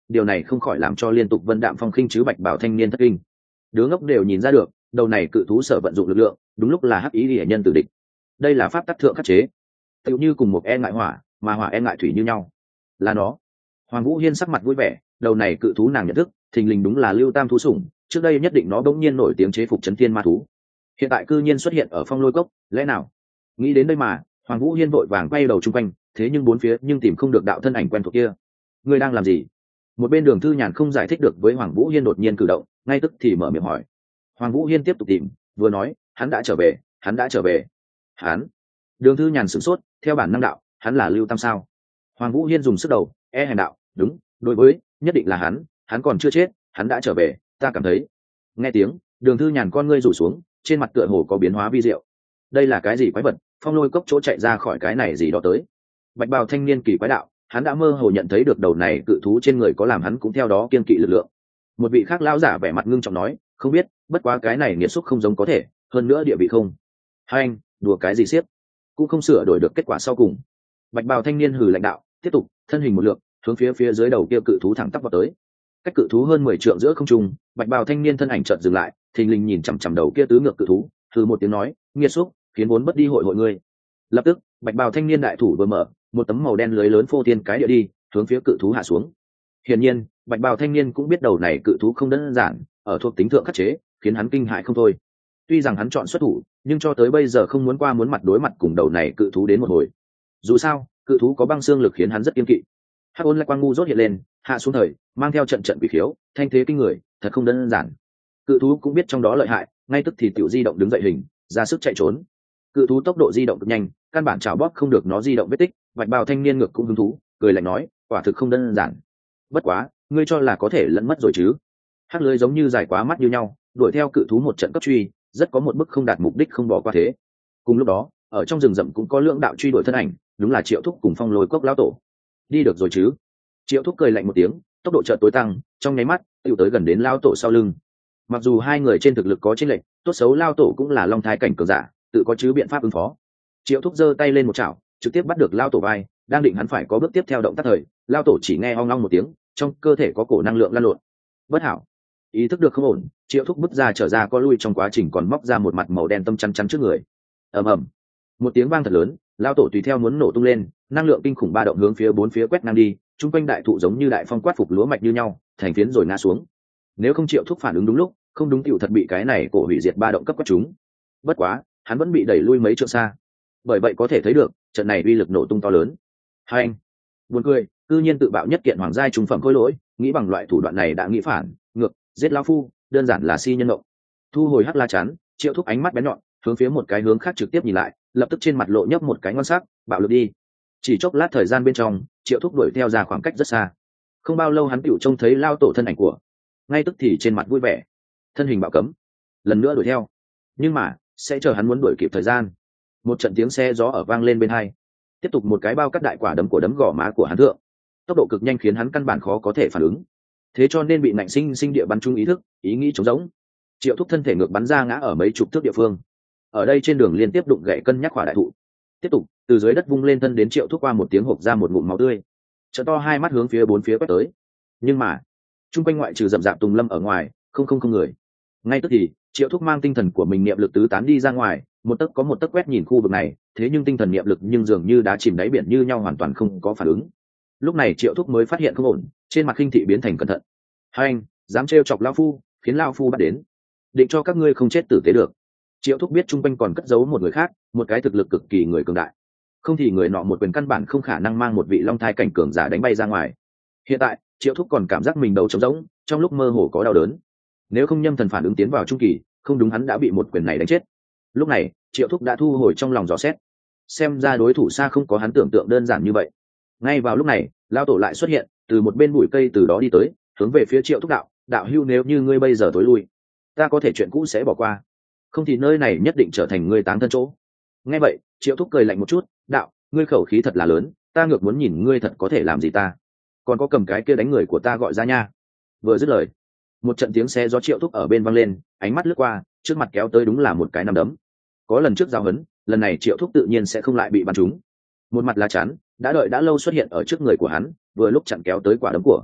điều này không khỏi làm cho liên tục vân đạm phong khinh chứ bạch bảo thanh niên thất kinh. Đứa ngốc đều nhìn ra được đầu này cự thú sở vận dụng lực lượng đúng lúc là hắc ý hệ nhân tử địch. Đây là pháp tắc thượng khắc chế, tựu như cùng một e ngại hỏa mà hỏa e ngại thủy như nhau. Là nó. Hoàng Vũ Hiên sắc mặt vui vẻ, đầu này cự thú nàng nhận thức thình lình đúng là Lưu Tam thú sủng, trước đây nhất định nó bỗng nhiên nổi tiếng chế phục chấn thiên ma thú, hiện tại cư nhiên xuất hiện ở Phong Lôi Cốc, lẽ nào? Nghĩ đến đây mà Hoàng Vũ Hiên vội vàng quay đầu chung quanh, thế nhưng bốn phía nhưng tìm không được đạo thân ảnh quen thuộc kia. Ngươi đang làm gì? Một bên Đường Thư Nhàn không giải thích được với Hoàng Vũ Hiên đột nhiên cử động, ngay tức thì mở miệng hỏi. Hoàng Vũ Hiên tiếp tục tìm, vừa nói, hắn đã trở về, hắn đã trở về. Hắn? Đường Thư Nhàn sửng sốt, theo bản năng đạo, hắn là Lưu Tam sao? Hoàng Vũ Hiên dùng sức đầu, hèn đạo, đúng, đối với, nhất định là hắn còn chưa chết, hắn đã trở về, ta cảm thấy. Nghe tiếng, Đường Thư Nhàn con ngươi rủ xuống, trên mặt tựa hồ có biến hóa vi diệu. Đây là cái gì quái vật? Phong Lôi Cốc chỗ chạy ra khỏi cái này gì đó tới? Bạch bào thanh niên kỳ quái đạo, hắn đã mơ hồ nhận thấy được đầu này cự thú trên người có làm hắn cũng theo đó kiên kỵ lực lượng. Một vị khác lão giả vẻ mặt ngưng trọng nói, không biết, bất quá cái này nghiệt xúc không giống có thể, hơn nữa địa vị không. Hai anh, đùa cái gì xiếp, cũng không sửa đổi được kết quả sau cùng. Bạch bào thanh niên hừ lạnh đạo, tiếp tục, thân hình một lượt, hướng phía dưới đầu kia cự thú thẳng tắp vào tới. Cách cự thú hơn 10 trượng giữa không trung, bạch bào thanh niên thân ảnh chợt dừng lại, thình lình nhìn chằm chằm đầu kia tứ ngược cự thú, hừ một tiếng nói, nghiệt xúc, khiến vốn bất đi hội ngươi. Lập tức, bạch bào thanh niên đại thủ vừa mở, một tấm màu đen lưới lớn phô thiên cái địa đi, hướng phía cự thú hạ xuống. Hiển nhiên, bạch bào thanh niên cũng biết đầu này cự thú không đơn giản, ở thuộc tính thượng khắc chế, khiến hắn kinh hãi không thôi. Tuy rằng hắn chọn xuất thủ, nhưng cho tới bây giờ không muốn qua muốn mặt đối mặt cùng đầu này cự thú đến một hồi. Dù sao, cự thú có băng xương lực khiến hắn rất kiên kỵ. Hắc ôn lại quang ngu rốt hiện lên, hạ xuống thời, mang theo trận quỷ khiếu, thanh thế kinh người, thật không đơn giản. Cự thú cũng biết trong đó lợi hại, ngay tức thì tiểu di động đứng dậy hình, ra sức chạy trốn. Cự thú tốc độ di động cực nhanh, căn bản chảo bóp không được nó di động vết tích. Bạch bào thanh niên ngược cũng hứng thú, cười lạnh nói, quả thực không đơn giản. Bất quá, ngươi cho là có thể lẫn mất rồi chứ? Hắc lưới giống như dài quá mắt như nhau, đuổi theo cự thú một trận cấp truy, rất có một bức không đạt mục đích không bỏ qua thế. Cùng lúc đó, ở trong rừng rậm cũng có lượng đạo truy đuổi thân ảnh, đúng là Triệu Thúc cùng Phong Lôi Cốc lão tổ. Đi được rồi chứ? Triệu Thúc cười lạnh một tiếng, tốc độ chợt tối tăng, trong nháy mắt, tiêu tới gần đến lão tổ sau lưng. Mặc dù hai người trên thực lực có chênh lệch, tốt xấu lão tổ cũng là long thai cảnh cường giả, tự có chứ biện pháp ứng phó. Triệu Thúc giơ tay lên một chảo, trực tiếp bắt được lão tổ vai, đang định hắn phải có bước tiếp theo động tác thời, lão tổ chỉ nghe ong ong một tiếng, trong cơ thể có cổ năng lượng lan lộn. Bất hảo, ý thức được không ổn, Triệu Thúc bứt ra trở ra có lui trong quá trình còn móc ra một mặt màu đen tâm chắn chắn trước người. Ầm ầm, một tiếng vang thật lớn, lão tổ tùy theo muốn nổ tung lên, năng lượng kinh khủng ba động hướng phía bốn phía quét ngang đi, trung quanh đại thụ giống như đại phong quát phục lúa mạch như nhau, thành phiến rồi ngã xuống. Nếu không Triệu Thúc phản ứng đúng lúc, không đúng tiểu thật bị cái này cổ hủy diệt ba động cấp quét chúng. Bất quá, hắn vẫn bị đẩy lui mấy trượng xa. Bởi vậy có thể thấy được, trận này uy lực nổ tung to lớn. Hai anh, buồn cười, cư nhiên tự bạo nhất kiện hoàng giai trung phẩm khối lỗi, nghĩ bằng loại thủ đoạn này đã nghĩ phản, ngược, giết lão phu, đơn giản là si nhân động. Thu hồi hắc la chắn, Triệu Thúc ánh mắt bén nhọn, hướng phía một cái hướng khác trực tiếp nhìn lại, lập tức trên mặt lộ nhấp một cái ngon sắc, bạo lực đi. Chỉ chốc lát thời gian bên trong, Triệu Thúc đuổi theo ra khoảng cách rất xa. Không bao lâu hắn tựu trông thấy lao tổ thân ảnh của, ngay tức thì trên mặt vui vẻ, thân hình bạo cấm, lần nữa đuổi theo. Nhưng mà, sẽ chờ hắn muốn đuổi kịp thời gian. Một trận tiếng xe gió ở vang lên bên hai, tiếp tục một cái bao cắt đại quả đấm của đấm gò má của hắn thượng, tốc độ cực nhanh khiến hắn căn bản khó có thể phản ứng. Thế cho nên bị nạnh sinh địa bắn trung ý thức, ý nghĩ trống rỗng. Triệu Thúc thân thể ngược bắn ra ngã ở mấy chục thước địa phương. Ở đây trên đường liên tiếp đụng gãy cân nhắc hỏa đại thụ. Tiếp tục từ dưới đất vung lên thân đến Triệu Thúc qua một tiếng hộc ra một ngụm máu tươi, trợ to hai mắt hướng phía bốn phía quét tới. Nhưng mà trung quanh ngoại trừ rậm rạp tùng lâm ở ngoài, không người. Ngay tức thì Triệu Thúc mang tinh thần của mình niệm lực tứ tán đi ra ngoài, một tấc có một tấc quét nhìn khu vực này, thế nhưng tinh thần niệm lực nhưng dường như đá chìm đáy biển như nhau, hoàn toàn không có phản ứng. Lúc này Triệu Thúc mới phát hiện không ổn, trên mặt khinh thị biến thành cẩn thận. Hai anh, dám trêu chọc lão phu, khiến lão phu bắt đến, định cho các ngươi không chết tử tế được. Triệu Thúc biết trung quanh còn cất giấu một người khác, một cái thực lực cực kỳ người cường đại, không thì người nọ một quyền căn bản không khả năng mang một vị long thai cảnh cường giả đánh bay ra ngoài. Hiện tại Triệu Thúc còn cảm giác mình đầu trống rỗng, trong lúc mơ hồ có đau đớn. Nếu không nhâm thần phản ứng tiến vào trung kỳ, không đúng hắn đã bị một quyền này đánh chết. Lúc này Triệu Thúc đã thu hồi trong lòng dò xét, xem ra đối thủ xa không có hắn tưởng tượng đơn giản như vậy. Ngay vào lúc này lao tổ lại xuất hiện, từ một bên bụi cây từ đó đi tới, hướng về phía Triệu Thúc đạo, đạo hưu, nếu như ngươi bây giờ tối lui, ta có thể chuyện cũ sẽ bỏ qua, không thì nơi này nhất định trở thành ngươi táng thân chỗ. Nghe vậy Triệu Thúc cười lạnh một chút, đạo, ngươi khẩu khí thật là lớn, ta ngược muốn nhìn ngươi thật có thể làm gì ta, còn có cầm cái kia đánh người của ta gọi ra nha. Vừa dứt lời, một trận tiếng xe gió Triệu Thúc ở bên vang lên, ánh mắt lướt qua, trước mặt kéo tới đúng là một cái nắm đấm. Có lần trước giao hấn, lần này Triệu Thúc tự nhiên sẽ không lại bị bắn trúng. Một mặt lá chắn đã đợi đã lâu xuất hiện ở trước người của hắn, vừa lúc chặn kéo tới quả đấm của.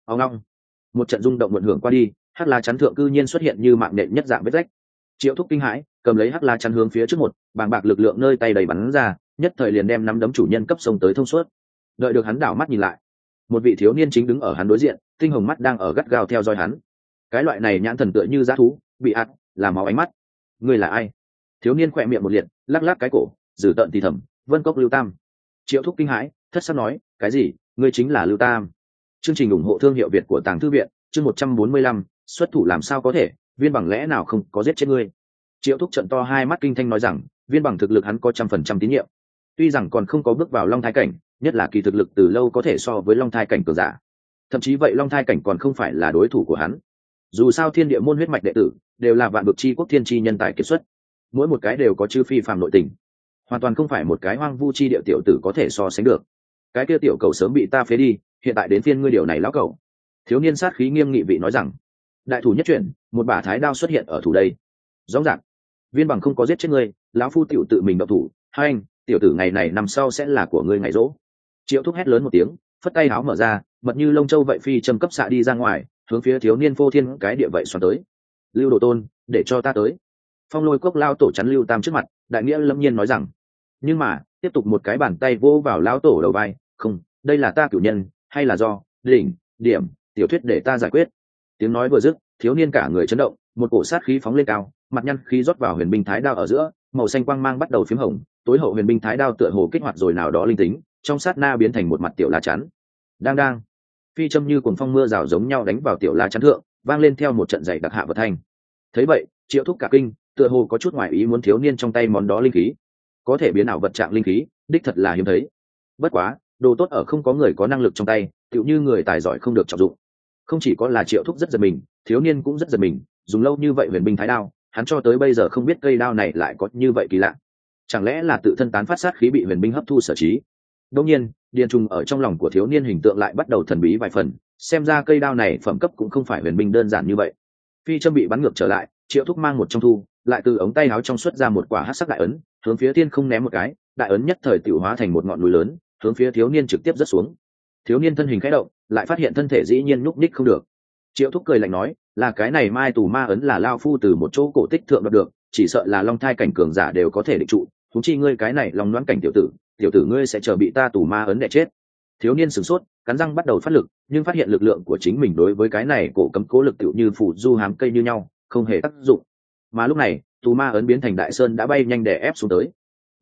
Ông long, một trận rung động muộn hưởng qua đi, hắc lá chắn thượng cư nhiên xuất hiện như mạng nện nhất dạng vết rách. Triệu Thúc kinh hãi, cầm lấy hắc lá chắn hướng phía trước một, bàng bạc lực lượng nơi tay đầy bắn ra, nhất thời liền đem nắm đấm chủ nhân cấp sông tới thông suốt. Đợi được hắn đảo mắt nhìn lại, một vị thiếu niên chính đứng ở hắn đối diện, tinh hồng mắt đang ở gắt gao theo dõi hắn. Cái loại này nhãn thần tựa như dã thú, bị ạt, làm máu ánh mắt. Ngươi là ai? Thiếu niên khỏe miệng một liệt, lắc lắc cái cổ, dử tợn thì thầm, Vân Cốc Lưu Tam. Triệu Thúc kinh hãi, thất sắc nói, cái gì? Ngươi chính là Lưu Tam? Chương trình ủng hộ thương hiệu Việt của Tàng Thư viện, chương 145, xuất thủ làm sao có thể, Viên Bằng lẽ nào không có giết chết ngươi? Triệu Thúc trận to hai mắt kinh thanh nói rằng, Viên Bằng thực lực hắn có 100% tín nhiệm. Tuy rằng còn không có bước vào Long Thai cảnh, nhất là kỳ thực lực từ lâu có thể so với Long Thai cảnh cường giả. Thậm chí vậy Long Thai cảnh còn không phải là đối thủ của hắn. Dù sao Thiên Địa môn huyết mạch đệ tử đều là vạn vực chi quốc thiên chi nhân tài kiệt xuất, mỗi một cái đều có chư phi phàm nội tình, hoàn toàn không phải một cái hoang vu chi địa tiểu tử có thể so sánh được. Cái kia tiểu cầu sớm bị ta phế đi, hiện tại đến phiên ngươi điều này lão cẩu. Thiếu niên sát khí nghiêm nghị vị nói rằng, đại thủ nhất chuyển, một bả thái đao xuất hiện ở thủ đây. Rõ ràng, Viên Bằng không có giết chết ngươi, lão phu tiểu tự mình động thủ, hai anh, tiểu tử ngày này năm sau sẽ là của ngươi ngày rỗ. Triệu Thúc hét lớn một tiếng, phất tay áo mở ra, mật như lông châu vậy phi châm cấp xạ đi ra ngoài, hướng phía thiếu niên phô thiên cái địa vậy xoắn tới. Lưu Đồ Tôn, để cho ta tới. Phong Lôi Cốc lao tổ chắn Lưu Tam trước mặt, đại nghĩa lâm nhiên nói rằng. Nhưng mà, tiếp tục một cái bàn tay vô vào lão tổ đầu vai, không, đây là ta cửu nhân, hay là do đỉnh điểm tiểu thuyết để ta giải quyết. Tiếng nói vừa dứt, thiếu niên cả người chấn động, một cổ sát khí phóng lên cao, mặt nhăn khí rót vào huyền binh thái đao ở giữa, màu xanh quang mang bắt đầu phím hồng, tối hậu huyền binh thái đao tựa hồ kích hoạt rồi nào đó linh tính, trong sát na biến thành một mặt tiểu lá chắn. Đang đang, phi châm như cuồng phong mưa rào giống nhau đánh vào tiểu lá chắn thượng, vang lên theo một trận dày đặc hạ vật thanh. Thấy vậy, Triệu Thúc cả kinh, tựa hồ có chút ngoài ý muốn thiếu niên trong tay món đó linh khí, có thể biến ảo vật trạng linh khí, đích thật là hiếm thấy. Bất quá, đồ tốt ở không có người có năng lực trong tay, tựu như người tài giỏi không được trọng dụng. Không chỉ có là Triệu Thúc rất giật mình, thiếu niên cũng rất giật mình, dùng lâu như vậy huyền binh thái đao, hắn cho tới bây giờ không biết cây đao này lại có như vậy kỳ lạ. Chẳng lẽ là tự thân tán phát sát khí bị huyền binh hấp thu sở trí? Đương nhiên, điền trùng ở trong lòng của thiếu niên hình tượng lại bắt đầu thần bí vài phần, xem ra cây đao này phẩm cấp cũng không phải huyền binh đơn giản như vậy. Phi châm bị bắn ngược trở lại, Triệu Thúc mang một trong thu, lại từ ống tay áo trong xuất ra một quả hắc sắc đại ấn, hướng phía thiên không ném một cái, đại ấn nhất thời tiểu hóa thành một ngọn núi lớn, hướng phía thiếu niên trực tiếp rớt xuống. Thiếu niên thân hình khẽ động, lại phát hiện thân thể dĩ nhiên nhúc nhích không được. Triệu Thúc cười lạnh nói, là cái này mai tù ma ấn là lao phu từ một chỗ cổ tích thượng đoạt được, chỉ sợ là Long Thai cảnh cường giả đều có thể định trụ, huống chi ngươi cái này Long Loan cảnh tiểu tử ngươi sẽ chờ bị ta tù ma ấn đè chết. Thiếu niên sửng sốt, cắn răng bắt đầu phát lực, nhưng phát hiện lực lượng của chính mình đối với cái này cổ cấm cố lực tựu như phủ du hám cây như nhau, không hề tác dụng. Mà lúc này, tù ma ấn biến thành đại sơn đã bay nhanh đè ép xuống tới.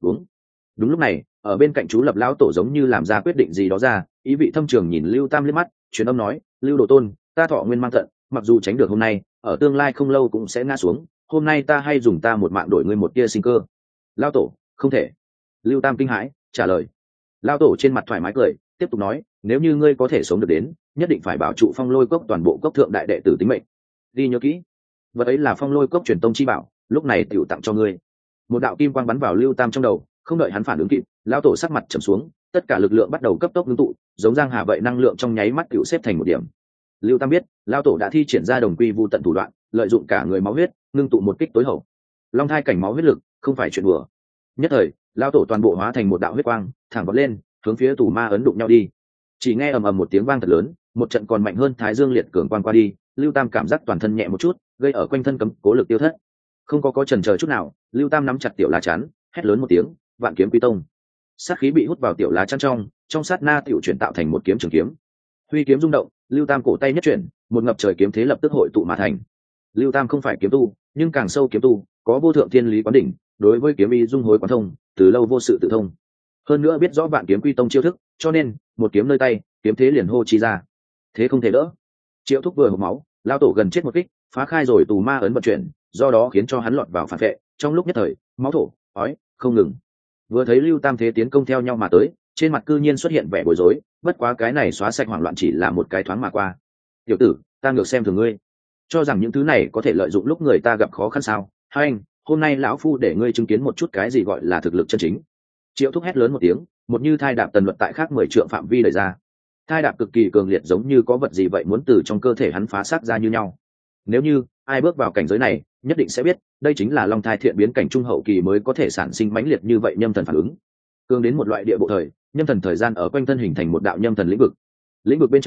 Đúng lúc này, ở bên cạnh chú Lập lão tổ giống như làm ra quyết định gì đó ra, ý vị thâm trường nhìn Lưu Tam liếc mắt, truyền âm nói, Lưu Đồ Tôn, ta thọ nguyên mang tận, mặc dù tránh được hôm nay, ở tương lai không lâu cũng sẽ ngã xuống, hôm nay ta hay dùng ta một mạng đổi ngươi một tia sinh cơ. Lão tổ, không thể. Lưu Tam kinh hãi trả lời. Lão tổ trên mặt thoải mái cười, tiếp tục nói, nếu như ngươi có thể sống được đến, nhất định phải bảo trụ Phong Lôi Cốc toàn bộ cốc thượng đại đệ tử tính mệnh. Ghi nhớ kỹ, vật ấy là Phong Lôi Cốc truyền tông chi bảo, lúc này tiểu tặng cho ngươi. Một đạo kim quang bắn vào Lưu Tam trong đầu, không đợi hắn phản ứng kịp, lão tổ sắc mặt trầm xuống, tất cả lực lượng bắt đầu cấp tốc ngưng tụ, giống giang hà vậy năng lượng trong nháy mắt tiểu xếp thành một điểm. Lưu Tam biết, lão tổ đã thi triển ra đồng quy vu tận thủ đoạn, lợi dụng cả người máu huyết, ngưng tụ một kích tối hậu. Long Thai cảnh máu huyết lực, không phải chuyện đùa. Nhất thời, lão tổ toàn bộ hóa thành một đạo huyết quang, thẳng vọt lên, hướng phía tù ma ấn đụng nhau đi. Chỉ nghe ầm ầm một tiếng vang thật lớn, một trận còn mạnh hơn Thái Dương liệt cường quang qua đi, Lưu Tam cảm giác toàn thân nhẹ một chút, gây ở quanh thân cấm cố lực tiêu thất. Không có chần chờ chút nào, Lưu Tam nắm chặt tiểu lá chắn, hét lớn một tiếng, Vạn Kiếm Quy Tông. Sát khí bị hút vào tiểu lá chắn trong sát na tiểu chuyển tạo thành một kiếm trường kiếm. Huy kiếm rung động, Lưu Tam cổ tay nhất chuyển, một ngập trời kiếm thế lập tức hội tụ mà thành. Lưu Tam không phải kiếm tu, nhưng càng sâu kiếm tu, có vô thượng thiên lý quán đỉnh, đối với kiếm ý dung hối quán thông, từ lâu vô sự tự thông. Hơn nữa biết rõ Vạn Kiếm Quy Tông chiêu thức, cho nên một kiếm nơi tay, kiếm thế liền hô chi ra. Thế không thể đỡ. Triệu Thúc vừa hộc máu, lao tổ gần chết một kích, phá khai rồi tù ma ấn vận chuyển, do đó khiến cho hắn lọt vào phản vệ, trong lúc nhất thời, máu thổ, ói, không ngừng. Vừa thấy Lưu Tam thế tiến công theo nhau mà tới, trên mặt cư nhiên xuất hiện vẻ bối rối, bất quá cái này xóa sạch hoảng loạn chỉ là một cái thoáng mà qua. Tiểu tử, ta ngược xem thường ngươi, cho rằng những thứ này có thể lợi dụng lúc người ta gặp khó khăn sao? Hai anh, hôm nay lão phu để ngươi chứng kiến một chút cái gì gọi là thực lực chân chính. Triệu Thúc hét lớn một tiếng, một như thai đạp tần luật tại khác 10 trượng phạm vi đẩy ra. Thai đạp cực kỳ cường liệt giống như có vật gì vậy muốn từ trong cơ thể hắn phá xác ra như nhau. Nếu như ai bước vào cảnh giới này, nhất định sẽ biết, đây chính là long thai thiện biến cảnh trung hậu kỳ mới có thể sản sinh mãnh liệt như vậy nhâm thần phản ứng. Cường đến một loại địa bộ thời, nhâm thần thời gian ở quanh thân hình thành một đạo nhâm thần lĩnh vực. Lĩnh vực bên trong,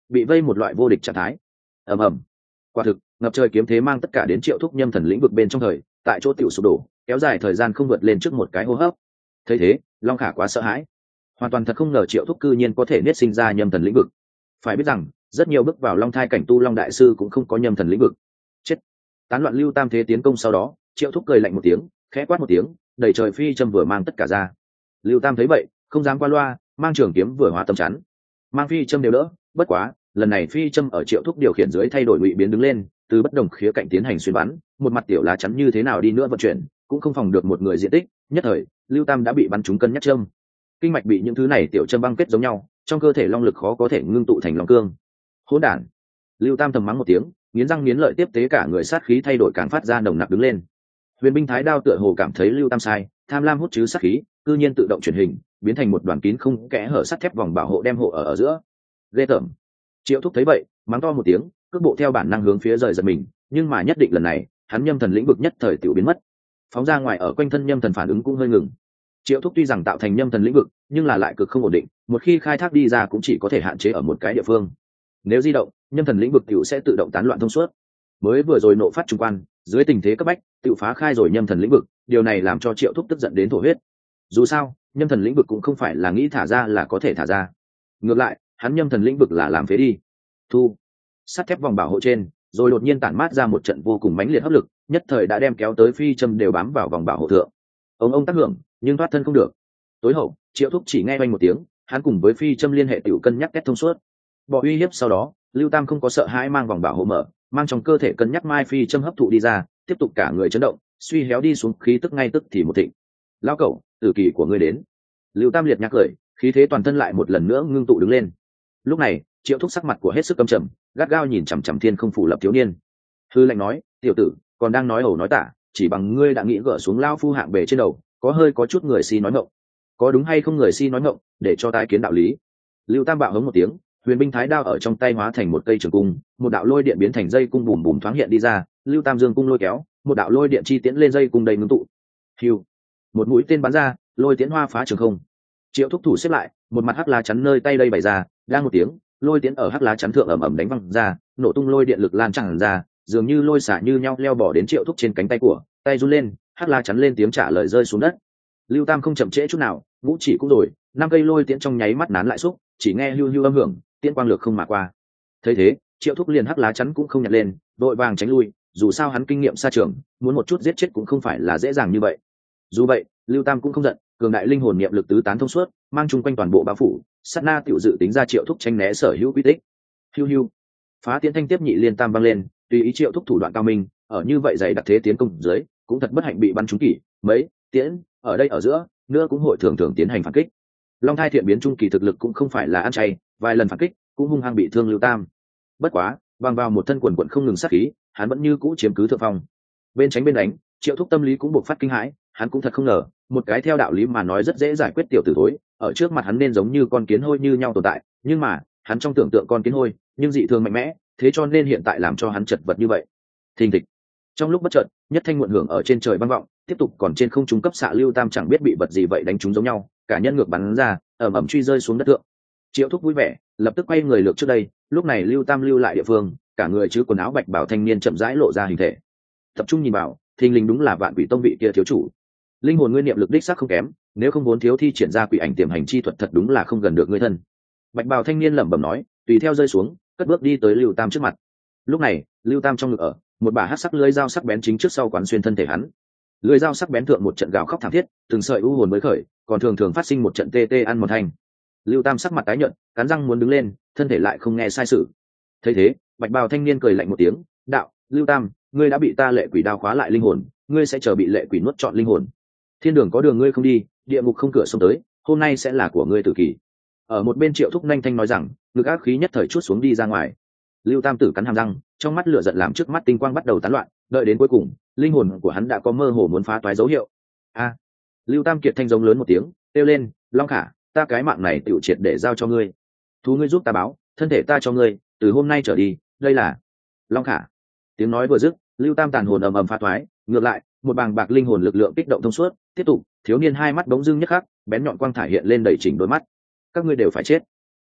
bị vây một loại vô địch trạng thái. Ầm ầm, quả thực ngập trời kiếm thế mang tất cả đến Triệu Thúc nhâm thần lĩnh vực bên trong thời, tại chỗ tiểu sụp đổ, kéo dài thời gian không vượt lên trước một cái hô hấp. Thấy thế, Long Khả quá sợ hãi, hoàn toàn thật không ngờ Triệu Thúc cư nhiên có thể niết sinh ra nhâm thần lĩnh vực. Phải biết rằng rất nhiều bước vào long thai cảnh tu long đại sư cũng không có nhâm thần lĩnh vực. Chết. Tán loạn Lưu Tam thế tiến công sau đó, Triệu Thúc cười lạnh một tiếng, khẽ quát một tiếng, đẩy trời phi châm vừa mang tất cả ra. Lưu Tam thấy vậy, không dám qua loa, mang trường kiếm vừa hóa tâm chắn, mang phi châm đều đỡ. Bất quá lần này phi châm ở Triệu Thúc điều khiển dưới thay đổi ngụy biến đứng lên, từ bất đồng khía cạnh tiến hành xuyên bắn, một mặt tiểu lá chắn như thế nào đi nữa vận chuyển cũng không phòng được một người diện tích. Nhất thời Lưu Tam đã bị bắn trúng cân nhắc châm, kinh mạch bị những thứ này tiểu châm băng kết giống nhau, trong cơ thể long lực khó có thể ngưng tụ thành long cương. Hỗn đản! Lưu Tam thầm mắng một tiếng, nghiến răng nghiến lợi, tiếp tế cả người sát khí thay đổi càng phát ra nồng nặc đứng lên. Huyền binh thái đao tựa hồ cảm thấy Lưu Tam sai, tham lam hút chứ sát khí, cư nhiên tự động chuyển hình, biến thành một đoàn kín không kẽ hở sắt thép vòng bảo hộ đem hộ ở giữa. Ghê tởm! Triệu Thúc thấy vậy, mắng to một tiếng, cước bộ theo bản năng hướng phía rời giật mình, nhưng mà nhất định lần này, hắn nhâm thần lĩnh vực nhất thời tiểu biến mất. Phóng ra ngoài ở quanh thân nhâm thần phản ứng cũng hơi ngừng. Triệu Thúc tuy rằng tạo thành nhâm thần lĩnh vực, nhưng là lại cực không ổn định, một khi khai thác đi ra cũng chỉ có thể hạn chế ở một cái địa phương. Nếu di động, nhâm thần lĩnh vực tiểu sẽ tự động tán loạn thông suốt. Mới vừa rồi nộ phát trung quan, dưới tình thế cấp bách, tiểu phá khai rồi nhâm thần lĩnh vực, điều này làm cho Triệu Thúc tức giận đến thổ huyết. Dù sao, nhâm thần lĩnh vực cũng không phải là nghĩ thả ra là có thể thả ra. Ngược lại, hắn nhâm thần lĩnh vực là làm phế đi. Thu sắt thép vòng bảo hộ trên, rồi đột nhiên tản mát ra một trận vô cùng mãnh liệt hấp lực, nhất thời đã đem kéo tới phi châm đều bám vào vòng bảo hộ thượng. Ông tác hưởng, nhưng thoát thân không được. Tối hậu, Triệu Thúc chỉ nghe oanh một tiếng, hắn cùng với phi châm liên hệ tiểu cân nhắc kết thông suốt. Bỏ uy hiếp sau đó, Lưu Tam không có sợ hãi, mang vòng bảo hộ mở, mang trong cơ thể cân nhắc mai phi châm hấp thụ đi ra, tiếp tục cả người chấn động, suy héo đi xuống, khí tức ngay tức thì một thịnh. Lão cẩu, tử kỳ của ngươi đến. Lưu Tam liệt nhắc cười, khí thế toàn thân lại một lần nữa ngưng tụ đứng lên. Lúc này, Triệu Thúc sắc mặt của hết sức căm trầm, gắt gao nhìn chằm chằm thiên không phủ lập thiếu niên. Hư lệnh nói, tiểu tử, còn đang nói ẩu nói tả, chỉ bằng ngươi đã nghĩ gỡ xuống lao phu hạng bề trên đầu, có chút người si nói ngọng. Có đúng hay không người si nói ngọng, để cho tái kiến đạo lý. Lưu Tam bạo hống một tiếng, huyền binh thái đao ở trong tay hóa thành một cây trường cung, một đạo lôi điện biến thành dây cung bùm bùm thoáng hiện đi ra. Lưu Tam dương cung lôi kéo, một đạo lôi điện chi tiễn lên dây cung đầy ngưng tụ. Hiu, một mũi tên bắn ra, lôi tiễn hoa phá trường không. Triệu Thúc thủ xếp lại, một mặt hắc lá chắn nơi tay đây bày ra, đang một tiếng, lôi tiễn ở hắc lá chắn thượng ầm ầm đánh văng ra, nổ tung lôi điện lực lan tràn ra, dường như lôi xả như nhau leo bỏ đến Triệu Thúc trên cánh tay của, tay run lên, hắc lá chắn lên tiếng trả lời rơi xuống đất. Lưu Tam không chậm trễ chút nào, ngũ chỉ cũng rồi, 5 cây lôi tiễn trong nháy mắt nán lại xúc, chỉ nghe hưu hưu âm hưởng, tiễn quang lược không mà qua. Thấy thế, Triệu Thúc liền hắc lá chắn cũng không nhặt lên, đội vàng tránh lui, dù sao hắn kinh nghiệm xa trường, muốn một chút giết chết cũng không phải là dễ dàng như vậy. Dù vậy, Lưu Tam cũng không giận, cường đại linh hồn niệm lực tứ tán thông suốt, mang chung quanh toàn bộ bao phủ, sát na tiểu dự tính ra Triệu Thúc tranh né sở hữu quy tích. Hưu hưu, phá tiễn thanh tiếp nhị liên tam băng lên, tùy ý Triệu Thúc thủ đoạn cao minh, ở như vậy dày đặc thế tiến công dưới, cũng thật bất hạnh bị bắn trúng kỷ mấy tiễn ở đây ở giữa, nữa cũng hội thường thường tiến hành phản kích. Long thai thiện biến trung kỳ thực lực cũng không phải là ăn chay, vài lần phản kích cũng hung hăng bị thương Lưu Tam. Bất quá, bằng vào một thân quần quần không ngừng sát khí, hắn vẫn như cũ chiếm cứ thượng phong. Bên tránh bên đánh, Triệu Thúc tâm lý cũng buộc phát kinh hãi, hắn cũng thật không ngờ, một cái theo đạo lý mà nói rất dễ giải quyết tiểu tử thối, ở trước mặt hắn nên giống như con kiến hôi như nhau tồn tại, nhưng mà, hắn trong tưởng tượng con kiến hôi, nhưng dị thường mạnh mẽ, thế cho nên hiện tại làm cho hắn chật vật như vậy. Thình thịch. Trong lúc bất chợt, nhất thanh muộn hưởng ở trên trời vang vọng, tiếp tục còn trên không trung cấp xạ Lưu Tam chẳng biết bị vật gì vậy đánh trúng giống nhau, cả nhân ngược bắn ra, ầm ầm truy rơi xuống đất thượng. Triệu Thúc vui vẻ, lập tức quay người lược trước đây, lúc này Lưu Tam lưu lại địa phương, cả người chứ quần áo bạch bảo thanh niên chậm rãi lộ ra hình thể. Tập trung nhìn vào, thình lình đúng là Vạn Quỷ Tông vị kia thiếu chủ. Linh hồn nguyên niệm lực đích xác không kém, nếu không vốn thiếu thi triển ra quỷ ảnh tiềm hành chi thuật thật đúng là không gần được người thân. Bạch bào thanh niên lẩm bẩm nói, tùy theo rơi xuống, cất bước đi tới Lưu Tam trước mặt. Lúc này, Lưu Tam trong ngực ở, một bả hắc sắc lưỡi dao sắc bén chính trước sau quán xuyên thân thể hắn. Lưỡi dao sắc bén thượng một trận gào khóc thảm thiết, từng sợi u hồn mới khởi, còn thường thường phát sinh một trận tê tê ăn một thanh. Lưu Tam sắc mặt tái nhợt, cắn răng muốn đứng lên, thân thể lại không nghe sai sự. Thấy thế, bạch bào thanh niên cười lạnh một tiếng, đạo, Lưu Tam, ngươi đã bị ta lệ quỷ đao khóa lại linh hồn, ngươi sẽ chờ bị lệ quỷ nuốt trọn linh hồn. Thiên đường có đường ngươi không đi, địa ngục không cửa xông tới, hôm nay sẽ là của ngươi tử kỳ. Ở một bên Triệu Thúc nhanh thanh nói rằng, ngực ác khí nhất thời chút xuống đi ra ngoài. Lưu Tam tử cắn hàm răng, trong mắt lửa giận làm trước mắt tinh quang bắt đầu tán loạn, đợi đến cuối cùng, linh hồn của hắn đã có mơ hồ muốn phá toái dấu hiệu. A! Lưu Tam kiệt thanh giống lớn một tiếng, kêu lên, Long Khả, ta cái mạng này tiểu triệt để giao cho ngươi. Thú ngươi giúp ta báo, thân thể ta cho ngươi, từ hôm nay trở đi, đây là Long Khả. Tiếng nói vừa dứt, Lưu Tam tàn hồn ầm ầm phá toái, ngược lại, một bàng bạc linh hồn lực lượng kích động thông suốt, tiếp tục, thiếu niên hai mắt bỗng dưng nhức hắc, bén nhọn quang thải hiện lên đầy chỉnh đôi mắt. Các ngươi đều phải chết.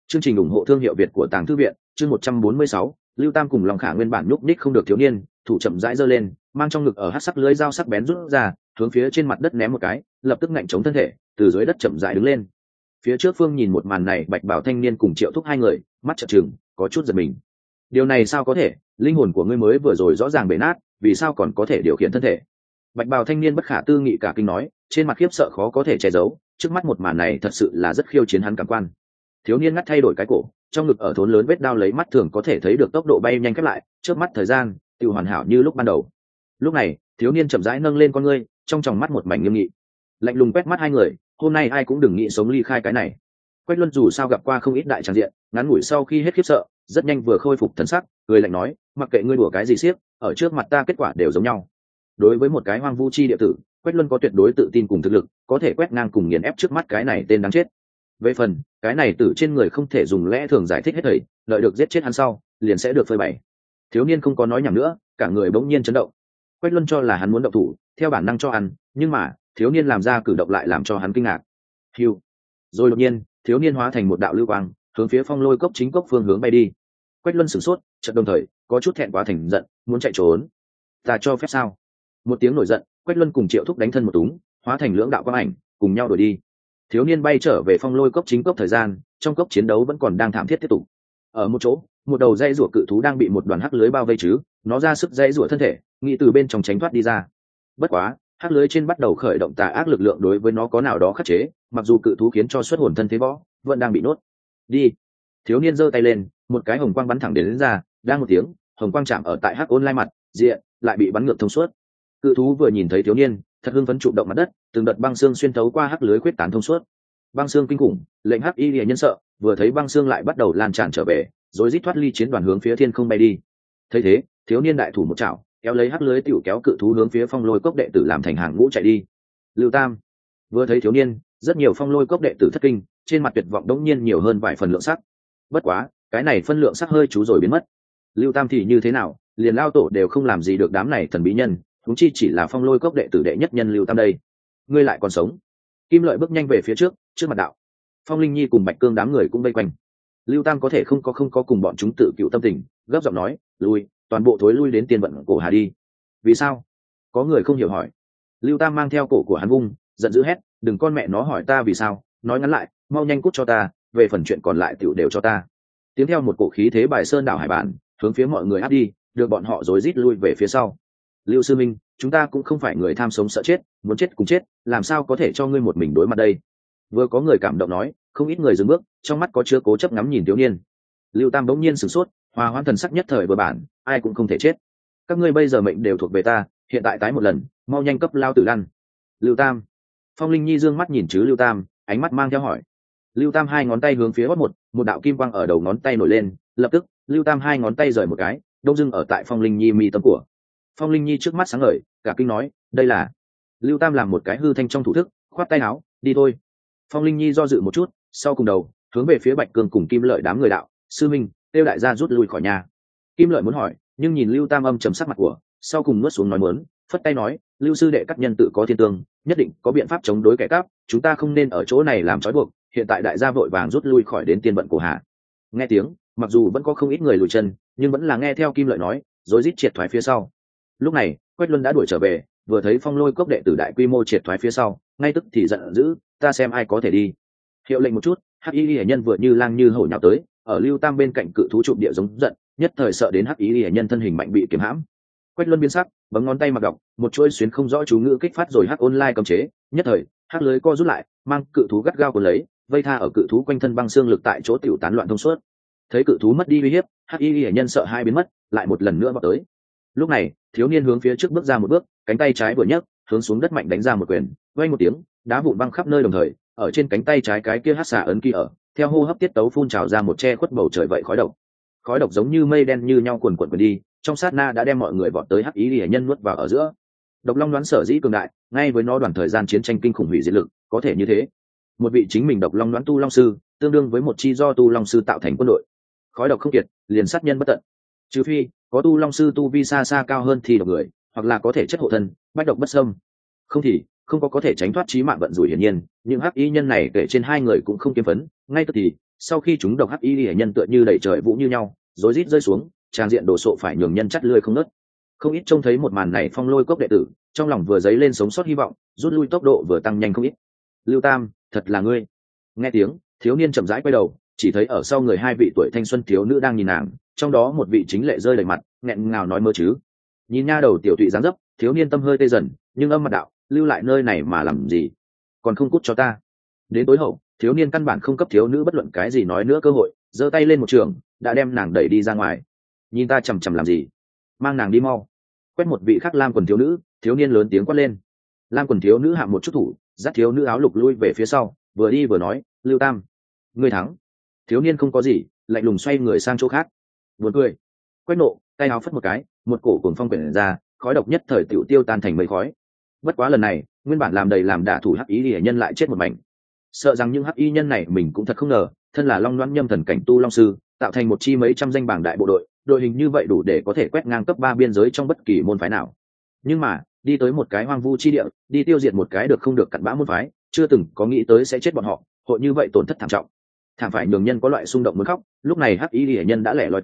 Chương trình ủng hộ thương hiệu Việt của Tàng Thư viện, chương 146, Lưu Tam cùng Long Khả nguyên bản nhúc nhích không được thiếu niên, thủ chậm rãi giơ lên, mang trong ngực ở hắc sắc lưới dao sắc bén rút ra, hướng phía trên mặt đất ném một cái, lập tức ngạnh chống thân thể, từ dưới đất chậm rãi đứng lên. Phía trước phương nhìn một màn này, Bạch Bảo thanh niên cùng Triệu Thúc hai người, mắt trợn trừng, có chút giật mình. Điều này sao có thể, linh hồn của ngươi mới vừa rồi rõ ràng bể nát, vì sao còn có thể điều khiển thân thể? Bạch Bảo thanh niên bất khả tư nghị cả kinh nói, trên mặt khiếp sợ khó có thể che giấu, trước mắt một màn này thật sự là rất khiêu chiến hắn cảm quan. Thiếu niên ngắt thay đổi cái cổ, trong ngực ở thốn lớn vết đao lấy mắt thường có thể thấy được tốc độ bay nhanh khép lại, trước mắt thời gian tự hoàn hảo như lúc ban đầu. Lúc này thiếu niên chậm rãi nâng lên con ngươi, trong tròng mắt một mảnh nghiêm nghị, lạnh lùng quét mắt hai người. Hôm nay ai cũng đừng nghĩ sống ly khai cái này. Quách Luân dù sao gặp qua không ít đại tràng diện, ngắn ngủi sau khi hết khiếp sợ, rất nhanh vừa khôi phục thần sắc, cười lạnh nói, mặc kệ ngươi đùa cái gì xiếc, ở trước mặt ta kết quả đều giống nhau. Đối với một cái hoang vu chi địa tử, Quách Luân có tuyệt đối tự tin cùng thực lực, có thể quét ngang cùng nghiền ép trước mắt cái này tên đáng chết. Về phần cái này tử trên người không thể dùng lẽ thường giải thích hết thảy, đợi được giết chết hắn sau liền sẽ được phơi bày. Thiếu niên không có nói nhảm nữa, cả người bỗng nhiên chấn động. Quách Luân cho là hắn muốn động thủ, theo bản năng cho ăn, nhưng mà thiếu niên làm ra cử động lại làm cho hắn kinh ngạc. Hiu. Rồi đột nhiên thiếu niên hóa thành một đạo lưu quang, hướng phía phong lôi cốc chính cốc phương hướng bay đi. Quách Luân sửng sốt, chợt đồng thời có chút thẹn quá thành giận, muốn chạy trốn. Ta cho phép sao? Một tiếng nổi giận, Quách Luân cùng Triệu Thúc đánh thân một túng, hóa thành lưỡng đạo quang ảnh, cùng nhau đuổi đi. Thiếu niên bay trở về phong lôi cốc chính cốc, thời gian trong cốc chiến đấu vẫn còn đang thảm thiết tiếp tục. Ở một chỗ, một đầu dây rủa cự thú đang bị một đoàn hắc lưới bao vây chứ, nó ra sức dây rủa thân thể, nghĩ từ bên trong tránh thoát đi ra. Bất quá hắc lưới trên bắt đầu khởi động tà ác lực lượng đối với nó có nào đó khắc chế, mặc dù cự thú khiến cho xuất hồn thân thế võ vẫn đang bị nuốt. Đi. Thiếu niên giơ tay lên, một cái hồng quang bắn thẳng đến ra, đang một tiếng hồng quang chạm ở tại hắc ôn lai mặt diện, lại bị bắn ngược thông suốt. Cự thú vừa nhìn thấy thiếu niên, thật hưng phấn trụ động mặt đất, từng đợt băng xương xuyên thấu qua hắc lưới quyết tán thông suốt. Băng xương kinh khủng, lệnh hắc y lìa nhân sợ, vừa thấy băng xương lại bắt đầu lan tràn trở về, rồi rít thoát ly chiến đoàn hướng phía thiên không bay đi. Thấy thế, thiếu niên đại thủ một chảo, kéo lấy hắc lưới tiểu kéo cự thú hướng phía phong lôi cốc đệ tử làm thành hàng ngũ chạy đi. Lưu Tam vừa thấy thiếu niên, rất nhiều phong lôi cốc đệ tử thất kinh, trên mặt tuyệt vọng đống nhiên nhiều hơn vài phần lượng sắc. Bất quá cái này phân lượng sắc hơi chú rồi biến mất. Lưu Tam thì như thế nào, liền lao tổ đều không làm gì được đám này thần bí nhân, chúng chi chỉ là phong lôi cốc đệ tử đệ nhất nhân Lưu Tam đây. Ngươi lại còn sống? Kim Lợi bước nhanh về phía trước, trước mặt đạo. Phong Linh Nhi cùng Bạch Cương đám người cũng vây quanh. Lưu Tam có thể không có cùng bọn chúng tự cựu tâm tình, gấp giọng nói, lui, toàn bộ thối lui đến tiền vận cổ hà đi. Vì sao? Có người không hiểu hỏi. Lưu Tam mang theo cổ của hắn vung, giận dữ hét, đừng con mẹ nó hỏi ta vì sao, nói ngắn lại, mau nhanh cút cho ta, về phần chuyện còn lại tiểu đều cho ta. Tiếng theo một cổ khí thế bài sơn đảo hải bản, hướng phía mọi người áp đi, được bọn họ rối rít lui về phía sau. Lưu sư minh, chúng ta cũng không phải người tham sống sợ chết, muốn chết cùng chết, làm sao có thể cho ngươi một mình đối mặt đây? Vừa có người cảm động nói, không ít người dừng bước, trong mắt có chứa cố chấp ngắm nhìn thiếu niên. Lưu Tam bỗng nhiên sửng sốt, hòa hoãn thần sắc nhất thời vừa bản, ai cũng không thể chết. Các ngươi bây giờ mệnh đều thuộc về ta, hiện tại tái một lần, mau nhanh cấp lao tử lăn. Lưu Tam. Phong Linh Nhi dương mắt nhìn chứ Lưu Tam, ánh mắt mang theo hỏi. Lưu Tam hai ngón tay hướng phía hót một đạo kim quang ở đầu ngón tay nổi lên, lập tức Lưu Tam hai ngón tay rời một cái, đông dưng ở tại Phong Linh Nhi mi tâm của. Phong Linh Nhi trước mắt sáng ngời, cả kinh nói, đây là. Lưu Tam làm một cái hư thanh trong thủ thức, khoát tay áo, đi thôi. Phong Linh Nhi do dự một chút, sau cùng đầu hướng về phía Bạch Cương cùng Kim Lợi đám người đạo, sư minh, tiêu đại gia rút lui khỏi nhà. Kim Lợi muốn hỏi, nhưng nhìn Lưu Tam âm trầm sắc mặt của, sau cùng nuốt xuống nói muốn, phất tay nói, Lưu sư đệ các nhân tự có thiên tương, nhất định có biện pháp chống đối kẻ cắp, chúng ta không nên ở chỗ này làm trói buộc, hiện tại đại gia vội vàng rút lui khỏi đến tiên vận cổ hạ. Nghe tiếng, mặc dù vẫn có không ít người lùi chân, nhưng vẫn là nghe theo Kim Lợi nói, rối rít triệt thoái phía sau. Lúc này Quách Luân đã đuổi trở về, vừa thấy phong lôi cốc đệ tử đại quy mô triệt thoái phía sau, ngay tức thì giận dữ, ta xem ai có thể đi. Hiệu lệnh một chút, hắc y hệ nhân vừa như lang như hổ nhào tới, ở Lưu Tam bên cạnh cự thú trụ địa giống giận, nhất thời sợ đến hắc y hệ nhân thân hình mạnh bị kiềm hãm. Quách Luân biến sắc, bấm ngón tay mặc đọc, một chuỗi xuyến không rõ chú ngữ kích phát rồi hắc online cấm chế, nhất thời hắc lưới co rút lại, mang cự thú gắt gao cuốn lấy, vây tha ở cự thú quanh thân băng xương lực tại chỗ tiểu tán loạn thông suốt. Thấy cự thú mất đi uy hiếp, hắc y hệ nhân sợ hai biến mất, lại một lần nữa vọt tới. Lúc này thiếu niên hướng phía trước bước ra một bước, cánh tay trái vừa nhấc, hướng xuống đất mạnh đánh ra một quyền, vang một tiếng, đá vụn văng khắp nơi đồng thời, ở trên cánh tay trái cái kia hắc xà ấn kia ở, theo hô hấp tiết tấu phun trào ra một che khuất bầu trời vậy khói độc. Khói độc giống như mây đen như nhau cuồn cuộn đi, trong sát na đã đem mọi người vọt tới hắc ý liễu nhân nuốt vào ở giữa. Độc Long đoán sở dĩ cường đại, ngay với nó đoàn thời gian chiến tranh kinh khủng hủy diệt lực, có thể như thế. Một vị chính mình Độc Long đoán tu long sư, tương đương với một chi do tu long sư tạo thành quân đội. Khói độc không kiệt, liền sát nhân bất tận. Trừ phi có tu long sư tu vi xa xa cao hơn thì độc người, hoặc là có thể chất hộ thân, bách độc bất xâm. Không thì không có thể tránh thoát chí mạng vận rủi hiển nhiên, nhưng hắc y nhân này kể trên hai người cũng không kiếm phấn, ngay tức thì sau khi chúng độc hắc y hệ nhân tựa như đẩy trời vũ như nhau rối rít rơi xuống, trang diện đổ sộ phải nhường nhân chắt lươi không nớt. Không ít trông thấy một màn này Phong Lôi Cốc đệ tử trong lòng vừa dấy lên sống sót hy vọng, rút lui tốc độ vừa tăng nhanh không ít. Lưu Tam, thật là ngươi. Nghe tiếng, thiếu niên chậm rãi quay đầu, chỉ thấy ở sau người hai vị tuổi thanh xuân thiếu nữ đang nhìn nàng, trong đó một vị chính lệ rơi đầy mặt, nghẹn ngào nói mơ chứ. Nhìn nha đầu tiểu thụy dáng dấp, thiếu niên tâm hơi tê dần, nhưng âm mặt đạo, lưu lại nơi này mà làm gì? Còn không cút cho ta. Đến tối hậu, thiếu niên căn bản không cấp thiếu nữ bất luận cái gì nói nữa cơ hội, giơ tay lên một trường, đã đem nàng đẩy đi ra ngoài. Nhìn ta chằm chằm làm gì? Mang nàng đi mau. Quét một vị khác lam quần thiếu nữ, thiếu niên lớn tiếng quát lên. Lam quần thiếu nữ hạ một chút thủ, dắt thiếu nữ áo lục lui về phía sau, vừa đi vừa nói, Lưu Tam, ngươi thắng. Thiếu niên không có gì, lạnh lùng xoay người sang chỗ khác. Buồn cười. Quét nộ, tay áo phất một cái, một cổ cuồng phong quyển ra, khói độc nhất thời tiểu tiêu tan thành mây khói. Bất quá lần này, nguyên bản làm đầy làm đả thủ hắc y hệ nhân lại chết một mảnh. Sợ rằng những hắc y nhân này mình cũng thật không ngờ, thân là Long Loan Nhâm thần cảnh tu long sư, tạo thành một chi mấy trăm danh bảng đại bộ đội, đội hình như vậy đủ để có thể quét ngang cấp 3 biên giới trong bất kỳ môn phái nào. Nhưng mà, đi tới một cái hoang vu chi địa, đi tiêu diệt một cái được không được cặn bã môn phái, chưa từng có nghĩ tới sẽ chết bọn họ, hội như vậy tổn thất thảm trọng. Thảm phải nhường nhân có loại xung động muốn khóc, lúc này hắc y hệ nhân đã lẻ loi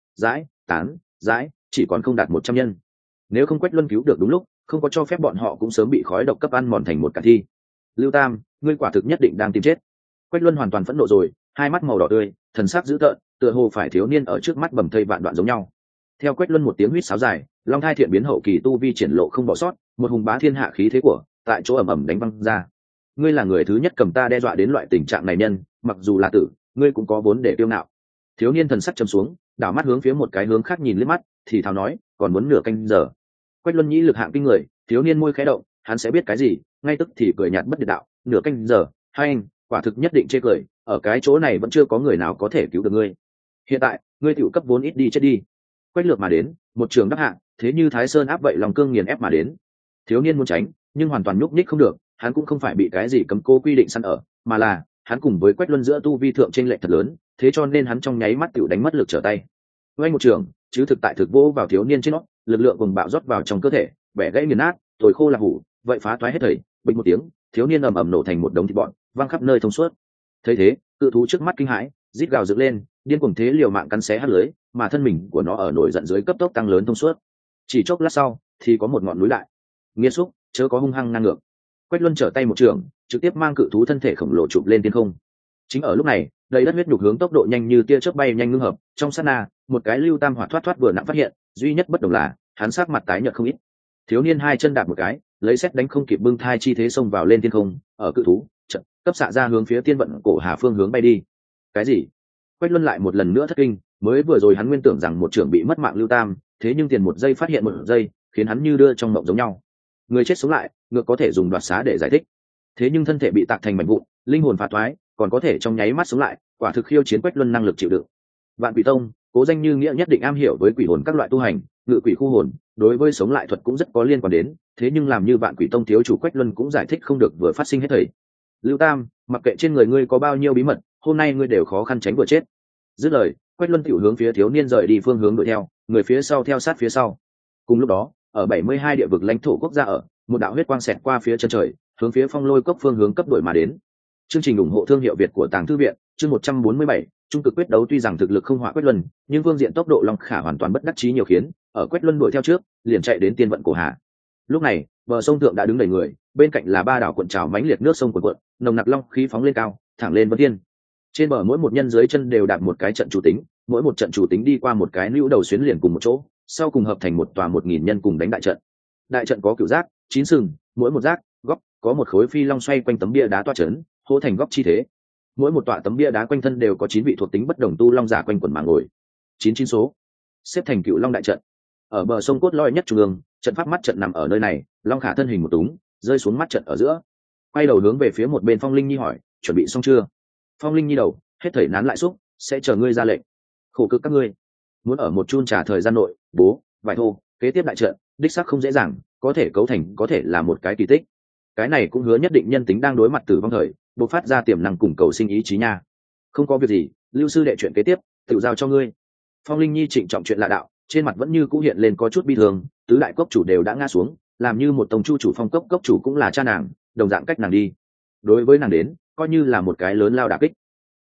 rãi, chỉ còn không đạt 100 nhân. Nếu không Quách Luân cứu được đúng lúc, không có cho phép bọn họ cũng sớm bị khói độc cấp ăn mòn thành một cả thi. Lưu Tam, ngươi quả thực nhất định đang tìm chết. Quách Luân hoàn toàn phẫn nộ rồi, hai mắt màu đỏ tươi, thần sắc dữ tợn, tựa hồ phải thiếu niên ở trước mắt bầm thây vạn đoạn giống nhau. Theo Quách Luân một tiếng huýt sáo dài, Long Thai Thiện biến hậu kỳ tu vi triển lộ không bỏ sót, một hùng bá thiên hạ khí thế của, tại chỗ ầm ầm đánh văng ra. Ngươi là người thứ nhất cầm ta đe dọa đến loại tình trạng này nhân, mặc dù là tử, ngươi cũng có vốn để kiêu ngạo. Thiếu niên thần sắc trầm xuống, đảo mắt hướng phía một cái hướng khác nhìn liếc mắt, thì thào nói, còn muốn nửa canh giờ. Quách Luân nhĩ lực hạng kinh người, thiếu niên môi khẽ động, hắn sẽ biết cái gì, ngay tức thì cười nhạt bất điệt đạo, nửa canh giờ, hai anh, quả thực nhất định chê cười, ở cái chỗ này vẫn chưa có người nào có thể cứu được ngươi. Hiện tại, ngươi tiểu cấp vốn ít đi chết đi. Quách lược mà đến, một trường đắc hạ, thế như Thái Sơn áp vậy lòng cương nghiền ép mà đến. Thiếu niên muốn tránh, nhưng hoàn toàn nhúc nhích không được, hắn cũng không phải bị cái gì cấm cố quy định săn ở, mà là hắn cùng với Quách Luân giữa tu vi thượng chênh lệch thật lớn, thế cho nên hắn trong nháy mắt tiểu đánh mất lực trở tay. Quay một trường, chứ thực tại thực vô vào thiếu niên trên nó, lực lượng cùng bạo rót vào trong cơ thể, bẻ gãy nghiền nát, tồi khô là hủ, vậy phá toái hết thảy, bình một tiếng, thiếu niên ầm ầm nổ thành một đống thịt bọn, văng khắp nơi thông suốt. Thấy thế, cự thú trước mắt kinh hãi, rít gào dựng lên, điên cuồng thế liều mạng cắn xé hắt lưới, mà thân mình của nó ở nổi giận dưới cấp tốc tăng lớn thông suốt. Chỉ chốc lát sau, thì có một ngọn núi lại. Nghiệt xúc, chớ có hung hăng ngang ngược. Quách Luân trở tay một trường, trực tiếp mang cự thú thân thể khổng lồ chụp lên thiên không. Chính ở lúc này, đầy đất huyết nhục hướng tốc độ nhanh như tia chớp bay nhanh ngưng hợp, trong sát na, một cái lưu tam hỏa thoát thoát vừa nặng phát hiện, duy nhất bất đồng là, hắn sắc mặt tái nhợt không ít. Thiếu niên hai chân đạp một cái, lấy xét đánh không kịp bưng thai chi thế xông vào lên thiên không, ở cự thú, trận, cấp xạ ra hướng phía tiên vận cổ hà phương hướng bay đi. Cái gì? Quách Luân lại một lần nữa thất kinh, mới vừa rồi hắn nguyên tưởng rằng một trưởng bị mất mạng lưu tam, thế nhưng tiền một giây phát hiện một giây, khiến hắn như đưa trong mộng giống nhau. Người chết sống lại, ngược có thể dùng đoạt xá để giải thích. Thế nhưng thân thể bị tạc thành mảnh vụn, linh hồn phá toái, còn có thể trong nháy mắt sống lại, quả thực khiêu chiến Quách Luân năng lực chịu đựng. Vạn Quỷ Tông, cố danh như nghĩa nhất định am hiểu với quỷ hồn các loại tu hành, ngự quỷ khu hồn, đối với sống lại thuật cũng rất có liên quan đến, thế nhưng làm như Vạn Quỷ Tông thiếu chủ Quách Luân cũng giải thích không được vừa phát sinh hết thảy. Lưu Tam, mặc kệ trên người ngươi có bao nhiêu bí mật, hôm nay ngươi đều khó khăn tránh vừa chết. Dứt lời, Quách Luân tiểu hướng phía thiếu niên rời đi phương hướng đuổi theo, người phía sau theo sát phía sau. Cùng lúc đó, ở 72 địa vực lãnh thổ quốc gia ở, một đạo huyết quang xẹt qua phía chân trời, hướng phía Phong Lôi Cốc phương hướng cấp đổi mà đến. Chương trình ủng hộ thương hiệu Việt của Tàng Thư viện, chương 147, trung cực quyết đấu tuy rằng thực lực không họa Quách Luân, nhưng phương diện tốc độ Long Khả hoàn toàn bất đắc chí nhiều khiến, ở Quách Luân đuổi theo trước, liền chạy đến tiên vận cổ hà. Lúc này, bờ sông thượng đã đứng đầy người, bên cạnh là ba đảo cuộn trào mãnh liệt nước sông cuộn cuộn, nồng nặc long khí phóng lên cao, thẳng lên vân thiên. Trên bờ mỗi một nhân dưới chân đều đạp một cái trận chủ tính, mỗi một trận chủ tính đi qua một cái nữu đầu xuyến liền cùng một chỗ, sau cùng hợp thành một tòa 1000 nhân cùng đánh đại trận. Đại trận có cửu giác, 9 sừng, mỗi một giác, góc có một khối phi long xoay quanh tấm bia đá toa chấn, hô thành góc chi thế. Mỗi một tọa tấm bia đá quanh thân đều có 9 vị thuộc tính bất đồng tu long giả quanh quần mà ngồi. 99 số, xếp thành cựu long đại trận. Ở bờ sông cốt lõi nhất trung ương, trận pháp mắt trận nằm ở nơi này, Long Khả thân hình một túng, rơi xuống mắt trận ở giữa. Quay đầu hướng về phía một bên Phong Linh Nhi hỏi, chuẩn bị xong chưa? Phong Linh Nhi đầu, hết thảy nán lại xúc, sẽ chờ ngươi ra lệnh. Khổ cực các ngươi, muốn ở một chun trà thời gian nội, bố, vài thô, kế tiếp đại trận, đích xác không dễ dàng, có thể cấu thành có thể là một cái kỳ tích. Cái này cũng hứa nhất định nhân tính đang đối mặt tử vong thời, bộc phát ra tiềm năng cùng cầu sinh ý chí nha. Không có việc gì, Lưu sư đệ chuyện kế tiếp, tự giao cho ngươi. Phong Linh Nhi trịnh trọng chuyện lạ đạo, trên mặt vẫn như cũ hiện lên có chút bi thường, tứ đại cốc chủ đều đã ngã xuống, làm như một tổng chu chủ Phong cốc chủ cũng là cha nàng, đồng dạng cách nàng đi. Đối với nàng đến, coi như là một cái lớn lao đả kích.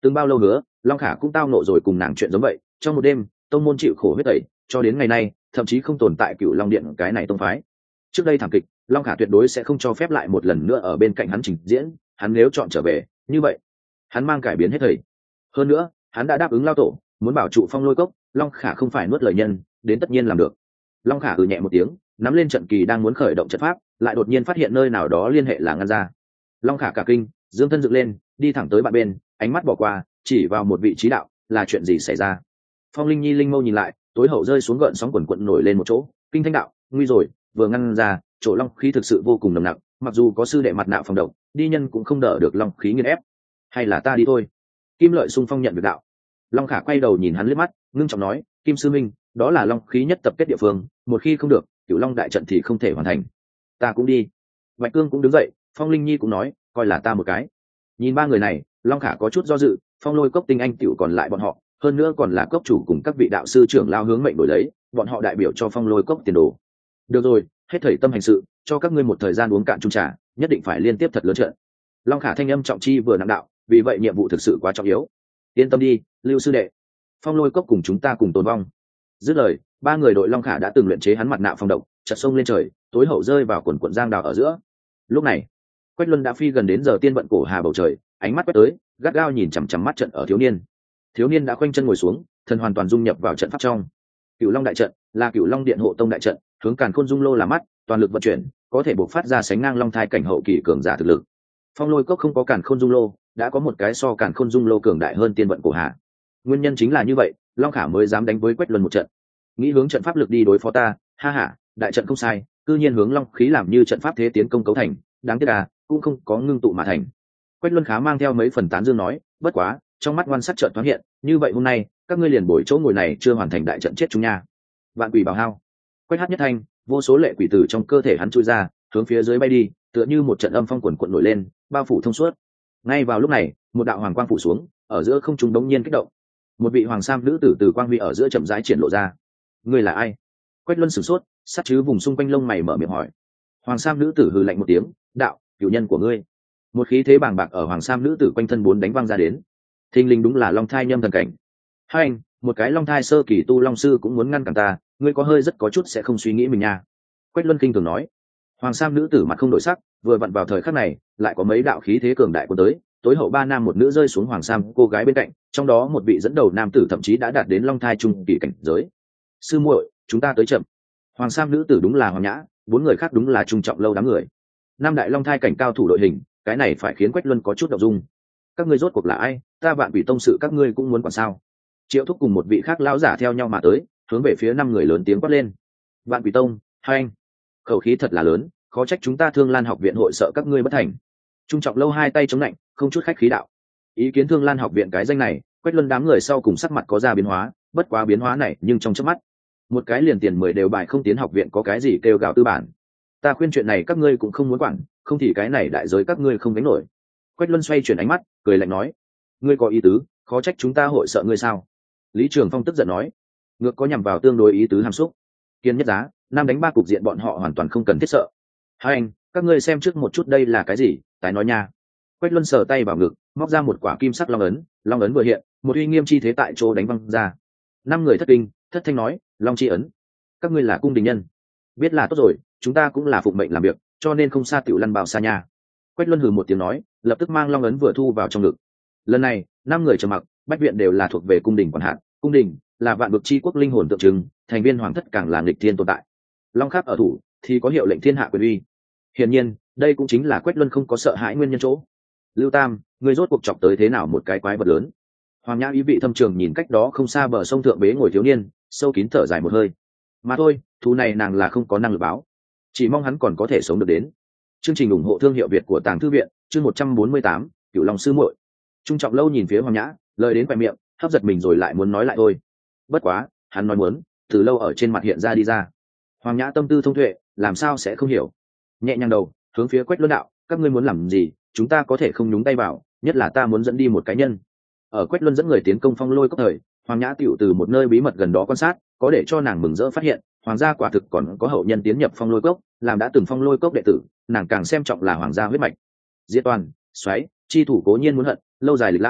từng bao lâu nữa long khả cũng tao nộ rồi cùng nàng chuyện giống vậy, trong một đêm tông môn chịu khổ huyết tẩy, cho đến ngày nay thậm chí không tồn tại Cửu Long Điện cái này tông phái. Trước đây thảm kịch long khả tuyệt đối sẽ không cho phép lại một lần nữa ở bên cạnh hắn trình diễn, hắn nếu chọn trở về như vậy hắn mang cải biến hết thầy. Hơn nữa hắn đã đáp ứng lao tổ muốn bảo trụ Phong Lôi Cốc, long khả không phải nuốt lời nhân, đến tất nhiên làm được. Long khả nhẹ một tiếng, nắm lên trận kỳ đang muốn khởi động trận pháp, lại đột nhiên phát hiện nơi nào đó liên hệ là ngăn ra. Long khả cả kinh, dương thân dựng lên, đi thẳng tới bạn bên, ánh mắt bỏ qua, chỉ vào một vị trí đạo, là chuyện gì xảy ra? Phong Linh Nhi linh mâu nhìn lại, tối hậu rơi xuống gợn sóng quần quận nổi lên một chỗ, kinh thanh đạo, nguy rồi, vừa ngăn ra, chỗ long khí thực sự vô cùng nồng nặc, mặc dù có sư đệ mặt nạ phòng độc, đi nhân cũng không đỡ được long khí nghiền ép. Hay là ta đi thôi. Kim Lợi xung phong nhận việc đạo. Long khả quay đầu nhìn hắn liếc mắt, ngưng trọng nói, Kim sư minh, đó là long khí nhất tập kết địa phương, một khi không được, Cửu Long đại trận thì không thể hoàn thành. Ta cũng đi. Bạch Cương cũng đứng dậy, Phong Linh Nhi cũng nói, coi là ta một cái. Nhìn ba người này, long khả có chút do dự, Phong Lôi Cốc tinh anh tiểu còn lại bọn họ, hơn nữa còn là cốc chủ cùng các vị đạo sư trưởng lao hướng mệnh đổi lấy, bọn họ đại biểu cho Phong Lôi Cốc tiền đồ. Được rồi, hết thảy tâm hành sự, cho các ngươi một thời gian uống cạn chung trà, nhất định phải liên tiếp thật lớn trận. Long khả thanh âm trọng chi vừa nặng đạo, vì vậy nhiệm vụ thực sự quá trọng yếu. Yên tâm đi, Lưu sư đệ, Phong Lôi Cốc cùng chúng ta cùng tồn vong. Dứt lời, ba người đội long khả đã từng luyện chế hắn mặt nạ phòng độc, chợt sông lên trời, tối hậu rơi vào quần quần giang đào ở giữa. Lúc này Quách Luân đã phi gần đến giờ tiên vận cổ hà bầu trời, ánh mắt quét tới, gắt gao nhìn chằm chằm mắt trận ở thiếu niên đã khoanh chân ngồi xuống, thân hoàn toàn dung nhập vào trận pháp trong. Cửu Long đại trận là Cửu Long điện hộ tông đại trận, hướng Càn Khôn Dung Lô là mắt, toàn lực vận chuyển, có thể bộc phát ra sánh ngang long thai cảnh hậu kỳ cường giả thực lực. Phong Lôi Cốc không có Càn Khôn Dung Lô, đã có một cái so Càn Khôn Dung Lô cường đại hơn tiên vận cổ hà. Nguyên nhân chính là như vậy, long khả mới dám đánh với Quách Luân một trận. Nghĩ hướng trận pháp lực đi đối phó ta, ha ha, đại trận không sai, cư nhiên hướng long khí làm như trận pháp thế tiến công cấu thành, đáng tiếc à, cũng không có ngưng tụ mà thành. Quách Luân khá mang theo mấy phần tán dương nói, bất quá, trong mắt quan sát trận thoáng hiện, như vậy hôm nay các ngươi liền bồi chỗ ngồi này chưa hoàn thành đại trận chết chúng nha. Vạn quỷ bảo hao. Quách hát nhất thanh, vô số lệ quỷ tử trong cơ thể hắn chui ra, hướng phía dưới bay đi, tựa như một trận âm phong quần quận nổi lên, bao phủ thông suốt. Ngay vào lúc này, một đạo hoàng quang phủ xuống, ở giữa không trung đống nhiên kích động. Một vị hoàng sam nữ tử từ quang huy ở giữa chậm rãi triển lộ ra. Ngươi là ai? Quách Luân sửng sốt, sát chứ vùng xung quanh lông mày mở miệng hỏi. Hoàng sam nữ tử hừ lạnh một tiếng, đạo, cửu nhân của ngươi. Một khí thế bàng bạc ở hoàng sam nữ tử quanh thân bốn đánh văng ra đến. Thình lình đúng là long thai nhâm thần cảnh. Hai anh, một cái long thai sơ kỳ tu long sư cũng muốn ngăn cản ta, ngươi có hơi rất có chút sẽ không suy nghĩ mình nha. Quách Luân kinh thường nói. Hoàng sam nữ tử mặt không đổi sắc, vừa vặn vào thời khắc này, lại có mấy đạo khí thế cường đại cuốn tới, tối hậu ba nam một nữ rơi xuống hoàng sam cô gái bên cạnh, trong đó một vị dẫn đầu nam tử thậm chí đã đạt đến long thai trung kỳ cảnh giới. Sư muội, chúng ta tới chậm. Hoàng sam nữ tử đúng là Hoàng Nhã, bốn người khác đúng là trung trọng lâu đám người. Năm đại long thai cảnh cao thủ đội hình, cái này phải khiến Quách Luân có chút động dung. Các ngươi rốt cuộc là ai? Ta Vạn Quỷ tông sự các ngươi cũng muốn quản sao? Triệu Thúc cùng một vị khác lão giả theo nhau mà tới, hướng về phía năm người lớn tiếng quát lên. Vạn Quỷ tông, hai anh, khẩu khí thật là lớn, khó trách chúng ta Thương Lan học viện hội sợ các ngươi bất thành. Trung trọng lâu hai tay chống lạnh, không chút khách khí đạo. Ý kiến Thương Lan học viện cái danh này, Quách Luân đám người sau cùng sắc mặt có ra biến hóa, bất quá biến hóa này nhưng trong chớp mắt, một cái liền tiền 10 đều bài không tiến học viện có cái gì kêu gào tư bản. Ta khuyên chuyện này các ngươi cũng không muốn quản, không thì cái này đại giới các ngươi không gánh nổi. Quách Luân xoay chuyển ánh mắt, cười lạnh nói, ngươi có ý tứ, khó trách chúng ta hội sợ ngươi sao? Lý Trường Phong tức giận nói, ngược có nhằm vào tương đối ý tứ hàm xúc. Kiên nhất giá, năm đánh ba cục diện bọn họ hoàn toàn không cần thiết sợ. Hai anh, các ngươi xem trước một chút đây là cái gì, tái nói nha. Quách Luân sờ tay vào ngực, móc ra một quả kim sắc long ấn vừa hiện, một uy nghiêm chi thế tại chỗ đánh văng ra. Năm người thất kinh, thất thanh nói, long chi ấn, các ngươi là cung đình nhân, biết là tốt rồi, chúng ta cũng là phụng mệnh làm việc, cho nên không xa tiểu lăn bao xa nha. Quách Luân hừ một tiếng nói, lập tức mang long ấn vừa thu vào trong ngực. Lần này, năm người trầm mặc, bách viện đều là thuộc về cung đình quản hạt, cung đình là vạn vực chi quốc linh hồn tượng trưng, thành viên hoàng thất càng là nghịch thiên tồn tại. Long khác ở thủ thì có hiệu lệnh thiên hạ quyền uy. Hiển nhiên, đây cũng chính là Quách Luân không có sợ hãi nguyên nhân chỗ. Lưu Tam, ngươi rốt cuộc chọc tới thế nào một cái quái vật lớn? Hoàng Nhã ý vị thâm trường nhìn cách đó không xa bờ sông thượng bế ngồi thiếu niên, sâu kín thở dài một hơi. Mà thôi, thú này nàng là không có năng lực báo, chỉ mong hắn còn có thể sống được đến. Chương trình ủng hộ thương hiệu Việt của Tàng Thư viện, chương 148, Cửu Long sư muội. Trung trọng lâu nhìn phía Hoàng Nhã, lời đến quẹt miệng, hấp giật mình rồi lại muốn nói lại thôi. Bất quá, hắn nói muốn, từ lâu ở trên mặt hiện ra đi ra. Hoàng Nhã tâm tư thông tuệ, làm sao sẽ không hiểu. Nhẹ nhàng đầu, hướng phía Quách Luân đạo, các ngươi muốn làm gì, chúng ta có thể không nhúng tay vào, nhất là ta muốn dẫn đi một cá nhân. Ở Quách Luân dẫn người tiến công Phong Lôi Cốc thời, Hoàng Nhã tiểu từ một nơi bí mật gần đó quan sát, có để cho nàng mừng rỡ phát hiện, hoàng gia quả thực còn có hậu nhân tiến nhập Phong Lôi Cốc, làm đã từng Phong Lôi Cốc đệ tử, nàng càng xem trọng là hoàng gia huyết mạch. Diệt toàn, xoáy, chi thủ cố nhiên muốn hận, lâu dài lịch lãm,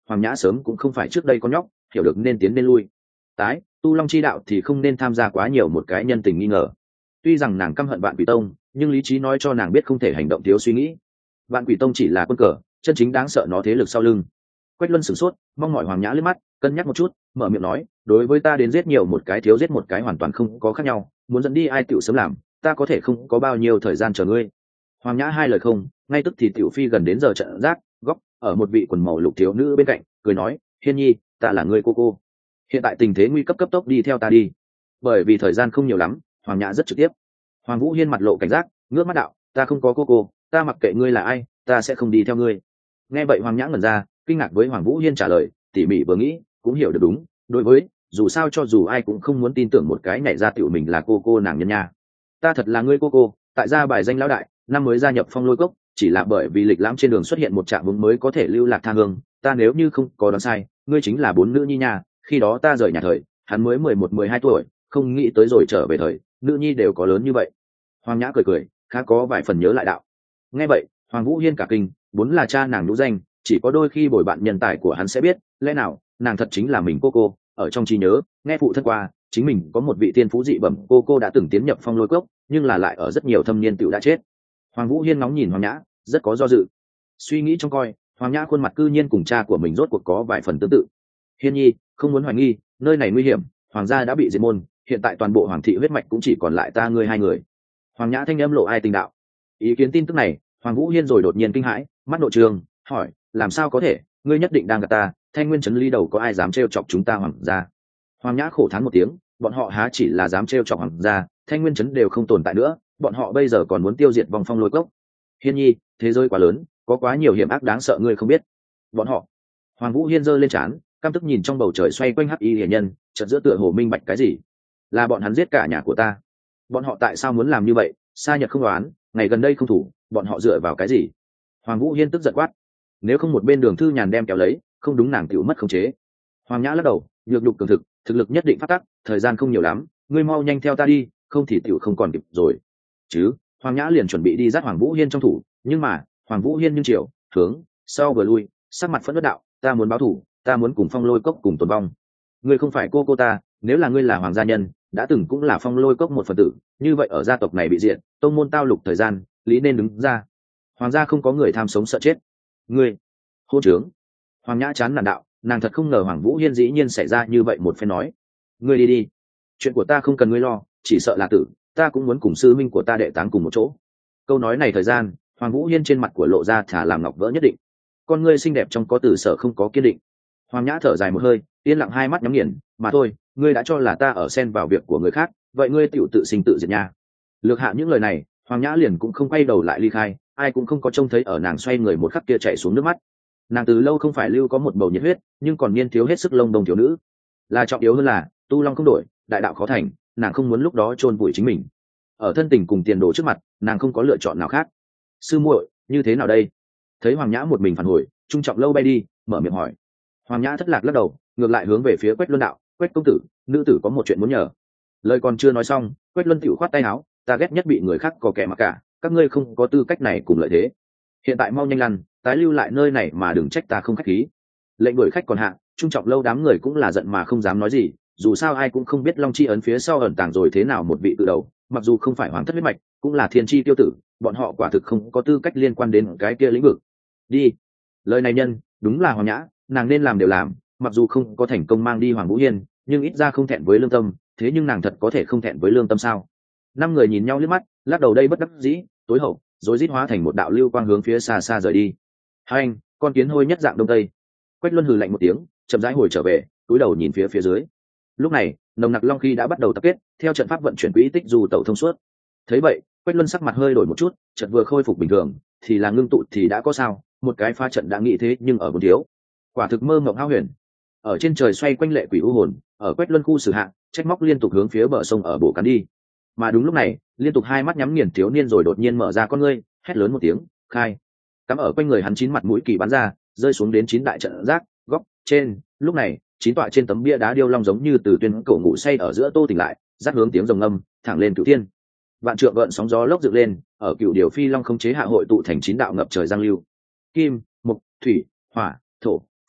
Hoàng Nhã sớm cũng không phải trước đây con nhóc, hiểu được nên tiến nên lui. Tái tu long chi đạo thì không nên tham gia quá nhiều một cái nhân tình nghi ngờ. Tuy rằng nàng căm hận Vạn Quỷ Tông, nhưng lý trí nói cho nàng biết không thể hành động thiếu suy nghĩ. Vạn Quỷ Tông chỉ là quân cờ, chân chính đáng sợ nó thế lực sau lưng. Quách Luân sửng sốt, mong mỏi Hoàng Nhã liếc mắt, cân nhắc một chút, mở miệng nói, đối với ta đến giết nhiều một cái thiếu giết một cái hoàn toàn không có khác nhau, muốn dẫn đi ai tiểu sớm làm, ta có thể không có bao nhiêu thời gian chờ ngươi. Hoàng Nhã hai lời không, ngay tức thì tiểu phi gần đến giờ trận giác, góc ở một vị quần màu lục thiếu nữ bên cạnh, cười nói, Hiên Nhi, ta là ngươi cô. Hiện tại tình thế nguy cấp, cấp tốc đi theo ta đi. Bởi vì thời gian không nhiều lắm, Hoàng Nhã rất trực tiếp. Hoàng Vũ Hiên mặt lộ cảnh giác, ngước mắt đạo, ta không có cô, ta mặc kệ ngươi là ai, ta sẽ không đi theo ngươi. Nghe vậy Hoàng Nhã ngẩn ra, kinh ngạc với Hoàng Vũ Hiên trả lời, tỉ mỉ vừa nghĩ, cũng hiểu được đúng, đối với, dù sao cho dù ai cũng không muốn tin tưởng một cái nhảy ra tiểu mình là cô nàng nhân nha. Ta thật là ngươi cô, tại gia bài danh lão đại, năm mới gia nhập Phong Lôi Cốc, chỉ là bởi vì lịch lãm trên đường xuất hiện một trạm vùng mới có thể lưu lạc tha hương, ta nếu như không có đoán sai, ngươi chính là bốn nữ nhi nha, khi đó ta rời nhà thời, hắn mới 11-12 tuổi, không nghĩ tới rồi trở về thời, nữ nhi đều có lớn như vậy. Hoàng Nhã cười, khá có vài phần nhớ lại đạo. Nghe vậy, Hoàng Vũ Hiên cả kinh, vốn là cha nàng nhũ danh, chỉ có đôi khi bồi bạn nhân tài của hắn sẽ biết, lẽ nào nàng thật chính là mình cô, ở trong trí nhớ, nghe phụ thân qua, chính mình có một vị tiên phú dị bẩm cô đã từng tiến nhập Phong Lôi Cốc, nhưng là lại ở rất nhiều thâm niên tiểu đã chết. Hoàng Vũ Hiên ngóng nhìn Hoàng Nhã, rất có do dự. Suy nghĩ trong coi, Hoàng Nhã khuôn mặt cư nhiên cùng cha của mình rốt cuộc có vài phần tương tự. Hiên Nhi, không muốn hoài nghi, nơi này nguy hiểm, hoàng gia đã bị diệt môn, hiện tại toàn bộ hoàng thị huyết mạch cũng chỉ còn lại ta ngươi hai người. Hoàng Nhã thanh âm lộ ai tình đạo. Ý kiến tin tức này, Hoàng Vũ Hiên rồi đột nhiên kinh hãi, mắt nội trường, hỏi, làm sao có thể, ngươi nhất định đang gạt ta, Thanh Nguyên trấn ly đầu có ai dám trêu chọc chúng ta hoàng gia? Hoàng Nhã khổ thán một tiếng, bọn họ há chỉ là dám trêu chọc hoàng gia, Thanh Nguyên trấn đều không tồn tại nữa, bọn họ bây giờ còn muốn tiêu diệt vòng Phong Lôi Cốc. Hiên Nhi, thế giới quá lớn, có quá nhiều hiểm ác đáng sợ ngươi không biết. Bọn họ. Hoàng Vũ Hiên giơ lên trán, căm tức nhìn trong bầu trời xoay quanh hắc y hiển nhân, chợt giữa tựa hồ minh bạch cái gì. Là bọn hắn giết cả nhà của ta. Bọn họ tại sao muốn làm như vậy? Sa nhật không đoán, ngày gần đây không thủ, bọn họ dựa vào cái gì? Hoàng Vũ Hiên tức giận quát. Nếu không một bên Đường Thư Nhàn đem kéo lấy, không đúng nàng tiểu mất khống chế. Hoàng Nhã lắc đầu, nhược nhục cường thực, thực lực nhất định phát tắc, thời gian không nhiều lắm, ngươi mau nhanh theo ta đi, không thì tiểu không còn kịp rồi. Chứ, Hoàng Nhã liền chuẩn bị đi dắt Hoàng Vũ Hiên trong thủ, nhưng mà, Hoàng Vũ Hiên nhưng chiều, hướng sau vừa lui, sắc mặt phẫn nộ đạo, ta muốn báo thù, ta muốn cùng Phong Lôi Cốc cùng tồn vong. Ngươi không phải cô ta, nếu là ngươi là hoàng gia nhân, đã từng cũng là Phong Lôi Cốc một phần tử, như vậy ở gia tộc này bị diệt, tông môn tao lục thời gian, lý nên đứng ra. Hoàng gia không có người tham sống sợ chết. Ngươi, hôn trướng. Hoàng Nhã chán nản đạo, nàng thật không ngờ Hoàng Vũ Hiên dĩ nhiên xảy ra như vậy một phen nói. Ngươi đi, chuyện của ta không cần ngươi lo, chỉ sợ là tử, ta cũng muốn cùng sư minh của ta đệ táng cùng một chỗ. Câu nói này thời gian, Hoàng Vũ Hiên trên mặt của lộ ra thả làm ngọc vỡ nhất định. Con ngươi xinh đẹp trong có từ sở không có kiên định. Hoàng Nhã thở dài một hơi, yên lặng hai mắt nhắm nghiền, mà thôi, ngươi đã cho là ta ở xen vào việc của người khác, vậy ngươi tiểu tự sinh tự diệt nha. Lược hạ những lời này, Hoàng Nhã liền cũng không quay đầu lại ly khai, ai cũng không có trông thấy ở nàng xoay người một khắc kia chạy xuống nước mắt. Nàng từ lâu không phải lưu có một bầu nhiệt huyết, nhưng còn niên thiếu hết sức lông đồng thiếu nữ. Là trọng yếu hơn là, tu long không đổi, đại đạo khó thành, nàng không muốn lúc đó chôn vùi chính mình. Ở thân tình cùng tiền đồ trước mặt, nàng không có lựa chọn nào khác. Sư muội, như thế nào đây? Thấy Hoàng Nhã một mình phản hồi, Trung Trọng Lâu bay đi, mở miệng hỏi. Hoàng Nhã thất lạc lắc đầu, ngược lại hướng về phía Quách Luân đạo, Quách công tử, nữ tử có một chuyện muốn nhờ. Lời còn chưa nói xong, Quách Luân tiểu khoát tay áo, ta ghét nhất bị người khác có kẻ mặc cả, các ngươi không có tư cách này cùng lợi thế. Hiện tại mau nhanh lăn, tái lưu lại nơi này mà đừng trách ta không khách khí. Lệnh đuổi khách còn hạ, Trung Trọng Lâu đám người cũng là giận mà không dám nói gì, dù sao ai cũng không biết Long Chi ấn phía sau ẩn tàng rồi thế nào một vị cự đầu, mặc dù không phải hoàng thất huyết mạch, cũng là thiên chi tiêu tử, bọn họ quả thực không có tư cách liên quan đến cái kia lĩnh vực. Đi. Lời này nhân, đúng là Hoàng Nhã, nàng nên làm đều làm, mặc dù không có thành công mang đi Hoàng Vũ Hiên, nhưng ít ra không thẹn với lương tâm, thế nhưng nàng thật có thể không thẹn với lương tâm sao? Năm người nhìn nhau liếc mắt, lắc đầu đây bất đắc dĩ, tối hậu, rồi rít hóa thành một đạo lưu quang hướng phía xa xa rời đi. Hai anh, con kiến hôi nhất dạng đông tây. Quách Luân hừ lạnh một tiếng, chậm rãi hồi trở về, cúi đầu nhìn phía dưới. Lúc này, nồng nặc long khí đã bắt đầu tập kết, theo trận pháp vận chuyển quỹ tích dù tẩu thông suốt. Thấy vậy, Quách Luân sắc mặt hơi đổi một chút, chợt vừa khôi phục bình thường, thì là ngưng tụ thì đã có sao, một cái pha trận đã nghĩ thế nhưng ở bốn thiếu. Quả thực mơ mộng hao huyền. Ở trên trời xoay quanh lệ quỷ u hồn, ở Quách Luân khu xử hạ, trách móc liên tục hướng phía bờ sông ở bổ cắn đi. Mà đúng lúc này, liên tục hai mắt nhắm nghiền thiếu niên rồi đột nhiên mở ra con ngươi, hét lớn một tiếng, khai. Cắm ở quanh người hắn chín mặt mũi kỳ bắn ra, rơi xuống đến chín đại trận giác, góc trên. Lúc này, chín tọa trên tấm bia đá điêu long giống như từ tuyên cổ ngủ say ở giữa tô tỉnh lại, dắt hướng tiếng rồng âm, thẳng lên cửu thiên. Vạn trượng gợn sóng gió lốc dựng lên, ở cửu điều phi long không chế hạ hội tụ thành chín đạo ngập trời giang lưu. Kim, mộc, thủy, hỏa, thổ, phong,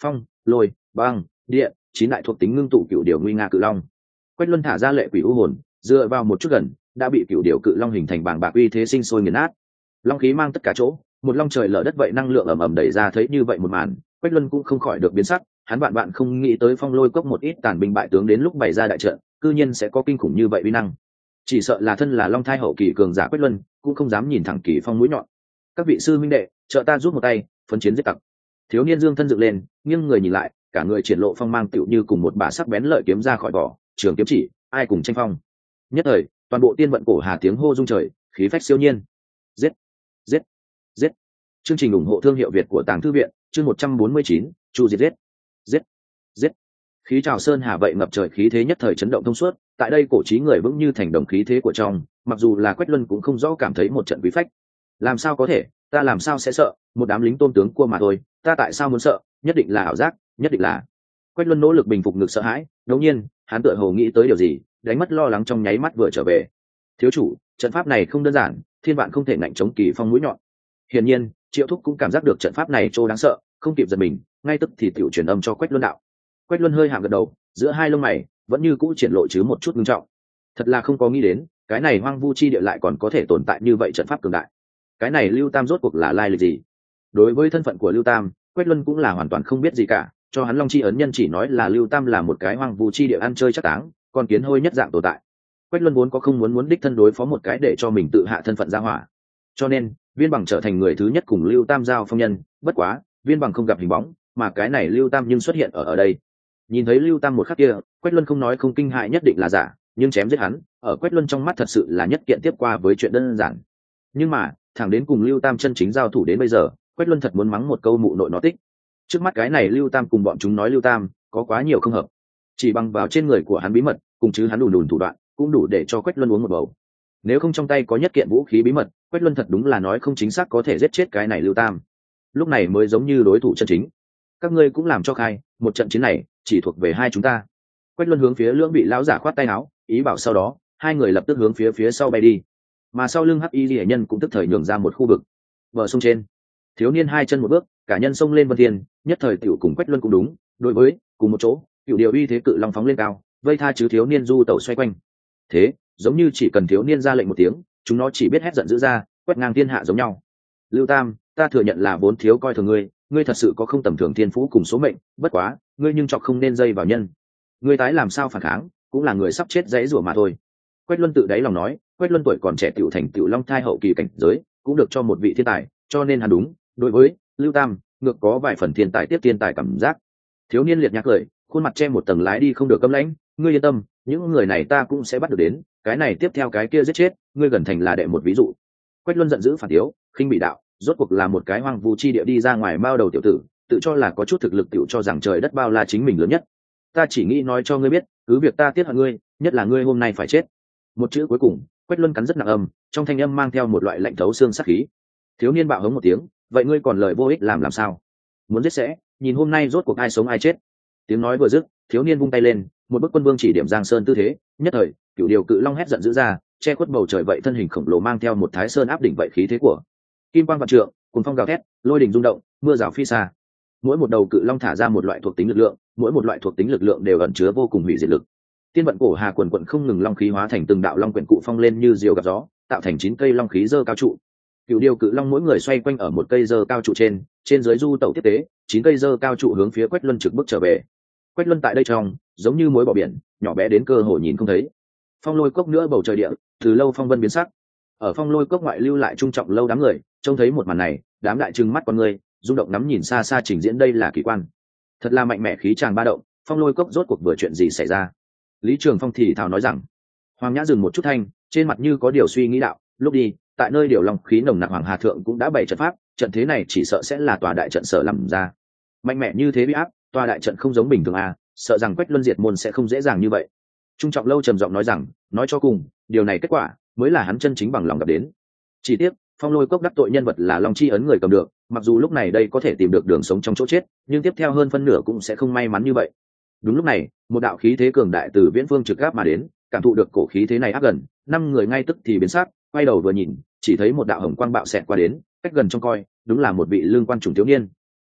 lôi, băng, địa, 9 đại thuộc tính ngưng tụ cựu điều nguy nga cự long. Quách Luân thả ra lệ quỷ u hồn, dựa vào một chút gần đã bị cựu điều cự long hình thành bảng bạc uy thế sinh sôi nghiền nát. Long khí mang tất cả chỗ, một long trời lở đất vậy năng lượng ầm ầm đẩy ra, thấy như vậy một màn, Quách Luân cũng không khỏi được biến sắc. Hắn bạn bạn không nghĩ tới Phong Lôi Cốc một ít tàn binh bại tướng đến lúc bày ra đại trận, cư nhiên sẽ có kinh khủng như vậy uy năng. Chỉ sợ là thân là Long Thai hậu kỳ cường giả Quách Luân cũng không dám nhìn thẳng Kỳ Phong mũi nhọn. Các vị sư huynh đệ, trợ ta giúp một tay, phấn chiến giết tặc. Thiếu niên dương thân dựng lên, nghiêng người nhìn lại, cả người triển lộ phong mang tựu như cùng một bả sắc bén lợi kiếm ra khỏi vỏ, trường kiếm chỉ, ai cùng tranh phong. Nhất thời, toàn bộ tiên vận cổ hà tiếng hô rung trời, khí phách siêu nhiên. Giết, giết, giết. Chương trình ủng hộ thương hiệu Việt của Tàng Thư viện, chương 149, Chu diệt giết. Giết, giết. Khí trào sơn hà vậy ngập trời khí thế nhất thời chấn động thông suốt, tại đây cổ chí người vững như thành đồng khí thế của trong, mặc dù là Quách Luân cũng không rõ cảm thấy một trận quý phách. Làm sao có thể, ta làm sao sẽ sợ, một đám lính tôn tướng cua mà thôi, ta tại sao muốn sợ, nhất định là ảo giác, nhất định là. Quách Luân nỗ lực bình phục ngực sợ hãi, đột nhiên, hắn tựa hồ nghĩ tới điều gì, đánh mất lo lắng trong nháy mắt vừa trở về. Thiếu chủ, trận pháp này không đơn giản, thiên vạn không thể ngạnh chống Kỳ Phong mũi nhọn. Hiển nhiên, Triệu Thúc cũng cảm giác được trận pháp này trô đáng sợ, không kịp giật mình, ngay tức thì tiểu truyền âm cho Quách Luân đạo. Quách Luân hơi hàm gật đầu, giữa hai lông mày vẫn như cũ triển lộ chứ một chút nghiêm trọng. Thật là không có nghĩ đến, cái này hoang vu chi địa lại còn có thể tồn tại như vậy trận pháp cường đại. Cái này Lưu Tam rốt cuộc là lai lịch gì? Đối với thân phận của Lưu Tam, Quách Luân cũng là hoàn toàn không biết gì cả, cho hắn Long Chi ấn nhân chỉ nói là Lưu Tam là một cái hoang vu chi địa ăn chơi chắc táng, còn kiến hôi nhất dạng tồn tại. Quách Luân vốn có không muốn đích thân đối phó một cái để cho mình tự hạ thân phận ra hỏa, cho nên Viên Bằng trở thành người thứ nhất cùng Lưu Tam giao phong nhân. Bất quá Viên Bằng không gặp hình bóng, mà cái này Lưu Tam nhưng xuất hiện ở đây. Nhìn thấy Lưu Tam một khắc kia, Quách Luân không nói không kinh hại nhất định là giả, nhưng chém giết hắn ở Quách Luân trong mắt thật sự là nhất kiện tiếp qua với chuyện đơn giản. Nhưng mà thẳng đến cùng Lưu Tam chân chính giao thủ đến bây giờ, Quách Luân thật muốn mắng một câu mụ nội nó tích. Trước mắt cái này Lưu Tam cùng bọn chúng nói Lưu Tam có quá nhiều không hợp, chỉ bằng vào trên người của hắn bí mật cùng chứ hắn đùn thủ đoạn cũng đủ để cho Quách Luân uống một bầu. Nếu không trong tay có nhất kiện vũ khí bí mật, Quách Luân thật đúng là nói không chính xác có thể giết chết cái này Lưu Tam. Lúc này mới giống như đối thủ chân chính. Các ngươi cũng làm cho khai, một trận chiến này chỉ thuộc về hai chúng ta. Quách Luân hướng phía lưỡng vị lão giả khoát tay áo, ý bảo sau đó hai người lập tức hướng phía sau bay đi. Mà sau lưng Hắc Y Liễu nhân cũng tức thời nhường ra một khu vực. Bờ sông trên, thiếu niên hai chân một bước, cả nhân sông lên vân thiên, nhất thời tiểu cùng Quách Luân cũng đúng, đối với cùng một chỗ, cựu điều uy thế cự long phóng lên cao, vây tha chứ thiếu niên du tẩu xoay quanh. Thế, giống như chỉ cần thiếu niên ra lệnh một tiếng, chúng nó chỉ biết hét giận dữ ra, quét ngang thiên hạ giống nhau. Lưu Tam, ta thừa nhận là vốn thiếu coi thường ngươi, ngươi thật sự có không tầm thường thiên phú cùng số mệnh, bất quá, ngươi nhưng chọc không nên dây vào nhân. Ngươi tái làm sao phản kháng, cũng là người sắp chết dãy rủa mà thôi. Quách Luân tự đáy lòng nói, Quách Luân tuổi còn trẻ tiểu thành tiểu long thai hậu kỳ cảnh giới, cũng được cho một vị thiên tài, cho nên hắn đúng, đối với Lưu Tam, ngược có vài phần thiên tài tiếp thiên tài cảm giác. Thiếu niên liệt nhác cười, khuôn mặt che một tầng lái đi không được cấm lãnh, ngươi yên tâm, những người này ta cũng sẽ bắt được đến, cái này tiếp theo cái kia giết chết, ngươi gần thành là đệ một ví dụ. Quách Luân giận dữ phản thiếu, khinh bị đạo, rốt cuộc là một cái hoang vu chi địa đi ra ngoài bao đầu tiểu tử, tự cho là có chút thực lực tiểu cho rằng trời đất bao la chính mình lớn nhất. Ta chỉ nghĩ nói cho ngươi biết, cứ việc ta tiết hận ngươi, nhất là ngươi hôm nay phải chết. Một chữ cuối cùng, Quách Luân cắn rất nặng âm, trong thanh âm mang theo một loại lạnh thấu xương sắc khí. Thiếu niên bạo hống một tiếng, vậy ngươi còn lời vô ích làm sao? Muốn giết sẽ, nhìn hôm nay rốt cuộc ai sống ai chết. Tiếng nói vừa dứt, thiếu niên vung tay lên, một bức quân vương chỉ điểm Giang Sơn tư thế, nhất thời, cửu điều cự long hét giận dữ ra, che khuất bầu trời vậy thân hình khổng lồ mang theo một thái sơn áp đỉnh vậy khí thế của kim quang vạn trượng, cùng phong gào thét, lôi đình rung động, mưa rào phi xa. Mỗi một đầu cự long thả ra một loại thuộc tính lực lượng, mỗi một loại thuộc tính lực lượng đều ẩn chứa vô cùng hủy diệt lực. Tiên vận cổ hà quần quận không ngừng long khí hóa thành từng đạo long quyển cụ phong lên như diều gặp gió, tạo thành 9 cây long khí dơ cao trụ. Cửu điều cự long mỗi người xoay quanh ở một cây dơ cao trụ trên dưới du tẩu tiếp tế, 9 cây dơ cao trụ hướng phía Quách Luân trực bước trở về. Quách Luân tại đây trong, giống như muối bỏ biển, nhỏ bé đến cơ hồ nhìn không thấy. Phong Lôi Cốc nữa bầu trời địa, từ lâu phong vân biến sắc. Ở Phong Lôi Cốc ngoại lưu lại trung trọng lâu đám người, trông thấy một màn này, đám đại trừng mắt con người, rung động nắm nhìn xa xa trình diễn đây là kỳ quan. Thật là mạnh mẽ khí tràng ba động, Phong Lôi Cốc rốt cuộc vừa chuyện gì xảy ra? Lý Trường Phong thì thào nói rằng. Hoàng Nhã dừng một chút thanh, trên mặt như có điều suy nghĩ đạo, lúc đi, tại nơi điều long khí nồng nặc Hoàng Hà thượng cũng đã bày trận pháp, trận thế này chỉ sợ sẽ là tòa đại trận sở làm ra. Mạnh mẽ như thế bị áp, tòa đại trận không giống bình thường à, sợ rằng Quách Luân diệt môn sẽ không dễ dàng như vậy. Trung trọng lâu trầm giọng nói rằng, nói cho cùng, điều này kết quả mới là hắn chân chính bằng lòng gặp đến. Chỉ tiếc, Phong Lôi Cốc đắc tội nhân vật là Long Chi ấn người cầm được, mặc dù lúc này đây có thể tìm được đường sống trong chỗ chết, nhưng tiếp theo hơn phân nửa cũng sẽ không may mắn như vậy. Đúng lúc này, một đạo khí thế cường đại từ viễn phương trực gáp mà đến, cảm thụ được cổ khí thế này áp gần, 5 người ngay tức thì biến sắc, quay đầu vừa nhìn, chỉ thấy một đạo hồng quang bạo xẹt qua đến, cách gần trong coi, đúng là một vị lương quan trùng thiếu niên.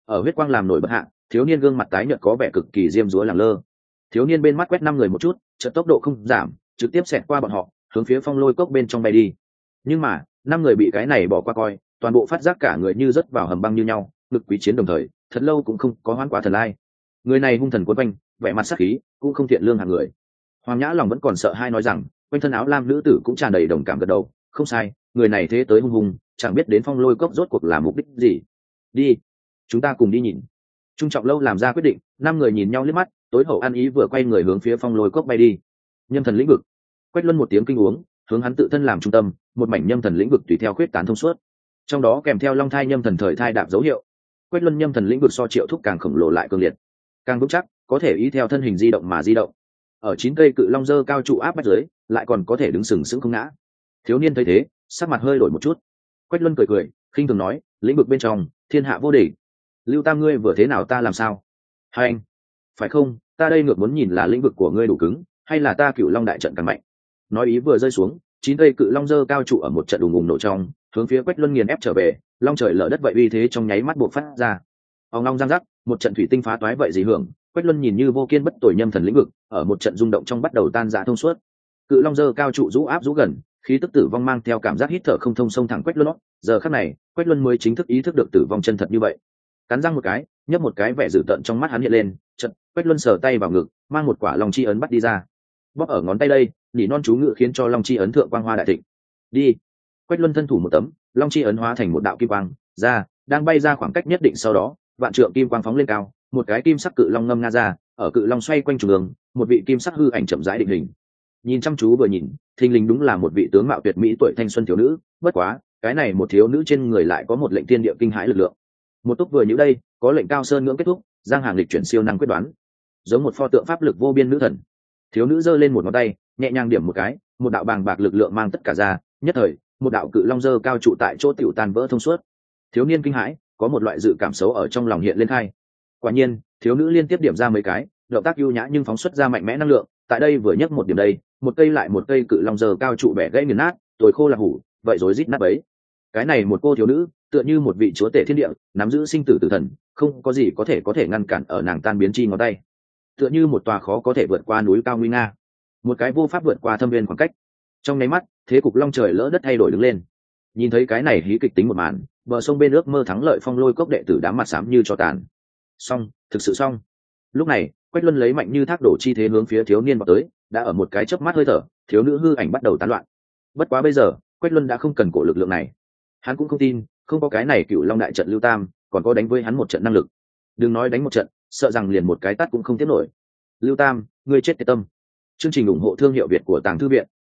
ở huyết quang làm nổi bật hạ, thiếu niên gương mặt tái nhợt có vẻ cực kỳ diêm dúa lẳng lơ. Thiếu niên bên mắt quét năm người một chút, chợt tốc độ không giảm, trực tiếp xẹt qua bọn họ, hướng phía phong lôi cốc bên trong bay đi. Nhưng mà năm người bị cái này bỏ qua coi, toàn bộ phát giác cả người như rớt vào hầm băng như nhau, ngực quý chiến đồng thời, thật lâu cũng không có hoán quá thần lai. Người này hung thần quấn quanh, vẻ mặt sắc khí, cũng không thiện lương hạng người. Hoàng Nhã lòng vẫn còn sợ hai nói rằng, quanh thân áo lam nữ tử cũng tràn đầy đồng cảm gật đầu, không sai, người này thế tới hung hùng, chẳng biết đến phong lôi cốc rốt cuộc là mục đích gì. Đi, chúng ta cùng đi nhìn. Trung Trọng Lâu làm ra quyết định, năm người nhìn nhau liếc mắt, tối hậu ăn ý vừa quay người hướng phía phong lôi cốc bay đi. Nhâm thần lĩnh vực. Quách Luân một tiếng kinh uống, hướng hắn tự thân làm trung tâm, một mảnh nhâm thần lĩnh vực tùy theo khuyết tán thông suốt. Trong đó kèm theo long thai nhâm thần thời thai đạp dấu hiệu. Quách Luân nhâm thần lĩnh vực so Triệu Thúc càng khổng lồ lại cường liệt, càng vững chắc, có thể ý theo thân hình di động mà di động. Ở 9 cây cự long dơ cao trụ áp bách dưới, lại còn có thể đứng sừng sững không ngã. Thiếu niên thấy thế, sắc mặt hơi đổi một chút. Quách Luân cười cười, khinh thường nói, lĩnh vực bên trong, thiên hạ vô địch. Lưu Tam ngươi vừa thế nào ta làm sao? Hai anh, phải không? Ta đây ngược muốn nhìn là lĩnh vực của ngươi đủ cứng, hay là ta Cửu Long đại trận càng mạnh. Nói ý vừa rơi xuống, 9 cây cự long dơ cao trụ ở một trận ùng ùng nổ trong, hướng phía Quách Luân nghiền ép trở về, long trời lở đất vậy uy thế trong nháy mắt bộc phát ra. Ong long giang rắc, một trận thủy tinh phá toái vậy dị hưởng, Quách Luân nhìn như vô kiên bất tồi nhâm thần lĩnh vực, ở một trận rung động trong bắt đầu tan rã thông suốt. Cự long dơ cao trụ rũ áp rũ gần, khí tức tử vong mang theo cảm giác hít thở không thông sông thẳng Quách Luân. Giờ khắc này, Quách Luân mới chính thức ý thức được tử vong chân thật như vậy. Cắn răng một cái, nhấp một cái vẻ dữ tợn trong mắt hắn hiện lên, chợt Quách Luân sờ tay vào ngực, mang một quả long chi ấn bắt đi ra. Bóp ở ngón tay đây, nhỉ non chú ngự khiến cho long chi ấn thượng quang hoa đại thịnh. Đi. Quách Luân thân thủ một tấm, long chi ấn hóa thành một đạo kim quang, ra, đang bay ra khoảng cách nhất định sau đó, vạn trượng kim quang phóng lên cao, một cái kim sắc cự long ngâm nga ra, ở cự long xoay quanh trung ương, một vị kim sắc hư ảnh chậm rãi định hình. Nhìn chăm chú vừa nhìn, thình lình đúng là một vị tướng mạo tuyệt mỹ tuổi thanh xuân thiếu nữ, bất quá, cái này một thiếu nữ trên người lại có một lệnh tiên địa kinh hãi lực lượng. Một túc vừa nhíu đây, có lệnh cao sơn ngưỡng kết thúc, giang hàng lịch chuyển siêu năng quyết đoán, giống một pho tượng pháp lực vô biên nữ thần. Thiếu nữ giơ lên một ngón tay, nhẹ nhàng điểm một cái, một đạo bàng bạc lực lượng mang tất cả ra, nhất thời, một đạo cự long dơ cao trụ tại chỗ tiểu tan vỡ thông suốt. Thiếu niên kinh hãi, có một loại dự cảm xấu ở trong lòng hiện lên khai. Quả nhiên, thiếu nữ liên tiếp điểm ra mấy cái, động tác ưu nhã nhưng phóng xuất ra mạnh mẽ năng lượng, tại đây vừa nhấc một điểm đây, một cây lại một cây cự long dơ cao trụ bẻ gãy nghiền nát, rồi khô là hủ, vậy rồi rít nát bấy. Cái này một cô thiếu nữ, tựa như một vị chúa tể thiên địa, nắm giữ sinh tử tử thần, không có gì có thể ngăn cản ở nàng tan biến chi ngón tay. Tựa như một tòa khó có thể vượt qua núi cao nguy nga, một cái vô pháp vượt qua thâm viên khoảng cách. Trong nháy mắt, thế cục long trời lỡ đất thay đổi đứng lên. Nhìn thấy cái này hí kịch tính một màn, bờ sông bên ước mơ thắng lợi phong lôi cốc đệ tử đám mặt xám như cho tàn. Xong, thực sự xong. Lúc này, Quách Luân lấy mạnh như thác đổ chi thế hướng phía thiếu niên vào tới, đã ở một cái chớp mắt hơi thở, thiếu nữ hư ảnh bắt đầu tán loạn. Bất quá bây giờ, Quách Luân đã không cần cổ lực lượng này. Hắn cũng không tin, không có cái này Cửu Long đại trận Lưu Tam, còn có đánh với hắn một trận năng lực. Đừng nói đánh một trận, sợ rằng liền một cái tát cũng không tiếp nổi. Lưu Tam, ngươi chết tiệt tâm. Chương trình ủng hộ thương hiệu Việt của Tàng Thư viện.